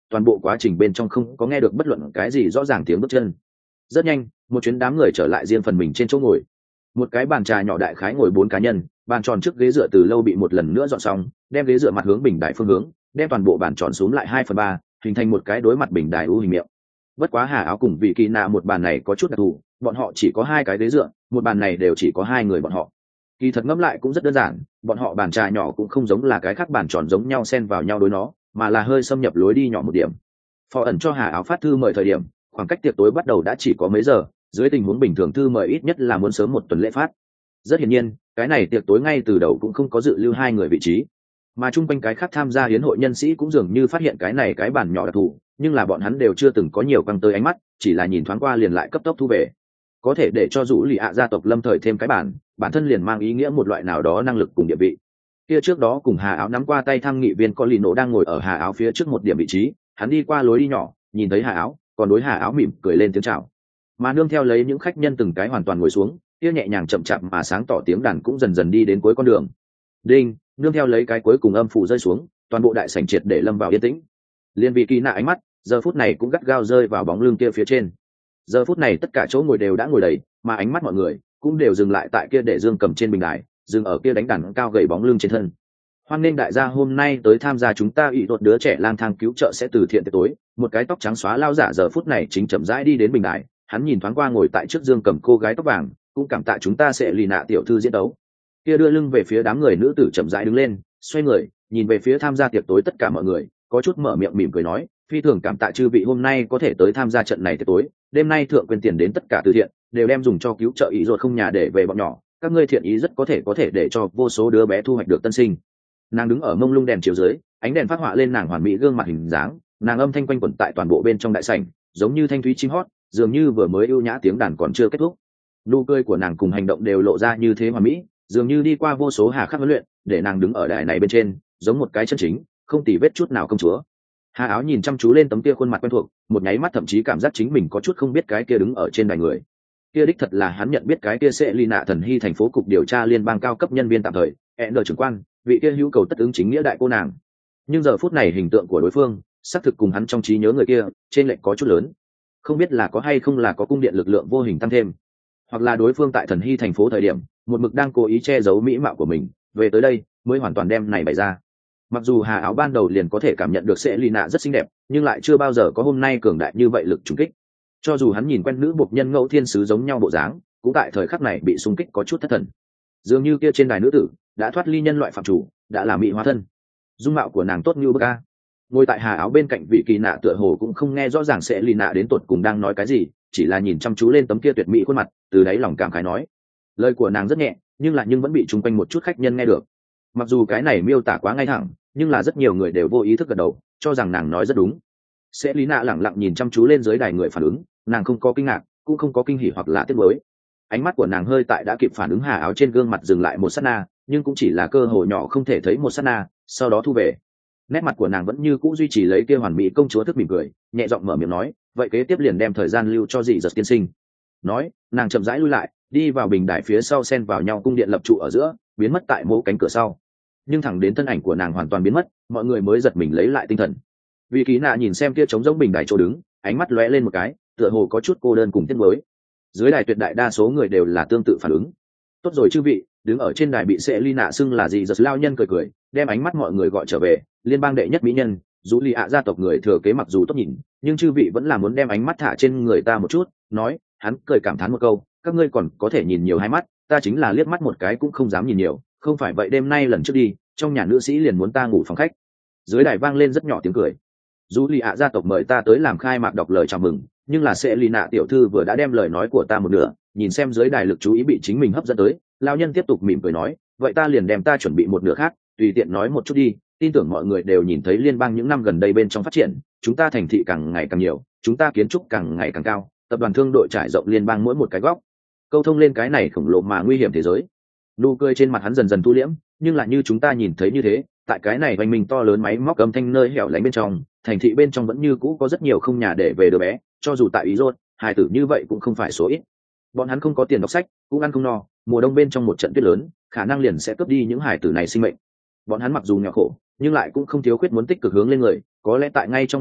S1: toàn bộ quá trình bên trong không có nghe được bất luận cái gì rõ ràng tiếng bước chân. Rất nhanh một chuyến đám người trở lại riêng phần mình trên chỗ ngồi. Một cái bàn trà nhỏ đại khái ngồi bốn cá nhân, bàn tròn trước ghế dựa từ lâu bị một lần nữa dọn xong, đem ghế dựa mặt hướng bình đài phương hướng, đem toàn bộ bàn tròn xuống lại hai phần ba, hình thành một cái đối mặt bình đài u hình miệng. Bất quá Hà Áo cùng vị Kỳ Nạ một bàn này có chút đặc thù, bọn họ chỉ có hai cái ghế dựa, một bàn này đều chỉ có hai người bọn họ. Kỳ thật ngẫm lại cũng rất đơn giản, bọn họ bàn trà nhỏ cũng không giống là cái khác bàn tròn giống nhau xen vào nhau đối nó, mà là hơi xâm nhập lối đi nhỏ một điểm. Phó ẩn cho Hà Áo phát thư mời thời điểm, khoảng cách tiệc tối bắt đầu đã chỉ có mấy giờ, dưới tình huống bình thường thư mời ít nhất là muốn sớm một tuần lễ phát. Rất hiển nhiên, cái này tiệc tối ngay từ đầu cũng không có dự lưu hai người vị trí, mà chung quanh cái khác tham gia hiến hội nhân sĩ cũng dường như phát hiện cái này cái bàn nhỏ đặc thù, nhưng là bọn hắn đều chưa từng có nhiều căng tới ánh mắt, chỉ là nhìn thoáng qua liền lại cấp tốc thu về. Có thể để cho Dụ Lì ạ gia tộc lâm thời thêm cái bản, bản thân liền mang ý nghĩa một loại nào đó năng lực cùng địa vị. Kia trước đó cùng Hà Áo nắm qua tay thăng nghị viên có lì nổ đang ngồi ở Hà Áo phía trước một điểm vị trí, hắn đi qua lối đi nhỏ, nhìn thấy Hà Áo, còn đối Hà Áo mỉm cười lên tiếng chào. Mà nương theo lấy những khách nhân từng cái hoàn toàn ngồi xuống, kia nhẹ nhàng chậm chạp mà sáng tỏ tiếng đàn cũng dần dần đi đến cuối con đường. Đinh, nương theo lấy cái cuối cùng âm phủ rơi xuống, toàn bộ đại sảnh triệt để lâm vào yên tĩnh. Liên vị Kỳ Nạ ánh mắt giờ phút này cũng gắt gao rơi vào bóng lưng kia phía trên. Giờ phút này tất cả chỗ ngồi đều đã ngồi đầy, mà ánh mắt mọi người cũng đều dừng lại tại kia để dương cầm trên bình đài, dừng ở kia đánh đàn cao gầy bóng lưng trên thân. Hoan nghênh đại gia hôm nay tới tham gia chúng ta ủy thuật đứa trẻ lang thang cứu trợ sẽ từ thiện tiệc tối. Một cái tóc trắng xóa lao giả giờ phút này chính chậm rãi đi đến bình đài, hắn nhìn thoáng qua ngồi tại trước dương cầm cô gái tóc vàng, cũng cảm tạ chúng ta sẽ lì nạ tiểu thư diễn đấu. Kia đưa lưng về phía đám người nữ tử chậm rãi đứng lên, xoay người nhìn về phía tham gia tiệc tối tất cả mọi người, có chút mở miệng mỉm cười nói, phi thường cảm tạ chư vị hôm nay có thể tới tham gia trận này tiệc tối, đêm nay thượng quyên tiền đến tất cả từ thiện đều đem dùng cho cứu trợ ý ruột không nhà để về bọn nhỏ, các ngươi thiện ý rất có thể có thể để cho vô số đứa bé thu hoạch được tân sinh. Nàng đứng ở mông lung đèn chiếu dưới, ánh đèn phát họa lên nàng hoàn mỹ gương mặt hình dáng, nàng âm thanh quanh quẩn tại toàn bộ bên trong đại sảnh, giống như thanh thúy chim hót, dường như vừa mới ưu nhã tiếng đàn còn chưa kết thúc. Nụ cười của nàng cùng hành động đều lộ ra như thế hoàn mỹ, dường như đi qua vô số hà khắc huấn luyện, để nàng đứng ở đài này bên trên, giống một cái chân chính, không tì vết chút nào công chúa. Hà Áo nhìn chăm chú lên tấm kia khuôn mặt quen thuộc, một nháy mắt thậm chí cảm giác chính mình có chút không biết cái kia đứng ở trên đài người. Kia đích thật là hắn nhận biết cái kia sẽ ly nạ thần hy thành phố cục điều tra liên bang cao cấp nhân viên tạm thời, e en trưởng quan, vị kia hữu cầu tất ứng chính nghĩa đại cô nàng. Nhưng giờ phút này hình tượng của đối phương, xác thực cùng hắn trong trí nhớ người kia, trên lệch có chút lớn. Không biết là có hay không là có cung điện lực lượng vô hình tăng thêm, hoặc là đối phương tại thần hy thành phố thời điểm, một mực đang cố ý che giấu mỹ mạo của mình, về tới đây mới hoàn toàn đem này bày ra. Mặc dù Hà Áo ban đầu liền có thể cảm nhận được sẽ lì nạ rất xinh đẹp, nhưng lại chưa bao giờ có hôm nay cường đại như vậy lực trùng kích. Cho dù hắn nhìn quen nữ bộc nhân ngẫu thiên sứ giống nhau bộ dáng, cũng tại thời khắc này bị xung kích có chút thất thần. Dường như kia trên đài nữ tử đã thoát ly nhân loại phạm chủ, đã là mỹ hóa thân. Dung mạo của nàng tốt như bức a. Ngồi tại Hà Áo bên cạnh vị Kỳ Nạ tựa hồ cũng không nghe rõ ràng sẽ lì nạ đến tột cùng đang nói cái gì, chỉ là nhìn chăm chú lên tấm kia tuyệt mỹ khuôn mặt, từ đáy lòng cảm khái nói. Lời của nàng rất nhẹ, nhưng lại nhưng vẫn bị chung quanh một chút khách nhân nghe được. Mặc dù cái này miêu tả quá ngay thẳng, nhưng là rất nhiều người đều vô ý thức gật đầu, cho rằng nàng nói rất đúng. Sẽ lý nạ lẳng lặng nhìn chăm chú lên dưới đài người phản ứng, nàng không có kinh ngạc, cũng không có kinh hỉ hoặc là tiếc nuối. Ánh mắt của nàng hơi tại đã kịp phản ứng Hà Áo trên gương mặt dừng lại một sát na, nhưng cũng chỉ là cơ hội nhỏ không thể thấy một sát na, sau đó thu về. Nét mặt của nàng vẫn như cũ duy trì lấy kia hoàn mỹ công chúa thức mỉm cười, nhẹ giọng mở miệng nói, vậy kế tiếp liền đem thời gian lưu cho dị giật tiên sinh. Nói, nàng chậm rãi lui lại, đi vào bình đài phía sau xen vào nhau cung điện lập trụ ở giữa, biến mất tại mỗi cánh cửa sau. Nhưng thẳng đến thân ảnh của nàng hoàn toàn biến mất, mọi người mới giật mình lấy lại tinh thần. Vì Kỳ Nạ nhìn xem kia trống rỗng bình đài chỗ đứng, ánh mắt lóe lên một cái, tựa hồ có chút cô đơn cùng tiếc nuối. Dưới đài tuyệt đại đa số người đều là tương tự phản ứng. Tốt rồi chư vị, đứng ở trên đài bị sẽ ly nạ xưng là gì giật lao nhân cười cười, đem ánh mắt mọi người gọi trở về, liên bang đệ nhất mỹ nhân, dù lì ạ gia tộc người thừa kế mặc dù tốt nhìn, nhưng chư vị vẫn là muốn đem ánh mắt thả trên người ta một chút, nói, hắn cười cảm thán một câu, các ngươi còn có thể nhìn nhiều hai mắt, ta chính là liếc mắt một cái cũng không dám nhìn nhiều, không phải vậy đêm nay lần trước đi, trong nhà nữ sĩ liền muốn ta ngủ phòng khách. Dưới đài vang lên rất nhỏ tiếng cười. Dù lì ạ gia tộc mời ta tới làm khai mạc đọc lời chào mừng, nhưng là sẽ lì nạ tiểu thư vừa đã đem lời nói của ta một nửa, nhìn xem dưới đài lực chú ý bị chính mình hấp dẫn tới, lao nhân tiếp tục mỉm cười nói, vậy ta liền đem ta chuẩn bị một nửa khác, tùy tiện nói một chút đi, tin tưởng mọi người đều nhìn thấy liên bang những năm gần đây bên trong phát triển, chúng ta thành thị càng ngày càng nhiều, chúng ta kiến trúc càng ngày càng cao, tập đoàn thương đội trải rộng liên bang mỗi một cái góc, câu thông lên cái này khổng lồ mà nguy hiểm thế giới. Nụ cười trên mặt hắn dần dần thu liễm, nhưng là như chúng ta nhìn thấy như thế, tại cái này oanh minh to lớn máy móc âm thanh nơi hẻo lánh bên trong, thành thị bên trong vẫn như cũ có rất nhiều không nhà để về đứa bé, cho dù tại ý rốt, hài tử như vậy cũng không phải số ít. Bọn hắn không có tiền đọc sách, cũng ăn không no, mùa đông bên trong một trận tuyết lớn, khả năng liền sẽ cướp đi những hài tử này sinh mệnh. Bọn hắn mặc dù nghèo khổ, nhưng lại cũng không thiếu khuyết muốn tích cực hướng lên người, có lẽ tại ngay trong bọn họ,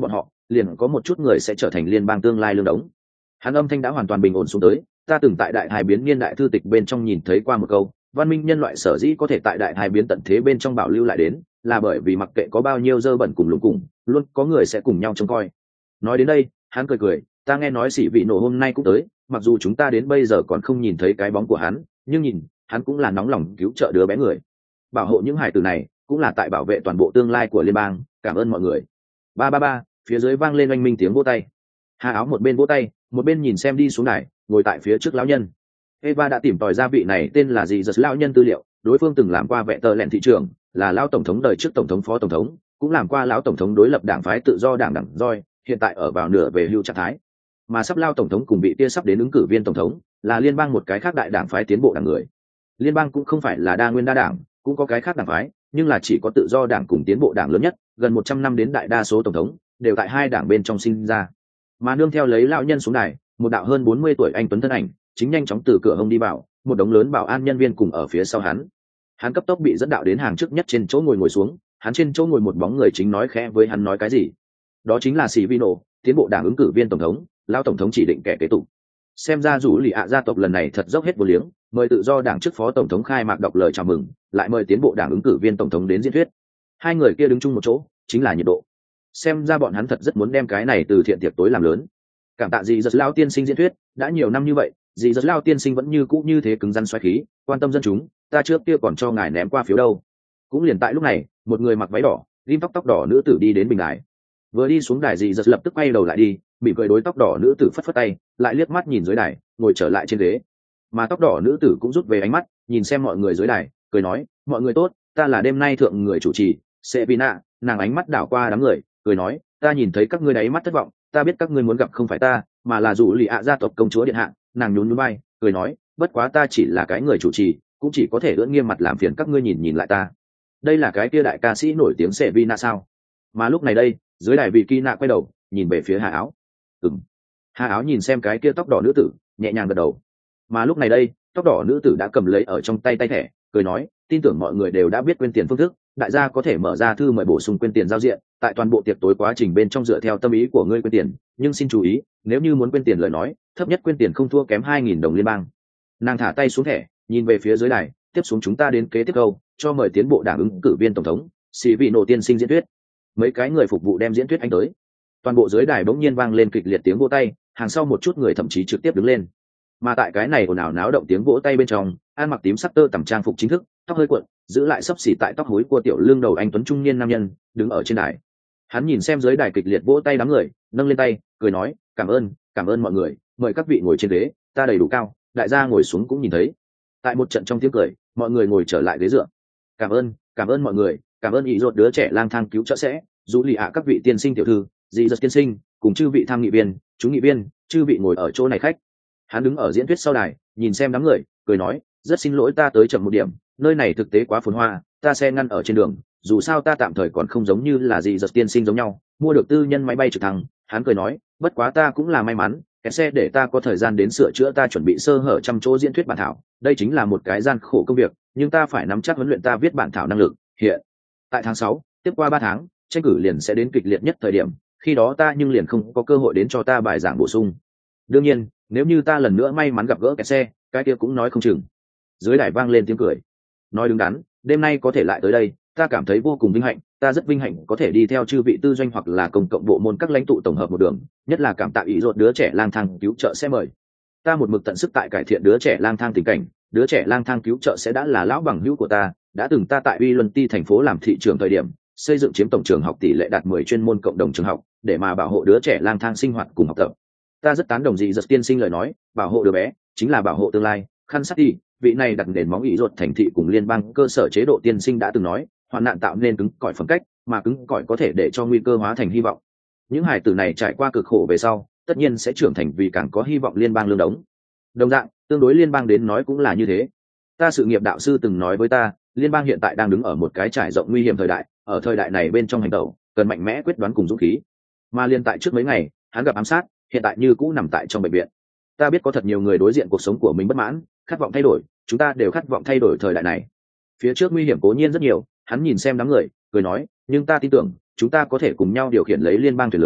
S1: liền có một chút người sẽ trở thành liên bang tương lai lương đống. Hắn âm thanh đã hoàn toàn bình ổn xuống tới, ta từng tại đại hài biến niên đại thư tịch bên trong nhìn thấy qua một câu, văn minh nhân loại sở dĩ có thể tại đại hài biến tận thế bên trong bảo lưu lại đến, là bởi vì mặc kệ có bao nhiêu dơ bẩn cùng lúng cùng, luôn có người sẽ cùng nhau trông coi. Nói đến đây, hắn cười cười, ta nghe nói sĩ vị nổ hôm nay cũng tới, mặc dù chúng ta đến bây giờ còn không nhìn thấy cái bóng của hắn, nhưng nhìn, hắn cũng là nóng lòng cứu trợ đứa bé người. Bảo hộ những hải tử này, cũng là tại bảo vệ toàn bộ tương lai của liên bang, cảm ơn mọi người. Ba ba ba, phía dưới vang lên oanh minh tiếng vỗ tay. Hà Áo một bên vỗ tay, một bên nhìn xem đi xuống đài, ngồi tại phía trước lão nhân. Eva đã tìm tòi ra vị này tên là gì giật lão nhân tư liệu, đối phương từng làm qua vệ tờ lẹn thị trường, là lão tổng thống đời trước tổng thống phó tổng thống, cũng làm qua lão tổng thống đối lập đảng phái tự do đảng đảng roi, hiện tại ở vào nửa về hưu trạng thái. Mà sắp lao tổng thống cùng bị tia sắp đến ứng cử viên tổng thống, là liên bang một cái khác đại đảng phái tiến bộ đảng người. Liên bang cũng không phải là đa nguyên đa đảng, cũng có cái khác đảng phái, nhưng là chỉ có tự do đảng cùng tiến bộ đảng lớn nhất, gần một trăm năm đến đại đa số tổng thống đều tại hai đảng bên trong sinh ra. Mà nương theo lấy lão nhân xuống đài, một đạo hơn bốn mươi tuổi anh tuấn thân ảnh chính nhanh chóng từ cửa hông đi vào, một đống lớn bảo an nhân viên cùng ở phía sau hắn. Hắn cấp tốc bị dẫn đạo đến hàng trước nhất trên chỗ ngồi ngồi xuống, hắn trên chỗ ngồi một bóng người chính nói khẽ với hắn nói cái gì. Đó chính là Silvino, tiến bộ đảng ứng cử viên tổng thống, lão tổng thống chỉ định kẻ kế tục. Xem ra rủ lì ạ gia tộc lần này thật dốc hết vô liếng, mời tự do đảng trước phó tổng thống khai mạc đọc lời chào mừng, lại mời tiến bộ đảng ứng cử viên tổng thống đến diễn thuyết. Hai người kia đứng chung một chỗ, chính là nhiệt độ. Xem ra bọn hắn thật rất muốn đem cái này từ thiện tiệc tối làm lớn. Cảm tạ gì giật lao tiên sinh diễn thuyết, đã nhiều năm như vậy, gì giật lao tiên sinh vẫn như cũ như thế cứng rắn xoáy khí, quan tâm dân chúng, ta trước kia còn cho ngài ném qua phiếu đâu. Cũng liền tại lúc này, một người mặc váy đỏ, ghim tóc tóc đỏ nữ tử đi đến bình đài. Vừa đi xuống đài gì giật lập tức quay đầu lại đi, mỉm cười đối tóc đỏ nữ tử phất phất tay, lại liếc mắt nhìn dưới đài, ngồi trở lại trên ghế. Mà tóc đỏ nữ tử cũng rút về ánh mắt, nhìn xem mọi người dưới đài, cười nói, mọi người tốt, ta là đêm nay thượng người chủ trì, Sevina. Nàng ánh mắt đảo qua đám người, cười nói, ta nhìn thấy các ngươi đáy mắt thất vọng, ta biết các ngươi muốn gặp không phải ta, mà là rủ lì ạ gia tộc công chúa điện hạ. Nàng nhún nhún vai, cười nói, bất quá ta chỉ là cái người chủ trì, cũng chỉ có thể ưỡn nghiêm mặt làm phiền các ngươi nhìn nhìn lại ta. Đây là cái kia đại ca sĩ nổi tiếng Sevina sao? Mà lúc này đây, dưới đài vị Kina quay đầu, nhìn về phía Hà Áo. Ừm. Hà Áo nhìn xem cái kia tóc đỏ nữ tử, nhẹ nhàng gật đầu. Mà lúc này đây, tóc đỏ nữ tử đã cầm lấy ở trong tay tay thẻ, cười nói, tin tưởng mọi người đều đã biết quên tiền phương thức, đại gia có thể mở ra thư mời bổ sung quên tiền giao diện, tại toàn bộ tiệc tối quá trình bên trong dựa theo tâm ý của ngươi quên tiền, nhưng xin chú ý, nếu như muốn quên tiền lời nói, thấp nhất quên tiền không thua kém hai nghìn đồng liên bang. Nàng thả tay xuống thẻ, nhìn về phía dưới đài, tiếp xuống chúng ta đến kế tiếp câu, cho mời tiến bộ đảng ứng cử viên tổng thống, sĩ vị nổ tiên sinh diễn thuyết. Mấy cái người phục vụ đem diễn thuyết anh tới. Toàn bộ dưới đài bỗng nhiên vang lên kịch liệt tiếng vỗ tay, hàng sau một chút người thậm chí trực tiếp đứng lên. Mà tại cái này ồn ào náo động tiếng vỗ tay bên trong, ăn mặc tím sắc tơ tằm trang phục chính thức, tóc hơi cuộn, giữ lại xấp xỉ tại tóc hối của tiểu lương đầu anh tuấn trung niên nam nhân đứng ở trên đài. Hắn nhìn xem dưới đài kịch liệt vỗ tay đám người, nâng lên tay, cười nói, cảm ơn, cảm ơn mọi người, mời các vị ngồi trên ghế, ta đầy đủ cao, đại gia ngồi xuống cũng nhìn thấy. Tại một trận trong tiếng cười, mọi người ngồi trở lại ghế dựa. Cảm ơn, cảm ơn mọi người, cảm ơn ý ruột đứa trẻ lang thang cứu trợ sẽ, dù lì ạ các vị tiên sinh tiểu thư, dì giật tiên sinh, cùng chư vị tham nghị viên, chú nghị viên, chư vị ngồi ở chỗ này khách. Hắn đứng ở diễn thuyết sau đài, nhìn xem đám người, cười nói, rất xin lỗi ta tới chậm một điểm, nơi này thực tế quá phồn hoa, ta sẽ ngăn ở trên đường, dù sao ta tạm thời còn không giống như là gì giật tiên sinh giống nhau, mua được tư nhân máy bay trực thăng. Hắn cười nói, bất quá ta cũng là may mắn, cái xe để ta có thời gian đến sửa chữa ta chuẩn bị sơ hở trăm chỗ diễn thuyết bản thảo, đây chính là một cái gian khổ công việc, nhưng ta phải nắm chắc huấn luyện ta viết bản thảo năng lực. Hiện tại tháng sáu, tiếp qua ba tháng, tranh cử liền sẽ đến kịch liệt nhất thời điểm, khi đó ta nhưng liền không có cơ hội đến cho ta bài giảng bổ sung. Đương nhiên, nếu như ta lần nữa may mắn gặp gỡ cái xe, cái kia cũng nói không chừng. Dưới đài vang lên tiếng cười. Nói đứng đắn, đêm nay có thể lại tới đây, ta cảm thấy vô cùng vinh hạnh, ta rất vinh hạnh có thể đi theo chư vị tư doanh hoặc là công cộng bộ môn các lãnh tụ tổng hợp một đường, nhất là cảm tạ ý ruột đứa trẻ lang thang cứu trợ sẽ mời. Ta một mực tận sức tại cải thiện đứa trẻ lang thang tình cảnh, đứa trẻ lang thang cứu trợ sẽ đã là lão bằng hữu của ta, đã từng ta tại uy luân ti thành phố làm thị trường thời điểm, xây dựng chiếm tổng trường học tỷ lệ đạt mười chuyên môn cộng đồng trường học, để mà bảo hộ đứa trẻ lang thang sinh hoạt cùng học tập. Ta rất tán đồng dị giật tiên sinh lời nói, bảo hộ đứa bé chính là bảo hộ tương lai. Khăn sát đi, vị này đặt nền móng ý ruột thành thị cùng liên bang cơ sở chế độ tiên sinh đã từng nói, hoạn nạn tạo nên cứng cỏi phẩm cách, mà cứng cỏi có thể để cho nguy cơ hóa thành hy vọng. Những hài tử này trải qua cực khổ về sau, tất nhiên sẽ trưởng thành vì càng có hy vọng liên bang lương đống. Đồng dạng, tương đối liên bang đến nói cũng là như thế. Ta sự nghiệp đạo sư từng nói với ta, liên bang hiện tại đang đứng ở một cái trải rộng nguy hiểm thời đại, ở thời đại này bên trong hành động cần mạnh mẽ quyết đoán cùng dũng khí. Mà liên tại trước mấy ngày, hắn gặp ám sát, hiện tại như cũ nằm tại trong bệnh viện. Ta biết có thật nhiều người đối diện cuộc sống của mình bất mãn, khát vọng thay đổi, chúng ta đều khát vọng thay đổi thời đại này. Phía trước nguy hiểm cố nhiên rất nhiều, hắn nhìn xem đám người, cười nói, nhưng ta tin tưởng, chúng ta có thể cùng nhau điều khiển lấy liên bang thuyền lớn,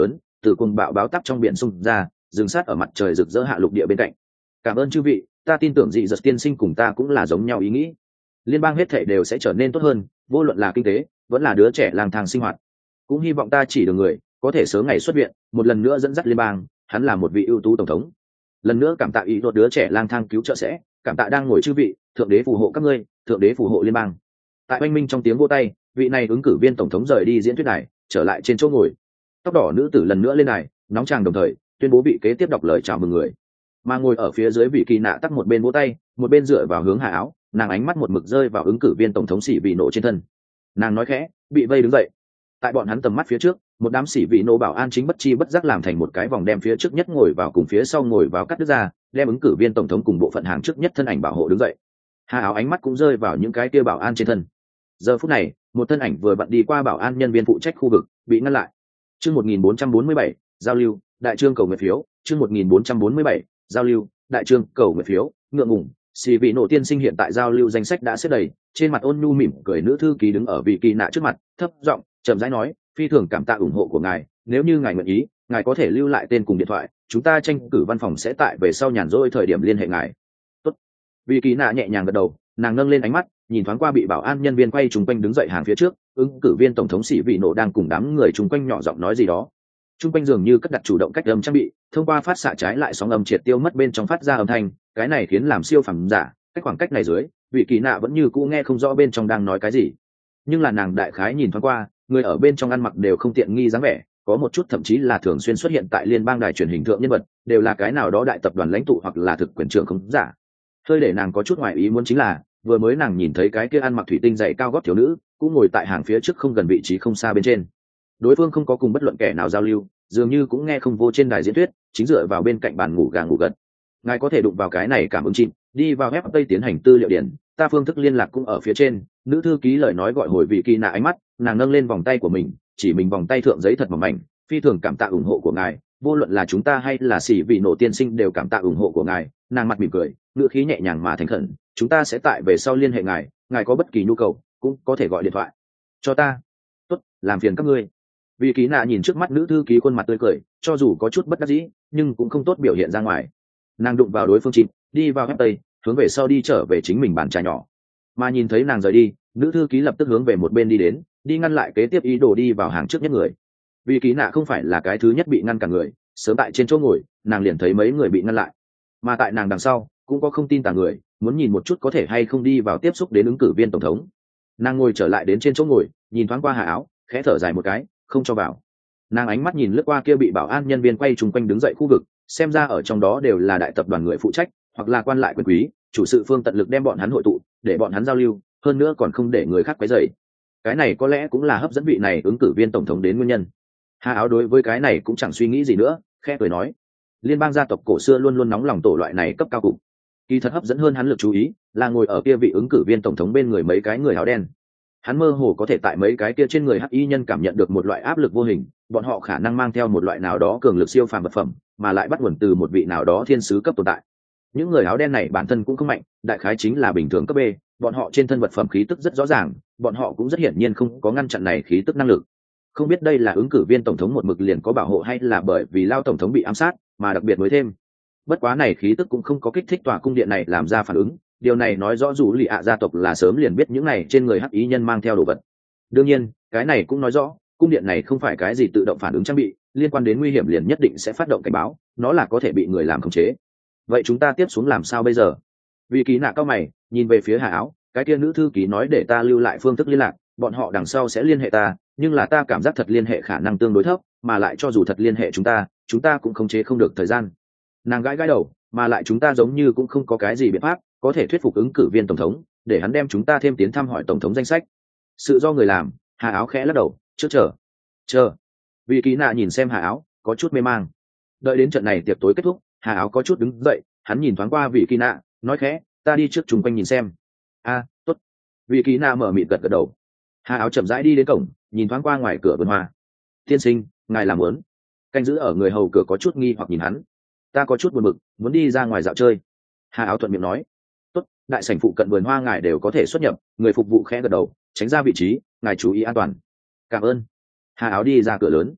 S1: từ cùng bạo báo tắp trong biển xung ra, dừng sát ở mặt trời rực rỡ hạ lục địa bên cạnh. Cảm ơn chư vị, ta tin tưởng dị giật tiên sinh cùng ta cũng là giống nhau ý nghĩ. Liên bang hết thảy đều sẽ trở nên tốt hơn, vô luận là kinh tế vẫn là đứa trẻ lang thang sinh hoạt. Cũng hy vọng ta chỉ được người có thể sớm ngày xuất viện, một lần nữa dẫn dắt liên bang. Hắn là một vị ưu tú tổng thống. Lần nữa cảm tạ ý đột đứa trẻ lang thang cứu trợ sẽ, cảm tạ đang ngồi chư vị, thượng đế phù hộ các ngươi, thượng đế phù hộ liên bang. Tại oanh minh trong tiếng vỗ tay, vị này ứng cử viên tổng thống rời đi diễn thuyết đài, trở lại trên chỗ ngồi. Tóc đỏ nữ tử lần nữa lên đài, nóng tràng đồng thời tuyên bố vị kế tiếp đọc lời chào mừng người. Mà ngồi ở phía dưới vị kỳ nạ tắc một bên vỗ tay, một bên dựa vào hướng hạ áo, nàng ánh mắt một mực rơi vào ứng cử viên tổng thống xỉ vị nổ trên thân. Nàng nói khẽ, bị vây đứng dậy. Tại bọn hắn tầm mắt phía trước, một đám xỉ vị nổ bảo an chính bất chi bất giác làm thành một cái vòng đem phía trước nhất ngồi vào cùng phía sau ngồi vào cắt đứt ra, đem ứng cử viên tổng thống cùng bộ phận hàng trước nhất thân ảnh bảo hộ đứng dậy. Hạ áo ánh mắt cũng rơi vào những cái kia bảo an trên thân. Giờ phút này, một thân ảnh vừa vặn đi qua bảo an nhân viên phụ trách khu vực, bị ngăn lại. Chương một nghìn bốn trăm bốn mươi bảy, giao lưu, đại trương cầu nguyện phiếu, chương một nghìn bốn trăm bốn mươi bảy, giao lưu, đại trương cầu nguyện phiếu, ngượng ngùng, xì vị nổ tiên sinh hiện tại giao lưu danh sách đã xếp đầy, trên mặt ôn nhu mỉm cười nữ thư ký đứng ở vị kỳ nạ trước mặt, thấp giọng, chậm rãi nói, phi thường cảm tạ ủng hộ của ngài, nếu như ngài nguyện ý, ngài có thể lưu lại tên cùng điện thoại, chúng ta tranh cử văn phòng sẽ tại về sau nhàn rỗi thời điểm liên hệ ngài. Tốt. Vị kỳ nạ nhẹ nhàng gật đầu, nàng nâng lên ánh mắt, nhìn thoáng qua bị bảo an nhân viên quay chung quanh đứng dậy hàng phía trước, ứng cử viên tổng thống xỉ vị nổ đang cùng đám người chung quanh nhỏ giọng nói gì đó. Chung quanh dường như cất đặt chủ động cách âm trang bị, thông qua phát xạ trái lại sóng âm triệt tiêu mất bên trong phát ra âm thanh, cái này khiến làm siêu phẩm giả, cách khoảng cách này dưới, vị kỳ nạ vẫn như cũ nghe không rõ bên trong đang nói cái gì. Nhưng là nàng đại khái nhìn thoáng qua, người ở bên trong ăn mặc đều không tiện nghi dáng vẻ, có một chút thậm chí là thường xuyên xuất hiện tại liên bang đài truyền hình thượng nhân vật, đều là cái nào đó đại tập đoàn lãnh tụ hoặc là thực quyền trưởng không giả. Hơi để nàng có chút ngoài ý muốn chính là, vừa mới nàng nhìn thấy cái kia ăn mặc thủy tinh dày cao gót thiếu nữ, cũng ngồi tại hàng phía trước không gần vị trí không xa bên trên. Đối phương không có cùng bất luận kẻ nào giao lưu, dường như cũng nghe không vô trên đài diễn thuyết, chính dựa vào bên cạnh bàn ngủ gà ngủ gật. Ngài có thể đụng vào cái này cảm ứng chim, đi vào web tây tiến hành tư liệu điển, ta phương thức liên lạc cũng ở phía trên. Nữ thư ký lời nói gọi hồi vị kỳ nạ ánh mắt, nàng nâng lên vòng tay của mình, chỉ mình vòng tay thượng giấy thật mỏng mảnh, phi thường cảm tạ ủng hộ của ngài, vô luận là chúng ta hay là xỉ vị nổ tiên sinh đều cảm tạ ủng hộ của ngài. Nàng mặt mỉm cười, ngữ khí nhẹ nhàng mà thành khẩn, chúng ta sẽ tại về sau liên hệ ngài, ngài có bất kỳ nhu cầu cũng có thể gọi điện thoại cho ta. Tốt, làm phiền các ngươi. Vị kỳ nạ nhìn trước mắt nữ thư ký khuôn mặt tươi cười, cho dù có chút bất đắc dĩ nhưng cũng không tốt biểu hiện ra ngoài. Nàng đụng vào đối phương chìm, đi vào web tây, hướng về sau đi trở về chính mình bàn trà nhỏ. Mà nhìn thấy nàng rời đi, nữ thư ký lập tức hướng về một bên đi đến, đi ngăn lại kế tiếp ý đồ đi vào hàng trước nhất người. Vị kỳ nạ không phải là cái thứ nhất bị ngăn cả người, sớm tại trên chỗ ngồi nàng liền thấy mấy người bị ngăn lại, mà tại nàng đằng sau cũng có không tin tà người muốn nhìn một chút có thể hay không đi vào tiếp xúc đến ứng cử viên tổng thống. Nàng ngồi trở lại đến trên chỗ ngồi, nhìn thoáng qua Hà áo, khẽ thở dài một cái, không cho vào. Nàng ánh mắt nhìn lướt qua kia bị bảo an nhân viên quay chung quanh đứng dậy khu vực, xem ra ở trong đó đều là đại tập đoàn người phụ trách hoặc là quan lại quyền quý, chủ sự phương tận lực đem bọn hắn hội tụ để bọn hắn giao lưu, hơn nữa còn không để người khác quấy rầy. Cái này có lẽ cũng là hấp dẫn vị này ứng cử viên tổng thống đến nguyên nhân. Hà áo đối với cái này cũng chẳng suy nghĩ gì nữa, khẽ cười nói, liên bang gia tộc cổ xưa luôn luôn nóng lòng tổ loại này cấp cao cục. Kỳ thật hấp dẫn hơn hắn lực chú ý là ngồi ở kia vị ứng cử viên tổng thống bên người mấy cái người áo đen. Hắn mơ hồ có thể tại mấy cái kia trên người hắc y nhân cảm nhận được một loại áp lực vô hình, bọn họ khả năng mang theo một loại nào đó cường lực siêu phàm vật phẩm, mà lại bắt nguồn từ một vị nào đó thiên sứ cấp tồn tại. Những người áo đen này bản thân cũng không mạnh, đại khái chính là bình thường cấp B, bọn họ trên thân vật phẩm khí tức rất rõ ràng, bọn họ cũng rất hiển nhiên không có ngăn chặn này khí tức năng lực. Không biết đây là ứng cử viên tổng thống một mực liền có bảo hộ hay là bởi vì lao tổng thống bị ám sát mà đặc biệt mới thêm. Bất quá này khí tức cũng không có kích thích tòa cung điện này làm ra phản ứng, điều này nói rõ dù lì ạ gia tộc là sớm liền biết những này trên người hắc ý nhân mang theo đồ vật. Đương nhiên cái này cũng nói rõ cung điện này không phải cái gì tự động phản ứng trang bị, liên quan đến nguy hiểm liền nhất định sẽ phát động cảnh báo, nó là có thể bị người làm khống chế. Vậy chúng ta tiếp xuống làm sao bây giờ? Vị ký nạ cao mày nhìn về phía Hà áo, cái kia nữ thư ký nói để ta lưu lại phương thức liên lạc, bọn họ đằng sau sẽ liên hệ ta, nhưng là ta cảm giác thật liên hệ khả năng tương đối thấp, mà lại cho dù thật liên hệ chúng ta chúng ta cũng khống chế không được thời gian. Nàng gãi gãi đầu, mà lại chúng ta giống như cũng không có cái gì biện pháp có thể thuyết phục ứng cử viên tổng thống để hắn đem chúng ta thêm tiến thăm hỏi tổng thống danh sách. Sự do người làm. Hà áo khẽ lắc đầu, trước chờ chờ. Vị ký nạ nhìn xem Hà áo có chút mê mang. Đợi đến trận này tiệc tối kết thúc, Hà áo có chút đứng dậy, hắn nhìn thoáng qua vị ký nạ, nói khẽ, ta đi trước chung quanh nhìn xem. A, à, tốt. Vị ký nạ mở mịt gật gật đầu. Hà áo chậm rãi đi đến cổng, nhìn thoáng qua ngoài cửa vườn hoa. Tiên sinh, ngài làm muốn? Canh giữ ở người hầu cửa có chút nghi hoặc nhìn hắn. Ta có chút buồn bực, muốn đi ra ngoài dạo chơi. Hà áo thuận miệng nói. Tốt, đại sảnh phụ cận vườn hoa ngài đều có thể xuất nhập. Người phục vụ khẽ gật đầu, tránh ra vị trí, ngài chú ý an toàn. Cảm ơn. Hà áo đi ra cửa lớn.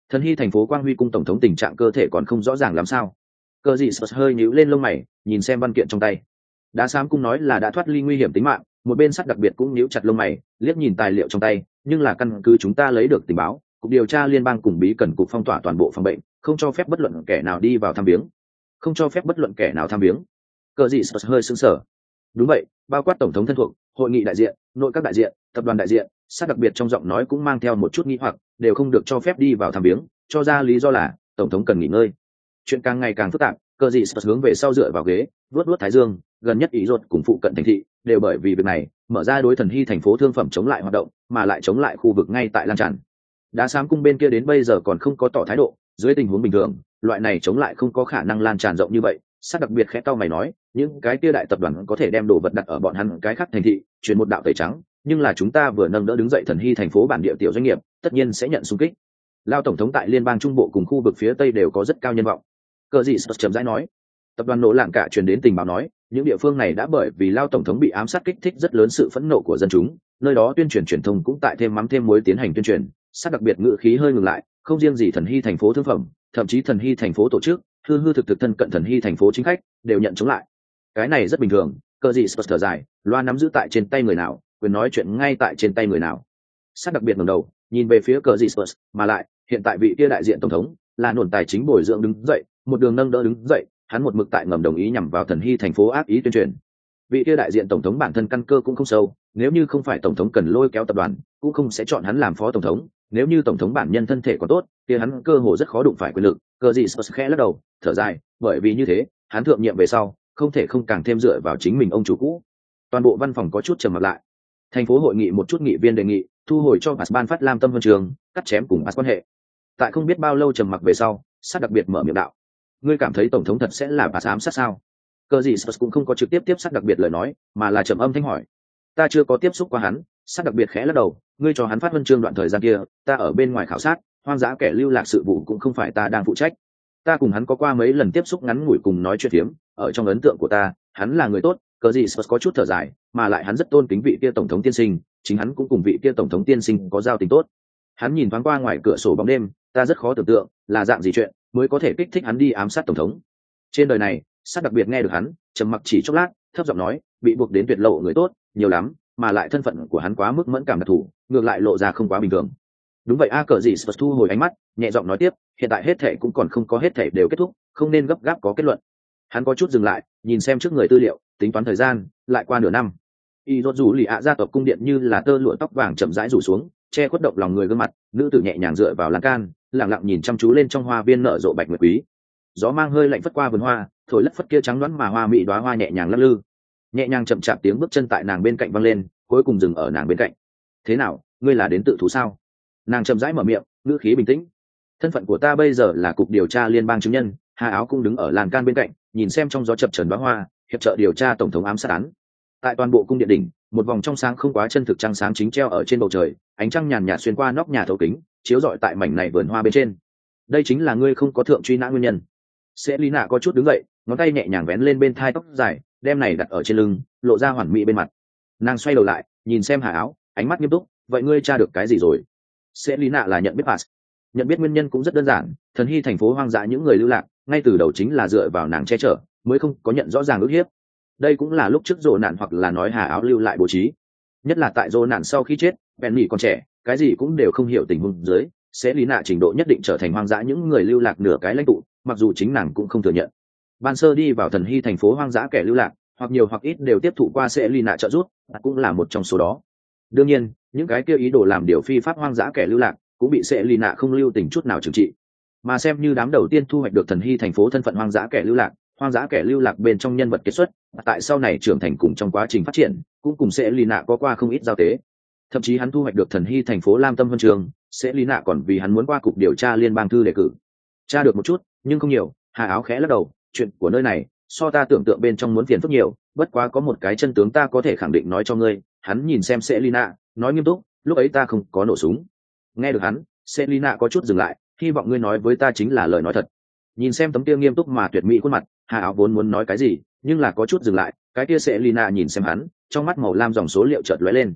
S1: Thần hy thành phố Quang Huy cung tổng thống tình trạng cơ thể còn không rõ ràng làm sao. Cờ dị sờ hơi nhíu lên lông mày, nhìn xem văn kiện trong tay. Đá xám cung nói là đã thoát ly nguy hiểm tính mạng, một bên sắt đặc biệt cũng nhíu chặt lông mày, liếc nhìn tài liệu trong tay, nhưng là căn cứ chúng ta lấy được tình báo, cục điều tra liên bang cùng bí cần cục phong tỏa toàn bộ phòng bệnh, không cho phép bất luận kẻ nào đi vào thăm viếng. Không cho phép bất luận kẻ nào thăm viếng. Cờ dị sờ hơi sững sờ. Đúng vậy, bao quát tổng thống thân thuộc, hội nghị đại diện, nội các đại diện, tập đoàn đại diện, sát đặc biệt trong giọng nói cũng mang theo một chút nghi hoặc, đều không được cho phép đi vào thăm viếng, cho ra lý do là tổng thống cần nghỉ ngơi. Chuyện càng ngày càng phức tạp, Cờ dị sờ hướng về sau dựa vào ghế, vuốt vuốt thái dương, gần nhất ý ruột cùng phụ cận thành thị, đều bởi vì việc này, mở ra đối thần hy thành phố thương phẩm chống lại hoạt động, mà lại chống lại khu vực ngay tại lan tràn. Đá xám cung bên kia đến bây giờ còn không có tỏ thái độ, dưới tình huống bình thường, loại này chống lại không có khả năng lan tràn rộng như vậy. Sát đặc biệt khẽ cau mày nói, những cái kia đại tập đoàn có thể đem đồ vật đặt ở bọn hắn cái khác thành thị, chuyển một đạo tẩy trắng, nhưng là chúng ta vừa nâng đỡ đứng dậy thần hy thành phố bản địa tiểu doanh nghiệp, tất nhiên sẽ nhận xung kích. Lao tổng thống tại liên bang trung bộ cùng khu vực phía tây đều có rất cao nhân vọng. Cờ gì sập chậm rãi nói, tập đoàn nổ lạng cả truyền đến tình báo nói, những địa phương này đã bởi vì Lao tổng thống bị ám sát kích thích rất lớn sự phẫn nộ của dân chúng, nơi đó tuyên truyền truyền thông cũng tại thêm mắm thêm muối tiến hành tuyên truyền. Sát đặc biệt ngữ khí hơi ngừng lại, không riêng gì thần hy thành phố thương phẩm, thậm chí thần hy thành phố tổ chức, hư hư thực thực thân cận thần hy thành phố chính khách đều nhận chống lại. Cái này rất bình thường. Cờ gì sập thở dài, loa nắm giữ tại trên tay người nào, quyền nói chuyện ngay tại trên tay người nào. Sát đặc biệt ngẩng đầu nhìn về phía cờ gì sập, mà lại hiện tại vị kia đại diện tổng thống là nổn tài chính bồi dưỡng đứng dậy, một đường nâng đỡ đứng dậy, hắn một mực tại ngầm đồng ý nhằm vào thần hy thành phố ác ý tuyên truyền. Vị kia đại diện tổng thống bản thân căn cơ cũng không sâu, nếu như không phải tổng thống cần lôi kéo tập đoàn, cũng không sẽ chọn hắn làm phó tổng thống. Nếu như tổng thống bản nhân thân thể còn tốt, thì hắn cơ hồ rất khó đụng phải quyền lực. Cờ gì sập khẽ lắc đầu, thở dài, bởi vì như thế, hắn thượng nhiệm về sau, không thể không càng thêm dựa vào chính mình ông chủ cũ. Toàn bộ văn phòng có chút trầm mặc lại. Thành phố hội nghị một chút nghị viên đề nghị thu hồi cho Bas ban phát lam tâm huân trường, cắt chém cùng Bas quan hệ. Tại không biết bao lâu trầm mặc về sau, sát đặc biệt mở miệng đạo, ngươi cảm thấy tổng thống thật sẽ là Bas ám sát sao? Cờ gì sập cũng không có trực tiếp tiếp sát đặc biệt lời nói, mà là trầm âm thanh hỏi, ta chưa có tiếp xúc qua hắn. Sát đặc biệt khẽ lắc đầu, ngươi cho hắn phát huân chương đoạn thời gian kia, ta ở bên ngoài khảo sát, hoang dã kẻ lưu lạc sự vụ cũng không phải ta đang phụ trách. Ta cùng hắn có qua mấy lần tiếp xúc ngắn ngủi cùng nói chuyện phiếm, ở trong ấn tượng của ta, hắn là người tốt. Cờ gì Spurs có chút thở dài, mà lại hắn rất tôn kính vị kia tổng thống tiên sinh, chính hắn cũng cùng vị kia tổng thống tiên sinh có giao tình tốt. Hắn nhìn thoáng qua ngoài cửa sổ bóng đêm, ta rất khó tưởng tượng là dạng gì chuyện mới có thể kích thích hắn đi ám sát tổng thống. Trên đời này, sát đặc biệt nghe được hắn trầm mặc chỉ chốc lát, thấp giọng nói, bị buộc đến tuyệt lộ người tốt nhiều lắm, mà lại thân phận của hắn quá mức mẫn cảm đặc thù, ngược lại lộ ra không quá bình thường. Đúng vậy a. Cờ gì Spurs thu hồi ánh mắt, nhẹ giọng nói tiếp, hiện tại hết thể cũng còn không có hết thể đều kết thúc, không nên gấp gáp có kết luận. Hắn có chút dừng lại, nhìn xem trước người tư liệu, tính toán thời gian, lại qua nửa năm. Y rốt rủ lì ạ gia tộc cung điện như là tơ lụa tóc vàng chậm rãi rủ xuống, che khuất động lòng người gương mặt, nữ tử nhẹ nhàng dựa vào lan can, lặng lặng nhìn chăm chú lên trong hoa viên nở rộ bạch nguyệt quý. Gió mang hơi lạnh phất qua vườn hoa, thổi lất phất kia trắng đoán mà hoa mị đóa hoa nhẹ nhàng lắc lư. Nhẹ nhàng chậm chạp tiếng bước chân tại nàng bên cạnh vang lên, cuối cùng dừng ở nàng bên cạnh. Thế nào, ngươi là đến tự thú sao? Nàng chậm rãi mở miệng, ngữ khí bình tĩnh. Thân phận của ta bây giờ là cục điều tra liên bang chứng nhân. Hà áo cũng đứng ở lan can bên cạnh, nhìn xem trong gió chập chờn đóa hoa, hiệp trợ điều tra tổng thống ám sát án. Tại toàn bộ cung điện đỉnh, một vòng trong sáng không quá chân thực trăng sáng chính treo ở trên bầu trời, ánh trăng nhàn nhạt xuyên qua nóc nhà thấu kính, chiếu rọi tại mảnh này vườn hoa bên trên. Đây chính là ngươi không có thượng truy nã nguyên nhân. Selina có chút đứng dậy, ngón tay nhẹ nhàng vén lên bên thai tóc dài, đem này đặt ở trên lưng, lộ ra hoàn mỹ bên mặt. Nàng xoay đầu lại, nhìn xem Hà áo, ánh mắt nghiêm túc, vậy ngươi tra được cái gì rồi? Selina là nhận biết Pass. Nhận biết nguyên nhân cũng rất đơn giản, thần hy thành phố hoang dã những người lưu lạc, ngay từ đầu chính là dựa vào nàng che chở, mới không có nhận rõ ràng ức hiếp. Đây cũng là lúc trước Dỗ nạn hoặc là nói Hà áo lưu lại bố trí. Nhất là tại Dỗ nạn sau khi chết, Penny còn trẻ, cái gì cũng đều không hiểu tình huống dưới, sẽ lý nạ trình độ nhất định trở thành hoang dã những người lưu lạc nửa cái lãnh tụ, mặc dù chính nàng cũng không thừa nhận. Ban sơ đi vào thần hy thành phố hoang dã kẻ lưu lạc, hoặc nhiều hoặc ít đều tiếp thụ qua sẽ lý nạ trợ giúp, cũng là một trong số đó. Đương nhiên, những cái kia ý đồ làm điều phi pháp hoang dã kẻ lưu lạc, cũng bị sẽ lý nạ không lưu tình chút nào trừng trị. Mà xem như đám đầu tiên thu hoạch được thần hy thành phố thân phận hoang dã kẻ lưu lạc, hoang dã kẻ lưu lạc bên trong nhân vật kết xuất, tại sau này trưởng thành cùng trong quá trình phát triển, cũng cùng sẽ lý nạ có qua không ít giao tế. Thậm chí hắn thu hoạch được thần hy thành phố lam tâm huân trường, sẽ lý nạ còn vì hắn muốn qua cục điều tra liên bang thư đề cử. Tra được một chút, nhưng không nhiều. Hà áo khẽ lắc đầu, chuyện của nơi này so ta tưởng tượng bên trong muốn phiền phức nhiều, bất quá có một cái chân tướng ta có thể khẳng định nói cho ngươi. Hắn nhìn xem sẽ lý nạ, nói nghiêm túc, lúc ấy ta không có nổ súng. Nghe được hắn, sẽ lý nạ có chút dừng lại, hy vọng ngươi nói với ta chính là lời nói thật. Nhìn xem tấm kia nghiêm túc mà tuyệt mỹ khuôn mặt, Hà áo vốn muốn nói cái gì, nhưng là có chút dừng lại. Cái kia sẽ lý nạ nhìn xem hắn, trong mắt màu lam dòng số liệu chợt lóe lên.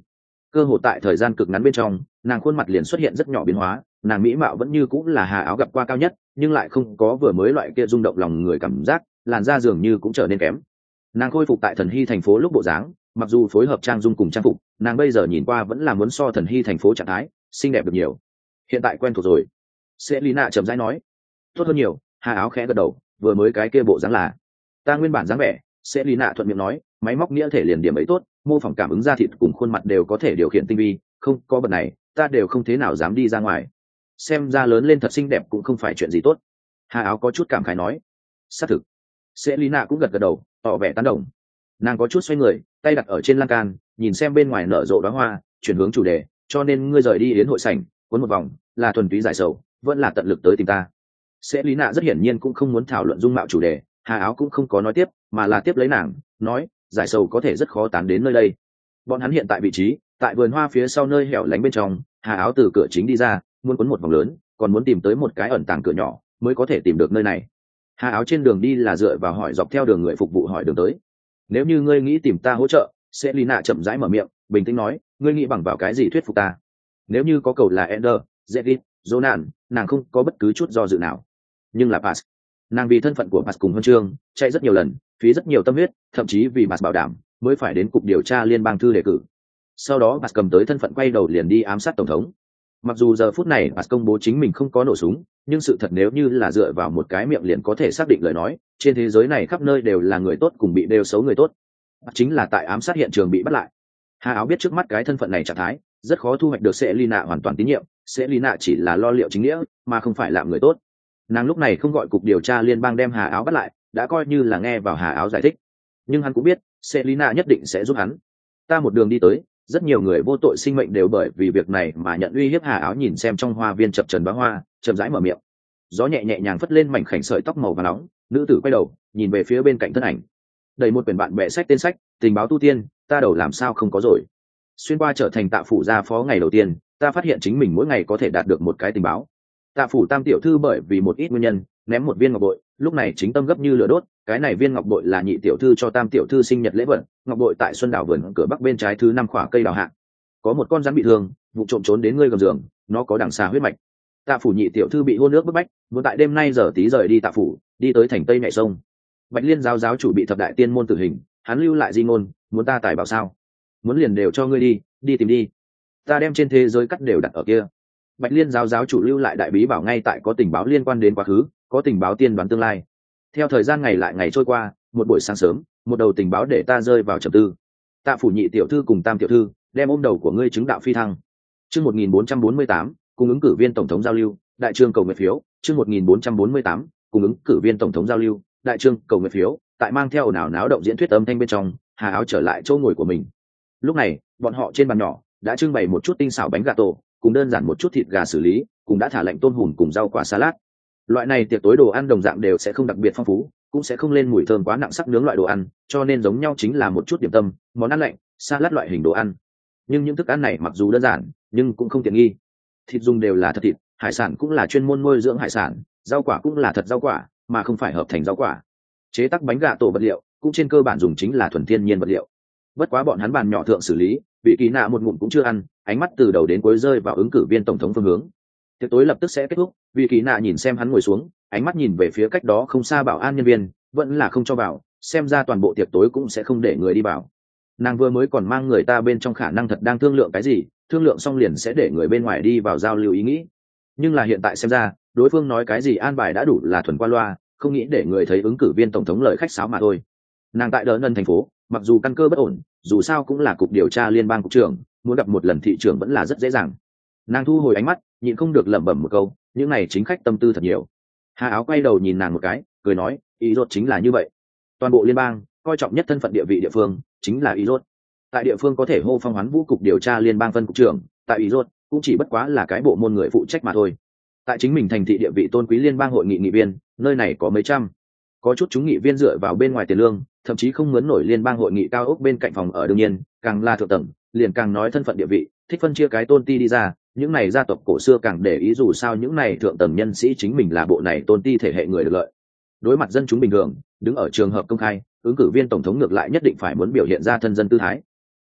S1: cơ hội tại thời gian cực ngắn bên trong nàng khuôn mặt liền xuất hiện rất nhỏ biến hóa, nàng mỹ mạo vẫn như cũng là Hà Áo gặp qua cao nhất, nhưng lại không có vừa mới loại kia rung động lòng người cảm giác, làn da dường như cũng trở nên kém. Nàng khôi phục tại Thần Hy thành phố lúc bộ dáng, mặc dù phối hợp trang dung cùng trang phục, nàng bây giờ nhìn qua vẫn là muốn so Thần Hy thành phố trạng thái xinh đẹp được nhiều. Hiện tại quen thuộc rồi. Selina chậm rãi nói. Tốt hơn nhiều. Hà Áo khẽ gật đầu, vừa mới cái kia bộ dáng là ta nguyên bản dáng vẻ. Selina thuận miệng nói, máy móc nghĩa thể liền điểm ấy tốt, mô phỏng cảm ứng da thịt cùng khuôn mặt đều có thể điều khiển tinh vi, không có bật này ta đều không thế nào dám đi ra ngoài. Xem ra lớn lên thật xinh đẹp cũng không phải chuyện gì tốt. Hà Áo có chút cảm khái nói. Xác thực. Selina cũng gật gật đầu, tỏ vẻ tán đồng. Nàng có chút xoay người, tay đặt ở trên lan can, nhìn xem bên ngoài nở rộ đóa hoa, chuyển hướng chủ đề, cho nên ngươi rời đi yến hội sảnh cuốn một vòng là thuần túy giải sầu, vẫn là tận lực tới tìm ta. Selina rất hiển nhiên cũng không muốn thảo luận dung mạo chủ đề, Hà Áo cũng không có nói tiếp, mà là tiếp lấy nàng nói, giải sầu có thể rất khó tán đến nơi đây. Bọn hắn hiện tại vị trí tại vườn hoa phía sau nơi hẻo lánh bên trong. Hà Áo từ cửa chính đi ra, muốn cuốn một vòng lớn, còn muốn tìm tới một cái ẩn tàng cửa nhỏ mới có thể tìm được nơi này. Hà Áo trên đường đi là dựa vào hỏi dọc theo đường người phục vụ hỏi đường tới. Nếu như ngươi nghĩ tìm ta hỗ trợ, Selina chậm rãi mở miệng, bình tĩnh nói, ngươi nghĩ bằng vào cái gì thuyết phục ta? Nếu như có cầu là Ender, Zedit, Jonan, nàng không có bất cứ chút do dự nào. Nhưng là Pass, nàng vì thân phận của Pass cùng huân chương, chạy rất nhiều lần, phí rất nhiều tâm huyết, thậm chí vì Pass bảo đảm, mới phải đến cục điều tra liên bang thư đề cử. Sau đó Pass cầm tới thân phận quay đầu liền đi ám sát tổng thống. Mặc dù giờ phút này Pass công bố chính mình không có nổ súng, nhưng sự thật nếu như là dựa vào một cái miệng liền có thể xác định lời nói, trên thế giới này khắp nơi đều là người tốt cùng bị đều xấu người tốt. Chính là tại ám sát hiện trường bị bắt lại. Hà Áo biết trước mắt cái thân phận này trạng thái rất khó thu hoạch được Selina hoàn toàn tín nhiệm. Selina chỉ là lo liệu chính nghĩa mà không phải làm người tốt. Nàng lúc này không gọi cục điều tra liên bang đem Hà Áo bắt lại, đã coi như là nghe vào Hà Áo giải thích. Nhưng hắn cũng biết Selina nhất định sẽ giúp hắn. Ta một đường đi tới, rất nhiều người vô tội sinh mệnh đều bởi vì việc này mà nhận uy hiếp. Hà Áo nhìn xem trong hoa viên chập trần bá hoa, chậm rãi mở miệng. Gió nhẹ nhẹ nhàng phất lên mảnh khảnh sợi tóc màu vàng nóng, nữ tử quay đầu nhìn về phía bên cạnh thân ảnh, đầy một quyển bạn bè sách tên sách tình báo tu tiên, ta đầu làm sao không có rồi. Xuyên qua trở thành Tạ phủ gia phó ngày đầu tiên, ta phát hiện chính mình mỗi ngày có thể đạt được một cái tình báo. Tạ phủ tam tiểu thư bởi vì một ít nguyên nhân ném một viên ngọc bội, lúc này chính tâm gấp như lửa đốt. Cái này viên ngọc bội là nhị tiểu thư cho tam tiểu thư sinh nhật lễ vật, ngọc bội tại xuân đảo vườn cửa bắc bên trái thứ năm khỏa cây đào hạ. Có một con rắn bị thương, vụ trộm trốn đến ngươi gầm giường, nó có đằng xa huyết mạch. Tạ phủ nhị tiểu thư bị hôn nước bức bách, muốn tại đêm nay giờ tí rời đi Tạ phủ, đi tới thành tây mẹ sông. Bạch Liên giáo giáo chủ bị thập đại tiên môn tử hình, hắn lưu lại di ngôn, muốn ta tài bảo sao? Muốn liền đều cho ngươi đi, đi tìm đi. Ta đem trên thế giới cắt đều đặt ở kia. Bạch Liên giáo giáo chủ lưu lại đại bí bảo ngay tại có tình báo liên quan đến quá khứ, có tình báo tiên đoán tương lai. Theo thời gian ngày lại ngày trôi qua, một buổi sáng sớm, một đầu tình báo để ta rơi vào trầm tư. Tạ phủ nhị tiểu thư cùng tam tiểu thư đem ôm đầu của ngươi chứng đạo phi thăng. Chương một nghìn bốn trăm bốn mươi tám, cùng ứng cử viên tổng thống giao lưu, đại trương cầu nguyện phiếu. Chương một nghìn bốn trăm bốn mươi tám, cùng ứng cử viên tổng thống giao lưu, đại trương cầu nguyện phiếu. Tại mang theo ồn ào náo động diễn thuyết âm thanh bên trong, Hà Áo trở lại chỗ ngồi của mình. Lúc này, bọn họ trên bàn nhỏ đã trưng bày một chút tinh xảo bánh gà tổ, cùng đơn giản một chút thịt gà xử lý, cùng đã thả lạnh tôm hùm cùng rau quả salad. Loại này tiệc tối đồ ăn đồng dạng đều sẽ không đặc biệt phong phú, cũng sẽ không lên mùi thơm quá nặng sắc nướng loại đồ ăn, cho nên giống nhau chính là một chút điểm tâm, món ăn lạnh, salad loại hình đồ ăn. Nhưng những thức ăn này mặc dù đơn giản, nhưng cũng không tiện nghi. Thịt dùng đều là thật thịt, hải sản cũng là chuyên môn nuôi dưỡng hải sản, rau quả cũng là thật rau quả, mà không phải hợp thành rau quả. Chế tác bánh gà tổ vật liệu cũng trên cơ bản dùng chính là thuần thiên nhiên vật liệu. Bất quá bọn hắn bàn nhỏ thượng xử lý, vị kỳ nạ một ngụm cũng chưa ăn, ánh mắt từ đầu đến cuối rơi vào ứng cử viên tổng thống phương hướng. Tiệc tối lập tức sẽ kết thúc, vị kỳ nạ nhìn xem hắn ngồi xuống, ánh mắt nhìn về phía cách đó không xa bảo an nhân viên, vẫn là không cho vào, xem ra toàn bộ tiệc tối cũng sẽ không để người đi vào. Nàng vừa mới còn mang người ta bên trong khả năng thật đang thương lượng cái gì, thương lượng xong liền sẽ để người bên ngoài đi vào giao lưu ý nghĩ. Nhưng là hiện tại xem ra, đối phương nói cái gì an bài đã đủ là thuần qua loa, không nghĩ để người thấy ứng cử viên tổng thống lời khách sáo mà thôi. Nàng tại Đờ Nân thành phố, mặc dù căn cơ bất ổn, dù sao cũng là cục điều tra liên bang cục trưởng, muốn gặp một lần thị trưởng vẫn là rất dễ dàng. Nàng thu hồi ánh mắt, nhịn không được lẩm bẩm một câu, những này chính khách tâm tư thật nhiều. Hà Áo quay đầu nhìn nàng một cái, cười nói, ý rốt chính là như vậy. Toàn bộ liên bang coi trọng nhất thân phận địa vị địa phương chính là ý rốt. Tại địa phương có thể hô phong hoán vũ cục điều tra liên bang phân cục trưởng, tại ý rốt cũng chỉ bất quá là cái bộ môn người phụ trách mà thôi. Tại chính mình thành thị địa vị tôn quý liên bang hội nghị nghị viên, nơi này có mấy trăm. Có chút chúng nghị viên dựa vào bên ngoài tiền lương, thậm chí không mướn nổi liên bang hội nghị cao ốc bên cạnh phòng ở, đương nhiên càng là thượng tầng liền càng nói thân phận địa vị, thích phân chia cái tôn ti đi ra. Những này gia tộc cổ xưa càng để ý, dù sao những này thượng tầng nhân sĩ chính mình là bộ này tôn ti thể hệ người được lợi. Đối mặt dân chúng bình thường, đứng ở trường hợp công khai, ứng cử viên tổng thống ngược lại nhất định phải muốn biểu hiện ra thân dân tư thái.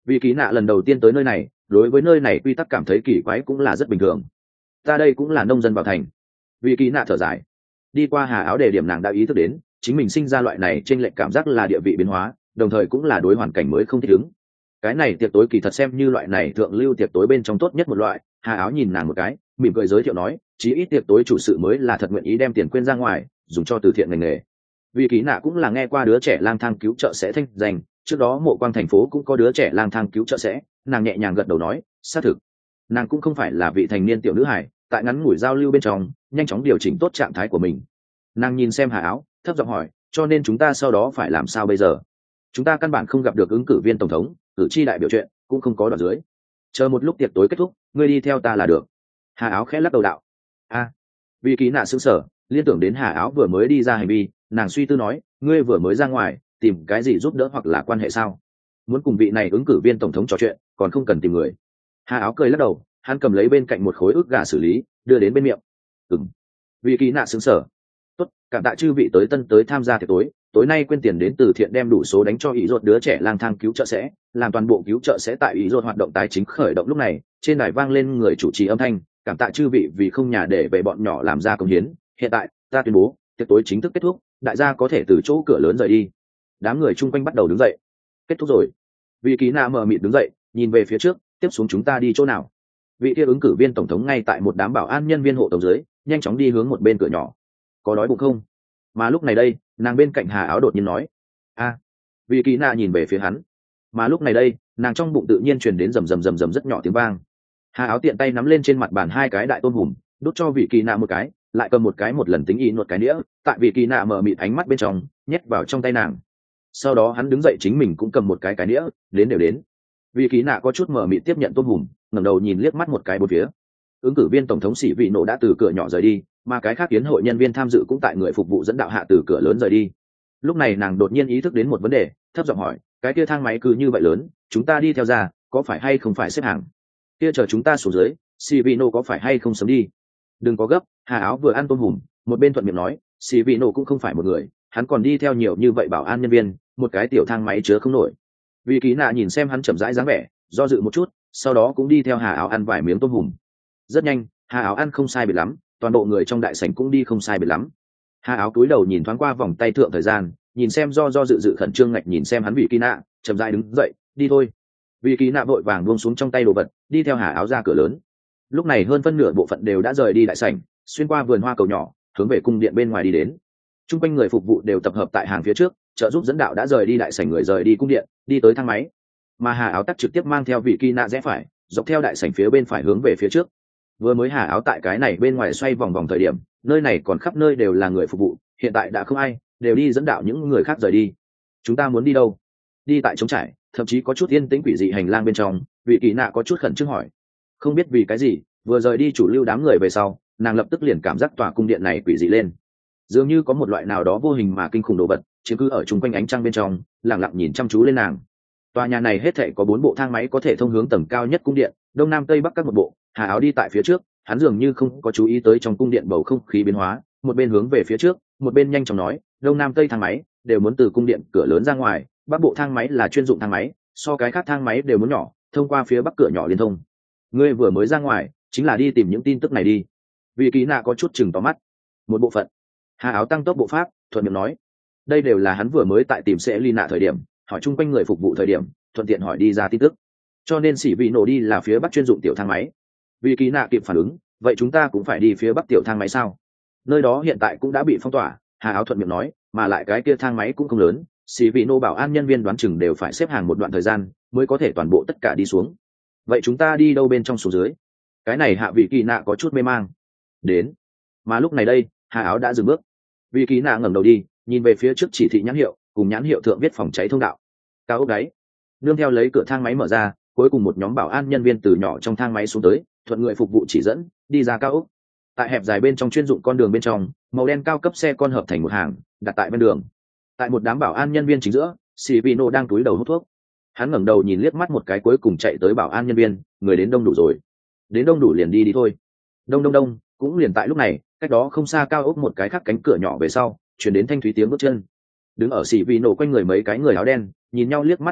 S1: Vì Kỳ Nạ lần đầu tiên tới nơi này, đối với nơi này quy tắc cảm thấy kỳ quái cũng là rất bình thường. Ta đây cũng là nông dân vào thành. Vì Kỳ Nạ thở dài, đi qua Hà Áo để điểm nàng đã ý thức đến chính mình sinh ra loại này trên lệch cảm giác là địa vị biến hóa, đồng thời cũng là đối hoàn cảnh mới không thích ứng. Cái này tiệc tối kỳ thật xem như loại này thượng lưu tiệc tối bên trong tốt nhất một loại. Hà Áo nhìn nàng một cái, mỉm cười giới thiệu nói, chí ít tiệc tối chủ sự mới là thật nguyện ý đem tiền quên ra ngoài dùng cho từ thiện ngành nghề. Vì Kỳ Nạ cũng là nghe qua đứa trẻ lang thang cứu trợ sẽ thanh danh, trước đó Mộ Quang thành phố cũng có đứa trẻ lang thang cứu trợ sẽ. Nàng nhẹ nhàng gật đầu nói, xác thực. Nàng cũng không phải là vị thành niên tiểu nữ hài, tại ngắn ngủi giao lưu bên trong nhanh chóng điều chỉnh tốt trạng thái của mình. Nàng nhìn xem Hà Áo, thấp giọng hỏi, cho nên chúng ta sau đó phải làm sao bây giờ? Chúng ta căn bản không gặp được ứng cử viên tổng thống, cử tri đại biểu chuyện cũng không có đoạn dưới. Chờ một lúc tiệc tối kết thúc, ngươi đi theo ta là được. Hà Áo khẽ lắc đầu đạo. A. Vì Kỳ Nạ sững sờ, liên tưởng đến Hà Áo vừa mới đi ra hành vi, nàng suy tư nói, ngươi vừa mới ra ngoài tìm cái gì giúp đỡ hoặc là quan hệ sao? Muốn cùng vị này ứng cử viên tổng thống trò chuyện, còn không cần tìm người. Hà Áo cười lắc đầu, hắn cầm lấy bên cạnh một khối ức gà xử lý, đưa đến bên miệng. Ừm. Vì Kỳ Nạ sững sờ. Tốt, cảm tạ chư vị tới tân tới tham gia tiệc tối, tối nay quên tiền đến từ thiện đem đủ số đánh cho ý ruột đứa trẻ lang thang cứu trợ sẽ, làm toàn bộ cứu trợ sẽ tại ý ruột hoạt động tài chính khởi động lúc này, trên đài vang lên người chủ trì âm thanh, cảm tạ chư vị vì không nhà để về bọn nhỏ làm ra công hiến, hiện tại ta tuyên bố tiệc tối chính thức kết thúc, đại gia có thể từ chỗ cửa lớn rời đi. Đám người chung quanh bắt đầu đứng dậy. Kết thúc rồi. Vì Kỳ Nạ mờ mịt đứng dậy, nhìn về phía trước, tiếp xuống chúng ta đi chỗ nào? Vị kia ứng cử viên tổng thống ngay tại một đám bảo an nhân viên hộ tống dưới, nhanh chóng đi hướng một bên cửa nhỏ. Có đói bụng không? Mà lúc này đây, nàng bên cạnh Hà Áo đột nhiên nói, a. Vì Kỳ Nạ nhìn về phía hắn. Mà lúc này đây, nàng trong bụng tự nhiên truyền đến rầm rầm rầm rầm rất nhỏ tiếng vang. Hà Áo tiện tay nắm lên trên mặt bàn hai cái đại tôm hùm, đút cho Vị Kỳ Nạ một cái, lại cầm một cái một lần tính ý nuốt cái đĩa, tại Vị Kỳ Nạ mở mịt ánh mắt bên trong, nhét vào trong tay nàng. Sau đó hắn đứng dậy chính mình cũng cầm một cái cái đĩa, đến đều đến. Vị Kỳ Nạ có chút mở mịt tiếp nhận tôm hùm, ngẩng đầu nhìn liếc mắt một cái bốn phía. Ứng cử viên tổng thống Sĩ Vị Nộ đã từ cửa nhỏ rời đi, mà cái khác tiến hội nhân viên tham dự cũng tại người phục vụ dẫn đạo hạ từ cửa lớn rời đi. Lúc này nàng đột nhiên ý thức đến một vấn đề, thấp giọng hỏi, cái kia thang máy cứ như vậy lớn, chúng ta đi theo ra, có phải hay không phải xếp hàng? Kia chờ chúng ta xuống dưới, Sivino có phải hay không sớm đi? Đừng có gấp, Hà Áo vừa ăn tôm hùm, một bên thuận miệng nói, Sivino cũng không phải một người, hắn còn đi theo nhiều như vậy bảo an nhân viên, một cái tiểu thang máy chứa không nổi. Vì Kỳ Nạ nhìn xem hắn chậm rãi dáng vẻ, do dự một chút, sau đó cũng đi theo Hà Áo ăn vài miếng tôm hùm. Rất nhanh, Hà Áo ăn không sai biệt lắm, toàn bộ người trong đại sảnh cũng đi không sai biệt lắm. Hà Áo cúi đầu nhìn thoáng qua vòng tay thượng thời gian, nhìn xem do do dự dự khẩn trương ngạch nhìn xem hắn Vị Kỳ Nạ, chậm rãi đứng dậy, đi thôi. Vị Kỳ Nạ vội vàng buông xuống trong tay đồ vật, đi theo Hà Áo ra cửa lớn. Lúc này hơn phân nửa bộ phận đều đã rời đi đại sảnh, xuyên qua vườn hoa cầu nhỏ, hướng về cung điện bên ngoài đi đến. Trung quanh người phục vụ đều tập hợp tại hàng phía trước, trợ giúp dẫn đạo đã rời đi đại sảnh người rời đi cung điện, đi tới thang máy. Mà Hà Áo tắc trực tiếp mang theo Vị Kỳ Nạ rẽ phải, dọc theo đại sảnh phía bên phải hướng về phía trước. Vừa mới Hà Áo tại cái này bên ngoài xoay vòng vòng thời điểm, nơi này còn khắp nơi đều là người phục vụ, hiện tại đã không ai, đều đi dẫn đạo những người khác rời đi. Chúng ta muốn đi đâu? Đi tại trống trải, thậm chí có chút yên tĩnh quỷ dị hành lang bên trong, Vị Kỳ Nạ có chút khẩn trương hỏi. Không biết vì cái gì, vừa rời đi chủ lưu đám người về sau, nàng lập tức liền cảm giác tòa cung điện này quỷ dị lên. Dường như có một loại nào đó vô hình mà kinh khủng đồ vật, chiếm cứ ở chung quanh ánh trăng bên trong, lặng lặng nhìn chăm chú lên nàng. Tòa nhà này hết thảy có bốn bộ thang máy có thể thông hướng tầng cao nhất cung điện, đông nam tây bắc các một bộ. Hà Áo đi tại phía trước, hắn dường như không có chú ý tới trong cung điện bầu không khí biến hóa, một bên hướng về phía trước, một bên nhanh chóng nói, đông nam tây thang máy đều muốn từ cung điện cửa lớn ra ngoài, bắc bộ thang máy là chuyên dụng thang máy, so cái khác thang máy đều muốn nhỏ, thông qua phía bắc cửa nhỏ liên thông. Ngươi vừa mới ra ngoài, chính là đi tìm những tin tức này đi. Vị Kỳ Nạ có chút chừng to mắt. Một bộ phận. Hà Áo tăng tốc bộ pháp, thuận miệng nói, đây đều là hắn vừa mới tại tìm sẽ Lina thời điểm, hỏi chung quanh người phục vụ thời điểm, thuận tiện hỏi đi ra tin tức. Cho nên Sĩ Vị Nổ đi là phía bắc chuyên dụng tiểu thang máy. Vị Kỳ Nạ kịp phản ứng, vậy chúng ta cũng phải đi phía bắc tiểu thang máy sao? Nơi đó hiện tại cũng đã bị phong tỏa. Hà Áo thuận miệng nói, mà lại cái kia thang máy cũng không lớn, Sĩ Vị Nổ bảo an nhân viên đoán chừng đều phải xếp hàng một đoạn thời gian mới có thể toàn bộ tất cả đi xuống. Vậy chúng ta đi đâu bên trong xuống dưới? Cái này Hạ Vị Kỳ Nạ có chút mê mang. Đến. Mà lúc này đây, Hà Áo đã dừng bước. Vị Kỳ Nạ ngẩng đầu đi, nhìn về phía trước chỉ thị nhãn hiệu, cùng nhãn hiệu thượng viết phòng cháy thông đạo. Cao ốc gáy. Nương theo lấy cửa thang máy mở ra, cuối cùng một nhóm bảo an nhân viên từ nhỏ trong thang máy xuống tới, thuận người phục vụ chỉ dẫn, đi ra cao ốc. Tại hẹp dài bên trong chuyên dụng con đường bên trong, màu đen cao cấp xe con hợp thành một hàng, đặt tại bên đường. Tại một đám bảo an nhân viên chính giữa, Sivino đang túi đầu hút thuốc. Hắn ngẩng đầu nhìn liếc mắt một cái cuối cùng chạy tới bảo an nhân viên, người đến đông đủ rồi. Đến đông đủ liền đi đi thôi. Đông đông đông, cũng liền tại lúc này, cách đó không xa cao ốc một cái khác cánh cửa nhỏ về sau, truyền đến thanh thúy tiếng bước chân. Đứng ở Sivino quanh người mấy cái người áo đen, nhìn nhau liếc mắt một cái,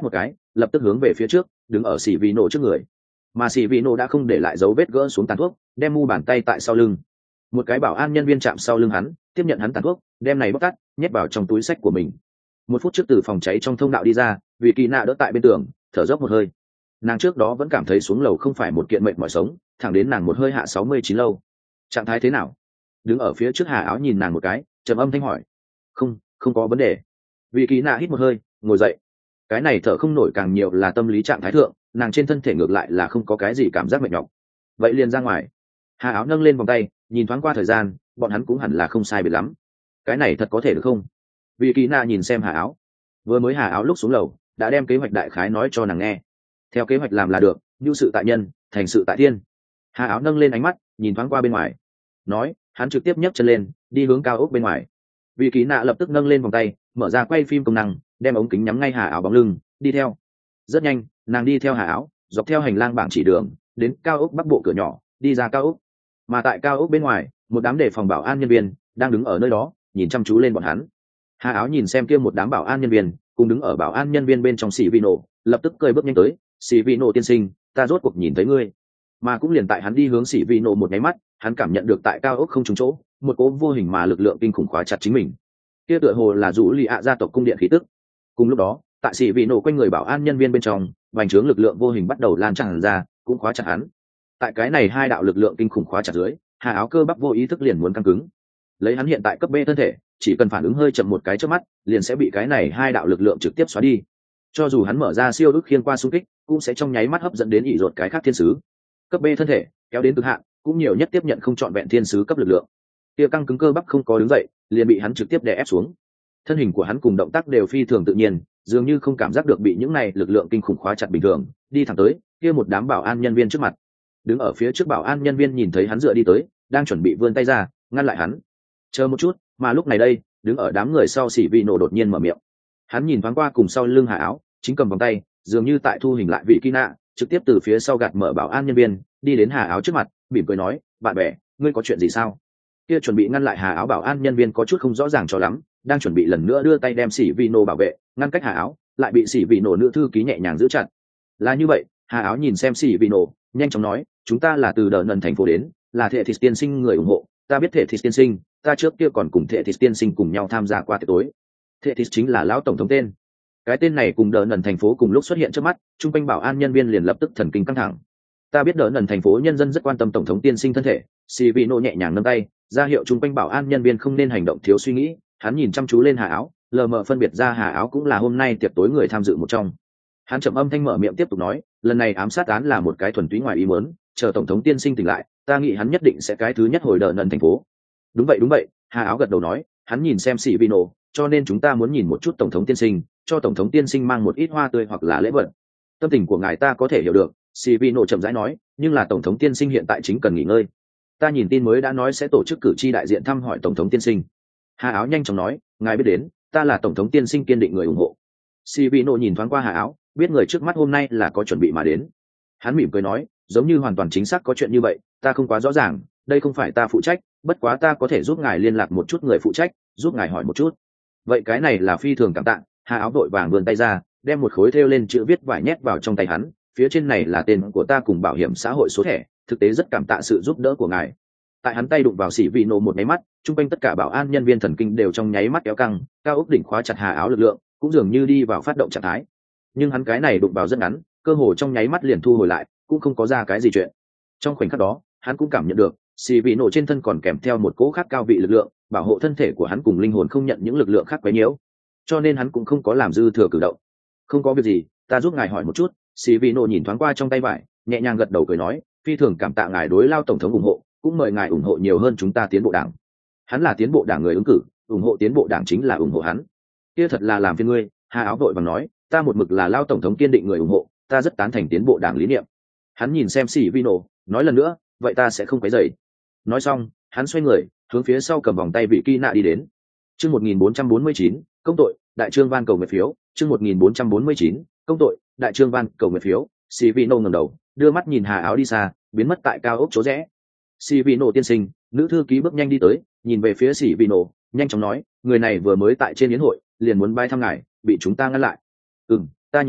S1: lập tức hướng về phía trước đứng ở xỉ vị nổ trước người, mà xỉ vị nổ đã không để lại dấu vết gỡ xuống tàn thuốc, đem mu bàn tay tại sau lưng. Một cái bảo an nhân viên chạm sau lưng hắn, tiếp nhận hắn tàn thuốc, đem này bóc tắt nhét vào trong túi sách của mình. Một phút trước từ phòng cháy trong thông đạo đi ra, vì kỳ nạ đỡ tại bên tường, thở dốc một hơi. Nàng trước đó vẫn cảm thấy xuống lầu không phải một kiện mệnh mỏi sống, thẳng đến nàng một hơi hạ sáu mươi chín lâu. Trạng thái thế nào? Đứng ở phía trước Hà Áo nhìn nàng một cái, trầm âm thanh hỏi. Không, không có vấn đề. Vì kỳ nạ hít một hơi, ngồi dậy. Cái này thở không nổi càng nhiều là tâm lý trạng thái thượng, nàng trên thân thể ngược lại là không có cái gì cảm giác mệt nhọc. Vậy liền ra ngoài. Hà Áo nâng lên vòng tay, nhìn thoáng qua thời gian, bọn hắn cũng hẳn là không sai biệt lắm. Cái này thật có thể được không? Vì kỳ nạ nhìn xem Hà Áo. Vừa mới Hà Áo lúc xuống lầu, đã đem kế hoạch đại khái nói cho nàng nghe. Theo kế hoạch làm là được, nhu sự tại nhân, thành sự tại thiên. Hà Áo nâng lên ánh mắt, nhìn thoáng qua bên ngoài. Nói, hắn trực tiếp nhấc chân lên, đi hướng cao ốc bên ngoài. Vì kỳ nạ lập tức nâng lên vòng tay, mở ra quay phim công năng, đem ống kính nhắm ngay Hà Áo bóng lưng, đi theo. Rất nhanh, nàng đi theo Hà Áo, dọc theo hành lang bảng chỉ đường, đến cao ốc bắc bộ cửa nhỏ, đi ra cao ốc. Mà tại cao ốc bên ngoài, một đám đề phòng bảo an nhân viên đang đứng ở nơi đó, nhìn chăm chú lên bọn hắn. Hà Áo nhìn xem kia một đám bảo an nhân viên, cùng đứng ở bảo an nhân viên bên trong xì vi nổ, lập tức cười bước nhanh tới, xì vi nổ tiên sinh, ta rốt cuộc nhìn thấy ngươi. Mà cũng liền tại hắn đi hướng xì vi nổ một cái mắt, hắn cảm nhận được tại cao ốc không trúng chỗ, một cỗ vô hình mà lực lượng kinh khủng khóa chặt chính mình. Kia tựa hồ là dụ lì ạ gia tộc cung điện khí tức. Cùng lúc đó, tại xì vi nổ quanh người bảo an nhân viên bên trong, vành trướng lực lượng vô hình bắt đầu lan tràn ra, cũng khóa chặt hắn. Tại cái này hai đạo lực lượng kinh khủng khóa chặt dưới, Hà Áo cơ bắp vô ý thức liền muốn căng cứng. Lấy hắn hiện tại cấp B thân thể, chỉ cần phản ứng hơi chậm một cái trước mắt, liền sẽ bị cái này hai đạo lực lượng trực tiếp xóa đi. Cho dù hắn mở ra siêu ức khiên qua xung kích, cũng sẽ trong nháy mắt hấp dẫn đến ỷ rột cái khác thiên sứ. Cấp B thân thể, kéo đến cực hạn, cũng nhiều nhất tiếp nhận không trọn vẹn thiên sứ cấp lực lượng. Kia căng cứng cơ bắp không có đứng dậy, liền bị hắn trực tiếp đè ép xuống. Thân hình của hắn cùng động tác đều phi thường tự nhiên, dường như không cảm giác được bị những này lực lượng kinh khủng khóa chặt bình thường, đi thẳng tới, kia một đám bảo an nhân viên trước mặt. Đứng ở phía trước bảo an nhân viên nhìn thấy hắn dựa đi tới, đang chuẩn bị vươn tay ra, ngăn lại hắn. Chờ một chút, mà lúc này đây, đứng ở đám người sau xỉ vị nổ đột nhiên mở miệng. Hắn nhìn thoáng qua cùng sau lưng Hà Áo, chính cầm vòng tay, dường như tại thu hình lại vị kỳ nạ, trực tiếp từ phía sau gạt mở bảo an nhân viên, đi đến Hà Áo trước mặt, mỉm cười nói, bạn bè, ngươi có chuyện gì sao? Kia chuẩn bị ngăn lại Hà Áo bảo an nhân viên có chút không rõ ràng cho lắm, đang chuẩn bị lần nữa đưa tay đem xỉ vị nổ bảo vệ, ngăn cách Hà Áo, lại bị xỉ vị nổ nữ thư ký nhẹ nhàng giữ chặt. Là như vậy, Hà Áo nhìn xem xỉ vị nổ, nhanh chóng nói, chúng ta là từ đờ nần thành phố đến, là Thệ Thịt tiên sinh người ủng hộ, ta biết Thệ Thịt tiên sinh, ta trước kia còn cùng Thệ Thịt tiên sinh cùng nhau tham gia qua tiệc tối. Thệ Thịt chính là lão tổng thống tên. Cái tên này cùng đờ nần thành phố cùng lúc xuất hiện trước mắt, trung quanh bảo an nhân viên liền lập tức thần kinh căng thẳng. Ta biết đờ nần thành phố nhân dân rất quan tâm tổng thống tiên sinh thân thể. Xì vị nổ nhẹ nhàng nâng tay, ra hiệu trung quanh bảo an nhân viên không nên hành động thiếu suy nghĩ. Hắn nhìn chăm chú lên Hà Áo, lờ mờ phân biệt ra Hà Áo cũng là hôm nay tiệc tối người tham dự một trong. Hắn trầm âm thanh mở miệng tiếp tục nói, lần này ám sát án là một cái thuần túy ngoài ý muốn, chờ tổng thống tiên sinh tỉnh lại, ta nghĩ hắn nhất định sẽ cái thứ nhất hồi đờ nần thành phố. Đúng vậy đúng vậy, Hà Áo gật đầu nói, hắn nhìn xem xì vị nổ, cho nên chúng ta muốn nhìn một chút tổng thống tiên sinh, cho tổng thống tiên sinh mang một ít hoa tươi hoặc là lễ vật. Tâm tình của ngài ta có thể hiểu được, xì vị nổ chậm rãi nói, nhưng là tổng thống tiên sinh hiện tại chính cần nghỉ ngơi. Ta nhìn tin mới đã nói sẽ tổ chức cử tri đại diện thăm hỏi tổng thống tiên sinh. Hà Áo nhanh chóng nói, ngài biết đến, ta là tổng thống tiên sinh kiên định người ủng hộ. Xì vị nổ nhìn thoáng qua Hà Áo, biết người trước mắt hôm nay là có chuẩn bị mà đến. Hắn mỉm cười nói, giống như hoàn toàn chính xác có chuyện như vậy, ta không quá rõ ràng, đây không phải ta phụ trách, bất quá ta có thể giúp ngài liên lạc một chút người phụ trách, giúp ngài hỏi một chút. Vậy cái này là phi thường cảm tạ. Hà Áo vội vàng vươn tay ra, đem một khối thêu lên chữ viết vải nhét vào trong tay hắn, phía trên này là tên của ta cùng bảo hiểm xã hội số thẻ, thực tế rất cảm tạ sự giúp đỡ của ngài. Tại hắn tay đụng vào xỉ vị nổ một nháy mắt, chung quanh tất cả bảo an nhân viên thần kinh đều trong nháy mắt kéo căng, cao ốc đỉnh khóa chặt Hà Áo lực lượng, cũng dường như đi vào phát động trạng thái. Nhưng hắn cái này đụng vào rất ngắn, cơ hồ trong nháy mắt liền thu hồi lại, cũng không có ra cái gì chuyện. Trong khoảnh khắc đó, hắn cũng cảm nhận được, xỉ vị nổ trên thân còn kèm theo một cỗ khác cao vị lực lượng, bảo hộ thân thể của hắn cùng linh hồn không nhận những lực lượng khác quấy nhiễu, cho nên hắn cũng không có làm dư thừa cử động. Không có việc gì, ta giúp ngài hỏi một chút. Xì vị nổ nhìn thoáng qua trong tay vải, nhẹ nhàng gật đầu cười nói, phi thường cảm tạ ngài đối lao tổng thống ủng hộ, cũng mời ngài ủng hộ nhiều hơn chúng ta tiến bộ đảng. Hắn là tiến bộ đảng người ứng cử, ủng hộ tiến bộ đảng chính là ủng hộ hắn. Kia thật là làm phiền ngươi. Hà Áo vội vàng nói, ta một mực là lao tổng thống kiên định người ủng hộ, ta rất tán thành tiến bộ đảng lý niệm. Hắn nhìn xem xì vị nổ, nói lần nữa, vậy ta sẽ không quấy rầy. Nói xong, hắn xoay người, hướng phía sau cầm vòng tay vị kỳ nạ đi đến. Chương một nghìn bốn trăm bốn mươi chín, công tội, đại trương van cầu nguyện phiếu. Chương một nghìn bốn trăm bốn mươi chín, công tội, đại trương van cầu nguyện phiếu. Sivino ngẩng đầu, đưa mắt nhìn Hà Áo đi xa, biến mất tại cao ốc chỗ rẽ. Sivino tiên sinh, nữ thư ký bước nhanh đi tới, nhìn về phía Sivino, nhanh chóng nói, người này vừa mới tại trên yến hội, liền muốn bay thăm ngài, bị chúng ta ngăn lại. Ừm, ta nhìn thấy,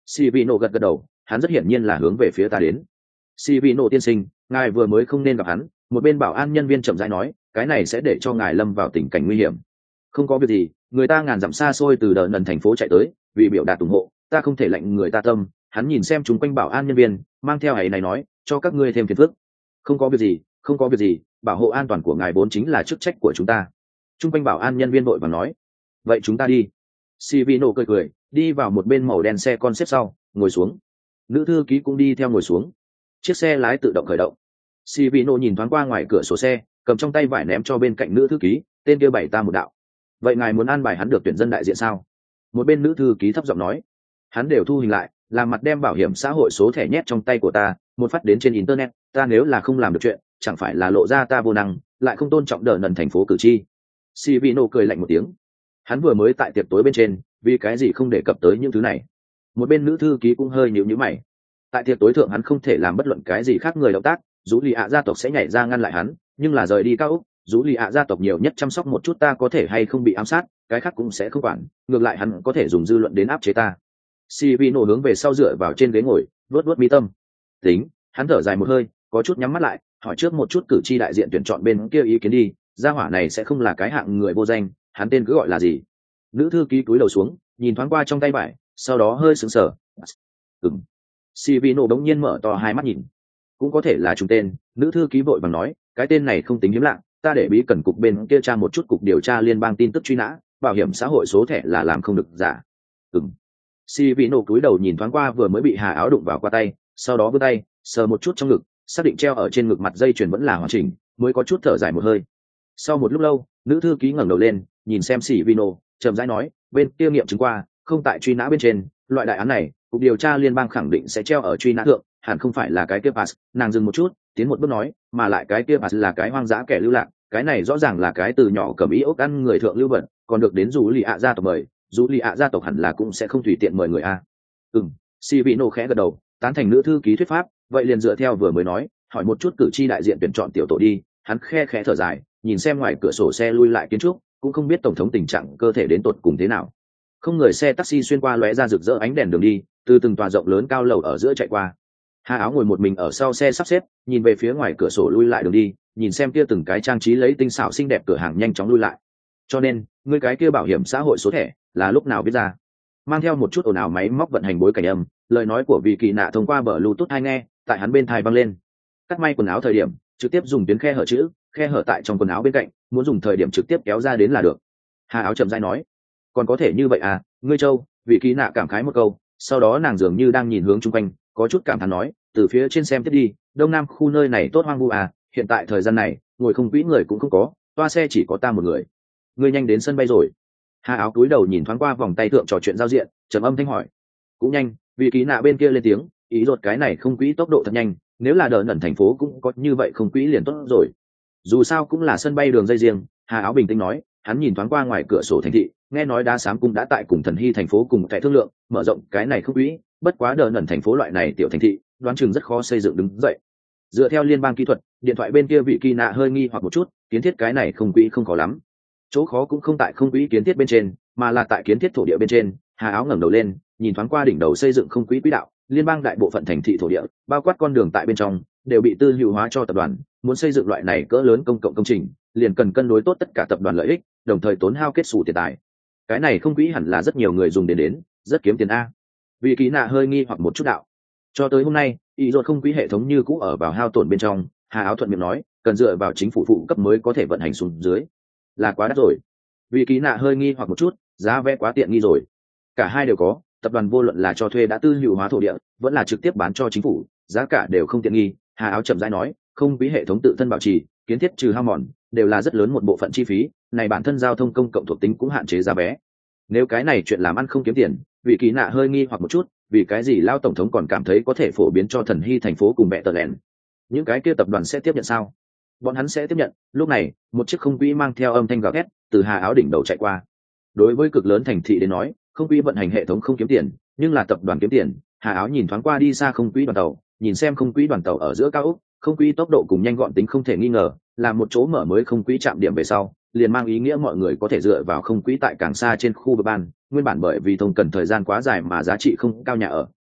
S1: Sivino gật gật đầu, hắn rất hiển nhiên là hướng về phía ta đến. Sivino tiên sinh, ngài vừa mới không nên gặp hắn. Một bên bảo an nhân viên chậm rãi nói, cái này sẽ để cho ngài lâm vào tình cảnh nguy hiểm. Không có việc gì, người ta ngàn dặm xa xôi từ đờ nần thành phố chạy tới, vì biểu đạt ủng hộ, ta không thể lệnh người ta tâm. Hắn nhìn xem chúng quanh bảo an nhân viên, mang theo ấy này nói, cho các ngươi thêm phiền phức. Không có việc gì, không có việc gì, bảo hộ an toàn của ngài vốn chính là chức trách của chúng ta. Trung quanh bảo an nhân viên vội vàng nói, vậy chúng ta đi. Sivino cười cười, đi vào một bên màu đen xe con xếp sau, ngồi xuống. Nữ thư ký cũng đi theo ngồi xuống. Chiếc xe lái tự động khởi động. Sivino nhìn thoáng qua ngoài cửa sổ xe, cầm trong tay vải ném cho bên cạnh nữ thư ký, tên kia bày ta một đạo. Vậy ngài muốn an bài hắn được tuyển dân đại diện sao? Một bên nữ thư ký thấp giọng nói. Hắn đều thu hình lại, làm mặt đem bảo hiểm xã hội số thẻ nhét trong tay của ta, một phát đến trên internet, ta nếu là không làm được chuyện, chẳng phải là lộ ra ta vô năng, lại không tôn trọng đờ nần thành phố cử tri. Sivino cười lạnh một tiếng. Hắn vừa mới tại tiệc tối bên trên, vì cái gì không đề cập tới những thứ này? Một bên nữ thư ký cũng hơi nhíu nhíu mày. Tại tiệc tối thượng hắn không thể làm bất luận cái gì khác người động tác, dù lì ạ gia tộc sẽ nhảy ra ngăn lại hắn, nhưng là rời đi cao úc, dù lì ạ gia tộc nhiều nhất chăm sóc một chút ta có thể hay không bị ám sát, cái khác cũng sẽ không quản, ngược lại hắn có thể dùng dư luận đến áp chế ta. Sivino hướng về sau dựa vào trên ghế ngồi, vuốt vuốt mi tâm. Tính, hắn thở dài một hơi, có chút nhắm mắt lại, hỏi trước một chút cử tri đại diện tuyển chọn bên kia ý kiến đi, gia hỏa này sẽ không là cái hạng người vô danh, hắn tên cứ gọi là gì? Nữ thư ký cúi đầu xuống, nhìn thoáng qua trong tay vải, sau đó hơi sững sờ. Ừm. Sivino đống nhiên mở to hai mắt nhìn. Cũng có thể là trùng tên, nữ thư ký vội vàng nói, cái tên này không tính hiếm lạ, ta để bí cần cục bên kia tra một chút cục điều tra liên bang tin tức truy nã, bảo hiểm xã hội số thẻ là làm không được giả. Ừm. Sivino cúi đầu nhìn thoáng qua vừa mới bị Hà Áo đụng vào qua tay, sau đó vươn tay, sờ một chút trong ngực, xác định treo ở trên ngực mặt dây chuyền vẫn là hoàn chỉnh, mới có chút thở dài một hơi. Sau một lúc lâu, nữ thư ký ngẩng đầu lên, nhìn xem Sivino, chậm rãi nói, bên kia nghiệm chứng qua, không tại truy nã bên trên, loại đại án này, cục điều tra liên bang khẳng định sẽ treo ở truy nã thượng, hẳn không phải là cái kia pass. Nàng dừng một chút, tiến một bước nói, mà lại cái kia pass là cái hoang dã kẻ lưu lạc, cái này rõ ràng là cái từ nhỏ cầm ý ốc ăn người thượng lưu vật, còn được đến dù lì ạ gia tộc mời, dù lì ạ gia tộc hẳn là cũng sẽ không tùy tiện mời người a. Ừm, Sivino khẽ gật đầu, tán thành nữ thư ký thuyết pháp, vậy liền dựa theo vừa mới nói, hỏi một chút cử tri đại diện tuyển chọn tiểu tổ đi. Hắn khe khẽ thở dài, nhìn xem ngoài cửa sổ xe lui lại kiến trúc, cũng không biết tổng thống tình trạng cơ thể đến tột cùng thế nào. Không người xe taxi xuyên qua lóe ra rực rỡ ánh đèn đường đi, từ từng tòa rộng lớn cao lầu ở giữa chạy qua. Hà Áo ngồi một mình ở sau xe sắp xếp, nhìn về phía ngoài cửa sổ lui lại đường đi, nhìn xem kia từng cái trang trí lấy tinh xảo xinh đẹp cửa hàng nhanh chóng lui lại. Cho nên, người cái kia bảo hiểm xã hội số thẻ là lúc nào viết ra? Mang theo một chút ồn ào máy móc vận hành bối cảnh âm, lời nói của vị kỳ nạ thông qua bờ Bluetooth hai nghe, tại hắn bên tai vang lên. Cắt may quần áo thời điểm, trực tiếp dùng tuyến khe hở chữ, khe hở tại trong quần áo bên cạnh, muốn dùng thời điểm trực tiếp kéo ra đến là được. Hà Áo chậm rãi nói, còn có thể như vậy à, ngươi Châu? Vị kỳ nạ cảm khái một câu, sau đó nàng dường như đang nhìn hướng chung quanh, có chút cảm thán nói, từ phía trên xem tiếp đi, đông nam khu nơi này tốt hoang vu à, hiện tại thời gian này, ngồi không quỹ người cũng không có, toa xe chỉ có ta một người. Ngươi nhanh đến sân bay rồi. Hà Áo cúi đầu nhìn thoáng qua vòng tay thượng trò chuyện giao diện, trầm âm thanh hỏi, cũng nhanh. Vị kỳ nạ bên kia lên tiếng, ý ruột cái này không quỹ tốc độ thật nhanh, nếu là đỡ nẩn thành phố cũng có như vậy không quỹ liền tốt rồi. Dù sao cũng là sân bay đường dây riêng. Hà Áo bình tĩnh nói, hắn nhìn thoáng qua ngoài cửa sổ thành thị, nghe nói đá xám cung đã tại cùng thần hy thành phố cùng tại thương lượng mở rộng cái này không quỹ, bất quá đỡ nẩn thành phố loại này tiểu thành thị, đoán chừng rất khó xây dựng đứng dậy. Dựa theo liên bang kỹ thuật, điện thoại bên kia vị kỳ nạ hơi nghi hoặc một chút, kiến thiết cái này không quỹ không khó lắm. Chỗ khó cũng không tại không quỹ kiến thiết bên trên, mà là tại kiến thiết thổ địa bên trên. Hà Áo ngẩng đầu lên, nhìn thoáng qua đỉnh đầu xây dựng không quỹ quỹ đạo, liên bang đại bộ phận thành thị thổ địa, bao quát con đường tại bên trong, đều bị tư hữu hóa cho tập đoàn. Muốn xây dựng loại này cỡ lớn công cộng công trình, liền cần cân đối tốt tất cả tập đoàn lợi ích, đồng thời tốn hao kết xù tiền tài. Cái này không quỹ hẳn là rất nhiều người dùng đến đến, rất kiếm tiền a. Vị kỳ nạ hơi nghi hoặc một chút đạo. Cho tới hôm nay, ý ruột không quỹ hệ thống như cũ ở vào hao tổn bên trong. Hà Áo thuận miệng nói, cần dựa vào chính phủ phụ cấp mới có thể vận hành xuống dưới, là quá đắt rồi. Vị kỳ nạ hơi nghi hoặc một chút, giá vé quá tiện nghi rồi. Cả hai đều có, tập đoàn vô luận là cho thuê đã tư hữu hóa thổ địa, vẫn là trực tiếp bán cho chính phủ, giá cả đều không tiện nghi. Hà Áo chậm rãi nói, không quỹ hệ thống tự thân bảo trì, kiến thiết trừ hao mòn, đều là rất lớn một bộ phận chi phí, này bản thân giao thông công cộng thuộc tính cũng hạn chế giá vé. Nếu cái này chuyện làm ăn không kiếm tiền, vị kỳ nạ hơi nghi hoặc một chút, vì cái gì lao tổng thống còn cảm thấy có thể phổ biến cho thần hy thành phố cùng mẹ tờ lẹn? Những cái kia tập đoàn sẽ tiếp nhận sao? Bọn hắn sẽ tiếp nhận. Lúc này, một chiếc không quỹ mang theo âm thanh gào thét từ Hà Áo đỉnh đầu chạy qua. Đối với cực lớn thành thị đến nói, không quỹ vận hành hệ thống không kiếm tiền, nhưng là tập đoàn kiếm tiền. Hà Áo nhìn thoáng qua đi xa không quỹ đoàn tàu, nhìn xem không quỹ đoàn tàu ở giữa cao ốc, không quỹ tốc độ cùng nhanh gọn tính không thể nghi ngờ, là một chỗ mở mới không quỹ trạm điểm về sau, liền mang ý nghĩa mọi người có thể dựa vào không quỹ tại càng xa trên khu vực ban, nguyên bản bởi vì thông cần thời gian quá dài mà giá trị không cao nhà ở,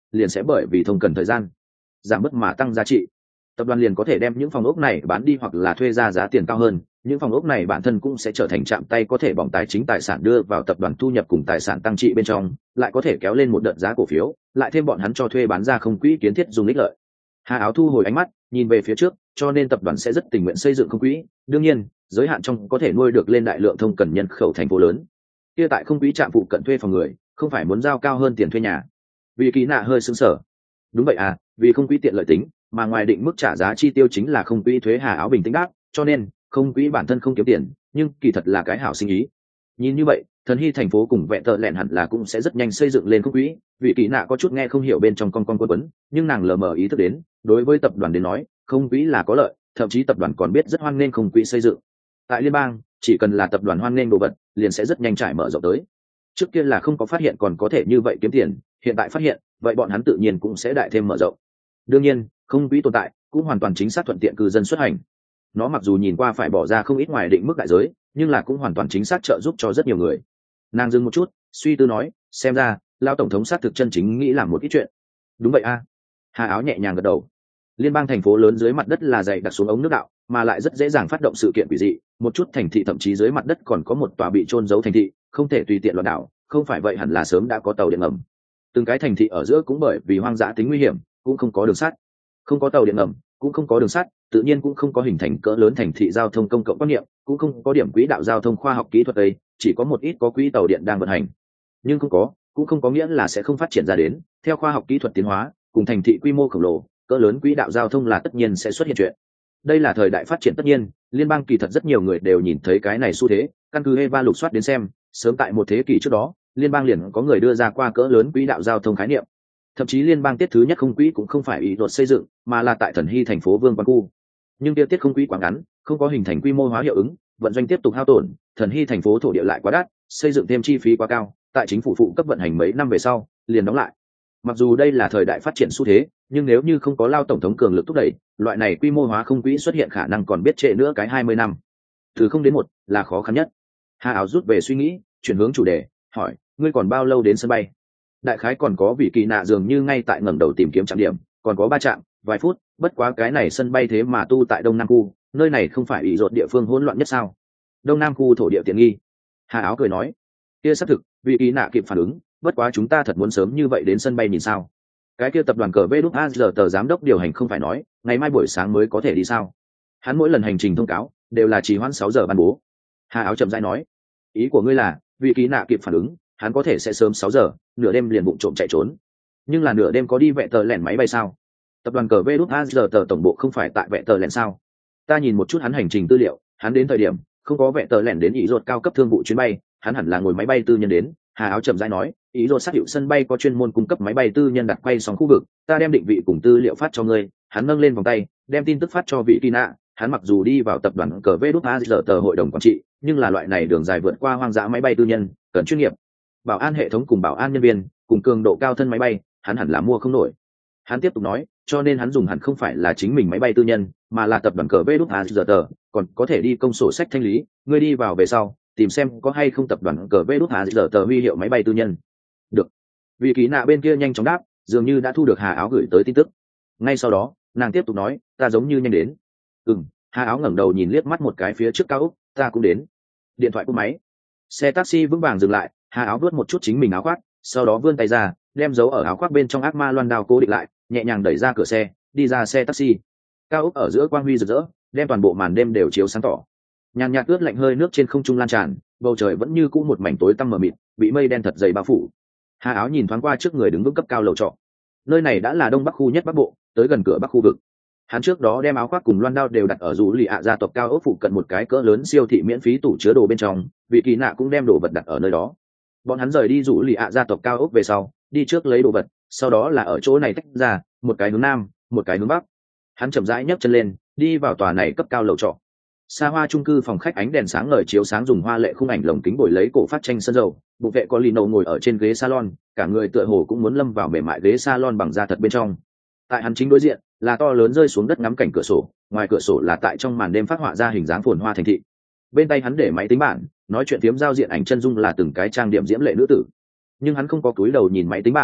S1: liền sẽ bởi vì thông cần thời gian giảm bớt mà tăng giá trị. Tập đoàn liền có thể đem những phòng ốc này bán đi hoặc là thuê ra giá tiền cao hơn, những phòng ốc này bản thân cũng sẽ trở thành chạm tay có thể bỏng tài chính tài sản đưa vào tập đoàn thu nhập cùng tài sản tăng trị bên trong, lại có thể kéo lên một đợt giá cổ phiếu, lại thêm bọn hắn cho thuê bán ra không quỹ kiến thiết dùng ích lợi. Hà Áo thu hồi ánh mắt, nhìn về phía trước, cho nên tập đoàn sẽ rất tình nguyện xây dựng không quỹ, đương nhiên, giới hạn trong có thể nuôi được lên đại lượng thông cần nhân khẩu thành phố lớn. Kia tại không quỹ trạm phụ cận thuê phòng người, không phải muốn giao cao hơn tiền thuê nhà. Vì Kỳ Nạ hơi sững sờ. Đúng vậy à, vì không quỹ tiện lợi tính, mà ngoài định mức trả giá chi tiêu chính là không quỹ thuế. Hà Áo bình tĩnh đáp, cho nên không quỹ bản thân không kiếm tiền, nhưng kỳ thật là cái hảo sinh ý. Nhìn như vậy, Thần Hy thành phố cùng Vẹn Tợ Lẹn hẳn là cũng sẽ rất nhanh xây dựng lên không quỹ. Vị Kỳ Nạ có chút nghe không hiểu bên trong con con quấn quấn, nhưng nàng lờ mờ ý thức đến, đối với tập đoàn đến nói, không quỹ là có lợi, thậm chí tập đoàn còn biết rất hoan nghênh không quỹ xây dựng. Tại liên bang, chỉ cần là tập đoàn hoan nghênh đồ vật, liền sẽ rất nhanh trải mở rộng tới. Trước kia là không có phát hiện còn có thể như vậy kiếm tiền, hiện tại phát hiện, vậy bọn hắn tự nhiên cũng sẽ đại thêm mở rộng. Đương nhiên, không quỹ tồn tại cũng hoàn toàn chính xác thuận tiện cư dân xuất hành. Nó mặc dù nhìn qua phải bỏ ra không ít ngoài định mức đại giới, nhưng là cũng hoàn toàn chính xác trợ giúp cho rất nhiều người. Nàng dừng một chút, suy tư nói, xem ra lao tổng thống xác thực chân chính nghĩ làm một ít chuyện. Đúng vậy a. Hà Áo nhẹ nhàng gật đầu. Liên bang thành phố lớn dưới mặt đất là dày đặt xuống ống nước đạo, mà lại rất dễ dàng phát động sự kiện quỷ dị. Một chút thành thị thậm chí dưới mặt đất còn có một tòa bị trôn giấu thành thị, không thể tùy tiện loạn đảo, không phải vậy hẳn là sớm đã có tàu điện ngầm. Từng cái thành thị ở giữa cũng bởi vì hoang dã tính nguy hiểm, cũng không có đường sắt, không có tàu điện ngầm, cũng không có đường sắt, tự nhiên cũng không có hình thành cỡ lớn thành thị giao thông công cộng quan niệm, cũng không có điểm quỹ đạo giao thông khoa học kỹ thuật ấy, chỉ có một ít có quỹ tàu điện đang vận hành. Nhưng không có, cũng không có nghĩa là sẽ không phát triển ra đến. Theo khoa học kỹ thuật tiến hóa, cùng thành thị quy mô khổng lồ, cỡ lớn quỹ đạo giao thông là tất nhiên sẽ xuất hiện chuyện. Đây là thời đại phát triển tất nhiên, liên bang kỳ thật rất nhiều người đều nhìn thấy cái này xu thế, căn cứ Eva lục soát đến xem, sớm tại một thế kỷ trước đó, liên bang liền có người đưa ra qua cỡ lớn quỹ đạo giao thông khái niệm. Thậm chí liên bang tiết thứ nhất không quỹ cũng không phải ý luật xây dựng, mà là tại Thần Hy thành phố Vương Quan Khu. Nhưng tiêu tiết không quỹ quá ngắn, không có hình thành quy mô hóa hiệu ứng, vận doanh tiếp tục hao tổn, Thần Hy thành phố thổ địa lại quá đắt, xây dựng thêm chi phí quá cao, tại chính phủ phụ cấp vận hành mấy năm về sau, liền đóng lại. Mặc dù đây là thời đại phát triển xu thế, nhưng nếu như không có lao tổng thống cường lực thúc đẩy, loại này quy mô hóa không quỹ xuất hiện khả năng còn biết trễ nữa cái hai mươi năm. Từ không đến một là khó khăn nhất. Hà Áo rút về suy nghĩ, chuyển hướng chủ đề, hỏi, ngươi còn bao lâu đến sân bay? Đại khái còn có Vị Kỳ Nạ dường như ngay tại ngẩng đầu tìm kiếm trạm điểm, còn có ba trạm, vài phút, bất quá cái này sân bay thế mà tu tại Đông Nam khu, nơi này không phải ý rột địa phương hỗn loạn nhất sao? Đông Nam khu thổ địa tiện nghi. Hà Áo cười nói, kia xác thực, Vị Kỳ Nạ kịp phản ứng, bất quá chúng ta thật muốn sớm như vậy đến sân bay nhìn sao? Cái kia tập đoàn cờ vê đúc a giờ tờ giám đốc điều hành không phải nói, ngày mai buổi sáng mới có thể đi sao? Hắn mỗi lần hành trình thông cáo đều là trì hoãn sáu giờ ban bố. Hà Áo chậm rãi nói, ý của ngươi là, Vị Kỳ Nạ kịp phản ứng, hắn có thể sẽ sớm sáu giờ, nửa đêm liền vụng trộm chạy trốn. Nhưng là nửa đêm có đi vẹ tờ lẻn máy bay sao? Tập đoàn cờ vê đúc a giờ tờ tổng bộ không phải tại vẹ tờ lẻn sao? Ta nhìn một chút hắn hành trình tư liệu, hắn đến thời điểm không có vẹ tờ lẻn đến ý rột cao cấp thương vụ chuyến bay, hắn hẳn là ngồi máy bay tư nhân đến. Hà Áo chậm rãi nói, ý rột xác hiệu sân bay có chuyên môn cung cấp máy bay tư nhân đặt quay sóng khu vực, ta đem định vị cùng tư liệu phát cho ngươi. Hắn nâng lên vòng tay, đem tin tức phát cho Vị Kỳ Nạ. Hắn mặc dù đi vào tập đoàn cờ vê đúc a giờ tờ hội đồng quản trị, nhưng là loại này đường dài vượt qua hoang dã máy bay tư nhân, cần chuyên nghiệp bảo an hệ thống cùng bảo an nhân viên cùng cường độ cao thân máy bay, hắn hẳn là mua không nổi. Hắn tiếp tục nói, cho nên hắn dùng hẳn không phải là chính mình máy bay tư nhân, mà là tập đoàn cờ vê đúc a giờ tờ, còn có thể đi công sổ sách thanh lý. Ngươi đi vào về sau, tìm xem có hay không tập đoàn cờ vê đúc a giờ tờ huy hiệu máy bay tư nhân. Được. Vị Kỳ Nạ bên kia nhanh chóng đáp, dường như đã thu được Hà Áo gửi tới tin tức. Ngay sau đó, nàng tiếp tục nói, ta giống như nhanh đến. Ừm. Hà Áo ngẩng đầu nhìn liếc mắt một cái phía trước cao ốc, ta cũng đến. Điện thoại cúp máy. Xe taxi vững vàng dừng lại. Hà Áo vuốt một chút chính mình áo khoác, sau đó vươn tay ra, đem dấu ở áo khoác bên trong ác ma loan đao cố định lại, nhẹ nhàng đẩy ra cửa xe, đi ra xe taxi. Cao ốc ở giữa quang huy rực rỡ, đem toàn bộ màn đêm đều chiếu sáng tỏ. Nhàn nhạt ướt lạnh hơi nước trên không trung lan tràn, bầu trời vẫn như cũ một mảnh tối tăm mờ mịt, bị mây đen thật dày bao phủ. Hà Áo nhìn thoáng qua trước người đứng vững cấp cao lầu trọ. Nơi này đã là đông bắc khu nhất bắc bộ, tới gần cửa bắc khu vực. Hắn trước đó đem áo khoác cùng loan đao đều đặt ở dù lì ạ gia tộc cao ốc phụ cận một cái cỡ lớn siêu thị miễn phí tủ chứa đồ bên trong, Vị Kỳ Nạ cũng đem đồ vật đặt ở nơi đó. Bọn hắn rời đi rủ lì ạ gia tộc cao ốc về sau, đi trước lấy đồ vật, sau đó là ở chỗ này tách ra, một cái hướng nam, một cái hướng bắc. Hắn chậm rãi nhấc chân lên, đi vào tòa này cấp cao lầu trọ. Xa hoa chung cư phòng khách ánh đèn sáng ngời chiếu sáng, dùng hoa lệ khung ảnh lồng kính bồi lấy cổ phát tranh sơn dầu. Bụng vệ có Lino ngồi ở trên ghế salon, cả người tựa hồ cũng muốn lâm vào mềm mại ghế salon bằng da thật bên trong. Tại hắn chính đối diện là to lớn rơi xuống đất ngắm cảnh cửa sổ, ngoài cửa sổ là tại trong màn đêm phát họa ra hình dáng phồn hoa thành thị. Bên tay hắn để máy tính bảng, nói chuyện phiếm giao diện ảnh chân dung là từng cái trang điểm diễm lệ nữ tử. Nhưng hắn không có cúi đầu nhìn máy tính bảng,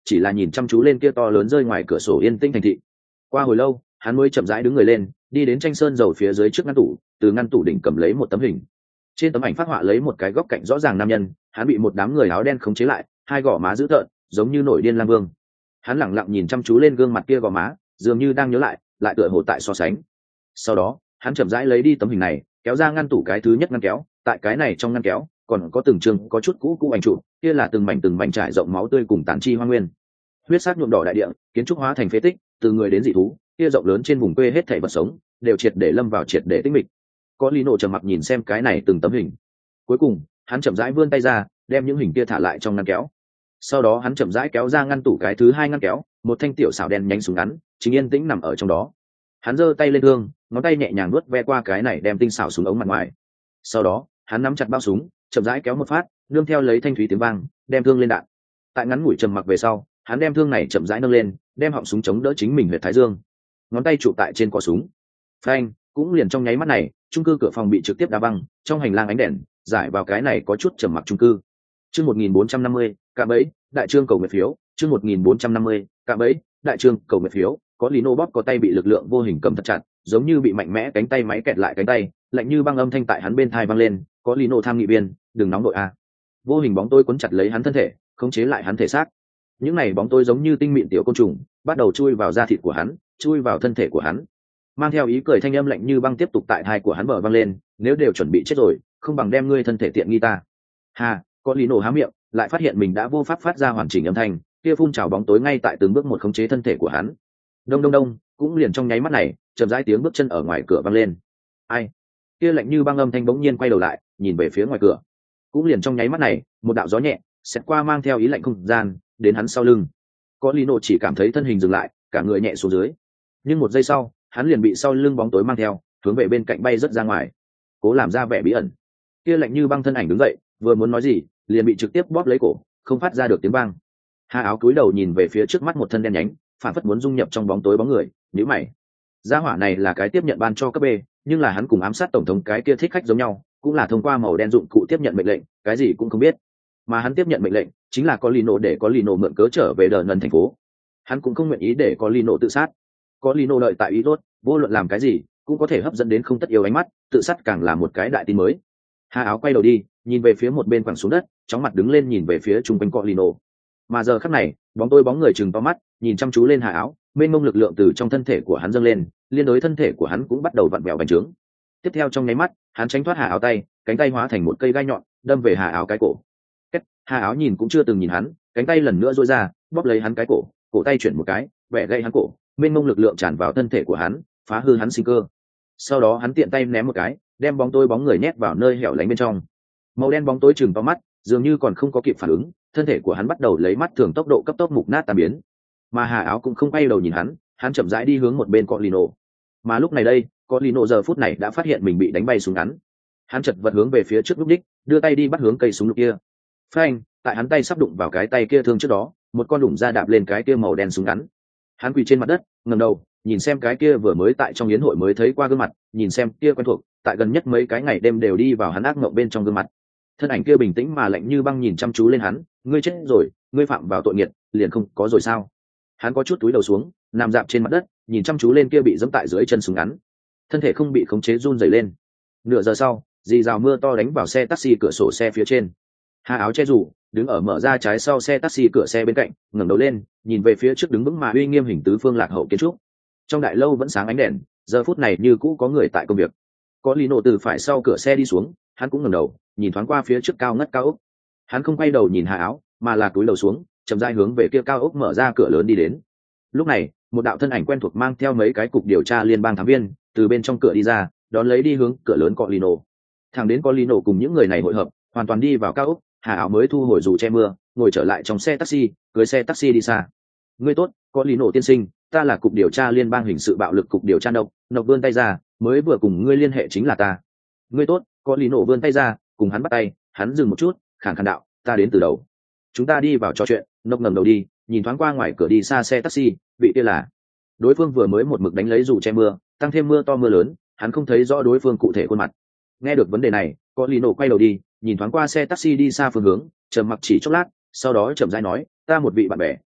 S1: chỉ là nhìn chăm chú lên kia to lớn rơi ngoài cửa sổ yên tĩnh thành thị. Qua hồi lâu hắn mới chậm rãi đứng người lên, đi đến tranh sơn dầu phía dưới trước ngăn tủ, từ ngăn tủ đỉnh cầm lấy một tấm hình. Trên tấm ảnh phát họa lấy một cái góc cạnh rõ ràng nam nhân, hắn bị một đám người áo đen khống chế lại, hai gò má dữ tợn giống như nổi điên lang vương. Hắn lẳng lặng nhìn chăm chú lên gương mặt kia gò má, dường như đang nhớ lại, lại tựa hồ tại so sánh. Sau đó hắn chậm rãi lấy đi tấm hình này, kéo ra ngăn tủ cái thứ nhất ngăn kéo, tại cái này trong ngăn kéo còn có từng chương có chút cũ cũ ảnh chụp, kia là từng mảnh từng mảnh trải rộng máu tươi cùng tàn chi hoa nguyên, huyết sắc nhuộm đỏ đại địa, kiến trúc hóa thành phế tích, từ người đến dị thú, kia rộng lớn trên vùng quê hết thảy vật sống đều triệt để lâm vào triệt để tĩnh mịch. Có Lino trầm mặc nhìn xem cái này từng tấm hình, cuối cùng hắn chậm rãi vươn tay ra, đem những hình kia thả lại trong ngăn kéo. Sau đó hắn chậm rãi kéo ra ngăn tủ cái thứ hai ngăn kéo, một thanh tiểu xảo đen nhánh súng ngắn chính yên tĩnh nằm ở trong đó. Hắn giơ tay lên thương, ngón tay nhẹ nhàng nuốt ve qua cái này đem tinh xảo súng ống mặt ngoài. Sau đó hắn nắm chặt bao súng, chậm rãi kéo một phát, nương theo lấy thanh thúy tiếng vang, đem thương lên đạn. Tại ngắn ngủi trầm mặc về sau, hắn đem thương này chậm rãi nâng lên, đem họng súng chống đỡ chính mình huyệt thái dương, ngón tay chụp tại trên cò súng. Phanh, cũng liền trong nháy mắt này, chung cư cửa phòng bị trực tiếp đá văng, trong hành lang ánh đèn rải vào cái này có chút trầm mặc chung cư. Chương một nghìn bốn trăm năm mươi, cạm bẫy, đại trương cầu nguyện phiếu, chương một nghìn bốn trăm năm mươi, cạm bẫy, đại trương cầu nguyện phiếu. Có Lino bóp có tay bị lực lượng vô hình cầm thật chặt, giống như bị mạnh mẽ cánh tay máy kẹt lại cánh tay, lạnh như băng âm thanh tại hắn bên tai vang lên, "Có Lino tham nghị viên, đừng nóng đội a." Vô hình bóng tối cuốn chặt lấy hắn thân thể, khống chế lại hắn thể xác. Những này bóng tối giống như tinh mịn tiểu côn trùng, bắt đầu chui vào da thịt của hắn, chui vào thân thể của hắn. Mang theo ý cười thanh âm lạnh như băng tiếp tục tại tai của hắn bờ vang lên, "Nếu đều chuẩn bị chết rồi, không bằng đem ngươi thân thể tiện nghi ta." Ha, Có Lino há miệng, lại phát hiện mình đã vô pháp phát ra hoàn chỉnh âm thanh, kia phun trào bóng tối ngay tại từng bước một khống chế thân thể của hắn. Đông đông đông, cũng liền trong nháy mắt này, chậm rãi tiếng bước chân ở ngoài cửa vang lên. Ai? Kia lạnh như băng âm thanh bỗng nhiên quay đầu lại, nhìn về phía ngoài cửa. Cũng liền trong nháy mắt này, một đạo gió nhẹ xẹt qua mang theo ý lạnh không gian, đến hắn sau lưng. Có Lino chỉ cảm thấy thân hình dừng lại, cả người nhẹ xuống dưới. Nhưng một giây sau, hắn liền bị sau lưng bóng tối mang theo, hướng về bên cạnh bay rất ra ngoài. Cố làm ra vẻ bí ẩn. Kia lạnh như băng thân ảnh đứng dậy, vừa muốn nói gì, liền bị trực tiếp bóp lấy cổ, không phát ra được tiếng vang. Hà áo cúi đầu nhìn về phía trước mắt một thân đen nhánh, phản phất muốn dung nhập trong bóng tối bóng người, nhíu mày. Gia hỏa này là cái tiếp nhận ban cho cấp B, nhưng là hắn cùng ám sát tổng thống cái kia thích khách giống nhau, cũng là thông qua màu đen dụng cụ tiếp nhận mệnh lệnh, cái gì cũng không biết. Mà hắn tiếp nhận mệnh lệnh, chính là có Lino để có Lino mượn cớ trở về đờ ngân thành phố. Hắn cũng không nguyện ý để có Lino tự sát. Có Lino đợi tại ý tốt, vô luận làm cái gì, cũng có thể hấp dẫn đến không tất yếu ánh mắt, tự sát càng là một cái đại tin mới. Hà áo quay đầu đi, nhìn về phía một bên quẳng xuống đất, chóng mặt đứng lên nhìn về phía trung quanh có Lino. Mà giờ khắc này, bóng tôi bóng người chừng to mắt, nhìn chăm chú lên Hà áo, mênh mông lực lượng từ trong thân thể của hắn dâng lên, liên đối thân thể của hắn cũng bắt đầu vặn vẹo bành trướng. Tiếp theo trong nháy mắt, hắn tránh thoát Hà áo tay, cánh tay hóa thành một cây gai nhọn, đâm về Hà áo cái cổ. Kết, Hà áo nhìn cũng chưa từng nhìn hắn, cánh tay lần nữa duỗi ra, bóp lấy hắn cái cổ, cổ tay chuyển một cái, bẻ gãy hắn cổ, mênh mông lực lượng tràn vào thân thể của hắn, phá hư hắn sinh cơ. Sau đó hắn tiện tay ném một cái, đem bóng tối bóng người nhét vào nơi hẻo lánh bên trong. Màu đen bóng tối chừng to mắt, dường như còn không có kịp phản ứng, thân thể của hắn bắt đầu lấy mắt thường tốc độ cấp tốc mục nát tan biến. Mà Hà áo cũng không quay đầu nhìn hắn, hắn chậm rãi đi hướng một bên có Lino. Mà lúc này đây, có Lino giờ phút này đã phát hiện mình bị đánh bay súng ngắn. Hắn chật vật hướng về phía trước lúc đích, đưa tay đi bắt hướng cây súng lục kia. Phanh, tại hắn tay sắp đụng vào cái tay kia thương trước đó, một con đủng da đạp lên cái kia màu đen súng ngắn. Hắn quỳ trên mặt đất, ngẩng đầu, nhìn xem cái kia vừa mới tại trong yến hội mới thấy qua gương mặt, nhìn xem kia quen thuộc, tại gần nhất mấy cái ngày đêm đều đi vào hắn ác mộng bên trong gương mặt. Thân ảnh kia bình tĩnh mà lạnh như băng nhìn chăm chú lên hắn, ngươi chết rồi, ngươi phạm vào tội nghiệt, liền không có rồi sao? Hắn có chút túi đầu xuống, nằm dạp trên mặt đất, nhìn chăm chú lên kia bị giẫm tại dưới chân súng ngắn, thân thể không bị khống chế run rẩy lên. Nửa giờ sau, dì rào mưa to đánh vào xe taxi cửa sổ xe phía trên. Hà áo che rủ, đứng ở mở ra trái sau xe taxi cửa xe bên cạnh, ngẩng đầu lên, nhìn về phía trước đứng vững mà uy nghiêm hình tứ phương lạc hậu kiến trúc. Trong đại lâu vẫn sáng ánh đèn, giờ phút này như cũ có người tại công việc. Có Lino từ phải sau cửa xe đi xuống, hắn cũng ngẩng đầu, nhìn thoáng qua phía trước cao ngất cao ốc. Hắn không quay đầu nhìn Hà áo, mà là cúi đầu xuống, chậm rãi hướng về kia cao ốc mở ra cửa lớn đi đến. Lúc này, một đạo thân ảnh quen thuộc mang theo mấy cái cục điều tra liên bang thám viên, từ bên trong cửa đi ra, đón lấy đi hướng cửa lớn có Lino. Thằng đến có Lino cùng những người này hội hợp, hoàn toàn đi vào cao ốc, Hà áo mới thu hồi dù che mưa, ngồi trở lại trong xe taxi, cưỡi xe taxi đi xa. Ngươi tốt, có Lino tiên sinh, ta là cục điều tra liên bang hình sự bạo lực cục điều tra Nộc, Nộc vươn tay ra, mới vừa cùng ngươi liên hệ chính là ta. Ngươi tốt, có Lino vươn tay ra, cùng hắn bắt tay, hắn dừng một chút, khàn khàn đạo, ta đến từ đầu. Chúng ta đi vào trò chuyện. Nộc ngẩng đầu đi, nhìn thoáng qua ngoài cửa đi xa xe taxi, vị kia là. Đối phương vừa mới một mực đánh lấy dù che mưa, tăng thêm mưa to mưa lớn, hắn không thấy rõ đối phương cụ thể khuôn mặt. Nghe được vấn đề này, có Lino quay đầu đi, nhìn thoáng qua xe taxi đi xa phương hướng, trầm mặc chỉ chốc lát, sau đó chậm rãi nói, ta một vị bạn bè,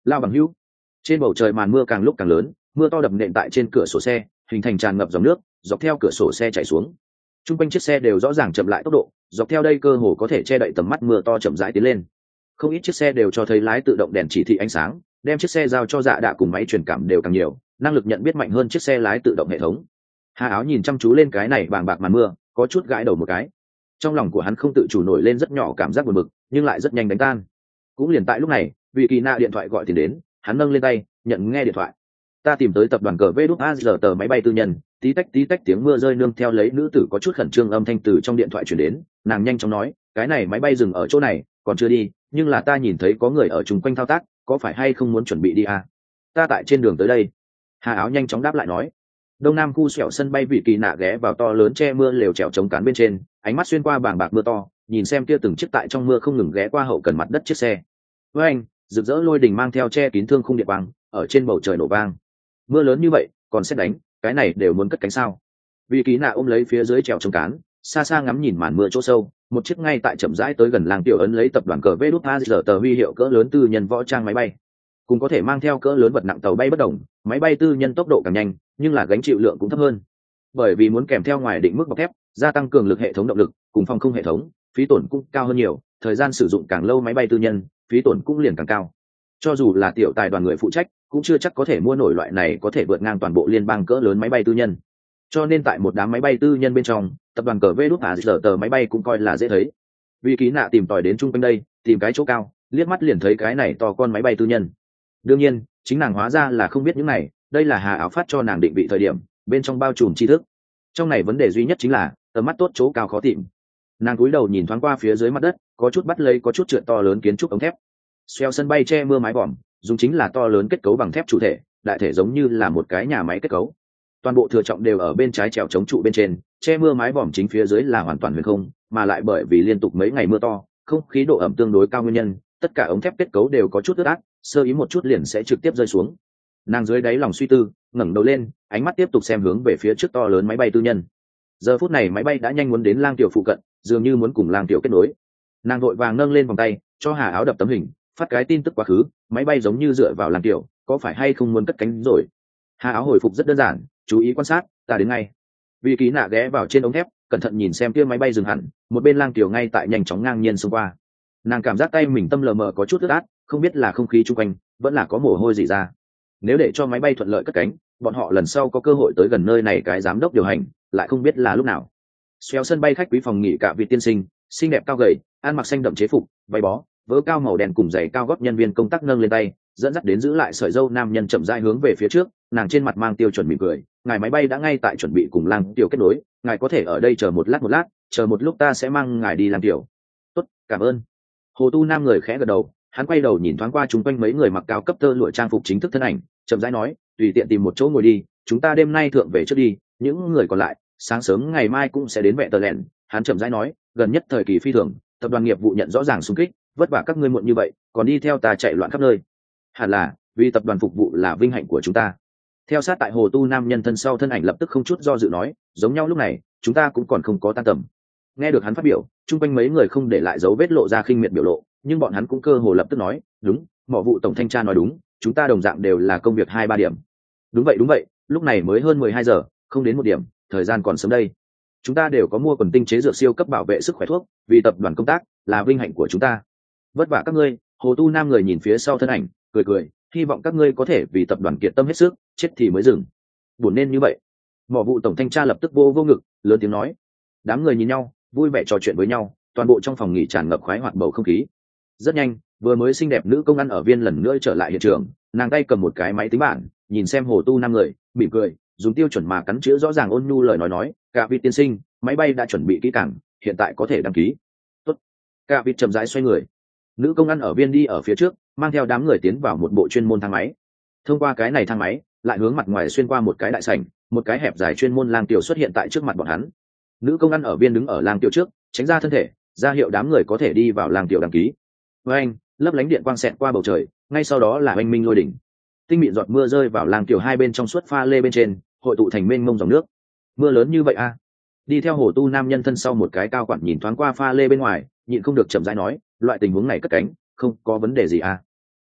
S1: lao bằng hữu. Trên bầu trời màn mưa càng lúc càng lớn, mưa to đập nện tại trên cửa sổ xe, hình thành tràn ngập dòng nước dọc theo cửa sổ xe chảy xuống. Trung quanh chiếc xe đều rõ ràng chậm lại tốc độ, dọc theo đây cơ hồ có thể che đậy tầm mắt, mưa to chậm rãi tiến lên. Không ít chiếc xe đều cho thấy lái tự động đèn chỉ thị ánh sáng, đem chiếc xe giao cho Dạ Đạ cùng máy truyền cảm đều càng nhiều, năng lực nhận biết mạnh hơn chiếc xe lái tự động hệ thống. Hà Áo nhìn chăm chú lên cái này bàng bạc màn mưa, có chút gãi đầu một cái. Trong lòng của hắn không tự chủ nổi lên rất nhỏ cảm giác buồn bực, nhưng lại rất nhanh đánh tan. Cũng liền tại lúc này, vị kỳ nạ điện thoại gọi tiền đến, hắn nâng lên tay nhận nghe điện thoại. Ta tìm tới tập đoàn cờ vê đút a giờ tờ máy bay tư nhân. Tí tách tí tách tiếng mưa rơi nương theo lấy nữ tử có chút khẩn trương âm thanh từ trong điện thoại chuyển đến, nàng nhanh chóng nói, cái này máy bay dừng ở chỗ này, còn chưa đi, nhưng là ta nhìn thấy có người ở chung quanh thao tác, có phải hay không muốn chuẩn bị đi à? Ta tại trên đường tới đây. Hà Áo nhanh chóng đáp lại nói. Đông Nam khu sẹo sân bay vị kỳ nạ ghé vào to lớn che mưa lều trèo chống cán bên trên, ánh mắt xuyên qua bảng bạc mưa to, nhìn xem kia từng chiếc tại trong mưa không ngừng ghé qua hậu cần mặt đất chiếc xe. Với anh, rực rỡ lôi đình mang theo che kín thương khung điện quang, ở trên bầu trời nổ vang. Mưa lớn như vậy, còn xét đánh, cái này đều muốn cất cánh sao? Vị kỳ nạ ôm lấy phía dưới trèo chống cán, xa xa ngắm nhìn màn mưa chỗ sâu, một chiếc ngay tại chậm rãi tới gần làng tiểu ấn lấy tập đoàn cờ vê đút a giờ tờ huy hiệu cỡ lớn tư nhân võ trang máy bay, cùng có thể mang theo cỡ lớn vật nặng tàu bay bất đồng, máy bay tư nhân tốc độ càng nhanh, nhưng là gánh chịu lượng cũng thấp hơn, bởi vì muốn kèm theo ngoài định mức bọc thép, gia tăng cường lực hệ thống động lực, cùng phòng không hệ thống, phí tổn cũng cao hơn nhiều, thời gian sử dụng càng lâu máy bay tư nhân, phí tổn cũng liền càng cao. Cho dù là tiểu tài đoàn người phụ trách, cũng chưa chắc có thể mua nổi loại này có thể vượt ngang toàn bộ liên bang cỡ lớn máy bay tư nhân. Cho nên tại một đám máy bay tư nhân bên trong, tập đoàn cờ vê đút a giờ tờ máy bay cũng coi là dễ thấy. Vì ký nạ tìm tòi đến trung quanh đây, tìm cái chỗ cao, liếc mắt liền thấy cái này to con máy bay tư nhân. Đương nhiên, chính nàng hóa ra là không biết những này, đây là Hà Áo phát cho nàng định vị thời điểm, bên trong bao trùm tri thức. Trong này vấn đề duy nhất chính là tầm mắt tốt chỗ cao khó tìm. Nàng cúi đầu nhìn thoáng qua phía dưới mặt đất, có chút bắt lấy có chút trượt to lớn kiến trúc ống thép. Xeo sân bay che mưa mái vòm, dùng chính là to lớn kết cấu bằng thép chủ thể, đại thể giống như là một cái nhà máy kết cấu. Toàn bộ thừa trọng đều ở bên trái trèo chống trụ bên trên, che mưa mái vòm chính phía dưới là hoàn toàn huyền không, mà lại bởi vì liên tục mấy ngày mưa to, không khí độ ẩm tương đối cao nguyên nhân, tất cả ống thép kết cấu đều có chút ướt át, sơ ý một chút liền sẽ trực tiếp rơi xuống. Nàng dưới đáy lòng suy tư, ngẩng đầu lên, ánh mắt tiếp tục xem hướng về phía trước to lớn máy bay tư nhân. Giờ phút này máy bay đã nhanh muốn đến Lang Tiểu phụ cận, dường như muốn cùng Lang Tiểu kết nối. Nàng vội vàng nâng lên vòng tay, cho Hà Áo đập tấm hình, phát cái tin tức quá khứ, máy bay giống như dựa vào Lang Tiểu, có phải hay không muốn cất cánh rồi? Hà Áo hồi phục rất đơn giản, chú ý quan sát, ta đến ngay. Vì ký nạ ghé vào trên ống thép, cẩn thận nhìn xem kia máy bay dừng hẳn, một bên Lang Tiểu ngay tại nhanh chóng ngang nhiên xông qua. Nàng cảm giác tay mình tâm lờ mờ có chút ướt át, không biết là không khí chung quanh vẫn là có mồ hôi gì ra. Nếu để cho máy bay thuận lợi cất cánh, bọn họ lần sau có cơ hội tới gần nơi này cái giám đốc điều hành, lại không biết là lúc nào. Xéo sân bay khách quý phòng nghỉ cả vị tiên sinh, xinh đẹp cao gầy, ăn mặc xanh đậm chế phục, váy bó, vớ cao màu đen cùng giày cao gót nhân viên công tác nâng lên tay, dẫn dắt đến giữ lại sợi dâu nam nhân chậm rãi hướng về phía trước, nàng trên mặt mang tiêu chuẩn mỉm cười, ngài máy bay đã ngay tại chuẩn bị cùng Lang Tiểu kết nối, ngài có thể ở đây chờ một lát một lát, chờ một lúc ta sẽ mang ngài đi Lang Tiểu. Tốt, cảm ơn. Hồ Tu Nam người khẽ gật đầu, hắn quay đầu nhìn thoáng qua chúng quanh mấy người mặc cao cấp tơ lụa trang phục chính thức thân ảnh, chậm rãi nói, tùy tiện tìm một chỗ ngồi đi, chúng ta đêm nay thượng về trước đi, những người còn lại sáng sớm ngày mai cũng sẽ đến Vẹ Tờ Lẹn. Hắn chậm rãi nói, gần nhất thời kỳ phi thường, tập đoàn nghiệp vụ nhận rõ ràng xung kích, vất vả các ngươi muộn như vậy, còn đi theo ta chạy loạn khắp nơi. Hẳn là vì tập đoàn phục vụ là vinh hạnh của chúng ta. Theo sát tại Hồ Tu Nam nhân thân sau thân ảnh lập tức không chút do dự nói, giống nhau lúc này chúng ta cũng còn không có tan tầm. Nghe được hắn phát biểu, chung quanh mấy người không để lại dấu vết lộ ra khinh miệt biểu lộ, nhưng bọn hắn cũng cơ hồ lập tức nói, đúng, mỏ vụ tổng thanh tra nói đúng, chúng ta đồng dạng đều là công việc hai ba điểm. Đúng vậy đúng vậy, lúc này mới hơn mười hai giờ, không đến một điểm, thời gian còn sớm đây. Chúng ta đều có mua quần tinh chế dược siêu cấp bảo vệ sức khỏe thuốc, vì tập đoàn công tác là vinh hạnh của chúng ta. Vất vả các ngươi. Hồ Tu Nam người nhìn phía sau thân ảnh, cười cười, hy vọng các ngươi có thể vì tập đoàn kiệt tâm hết sức, chết thì mới dừng. Buồn nên như vậy. Mỏ vụ tổng thanh tra lập tức vô vô ngực, lớn tiếng nói. Đám người nhìn nhau, vui vẻ trò chuyện với nhau, toàn bộ trong phòng nghỉ tràn ngập khoái hoạt bầu không khí. Rất nhanh, vừa mới xinh đẹp nữ công ăn ở viên lần nữa trở lại hiện trường, nàng tay cầm một cái máy tính bảng, nhìn xem Hồ Tu Nam người, mỉm cười, dùng tiêu chuẩn mà cắn chữ rõ ràng ôn nhu lời nói nói, cả vị tiên sinh, máy bay đã chuẩn bị kỹ càng, hiện tại có thể đăng ký. Tốt. Cả vị chậm rãi xoay người. Nữ công ăn ở viên đi ở phía trước, mang theo đám người tiến vào một bộ chuyên môn thang máy. Thông qua cái này thang máy, lại hướng mặt ngoài xuyên qua một cái đại sảnh, một cái hẹp dài chuyên môn lang tiểu xuất hiện tại trước mặt bọn hắn. Nữ công ăn ở viên đứng ở lang tiểu trước, tránh ra thân thể, ra hiệu đám người có thể đi vào lang tiểu đăng ký. Với anh, lấp lánh điện quang xẹt qua bầu trời, ngay sau đó là oanh minh lôi đỉnh. Tinh mịn giọt mưa rơi vào lang tiểu hai bên trong suốt pha lê bên trên, hội tụ thành mênh mông dòng nước. Mưa lớn như vậy a. À? Đi theo Hồ Tu Nam nhân thân sau một cái cao quản nhìn thoáng qua pha lê bên ngoài, nhịn không được chậm rãi nói, loại tình huống này cất cánh, không có vấn đề gì à?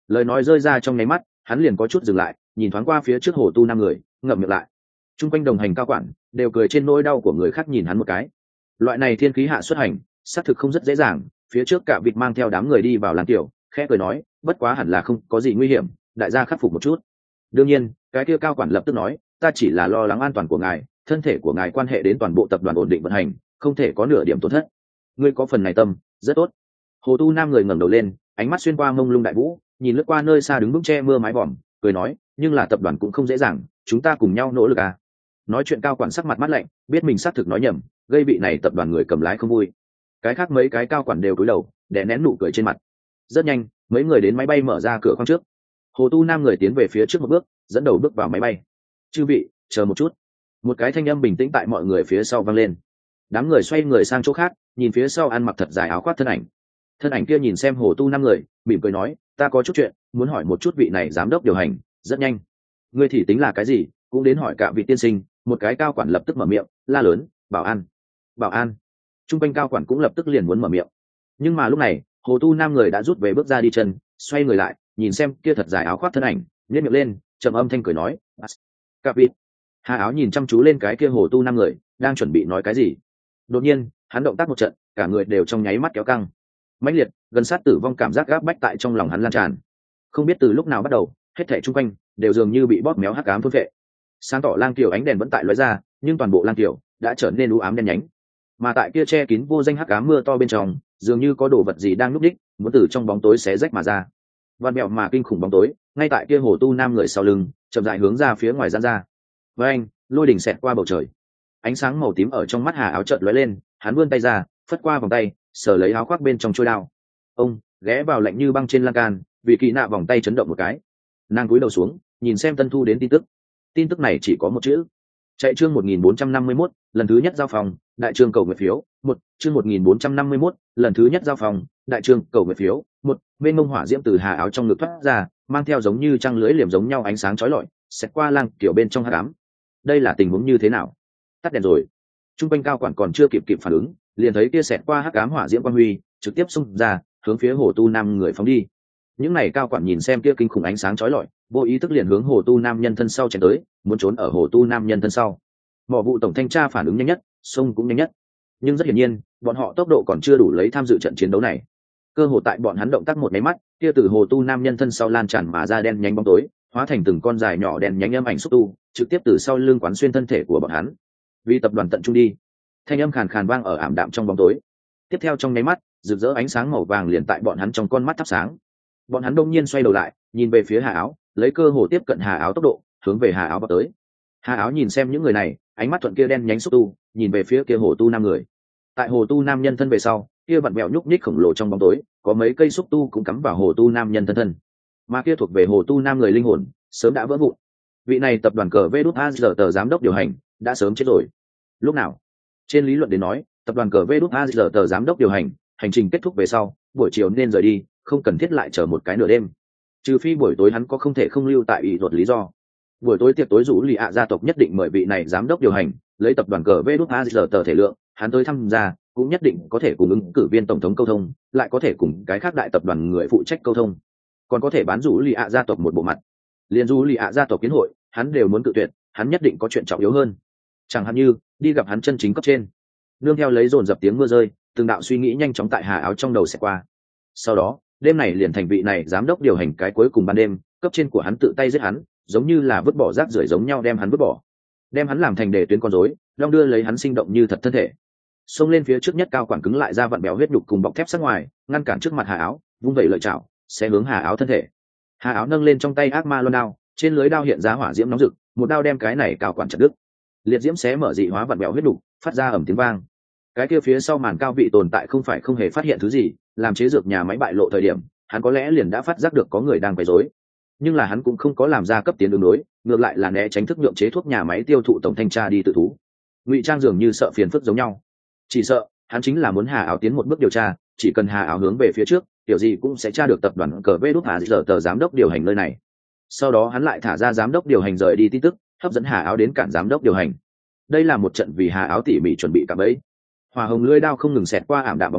S1: Lời nói rơi ra trong nháy mắt, hắn liền có chút dừng lại, nhìn thoáng qua phía trước hồ tu năm người, ngậm miệng lại. Trung quanh đồng hành cao quản đều cười trên nỗi đau của người khác, nhìn hắn một cái. Loại này thiên khí hạ xuất hành, xác thực không rất dễ dàng. Phía trước cả vịt mang theo đám người đi vào làng tiểu, khẽ cười nói, bất quá hẳn là không có gì nguy hiểm, đại gia khắc phục một chút. Đương nhiên, cái kia cao quản lập tức nói, ta chỉ là lo lắng an toàn của ngài, thân thể của ngài quan hệ đến toàn bộ tập đoàn ổn định vận hành, không thể có nửa điểm tổn thất. Ngươi có phần này tâm, rất tốt. Hồ tu nam người ngẩng đầu lên, ánh mắt xuyên qua mông lung đại vũ, nhìn lướt qua nơi xa đứng vững che mưa mái vòm, cười nói, nhưng là tập đoàn cũng không dễ dàng, chúng ta cùng nhau nỗ lực à. Nói chuyện cao quản sắc mặt mắt lạnh, biết mình xác thực nói nhầm, gây bị này tập đoàn người cầm lái không vui. Cái khác mấy cái cao quản đều cúi đầu, đè nén nụ cười trên mặt. Rất nhanh, mấy người đến máy bay mở ra cửa khoang trước. Hồ tu nam người tiến về phía trước một bước, dẫn đầu bước vào máy bay. Chư vị, chờ một chút. Một cái thanh âm bình tĩnh tại mọi người phía sau vang lên. Đám người xoay người sang chỗ khác, nhìn phía sau ăn mặc thật dài áo khoác thân ảnh. Thân ảnh kia nhìn xem hồ tu năm người, mỉm cười nói, ta có chút chuyện muốn hỏi một chút vị này giám đốc điều hành. Rất nhanh. Ngươi thì tính là cái gì, cũng đến hỏi cả vị tiên sinh. Một cái cao quản lập tức mở miệng, la lớn, bảo an, bảo an. Trung quanh cao quản cũng lập tức liền muốn mở miệng, nhưng mà lúc này hồ tu năm người đã rút về bước ra đi chân, xoay người lại nhìn xem kia thật dài áo khoác thân ảnh, nhếch miệng lên, trầm âm thanh cười nói, cả vị. Hà áo nhìn chăm chú lên cái kia hồ tu năm người đang chuẩn bị nói cái gì. Đột nhiên hắn động tác một trận, cả người đều trong nháy mắt kéo căng, mãnh liệt gần sát tử vong cảm giác gáp bách tại trong lòng hắn lan tràn. Không biết từ lúc nào bắt đầu, hết thảy chung quanh đều dường như bị bóp méo hắc ám thôn phệ. Sáng tỏ lang tiểu ánh đèn vẫn tại lóe ra, nhưng toàn bộ lang tiểu đã trở nên u ám đen nhánh. Mà tại kia che kín vô danh hắc ám mưa to bên trong, dường như có đồ vật gì đang núp đích, muốn từ trong bóng tối xé rách mà ra. Vạn mèo mà kinh khủng bóng tối, ngay tại kia hồ tu nam người sau lưng, chậm rãi hướng ra phía ngoài giãn ra. Với anh, lôi đỉnh xẹt qua bầu trời. Ánh sáng màu tím ở trong mắt Hà áo chợt lóe lên, hắn vươn tay ra, phất qua vòng tay, sờ lấy áo khoác bên trong trôi đao. Ông ghé vào lạnh như băng trên lan can, vì kỳ nạ vòng tay chấn động một cái. Nàng cúi đầu xuống, nhìn xem Tân Thu đến tin tức. Tin tức này chỉ có một chữ. Chạy chương một nghìn bốn trăm năm mươi mốt, lần thứ nhất giao phòng, đại trương cầu nguyện phiếu, một, chương một nghìn bốn trăm năm mươi mốt, lần thứ nhất giao phòng, đại trương cầu nguyện phiếu, một, bên mông hỏa diễm từ Hà áo trong ngực thoát ra, mang theo giống như trăng lưới liềm giống nhau ánh sáng chói lọi, xẹt qua lang kiểu bên trong hắc ám. Đây là tình huống như thế nào? Tắt đèn rồi. Trung quanh cao quản còn chưa kịp kịp phản ứng, liền thấy kia xẹt qua hắc ám hỏa diễm quang huy, trực tiếp xung ra, hướng phía hồ tu nam người phóng đi. Những này cao quản nhìn xem kia kinh khủng ánh sáng chói lọi, vô ý thức liền hướng hồ tu nam nhân thân sau chém tới, muốn trốn ở hồ tu nam nhân thân sau. Mỏ vụ tổng thanh tra phản ứng nhanh nhất, sông cũng nhanh nhất, nhưng rất hiển nhiên bọn họ tốc độ còn chưa đủ lấy tham dự trận chiến đấu này. Cơ hồ tại bọn hắn động tác một máy mắt, kia từ hồ tu nam nhân thân sau lan tràn mà ra đen nhánh bóng tối, hóa thành từng con dài nhỏ đen nhánh âm ảnh xúc tu, trực tiếp từ sau lưng quán xuyên thân thể của bọn hắn. Vì tập đoàn tận trung đi. Thanh âm khàn khàn vang ở ảm đạm trong bóng tối. Tiếp theo trong nháy mắt, rực rỡ ánh sáng màu vàng liền tại bọn hắn trong con mắt thắp sáng. Bọn hắn đông nhiên xoay đầu lại, nhìn về phía Hà áo, lấy cơ hồ tiếp cận Hà áo tốc độ, hướng về Hà áo vào tới. Hà áo nhìn xem những người này, ánh mắt thuận kia đen nhánh xúc tu, nhìn về phía kia hồ tu nam người. Tại hồ tu nam nhân thân về sau, kia vặn vẹo nhúc nhích khổng lồ trong bóng tối, có mấy cây xúc tu cũng cắm vào hồ tu nam nhân thân thân. Mà kia thuộc về hồ tu nam người linh hồn, sớm đã vỡ vụn. Vị này tập đoàn cờ vê đút a giờ tờ giám đốc điều hành, đã sớm chết rồi. Lúc nào? Trên lý luận đến nói, tập đoàn cờ vê đút a giờ tờ giám đốc điều hành, hành trình kết thúc về sau, buổi chiều nên rời đi, không cần thiết lại chờ một cái nửa đêm. Trừ phi buổi tối hắn có không thể không lưu tại ủy ruột lý do. Buổi tối tiệc tối rủ lì ạ gia tộc nhất định mời vị này giám đốc điều hành, lấy tập đoàn cờ vê đút a giờ tờ thể lượng, hắn tới tham gia cũng nhất định có thể cùng ứng cử viên tổng thống câu thông, lại có thể cùng cái khác đại tập đoàn người phụ trách câu thông, còn có thể bán rủ lì ạ gia tộc một bộ mặt. Liên rủ lì ạ gia tộc kiến hội, hắn đều muốn cự tuyệt, hắn nhất định có chuyện trọng yếu hơn, chẳng hạn như đi gặp hắn chân chính cấp trên. Nương theo lấy dồn dập tiếng mưa rơi, từng đạo suy nghĩ nhanh chóng tại Hà áo trong đầu sẽ qua. Sau đó đêm này liền thành vị này giám đốc điều hành cái cuối cùng ban đêm, cấp trên của hắn tự tay giết hắn, giống như là vứt bỏ rác rưởi giống nhau đem hắn vứt bỏ, đem hắn làm thành đề tuyến con rối, đong đưa lấy hắn sinh động như thật thân thể. Xông lên phía trước nhất cao quản cứng lại ra vặn béo huyết nhục cùng bọc thép sắc ngoài, ngăn cản trước mặt Hà áo, vung vẩy lợi chảo, sẽ hướng Hà áo thân thể. Hà áo nâng lên trong tay ác ma loan đao, trên lưới đao hiện ra hỏa diễm nóng rực, một đao đem cái này cao quản chặt đứt. Liệt diễm xé mở dị hóa vặn béo huyết nhục, phát ra ầm tiếng vang. Cái kia phía sau màn cao vị tồn tại không phải không hề phát hiện thứ gì, làm chế dược nhà máy bại lộ thời điểm, hắn có lẽ liền đã phát giác được có người đang quấy rối, nhưng là hắn cũng không có làm ra cấp tiến ứng đối, ngược lại là né tránh thức nhượng chế thuốc nhà máy tiêu thụ tổng thanh tra đi tự thú. Ngụy trang dường như sợ phiền phức giống nhau, chỉ sợ hắn chính là muốn Hà áo tiến một bước điều tra, chỉ cần Hà áo hướng về phía trước, điều gì cũng sẽ tra được tập đoàn cờ vê đút Hà giờ tờ giám đốc điều hành nơi này. Sau đó hắn lại thả ra giám đốc điều hành rời đi tin tức, hấp dẫn Hà áo đến cản giám đốc điều hành. Đây là một trận vì Hà áo tỉ mỉ chuẩn bị cả bẫy. Hỏa hồng lưỡi đao không ngừng xẹt qua ảm đạm bóng đêm,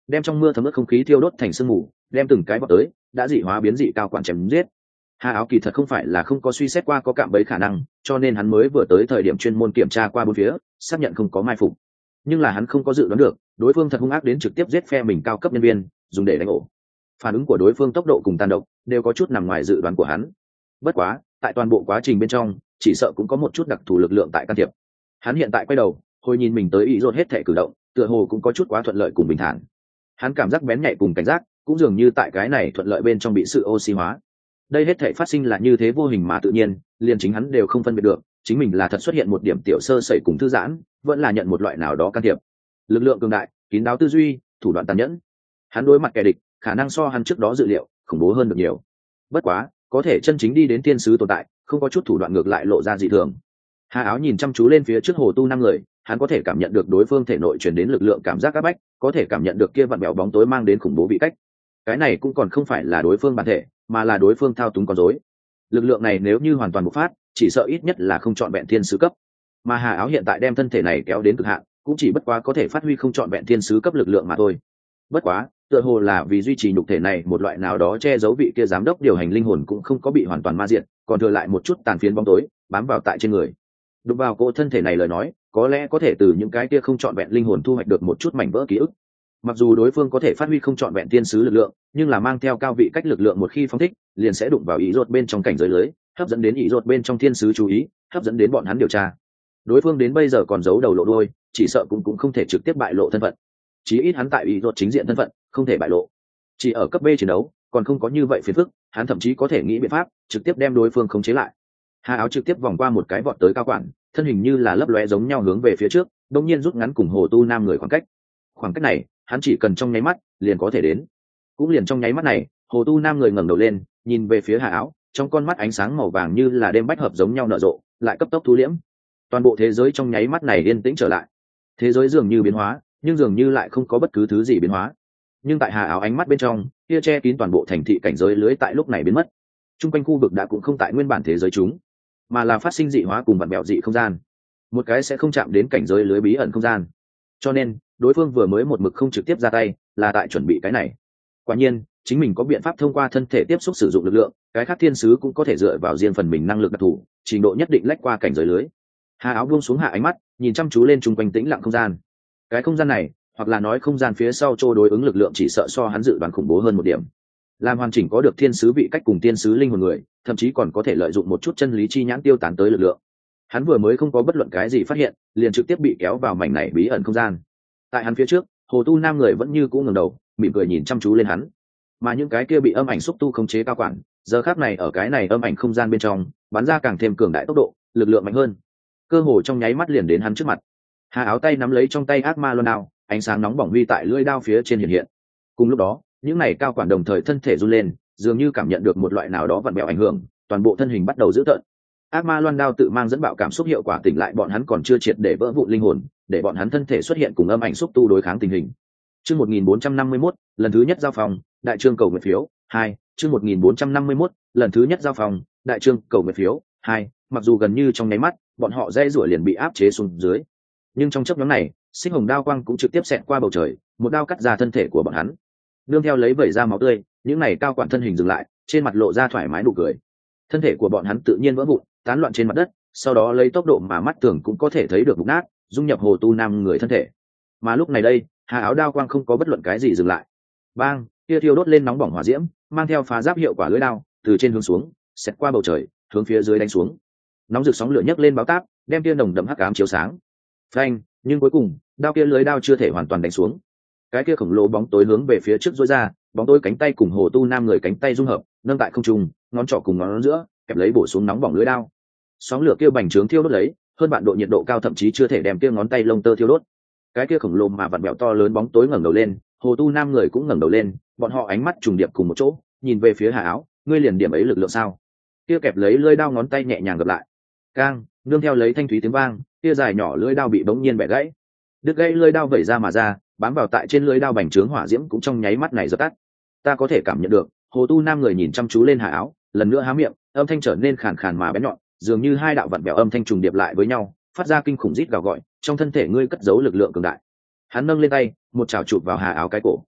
S1: đem trong mưa thấm ướt không khí thiêu đốt thành sương mù, đem từng cái vọt tới đã dị hóa biến dị cao quản chém giết. Hà Áo kỳ thật không phải là không có suy xét qua có cạm bẫy khả năng, cho nên hắn mới vừa tới thời điểm chuyên môn kiểm tra qua bốn phía, xác nhận không có mai phục. Nhưng là hắn không có dự đoán được, đối phương thật hung ác đến trực tiếp giết phe mình cao cấp nhân viên, dùng để đánh ổ. Phản ứng của đối phương tốc độ cùng tàn độc đều có chút nằm ngoài dự đoán của hắn. Bất quá, tại toàn bộ quá trình bên trong, chỉ sợ cũng có một chút đặc thù lực lượng tại can thiệp. Hắn hiện tại quay đầu, hồi nhìn mình tới ý rốt hết thể cử động, tựa hồ cũng có chút quá thuận lợi cùng bình thản. Hắn cảm giác bén nhạy cùng cảnh giác, cũng dường như tại cái này thuận lợi bên trong bị sự oxy hóa. Đây hết thể phát sinh là như thế vô hình mà tự nhiên, liền chính hắn đều không phân biệt được, chính mình là thật xuất hiện một điểm tiểu sơ sẩy cùng thư giãn, vẫn là nhận một loại nào đó can thiệp. Lực lượng cường đại, kín đáo tư duy, thủ đoạn tàn nhẫn. Hắn đối mặt kẻ địch, khả năng so hắn trước đó dự liệu khủng bố hơn được nhiều. Bất quá, có thể chân chính đi đến thiên sứ tồn tại, không có chút thủ đoạn ngược lại lộ ra dị thường. Hà Áo nhìn chăm chú lên phía trước hồ tu năm người, hắn có thể cảm nhận được đối phương thể nội truyền đến lực lượng cảm giác áp bách, có thể cảm nhận được kia vặn bèo bóng tối mang đến khủng bố vị cách. Cái này cũng còn không phải là đối phương bản thể, mà là đối phương thao túng con rối. Lực lượng này nếu như hoàn toàn bộc phát, chỉ sợ ít nhất là không chọn vẹn thiên sứ cấp. Mà Hà Áo hiện tại đem thân thể này kéo đến cực hạn, cũng chỉ bất quá có thể phát huy không chọn vẹn thiên sứ cấp lực lượng mà thôi. Bất quá, tựa hồ là vì duy trì nhục thể này một loại nào đó che giấu vị kia giám đốc điều hành linh hồn cũng không có bị hoàn toàn ma diệt, còn thừa lại một chút tàn phiến bóng tối bám vào tại trên người. Đụng vào cô thân thể này lời nói, có lẽ có thể từ những cái kia không chọn vẹn linh hồn thu hoạch được một chút mảnh vỡ ký ức. Mặc dù đối phương có thể phát huy không chọn vẹn thiên sứ lực lượng, nhưng là mang theo cao vị cách lực lượng một khi phóng thích, liền sẽ đụng vào ý rốt bên trong cảnh giới lưới, hấp dẫn đến ý rốt bên trong thiên sứ chú ý, hấp dẫn đến bọn hắn điều tra. Đối phương đến bây giờ còn giấu đầu lộ đuôi, chỉ sợ cũng cũng không thể trực tiếp bại lộ thân phận. Chí ít hắn tại ý rốt chính diện thân phận, không thể bại lộ. Chỉ ở cấp B chiến đấu, còn không có như vậy phiền phức, hắn thậm chí có thể nghĩ biện pháp trực tiếp đem đối phương khống chế lại. Hà Áo trực tiếp vòng qua một cái vọt tới cao quản, thân hình như là lấp lóe giống nhau hướng về phía trước, đột nhiên rút ngắn cùng hồ tu nam người khoảng cách. Khoảng cách này, hắn chỉ cần trong nháy mắt liền có thể đến. Cũng liền trong nháy mắt này, hồ tu nam người ngẩng đầu lên, nhìn về phía Hà Áo, trong con mắt ánh sáng màu vàng như là đêm bách hợp giống nhau nở rộ, lại cấp tốc thu liễm. Toàn bộ thế giới trong nháy mắt này yên tĩnh trở lại. Thế giới dường như biến hóa, nhưng dường như lại không có bất cứ thứ gì biến hóa. Nhưng tại Hà Áo ánh mắt bên trong, kia che kín toàn bộ thành thị cảnh giới lưới tại lúc này biến mất. Trung quanh khu vực đã cũng không tại nguyên bản thế giới chúng, mà là phát sinh dị hóa cùng vặn bẹo dị không gian. Một cái sẽ không chạm đến cảnh giới lưới bí ẩn không gian. Cho nên, đối phương vừa mới một mực không trực tiếp ra tay, là tại chuẩn bị cái này. Quả nhiên, chính mình có biện pháp thông qua thân thể tiếp xúc sử dụng lực lượng, cái khác thiên sứ cũng có thể dựa vào riêng phần mình năng lực đặc thù, trình độ nhất định lách qua cảnh giới lưới. Hà Áo buông xuống hạ ánh mắt, nhìn chăm chú lên trung quanh tĩnh lặng không gian. Cái không gian này, hoặc là nói không gian phía sau chỗ đối ứng lực lượng chỉ sợ so hắn dự đoán khủng bố hơn một điểm. Làm hoàn chỉnh có được thiên sứ vị cách cùng thiên sứ linh hồn người, thậm chí còn có thể lợi dụng một chút chân lý chi nhãn tiêu tán tới lực lượng. Hắn vừa mới không có bất luận cái gì phát hiện, liền trực tiếp bị kéo vào mảnh này bí ẩn không gian. Tại hắn phía trước, hồ tu nam người vẫn như cũ ngẩng đầu, mỉm cười nhìn chăm chú lên hắn. Mà những cái kia bị âm ảnh xúc tu khống chế cao quản, giờ khắc này ở cái này âm ảnh không gian bên trong, bắn ra càng thêm cường đại tốc độ, lực lượng mạnh hơn. Cơ hồ trong nháy mắt liền đến hắn trước mặt. Hà Áo tay nắm lấy trong tay ác ma luân đao, ánh sáng nóng bỏng huy tại lưỡi đao phía trên hiện hiện. Cùng lúc đó, những này cao quản đồng thời thân thể run lên, dường như cảm nhận được một loại nào đó vặn vẹo ảnh hưởng, toàn bộ thân hình bắt đầu dữ tợn. Ác ma loan đao tự mang dẫn bạo cảm xúc hiệu quả tỉnh lại bọn hắn còn chưa triệt để vỡ vụn linh hồn, để bọn hắn thân thể xuất hiện cùng âm ảnh xúc tu đối kháng tình hình. Chương một nghìn bốn trăm năm mươi mốt, lần thứ nhất giao phòng, đại trương cầu nguyện phiếu, hai, chương một nghìn bốn trăm năm mươi mốt, lần thứ nhất giao phòng, đại trương cầu nguyện phiếu, hai, mặc dù gần như trong nháy mắt, bọn họ dễ rủa liền bị áp chế xuống dưới. Nhưng trong chớp nhoáng này, sinh hồng đao quang cũng trực tiếp xẹt qua bầu trời, một đao cắt ra thân thể của bọn hắn. Nương theo lấy vẩy ra máu tươi, những này cao quản thân hình dừng lại, trên mặt lộ ra thoải mái nụ cười. Thân thể của bọn hắn tự nhiên vỡ vụn, tán loạn trên mặt đất, sau đó lấy tốc độ mà mắt thường cũng có thể thấy được mục nát, dung nhập hồ tu nam người thân thể. Mà lúc này đây, Hà Áo đao quang không có bất luận cái gì dừng lại. Bang, kia thiêu đốt lên nóng bỏng hỏa diễm, mang theo phá giáp hiệu quả lưỡi đao, từ trên hướng xuống, xẹt qua bầu trời, hướng phía dưới đánh xuống. Nóng rực sóng lửa nhấc lên báo táp, đem kia nồng đậm hắc ám chiếu sáng. Phanh, nhưng cuối cùng, đao kia lưới đao chưa thể hoàn toàn đánh xuống. Cái kia khổng lồ bóng tối hướng về phía trước rối ra, bóng tối cánh tay cùng hồ tu nam người cánh tay dung hợp, nâng tại không trung, ngón trỏ cùng ngón giữa, kẹp lấy bổ xuống nóng bỏng lưới đao. Sóng lửa kia bành trướng thiêu đốt lấy, hơn bạn độ nhiệt độ cao thậm chí chưa thể đem kia ngón tay lông tơ thiêu đốt. Cái kia khổng lồ mà vặn vẹo to lớn bóng tối ngẩng đầu lên, hồ tu nam người cũng ngẩng đầu lên, bọn họ ánh mắt trùng điệp cùng một chỗ, nhìn về phía Hà Áo, ngươi liền điểm ấy lực lượng sao? Kia kẹp lấy lưỡi đao ngón tay nhẹ nhàng gập lại. Cang, nương theo lấy thanh thúy tiếng vang, kia dài nhỏ lưỡi đao bị bỗng nhiên bẻ gãy. Đứt gãy lưỡi đao vẩy ra mà ra, bám vào tại trên lưỡi đao bành trướng hỏa diễm cũng trong nháy mắt này dập tắt. Ta có thể cảm nhận được, hồ tu nam người nhìn chăm chú lên Hà Áo, lần nữa há miệng, âm thanh trở nên khàn khàn mà bén nhọn, dường như hai đạo vặn vẹo âm thanh trùng điệp lại với nhau, phát ra kinh khủng rít gào gọi, trong thân thể ngươi cất giấu lực lượng cường đại. Hắn nâng lên tay, một chảo chụp vào Hà Áo cái cổ,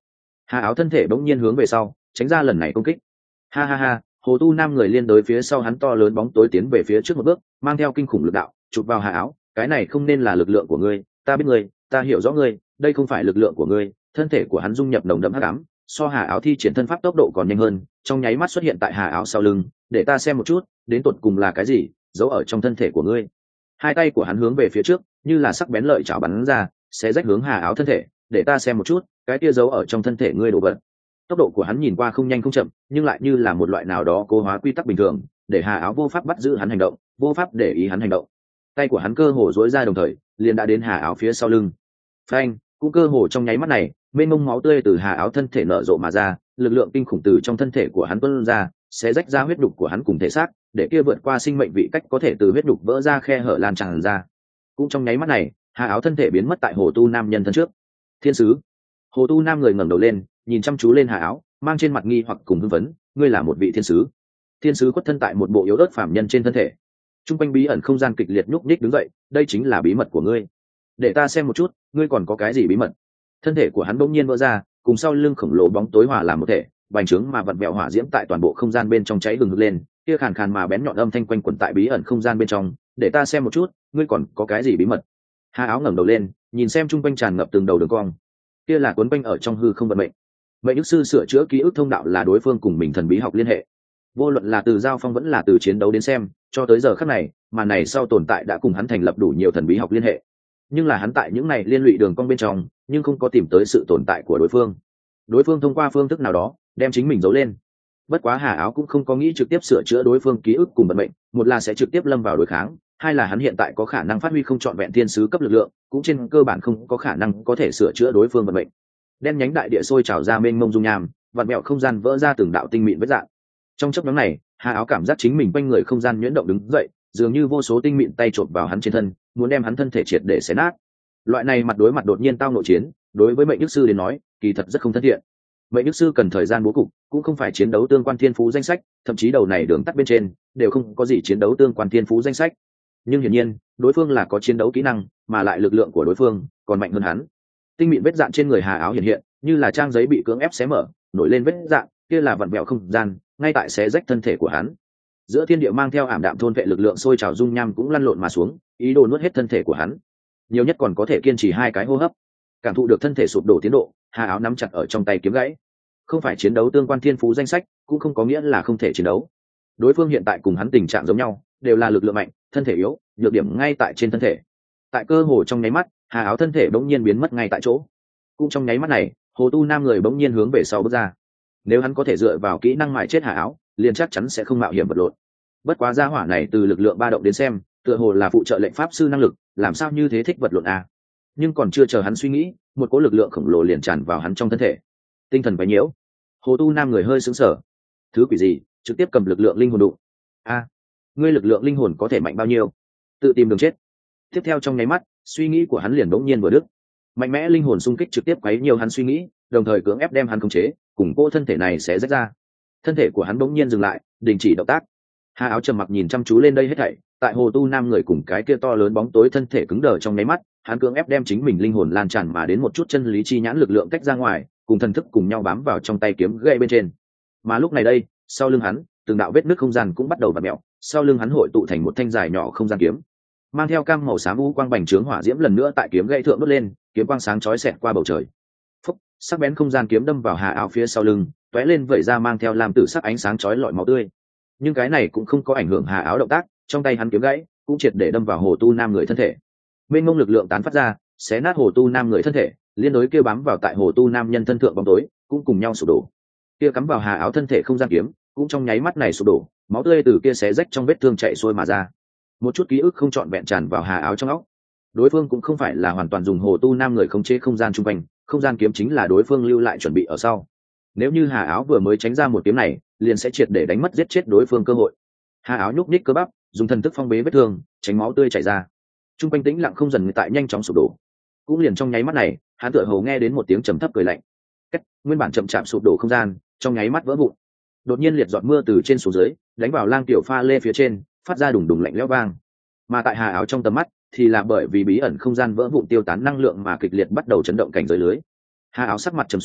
S1: Hà áo thân thể bỗng nhiên hướng về sau tránh ra lần này công kích. Ha ha ha, hồ tu nam người liên đối phía sau hắn to lớn bóng tối tiến về phía trước một bước, mang theo kinh khủng lực đạo chụp vào Hà áo. Cái này không nên là lực lượng của ngươi, ta biết ngươi, ta hiểu rõ ngươi, đây không phải lực lượng của ngươi. Thân thể của hắn dung nhập nồng đậm hắc ám, so Hà áo thi triển thân pháp tốc độ còn nhanh hơn, trong nháy mắt xuất hiện tại Hà áo sau lưng. Để ta xem một chút, đến tột cùng là cái gì giấu ở trong thân thể của ngươi. Hai tay của hắn hướng về phía trước, như là sắc bén lợi chảo bắn ra, sẽ rách hướng Hà áo thân thể. Để ta xem một chút, cái kia giấu ở trong thân thể ngươi đồ vật. Tốc độ của hắn nhìn qua không nhanh không chậm, nhưng lại như là một loại nào đó cố hóa quy tắc bình thường, để Hà áo vô pháp bắt giữ hắn hành động, vô pháp để ý hắn hành động. Tay của hắn cơ hồ duỗi ra đồng thời, liền đã đến Hà áo phía sau lưng. Phanh, cũng cơ hồ trong nháy mắt này, mênh mông máu tươi từ Hà áo thân thể nở rộ mà ra, lực lượng kinh khủng từ trong thân thể của hắn tuôn ra, sẽ rách ra huyết đục của hắn cùng thể xác, để kia vượt qua sinh mệnh vị cách có thể từ huyết đục vỡ ra khe hở lan tràn ra. Cũng trong nháy mắt này, Hà áo thân thể biến mất tại hồ tu nam nhân thân trước. Thiên sứ. Hồ tu nam người ngẩng đầu lên, nhìn chăm chú lên Hà áo, mang trên mặt nghi hoặc cùng hưng vấn, ngươi là một vị thiên sứ. Thiên sứ quất thân tại một bộ yếu ớt phàm nhân trên thân thể. Trung quanh bí ẩn không gian kịch liệt nhúc nhích đứng dậy, đây chính là bí mật của ngươi. Để ta xem một chút, ngươi còn có cái gì bí mật. Thân thể của hắn bỗng nhiên vỡ ra, cùng sau lưng khổng lồ bóng tối hòa làm một thể, bành trướng mà vặn vẹo hỏa diễm tại toàn bộ không gian bên trong cháy bừng hực lên, kia khàn khàn mà bén nhọn âm thanh quanh quẩn tại bí ẩn không gian bên trong. Để ta xem một chút, ngươi còn có cái gì bí mật. Hà áo ngẩng đầu lên, nhìn xem trung quanh tràn ngập từng đầu đường cong, kia là cuốn quanh ở trong hư không vận mệnh. Mệnh đức sư sửa chữa ký ức thông đạo là đối phương cùng mình thần bí học liên hệ. Vô luận là từ giao phong vẫn là từ chiến đấu đến xem, cho tới giờ khắc này, mà này sau tồn tại đã cùng hắn thành lập đủ nhiều thần bí học liên hệ. Nhưng là hắn tại những này liên lụy đường cong bên trong, nhưng không có tìm tới sự tồn tại của đối phương. Đối phương thông qua phương thức nào đó, đem chính mình giấu lên. Bất quá Hà áo cũng không có nghĩ trực tiếp sửa chữa đối phương ký ức cùng vận mệnh, một là sẽ trực tiếp lâm vào đối kháng, hai là hắn hiện tại có khả năng phát huy không trọn vẹn thiên sứ cấp lực lượng, cũng trên cơ bản không có khả năng có thể sửa chữa đối phương vận mệnh. Đen nhánh đại địa sôi trào ra mênh mông dung nham, vặn mẹo không gian vỡ ra từng đạo tinh mịn vết dạng. Trong chốc ngắn này, Hà áo cảm giác chính mình quanh người không gian nhuyễn động đứng dậy, dường như vô số tinh mịn tay chộp vào hắn trên thân, muốn đem hắn thân thể triệt để xé nát. Loại này mặt đối mặt đột nhiên tao nội chiến, đối với mệnh đức sư đến nói, kỳ thật rất không thân thiện. Mệnh đức sư cần thời gian bố cục, cũng không phải chiến đấu tương quan thiên phú danh sách, thậm chí đầu này đường tắt bên trên đều không có gì chiến đấu tương quan thiên phú danh sách. Nhưng hiển nhiên, đối phương là có chiến đấu kỹ năng, mà lại lực lượng của đối phương còn mạnh hơn hắn. Tinh mịn vết dạn trên người Hà áo hiện hiện, như là trang giấy bị cưỡng ép xé mở, nổi lên vết dạn, kia là vặn vẹo không gian, ngay tại xé rách thân thể của hắn. Giữa thiên địa mang theo ảm đạm thôn vệ lực lượng sôi trào dung nham cũng lăn lộn mà xuống, ý đồ nuốt hết thân thể của hắn. Nhiều nhất còn có thể kiên trì hai cái hô hấp. Cảm thụ được thân thể sụp đổ tiến độ, Hà áo nắm chặt ở trong tay kiếm gãy. Không phải chiến đấu tương quan thiên phú danh sách, cũng không có nghĩa là không thể chiến đấu. Đối phương hiện tại cùng hắn tình trạng giống nhau, đều là lực lượng mạnh, thân thể yếu, nhược điểm ngay tại trên thân thể. Tại cơ hồ trong nháy mắt, Hà áo thân thể bỗng nhiên biến mất ngay tại chỗ. Cũng trong nháy mắt này, hồ tu nam người bỗng nhiên hướng về sau bước ra. Nếu hắn có thể dựa vào kỹ năng mài chết Hà áo, liền chắc chắn sẽ không mạo hiểm vật lộn. Bất quá gia hỏa này từ lực lượng ba động đến xem, tựa hồ là phụ trợ lệnh pháp sư năng lực, làm sao như thế thích vật lộn à? Nhưng còn chưa chờ hắn suy nghĩ, một cỗ lực lượng khổng lồ liền tràn vào hắn trong thân thể. Tinh thần quấy nhiễu. Hồ tu nam người hơi sững sờ. Thứ quỷ gì, trực tiếp cầm lực lượng linh hồn đụng. A, ngươi lực lượng linh hồn có thể mạnh bao nhiêu? Tự tìm đường chết. Tiếp theo trong nháy mắt, suy nghĩ của hắn liền bỗng nhiên vừa đứt. Mạnh mẽ linh hồn xung kích trực tiếp quấy nhiều hắn suy nghĩ, đồng thời cưỡng ép đem hắn khống chế, cùng cỗ thân thể này sẽ rách ra. Thân thể của hắn bỗng nhiên dừng lại, đình chỉ động tác. Hà áo trầm mặc nhìn chăm chú lên đây hết thảy, tại hồ tu nam người cùng cái kia to lớn bóng tối thân thể cứng đờ trong nháy mắt, hắn cưỡng ép đem chính mình linh hồn lan tràn mà đến một chút chân lý chi nhãn lực lượng tách ra ngoài, cùng thần thức cùng nhau bám vào trong tay kiếm gậy bên trên. Mà lúc này đây, sau lưng hắn, từng đạo vết nứt không gian cũng bắt đầu vặn mèo, sau lưng hắn hội tụ thành một thanh dài nhỏ không gian kiếm, mang theo cam màu xám u quang bành trướng hỏa diễm lần nữa tại kiếm gậy thượng đốt lên, kiếm quang sáng chói xẹt qua bầu trời. Phúc, sắc bén không gian kiếm đâm vào Hà áo phía sau lưng, tóe lên vẩy ra mang theo làm tử sắc ánh sáng chói lọi máu tươi. Nhưng cái này cũng không có ảnh hưởng Hà áo động tác, trong tay hắn kiếm gãy cũng triệt để đâm vào hồ tu nam người thân thể. Mênh mông lực lượng tán phát ra, xé nát hồ tu nam người thân thể, liên đối kia bám vào tại hồ tu nam nhân thân thượng bóng tối, cũng cùng nhau sụp đổ. Kia cắm vào Hà áo thân thể không gian kiếm, cũng trong nháy mắt này sụp đổ, máu tươi từ kia xé rách trong vết thương chảy xuôi mà ra. Một chút ký ức không trọn vẹn tràn vào Hà áo trong óc. Đối phương cũng không phải là hoàn toàn dùng hồ tu nam người khống chế không gian chung quanh, không gian kiếm chính là đối phương lưu lại chuẩn bị ở sau. Nếu như Hà áo vừa mới tránh ra một kiếm này, liền sẽ triệt để đánh mất giết chết đối phương cơ hội. Hà áo nhúc nhích cơ bắp, dùng thần thức phong bế vết thương, tránh máu tươi chảy ra. Trung quanh tĩnh lặng không dần tại nhanh chóng sụp đổ. Cũng liền trong nháy mắt này, hắn tựa hồ nghe đến một tiếng trầm thấp cười lạnh. Cách, nguyên bản chậm chạp sụp đổ không gian, trong nháy mắt vỡ vụn. Đột nhiên liệt giọt mưa từ trên xuống dưới, đánh vào lang tiểu pha lê phía trên, phát ra đùng đùng lạnh lẽo vang. Mà tại Hà áo trong tầm mắt, thì là bởi vì bí ẩn không gian vỡ vụn tiêu tán năng lượng mà kịch liệt bắt đầu chấn động cảnh giới lưới. Hà áo sắc mặt trầm xuống,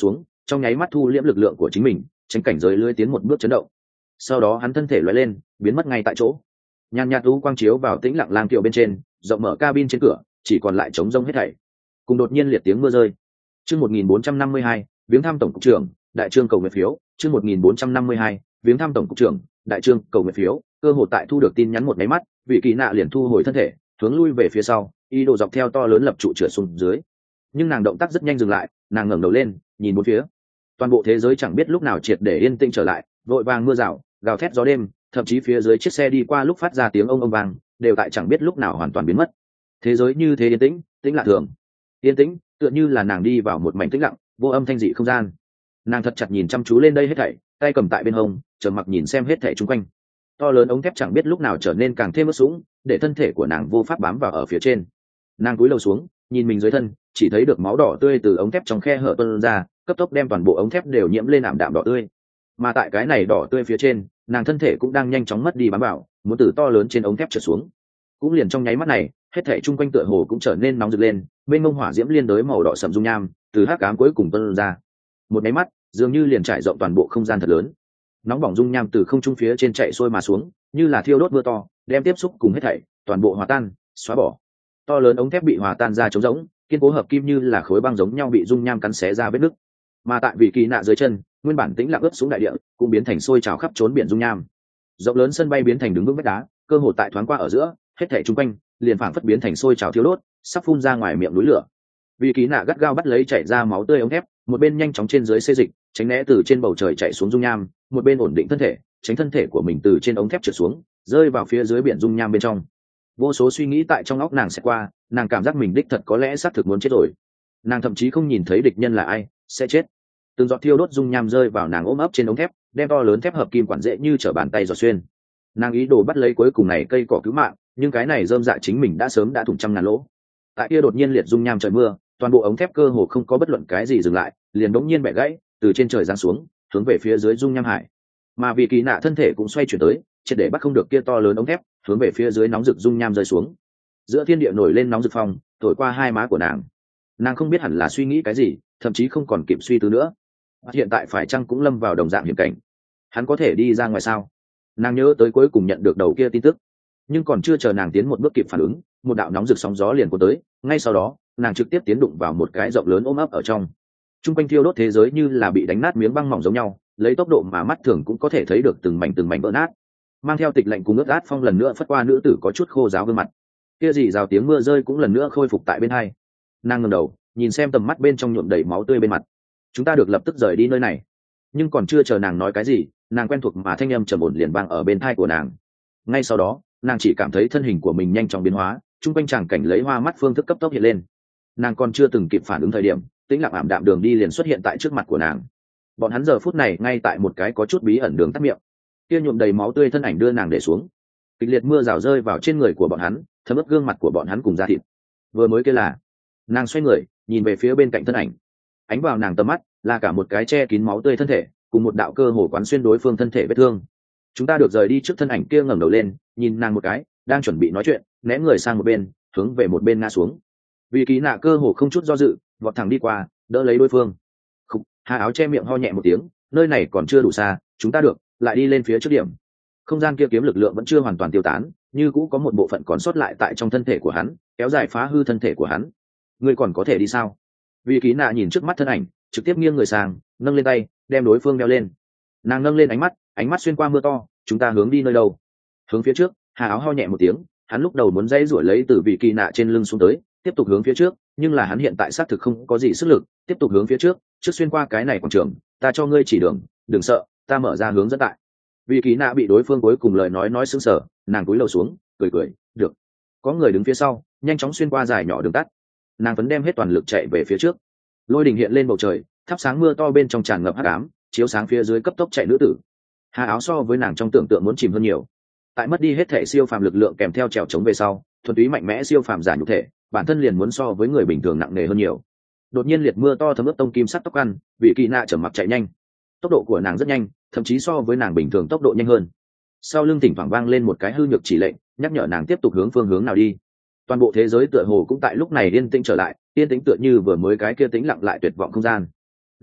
S1: trong nháy mắt thu liễm lực lượng của chính mình, tránh cảnh giới lưới tiến một bước chấn động. Sau đó hắn thân thể lóe lên, biến mất ngay tại chỗ. Nhàn nhạt u quang chiếu vào tĩnh lặng lang kiệu bên trên, rộng mở cabin trên cửa chỉ còn lại trống rông hết thảy. Cùng đột nhiên liệt tiếng mưa rơi. Chương một nghìn bốn trăm năm mươi hai, viếng thăm tổng cục trưởng, đại trương cầu nguyện phiếu. Chương một nghìn bốn trăm năm mươi hai, viếng thăm tổng cục trưởng, đại trương cầu nguyện phiếu. Cơ hội tại thu được tin nhắn một máy mắt, vị kỳ nạ liền thu hồi thân thể, hướng lui về phía sau, ý đồ dọc theo to lớn lập trụ trượt xuống dưới. Nhưng nàng động tác rất nhanh dừng lại, nàng ngẩng đầu lên, nhìn bốn phía. Toàn bộ thế giới chẳng biết lúc nào triệt để yên tĩnh trở lại, vội vàng mưa rào, gào thét gió đêm, thậm chí phía dưới chiếc xe đi qua lúc phát ra tiếng ông ông vang, đều tại chẳng biết lúc nào hoàn toàn biến mất. Thế giới như thế yên tĩnh, tĩnh lạ thường. Yên tĩnh, tựa như là nàng đi vào một mảnh tĩnh lặng, vô âm thanh dị không gian. Nàng thật chặt nhìn chăm chú lên đây hết thảy, tay cầm tại bên hông, trầm mặc nhìn xem hết thảy xung quanh. To lớn ống thép chẳng biết lúc nào trở nên càng thêm ướt sũng, để thân thể của nàng vô pháp bám vào ở phía trên. Nàng cúi đầu xuống, nhìn mình dưới thân, chỉ thấy được máu đỏ tươi từ ống thép trong khe hở tuôn ra, cấp tốc đem toàn bộ ống thép đều nhiễm lên ảm đạm đỏ tươi. Mà tại cái này đỏ tươi phía trên, nàng thân thể cũng đang nhanh chóng mất đi bám vào, muốn từ to lớn trên ống thép trượt xuống. Cũng liền trong nháy mắt này, hết thảy chung quanh tựa hồ cũng trở nên nóng rực lên, bên mông hỏa diễm liên đới màu đỏ sẫm dung nham, từ hắc ám cuối cùng tuôn ra. Một nháy mắt, dường như liền trải rộng toàn bộ không gian thật lớn. Nóng bỏng dung nham từ không trung phía trên chạy xuôi mà xuống, như là thiêu đốt mưa to, đem tiếp xúc cùng hết thảy, toàn bộ hòa tan, xóa bỏ. To lớn ống thép bị hòa tan ra trống rỗng, kiên cố hợp kim như là khối băng giống nhau bị dung nham cắn xé ra vết nứt. Mà tại vị kỳ nạ dưới chân, nguyên bản tĩnh lặng ướt xuống đại địa, cũng biến thành sôi trào khắp trốn biển dung nham. Rộng lớn sân bay biến thành đứng vững vách đá, cơ hồ tại thoáng qua ở giữa, hết thảy chung quanh liền phảng phất biến thành sôi trào thiêu đốt, sắp phun ra ngoài miệng núi lửa. Vị kỳ nạ gắt gao bắt lấy chảy ra máu tươi ống thép, một bên nhanh chóng trên dưới xê dịch, tránh né từ trên bầu trời chạy xuống dung nham, một bên ổn định thân thể, tránh thân thể của mình từ trên ống thép trượt xuống, rơi vào phía dưới biển dung nham bên trong. Vô số suy nghĩ tại trong óc nàng sẽ qua, nàng cảm giác mình đích thật có lẽ xác thực muốn chết rồi. Nàng thậm chí không nhìn thấy địch nhân là ai, sẽ chết. Từng giọt thiêu đốt dung nham rơi vào nàng ôm ấp trên ống thép, đem to lớn thép hợp kim quản dễ như trở bàn tay giọt xuyên. Nàng ý đồ bắt lấy cuối cùng này cây cỏ cứu mạng, nhưng cái này rơm dạ chính mình đã sớm đã thủng trăm ngàn lỗ. Tại kia đột nhiên liệt dung nham trời mưa, toàn bộ ống thép cơ hồ không có bất luận cái gì dừng lại, liền đống nhiên bẻ gãy, từ trên trời giáng xuống, hướng về phía dưới dung nham hải. Mà vì kỳ nạ thân thể cũng xoay chuyển tới, triệt để bắt không được kia to lớn ống thép, hướng về phía dưới nóng rực dung nham rơi xuống. Giữa thiên địa nổi lên nóng rực phong, thổi qua hai má của nàng. Nàng không biết hẳn là suy nghĩ cái gì, thậm chí không còn kịp suy tư nữa. Hiện tại phải chăng cũng lâm vào đồng dạng hiểm cảnh? Hắn có thể đi ra ngoài sao? Nàng nhớ tới cuối cùng nhận được đầu kia tin tức, nhưng còn chưa chờ nàng tiến một bước kịp phản ứng, một đạo nóng rực sóng gió liền cuốn tới. Ngay sau đó, nàng trực tiếp tiến đụng vào một cái rộng lớn ôm ấp ở trong. Trung quanh thiêu đốt thế giới như là bị đánh nát miếng băng mỏng giống nhau, lấy tốc độ mà mắt thường cũng có thể thấy được từng mảnh từng mảnh vỡ nát. Mang theo tịch lạnh cùng ướt át phong lần nữa phất qua nữ tử có chút khô ráo gương mặt. Kia gì rào tiếng mưa rơi cũng lần nữa khôi phục tại bên hai. Nàng ngẩng đầu, nhìn xem tầm mắt bên trong nhuộm đầy máu tươi bên mặt. Chúng ta được lập tức rời đi nơi này. Nhưng còn chưa chờ nàng nói cái gì, nàng quen thuộc mà thanh âm trầm ổn liền vang ở bên tai của nàng. Ngay sau đó, nàng chỉ cảm thấy thân hình của mình nhanh chóng biến hóa, trung quanh tràng cảnh lấy hoa mắt phương thức cấp tốc hiện lên. Nàng còn chưa từng kịp phản ứng thời điểm, tĩnh lặng ảm đạm đường đi liền xuất hiện tại trước mặt của nàng. Bọn hắn giờ phút này ngay tại một cái có chút bí ẩn đường tắt miệng. Kia nhuộm đầy máu tươi thân ảnh đưa nàng để xuống. Kịch liệt mưa rào rơi vào trên người của bọn hắn, thấm ướt gương mặt của bọn hắn cùng da thịt. Vừa mới kia là, nàng xoay người, nhìn về phía bên cạnh thân ảnh. Ánh vào nàng tầm mắt là cả một cái che kín máu tươi thân thể, cùng một đạo cơ hồ quán xuyên đối phương thân thể vết thương. Chúng ta được rời đi trước thân ảnh kia ngẩng đầu lên, nhìn nàng một cái, đang chuẩn bị nói chuyện, né người sang một bên, hướng về một bên ngã xuống. Vì kỳ nạ cơ hồ không chút do dự, vọt thẳng đi qua, đỡ lấy đối phương. Khúc, Hà áo che miệng ho nhẹ một tiếng, nơi này còn chưa đủ xa, chúng ta được lại đi lên phía trước điểm. Không gian kia kiếm lực lượng vẫn chưa hoàn toàn tiêu tán, như cũ có một bộ phận còn sót lại tại trong thân thể của hắn, kéo dài phá hư thân thể của hắn. Ngươi còn có thể đi sao? Vì kỳ nạ nhìn trước mắt thân ảnh, trực tiếp nghiêng người sang, nâng lên tay, đem đối phương đeo lên. Nàng nâng lên ánh mắt, ánh mắt xuyên qua mưa to, chúng ta hướng đi nơi đâu? Hướng phía trước. Hà áo ho nhẹ một tiếng, hắn lúc đầu muốn dây rủi lấy từ vị kỳ nạ trên lưng xuống tới, tiếp tục hướng phía trước, nhưng là hắn hiện tại xác thực không có gì sức lực, tiếp tục hướng phía trước, trước xuyên qua cái này quảng trường, ta cho ngươi chỉ đường, đừng sợ, ta mở ra hướng dẫn tại. Vị kỳ nạ bị đối phương cuối cùng lời nói nói sững sờ, nàng cúi đầu xuống, cười cười, được. Có người đứng phía sau, nhanh chóng xuyên qua dài nhỏ đường tắt. Nàng vẫn đem hết toàn lực chạy về phía trước. Lôi đình hiện lên bầu trời, thắp sáng mưa to bên trong tràn ngập hắc ám, chiếu sáng phía dưới cấp tốc chạy nữ tử. Hà áo so với nàng trong tưởng tượng muốn chìm hơn nhiều. Tại mất đi hết thể siêu phàm lực lượng kèm theo trèo chống về sau, thuần túy mạnh mẽ siêu phàm giả nhục thể, bản thân liền muốn so với người bình thường nặng nề hơn nhiều. Đột nhiên liệt mưa to thấm ướt tông kim sắc tóc ăn, vị kỳ nạ chậm mặc chạy nhanh. Tốc độ của nàng rất nhanh, thậm chí so với nàng bình thường tốc độ nhanh hơn. Sau lưng thỉnh thoảng vang lên một cái hư nhược chỉ lệnh, nhắc nhở nàng tiếp tục hướng phương hướng nào đi. Toàn bộ thế giới tựa hồ cũng tại lúc này yên tĩnh trở lại, yên tĩnh tựa như vừa mới cái kia tĩnh lặng lại tuyệt vọng không gian.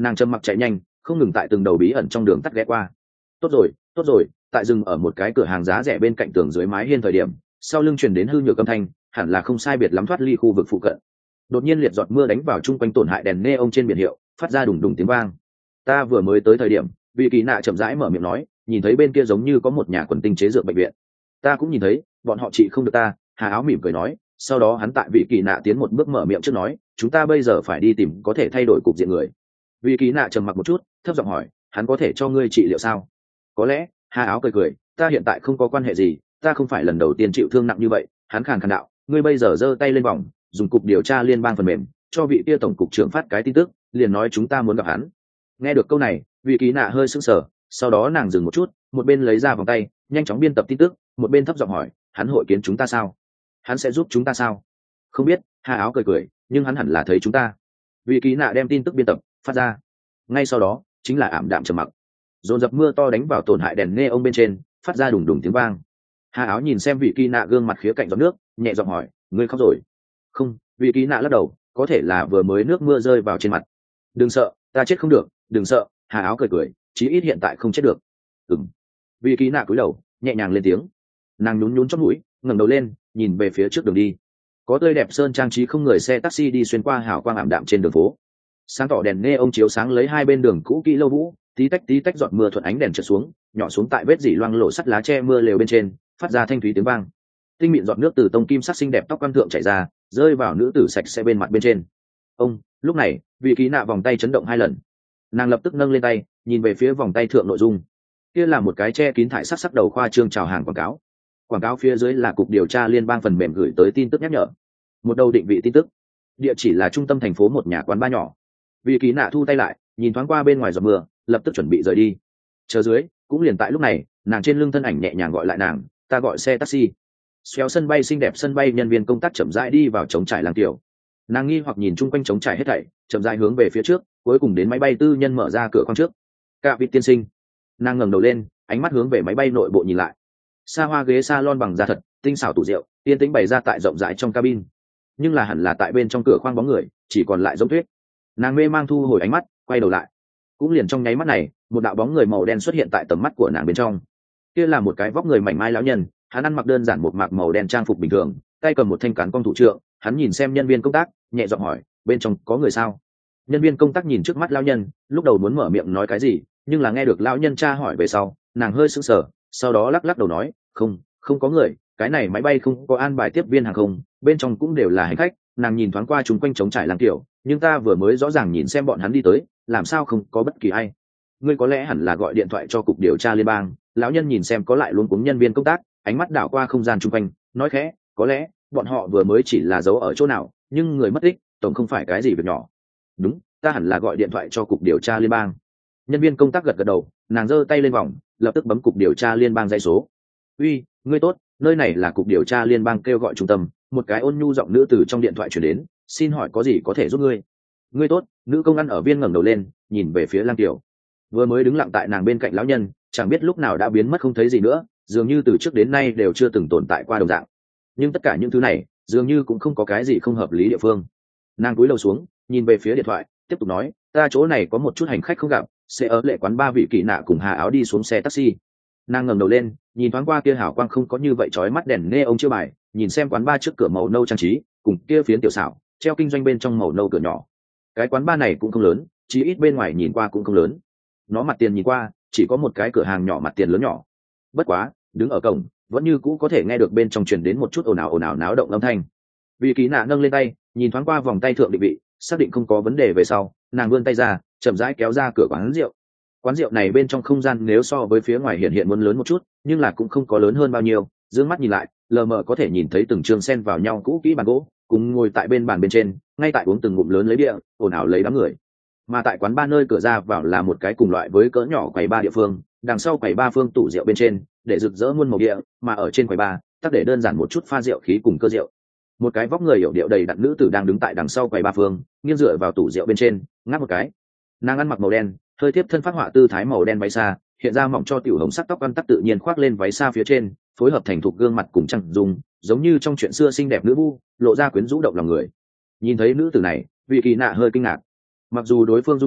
S1: Nàng trầm mặc chạy nhanh, không ngừng tại từng đầu bí ẩn trong đường tắt ghé qua. Tốt rồi tốt rồi, tại dừng ở một cái cửa hàng giá rẻ bên cạnh tường dưới mái hiên thời điểm, sau lưng truyền đến hư nhược âm thanh, hẳn là không sai biệt lắm thoát ly khu vực phụ cận. Đột nhiên liệt giọt mưa đánh vào chung quanh tổn hại đèn neon trên biển hiệu, phát ra đùng đùng tiếng vang. Ta vừa mới tới thời điểm, vị kỳ nạ chậm rãi mở miệng nói, nhìn thấy bên kia giống như có một nhà quần tinh chế dược bệnh viện. Ta cũng nhìn thấy, bọn họ trị không được ta. Hà Áo mỉm cười nói, sau đó hắn tại vị kỳ nạ tiến một bước mở miệng trước nói, chúng ta bây giờ phải đi tìm có thể thay đổi cục diện người. Vị kỳ nạ trầm mặc một chút, thấp giọng hỏi, hắn có thể cho ngươi trị liệu sao? Có lẽ. Hà Áo cười cười, ta hiện tại không có quan hệ gì, ta không phải lần đầu tiên chịu thương nặng như vậy. Hắn khàn khàn đạo, ngươi bây giờ giơ tay lên vòng, dùng cục điều tra liên bang phần mềm cho vị kia tổng cục trưởng phát cái tin tức, liền nói chúng ta muốn gặp hắn. Nghe được câu này, vị kỳ nạ hơi sững sờ, sau đó nàng dừng một chút, một bên lấy ra vòng tay, nhanh chóng biên tập tin tức, một bên thấp giọng hỏi, hắn hội kiến chúng ta sao? Hắn sẽ giúp chúng ta sao? Không biết. Hà Áo cười cười, nhưng hắn hẳn là thấy chúng ta. Vị kỳ nạ đem tin tức biên tập phát ra, ngay sau đó chính là ảm đạm trầm mặc. Dồn dập mưa to đánh vào tổn hại đèn nghe ông bên trên, phát ra đùng đùng tiếng vang. Hà Áo nhìn xem vị kỳ nạ gương mặt khía cạnh giọt nước, nhẹ giọng hỏi, ngươi khóc rồi? Không. Vị kỳ nạ lắc đầu, có thể là vừa mới nước mưa rơi vào trên mặt. Đừng sợ, ta chết không được, đừng sợ. Hà Áo cười cười, chí ít hiện tại không chết được. Ừm. Vị kỳ nạ cúi đầu, nhẹ nhàng lên tiếng. Nàng nhún nhún trong mũi, ngẩng đầu lên, nhìn về phía trước đường đi. Có tươi đẹp sơn trang trí không người xe taxi đi xuyên qua hào quang ảm đạm trên đường phố. Sáng tỏ đèn nghe ông chiếu sáng lấy hai bên đường cũ kỹ lâu vũ, tí tách tí tách giọt mưa thuận ánh đèn trượt xuống, nhỏ xuống tại vết dỉ loang lổ sắt lá tre mưa lều bên trên, phát ra thanh thúy tiếng vang. Tinh mịn giọt nước từ tông kim sắc xinh đẹp tóc quan thượng chảy ra, rơi vào nữ tử sạch sẽ bên mặt bên trên. Ông. Lúc này, vị ký nạ vòng tay chấn động hai lần. Nàng lập tức nâng lên tay, nhìn về phía vòng tay thượng nội dung. Kia là một cái che kín thải sắc sắc đầu khoa trương chào hàng quảng cáo. Quảng cáo phía dưới là cục điều tra liên bang phần mềm gửi tới tin tức nhắc nhở. Một đầu định vị tin tức, địa chỉ là trung tâm thành phố một nhà quán bar nhỏ. Vị ký nạ thu tay lại, nhìn thoáng qua bên ngoài giọt mưa, lập tức chuẩn bị rời đi. Chờ dưới, cũng liền tại lúc này, nàng trên lưng thân ảnh nhẹ nhàng gọi lại nàng, ta gọi xe taxi. Xéo sân bay xinh đẹp sân bay nhân viên công tác chậm rãi đi vào trống trải làng tiểu. Nàng nghi hoặc nhìn chung quanh trống trải hết thảy, chậm rãi hướng về phía trước, cuối cùng đến máy bay tư nhân mở ra cửa khoang trước. Cả vị tiên sinh. Nàng ngẩng đầu lên, ánh mắt hướng về máy bay nội bộ nhìn lại. Xa hoa ghế salon bằng da thật, tinh xảo tủ rượu, tiên tĩnh bày ra tại rộng rãi trong cabin. Nhưng là hẳn là tại bên trong cửa khoang bóng người, chỉ còn lại giống tuyết. Nàng mê mang thu hồi ánh mắt, quay đầu lại. Cũng liền trong nháy mắt này, một đạo bóng người màu đen xuất hiện tại tầm mắt của nàng bên trong. Kia là một cái vóc người mảnh mai lão nhân, hắn ăn mặc đơn giản một mạc màu đen trang phục bình thường, tay cầm một thanh cán cong thủ trượng. Hắn nhìn xem nhân viên công tác, nhẹ giọng hỏi, bên trong có người sao? Nhân viên công tác nhìn trước mắt lão nhân, lúc đầu muốn mở miệng nói cái gì, nhưng là nghe được lão nhân tra hỏi về sau, nàng hơi sững sờ, sau đó lắc lắc đầu nói, không, không có người, cái này máy bay không có an bài tiếp viên hàng không, bên trong cũng đều là hành khách. Nàng nhìn thoáng qua chúng quanh trống trải làng tiểu, nhưng ta vừa mới rõ ràng nhìn xem bọn hắn đi tới, làm sao không có bất kỳ ai? Ngươi có lẽ hẳn là gọi điện thoại cho cục điều tra liên bang. Lão nhân nhìn xem có lại luôn cuống nhân viên công tác, ánh mắt đảo qua không gian chung quanh, nói khẽ, có lẽ bọn họ vừa mới chỉ là giấu ở chỗ nào, nhưng người mất tích tổng không phải cái gì việc nhỏ. Đúng, ta hẳn là gọi điện thoại cho cục điều tra liên bang. Nhân viên công tác gật gật đầu, nàng giơ tay lên vòng, lập tức bấm cục điều tra liên bang dây số. Uy, ngươi tốt, nơi này là cục điều tra liên bang kêu gọi trung tâm. Một cái ôn nhu giọng nữ từ trong điện thoại truyền đến, xin hỏi có gì có thể giúp ngươi? Ngươi tốt. Nữ công ăn ở viên ngẩng đầu lên, nhìn về phía Lang Tiểu. Vừa mới đứng lặng tại nàng bên cạnh lão nhân, chẳng biết lúc nào đã biến mất không thấy gì nữa, dường như từ trước đến nay đều chưa từng tồn tại qua đồng dạng. Nhưng tất cả những thứ này, dường như cũng không có cái gì không hợp lý địa phương. Nàng cúi đầu xuống, nhìn về phía điện thoại, tiếp tục nói, ta chỗ này có một chút hành khách không gặp, sẽ ở lệ quán ba vị kỳ nạ cùng Hà Áo đi xuống xe taxi. Nàng ngẩng đầu lên, nhìn thoáng qua kia hào quang không có như vậy chói mắt đèn nghe ông chiêu bài, nhìn xem quán ba trước cửa màu nâu trang trí, cùng kia phiến tiểu xảo treo kinh doanh bên trong màu nâu cửa nhỏ. Cái quán ba này cũng không lớn, chí ít bên ngoài nhìn qua cũng không lớn. Nó mặt tiền nhìn qua chỉ có một cái cửa hàng nhỏ mặt tiền lớn nhỏ. Bất quá, đứng ở cổng, vẫn như cũ có thể nghe được bên trong truyền đến một chút ồn ào ồn ào náo động âm thanh. Vị kỳ nạ nâng lên tay, nhìn thoáng qua vòng tay thượng định vị, xác định không có vấn đề về sau, nàng vươn tay ra, chậm rãi kéo ra cửa quán rượu. Quán rượu này bên trong không gian nếu so với phía ngoài hiện hiện muốn lớn một chút, nhưng là cũng không có lớn hơn bao nhiêu. Dương mắt nhìn lại, lờ mờ có thể nhìn thấy từng trường sen vào nhau cũ kỹ bàn gỗ, cùng ngồi tại bên bàn bên trên, ngay tại uống từng ngụm lớn lấy bia, ồn ào lấy đám người. Mà tại quán ba nơi cửa ra vào là một cái cùng loại với cỡ nhỏ quầy ba địa phương, đằng sau quầy ba phương tủ rượu bên trên để rực rỡ muôn màu địa, mà ở trên quầy ba tắc để đơn giản một chút pha rượu khí cùng cơ rượu. Một cái vóc người hiểu điệu đầy đặn nữ tử đang đứng tại đằng sau quầy ba phương, nghiêng dựa vào tủ rượu bên trên, ngáp một cái. Nàng ăn mặc màu đen, hơi tiếp thân phát họa tư thái màu đen váy xa, hiện ra mỏng cho tiểu hồng sắc tóc ăn tắc tự nhiên khoác lên váy xa phía trên, phối hợp thành thục gương mặt cùng trăng dùng, giống như trong chuyện xưa xinh đẹp nữ vu, lộ ra quyến rũ động lòng người. Nhìn thấy nữ tử này, vị kỳ nạ hơi kinh ngạc. Mặc dù đối phương dung mạo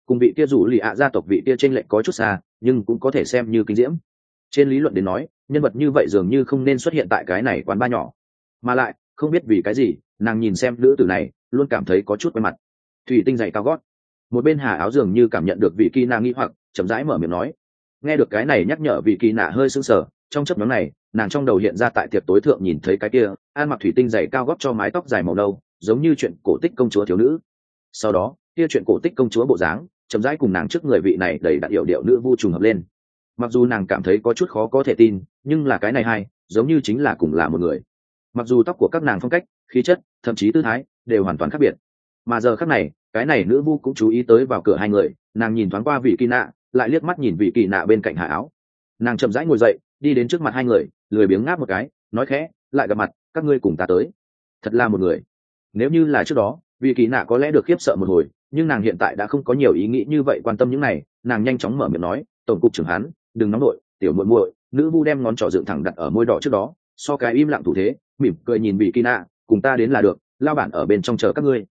S1: cùng vị kia rủ lì ạ gia tộc vị kia trên lệnh có chút xa, nhưng cũng có thể xem như kinh diễm. Trên lý luận đến nói, nhân vật như vậy dường như không nên xuất hiện tại cái này quán ba nhỏ, mà lại không biết vì cái gì, nàng nhìn xem nữ tử này luôn cảm thấy có chút quen mặt. Thủy tinh giày cao gót. Một bên hà áo dường như cảm nhận được vị kỳ nạ nghi hoặc, chậm rãi mở miệng nói. Nghe được cái này nhắc nhở vị kỳ nạ hơi sững sờ, trong chớp nhoáng này nàng trong đầu hiện ra tại tiệc tối thượng nhìn thấy cái kia ăn mặc thủy tinh giày cao gót cho mái tóc dài màu nâu, giống như chuyện cổ tích công chúa thiếu nữ. Sau đó kia chuyện cổ tích công chúa bộ dáng chậm rãi cùng nàng trước người vị này đầy đặn điệu điệu nữ vu trùng hợp lên. Mặc dù nàng cảm thấy có chút khó có thể tin, nhưng là cái này hai giống như chính là cùng là một người. Mặc dù tóc của các nàng phong cách, khí chất, thậm chí tư thái đều hoàn toàn khác biệt, mà giờ khắc này cái này nữ vu cũng chú ý tới vào cửa hai người. Nàng nhìn thoáng qua vị kỳ nạ, lại liếc mắt nhìn vị kỳ nạ bên cạnh hạ áo. Nàng chậm rãi ngồi dậy, đi đến trước mặt hai người, lười biếng ngáp một cái, nói khẽ, lại gặp mặt, các ngươi cùng ta tới. Thật là một người. Nếu như là trước đó, vị kỳ nạ có lẽ được khiếp sợ một hồi, nhưng nàng hiện tại đã không có nhiều ý nghĩ như vậy quan tâm những này. Nàng nhanh chóng mở miệng nói, tổng cục trưởng hắn, đừng nóng nội, tiểu muội muội. Nữ vu đem ngón trỏ dựng thẳng đặt ở môi đỏ trước đó, so cái im lặng thủ thế, mỉm cười nhìn vị kỳ nạ, cùng ta đến là được, lao bản ở bên trong chờ các ngươi.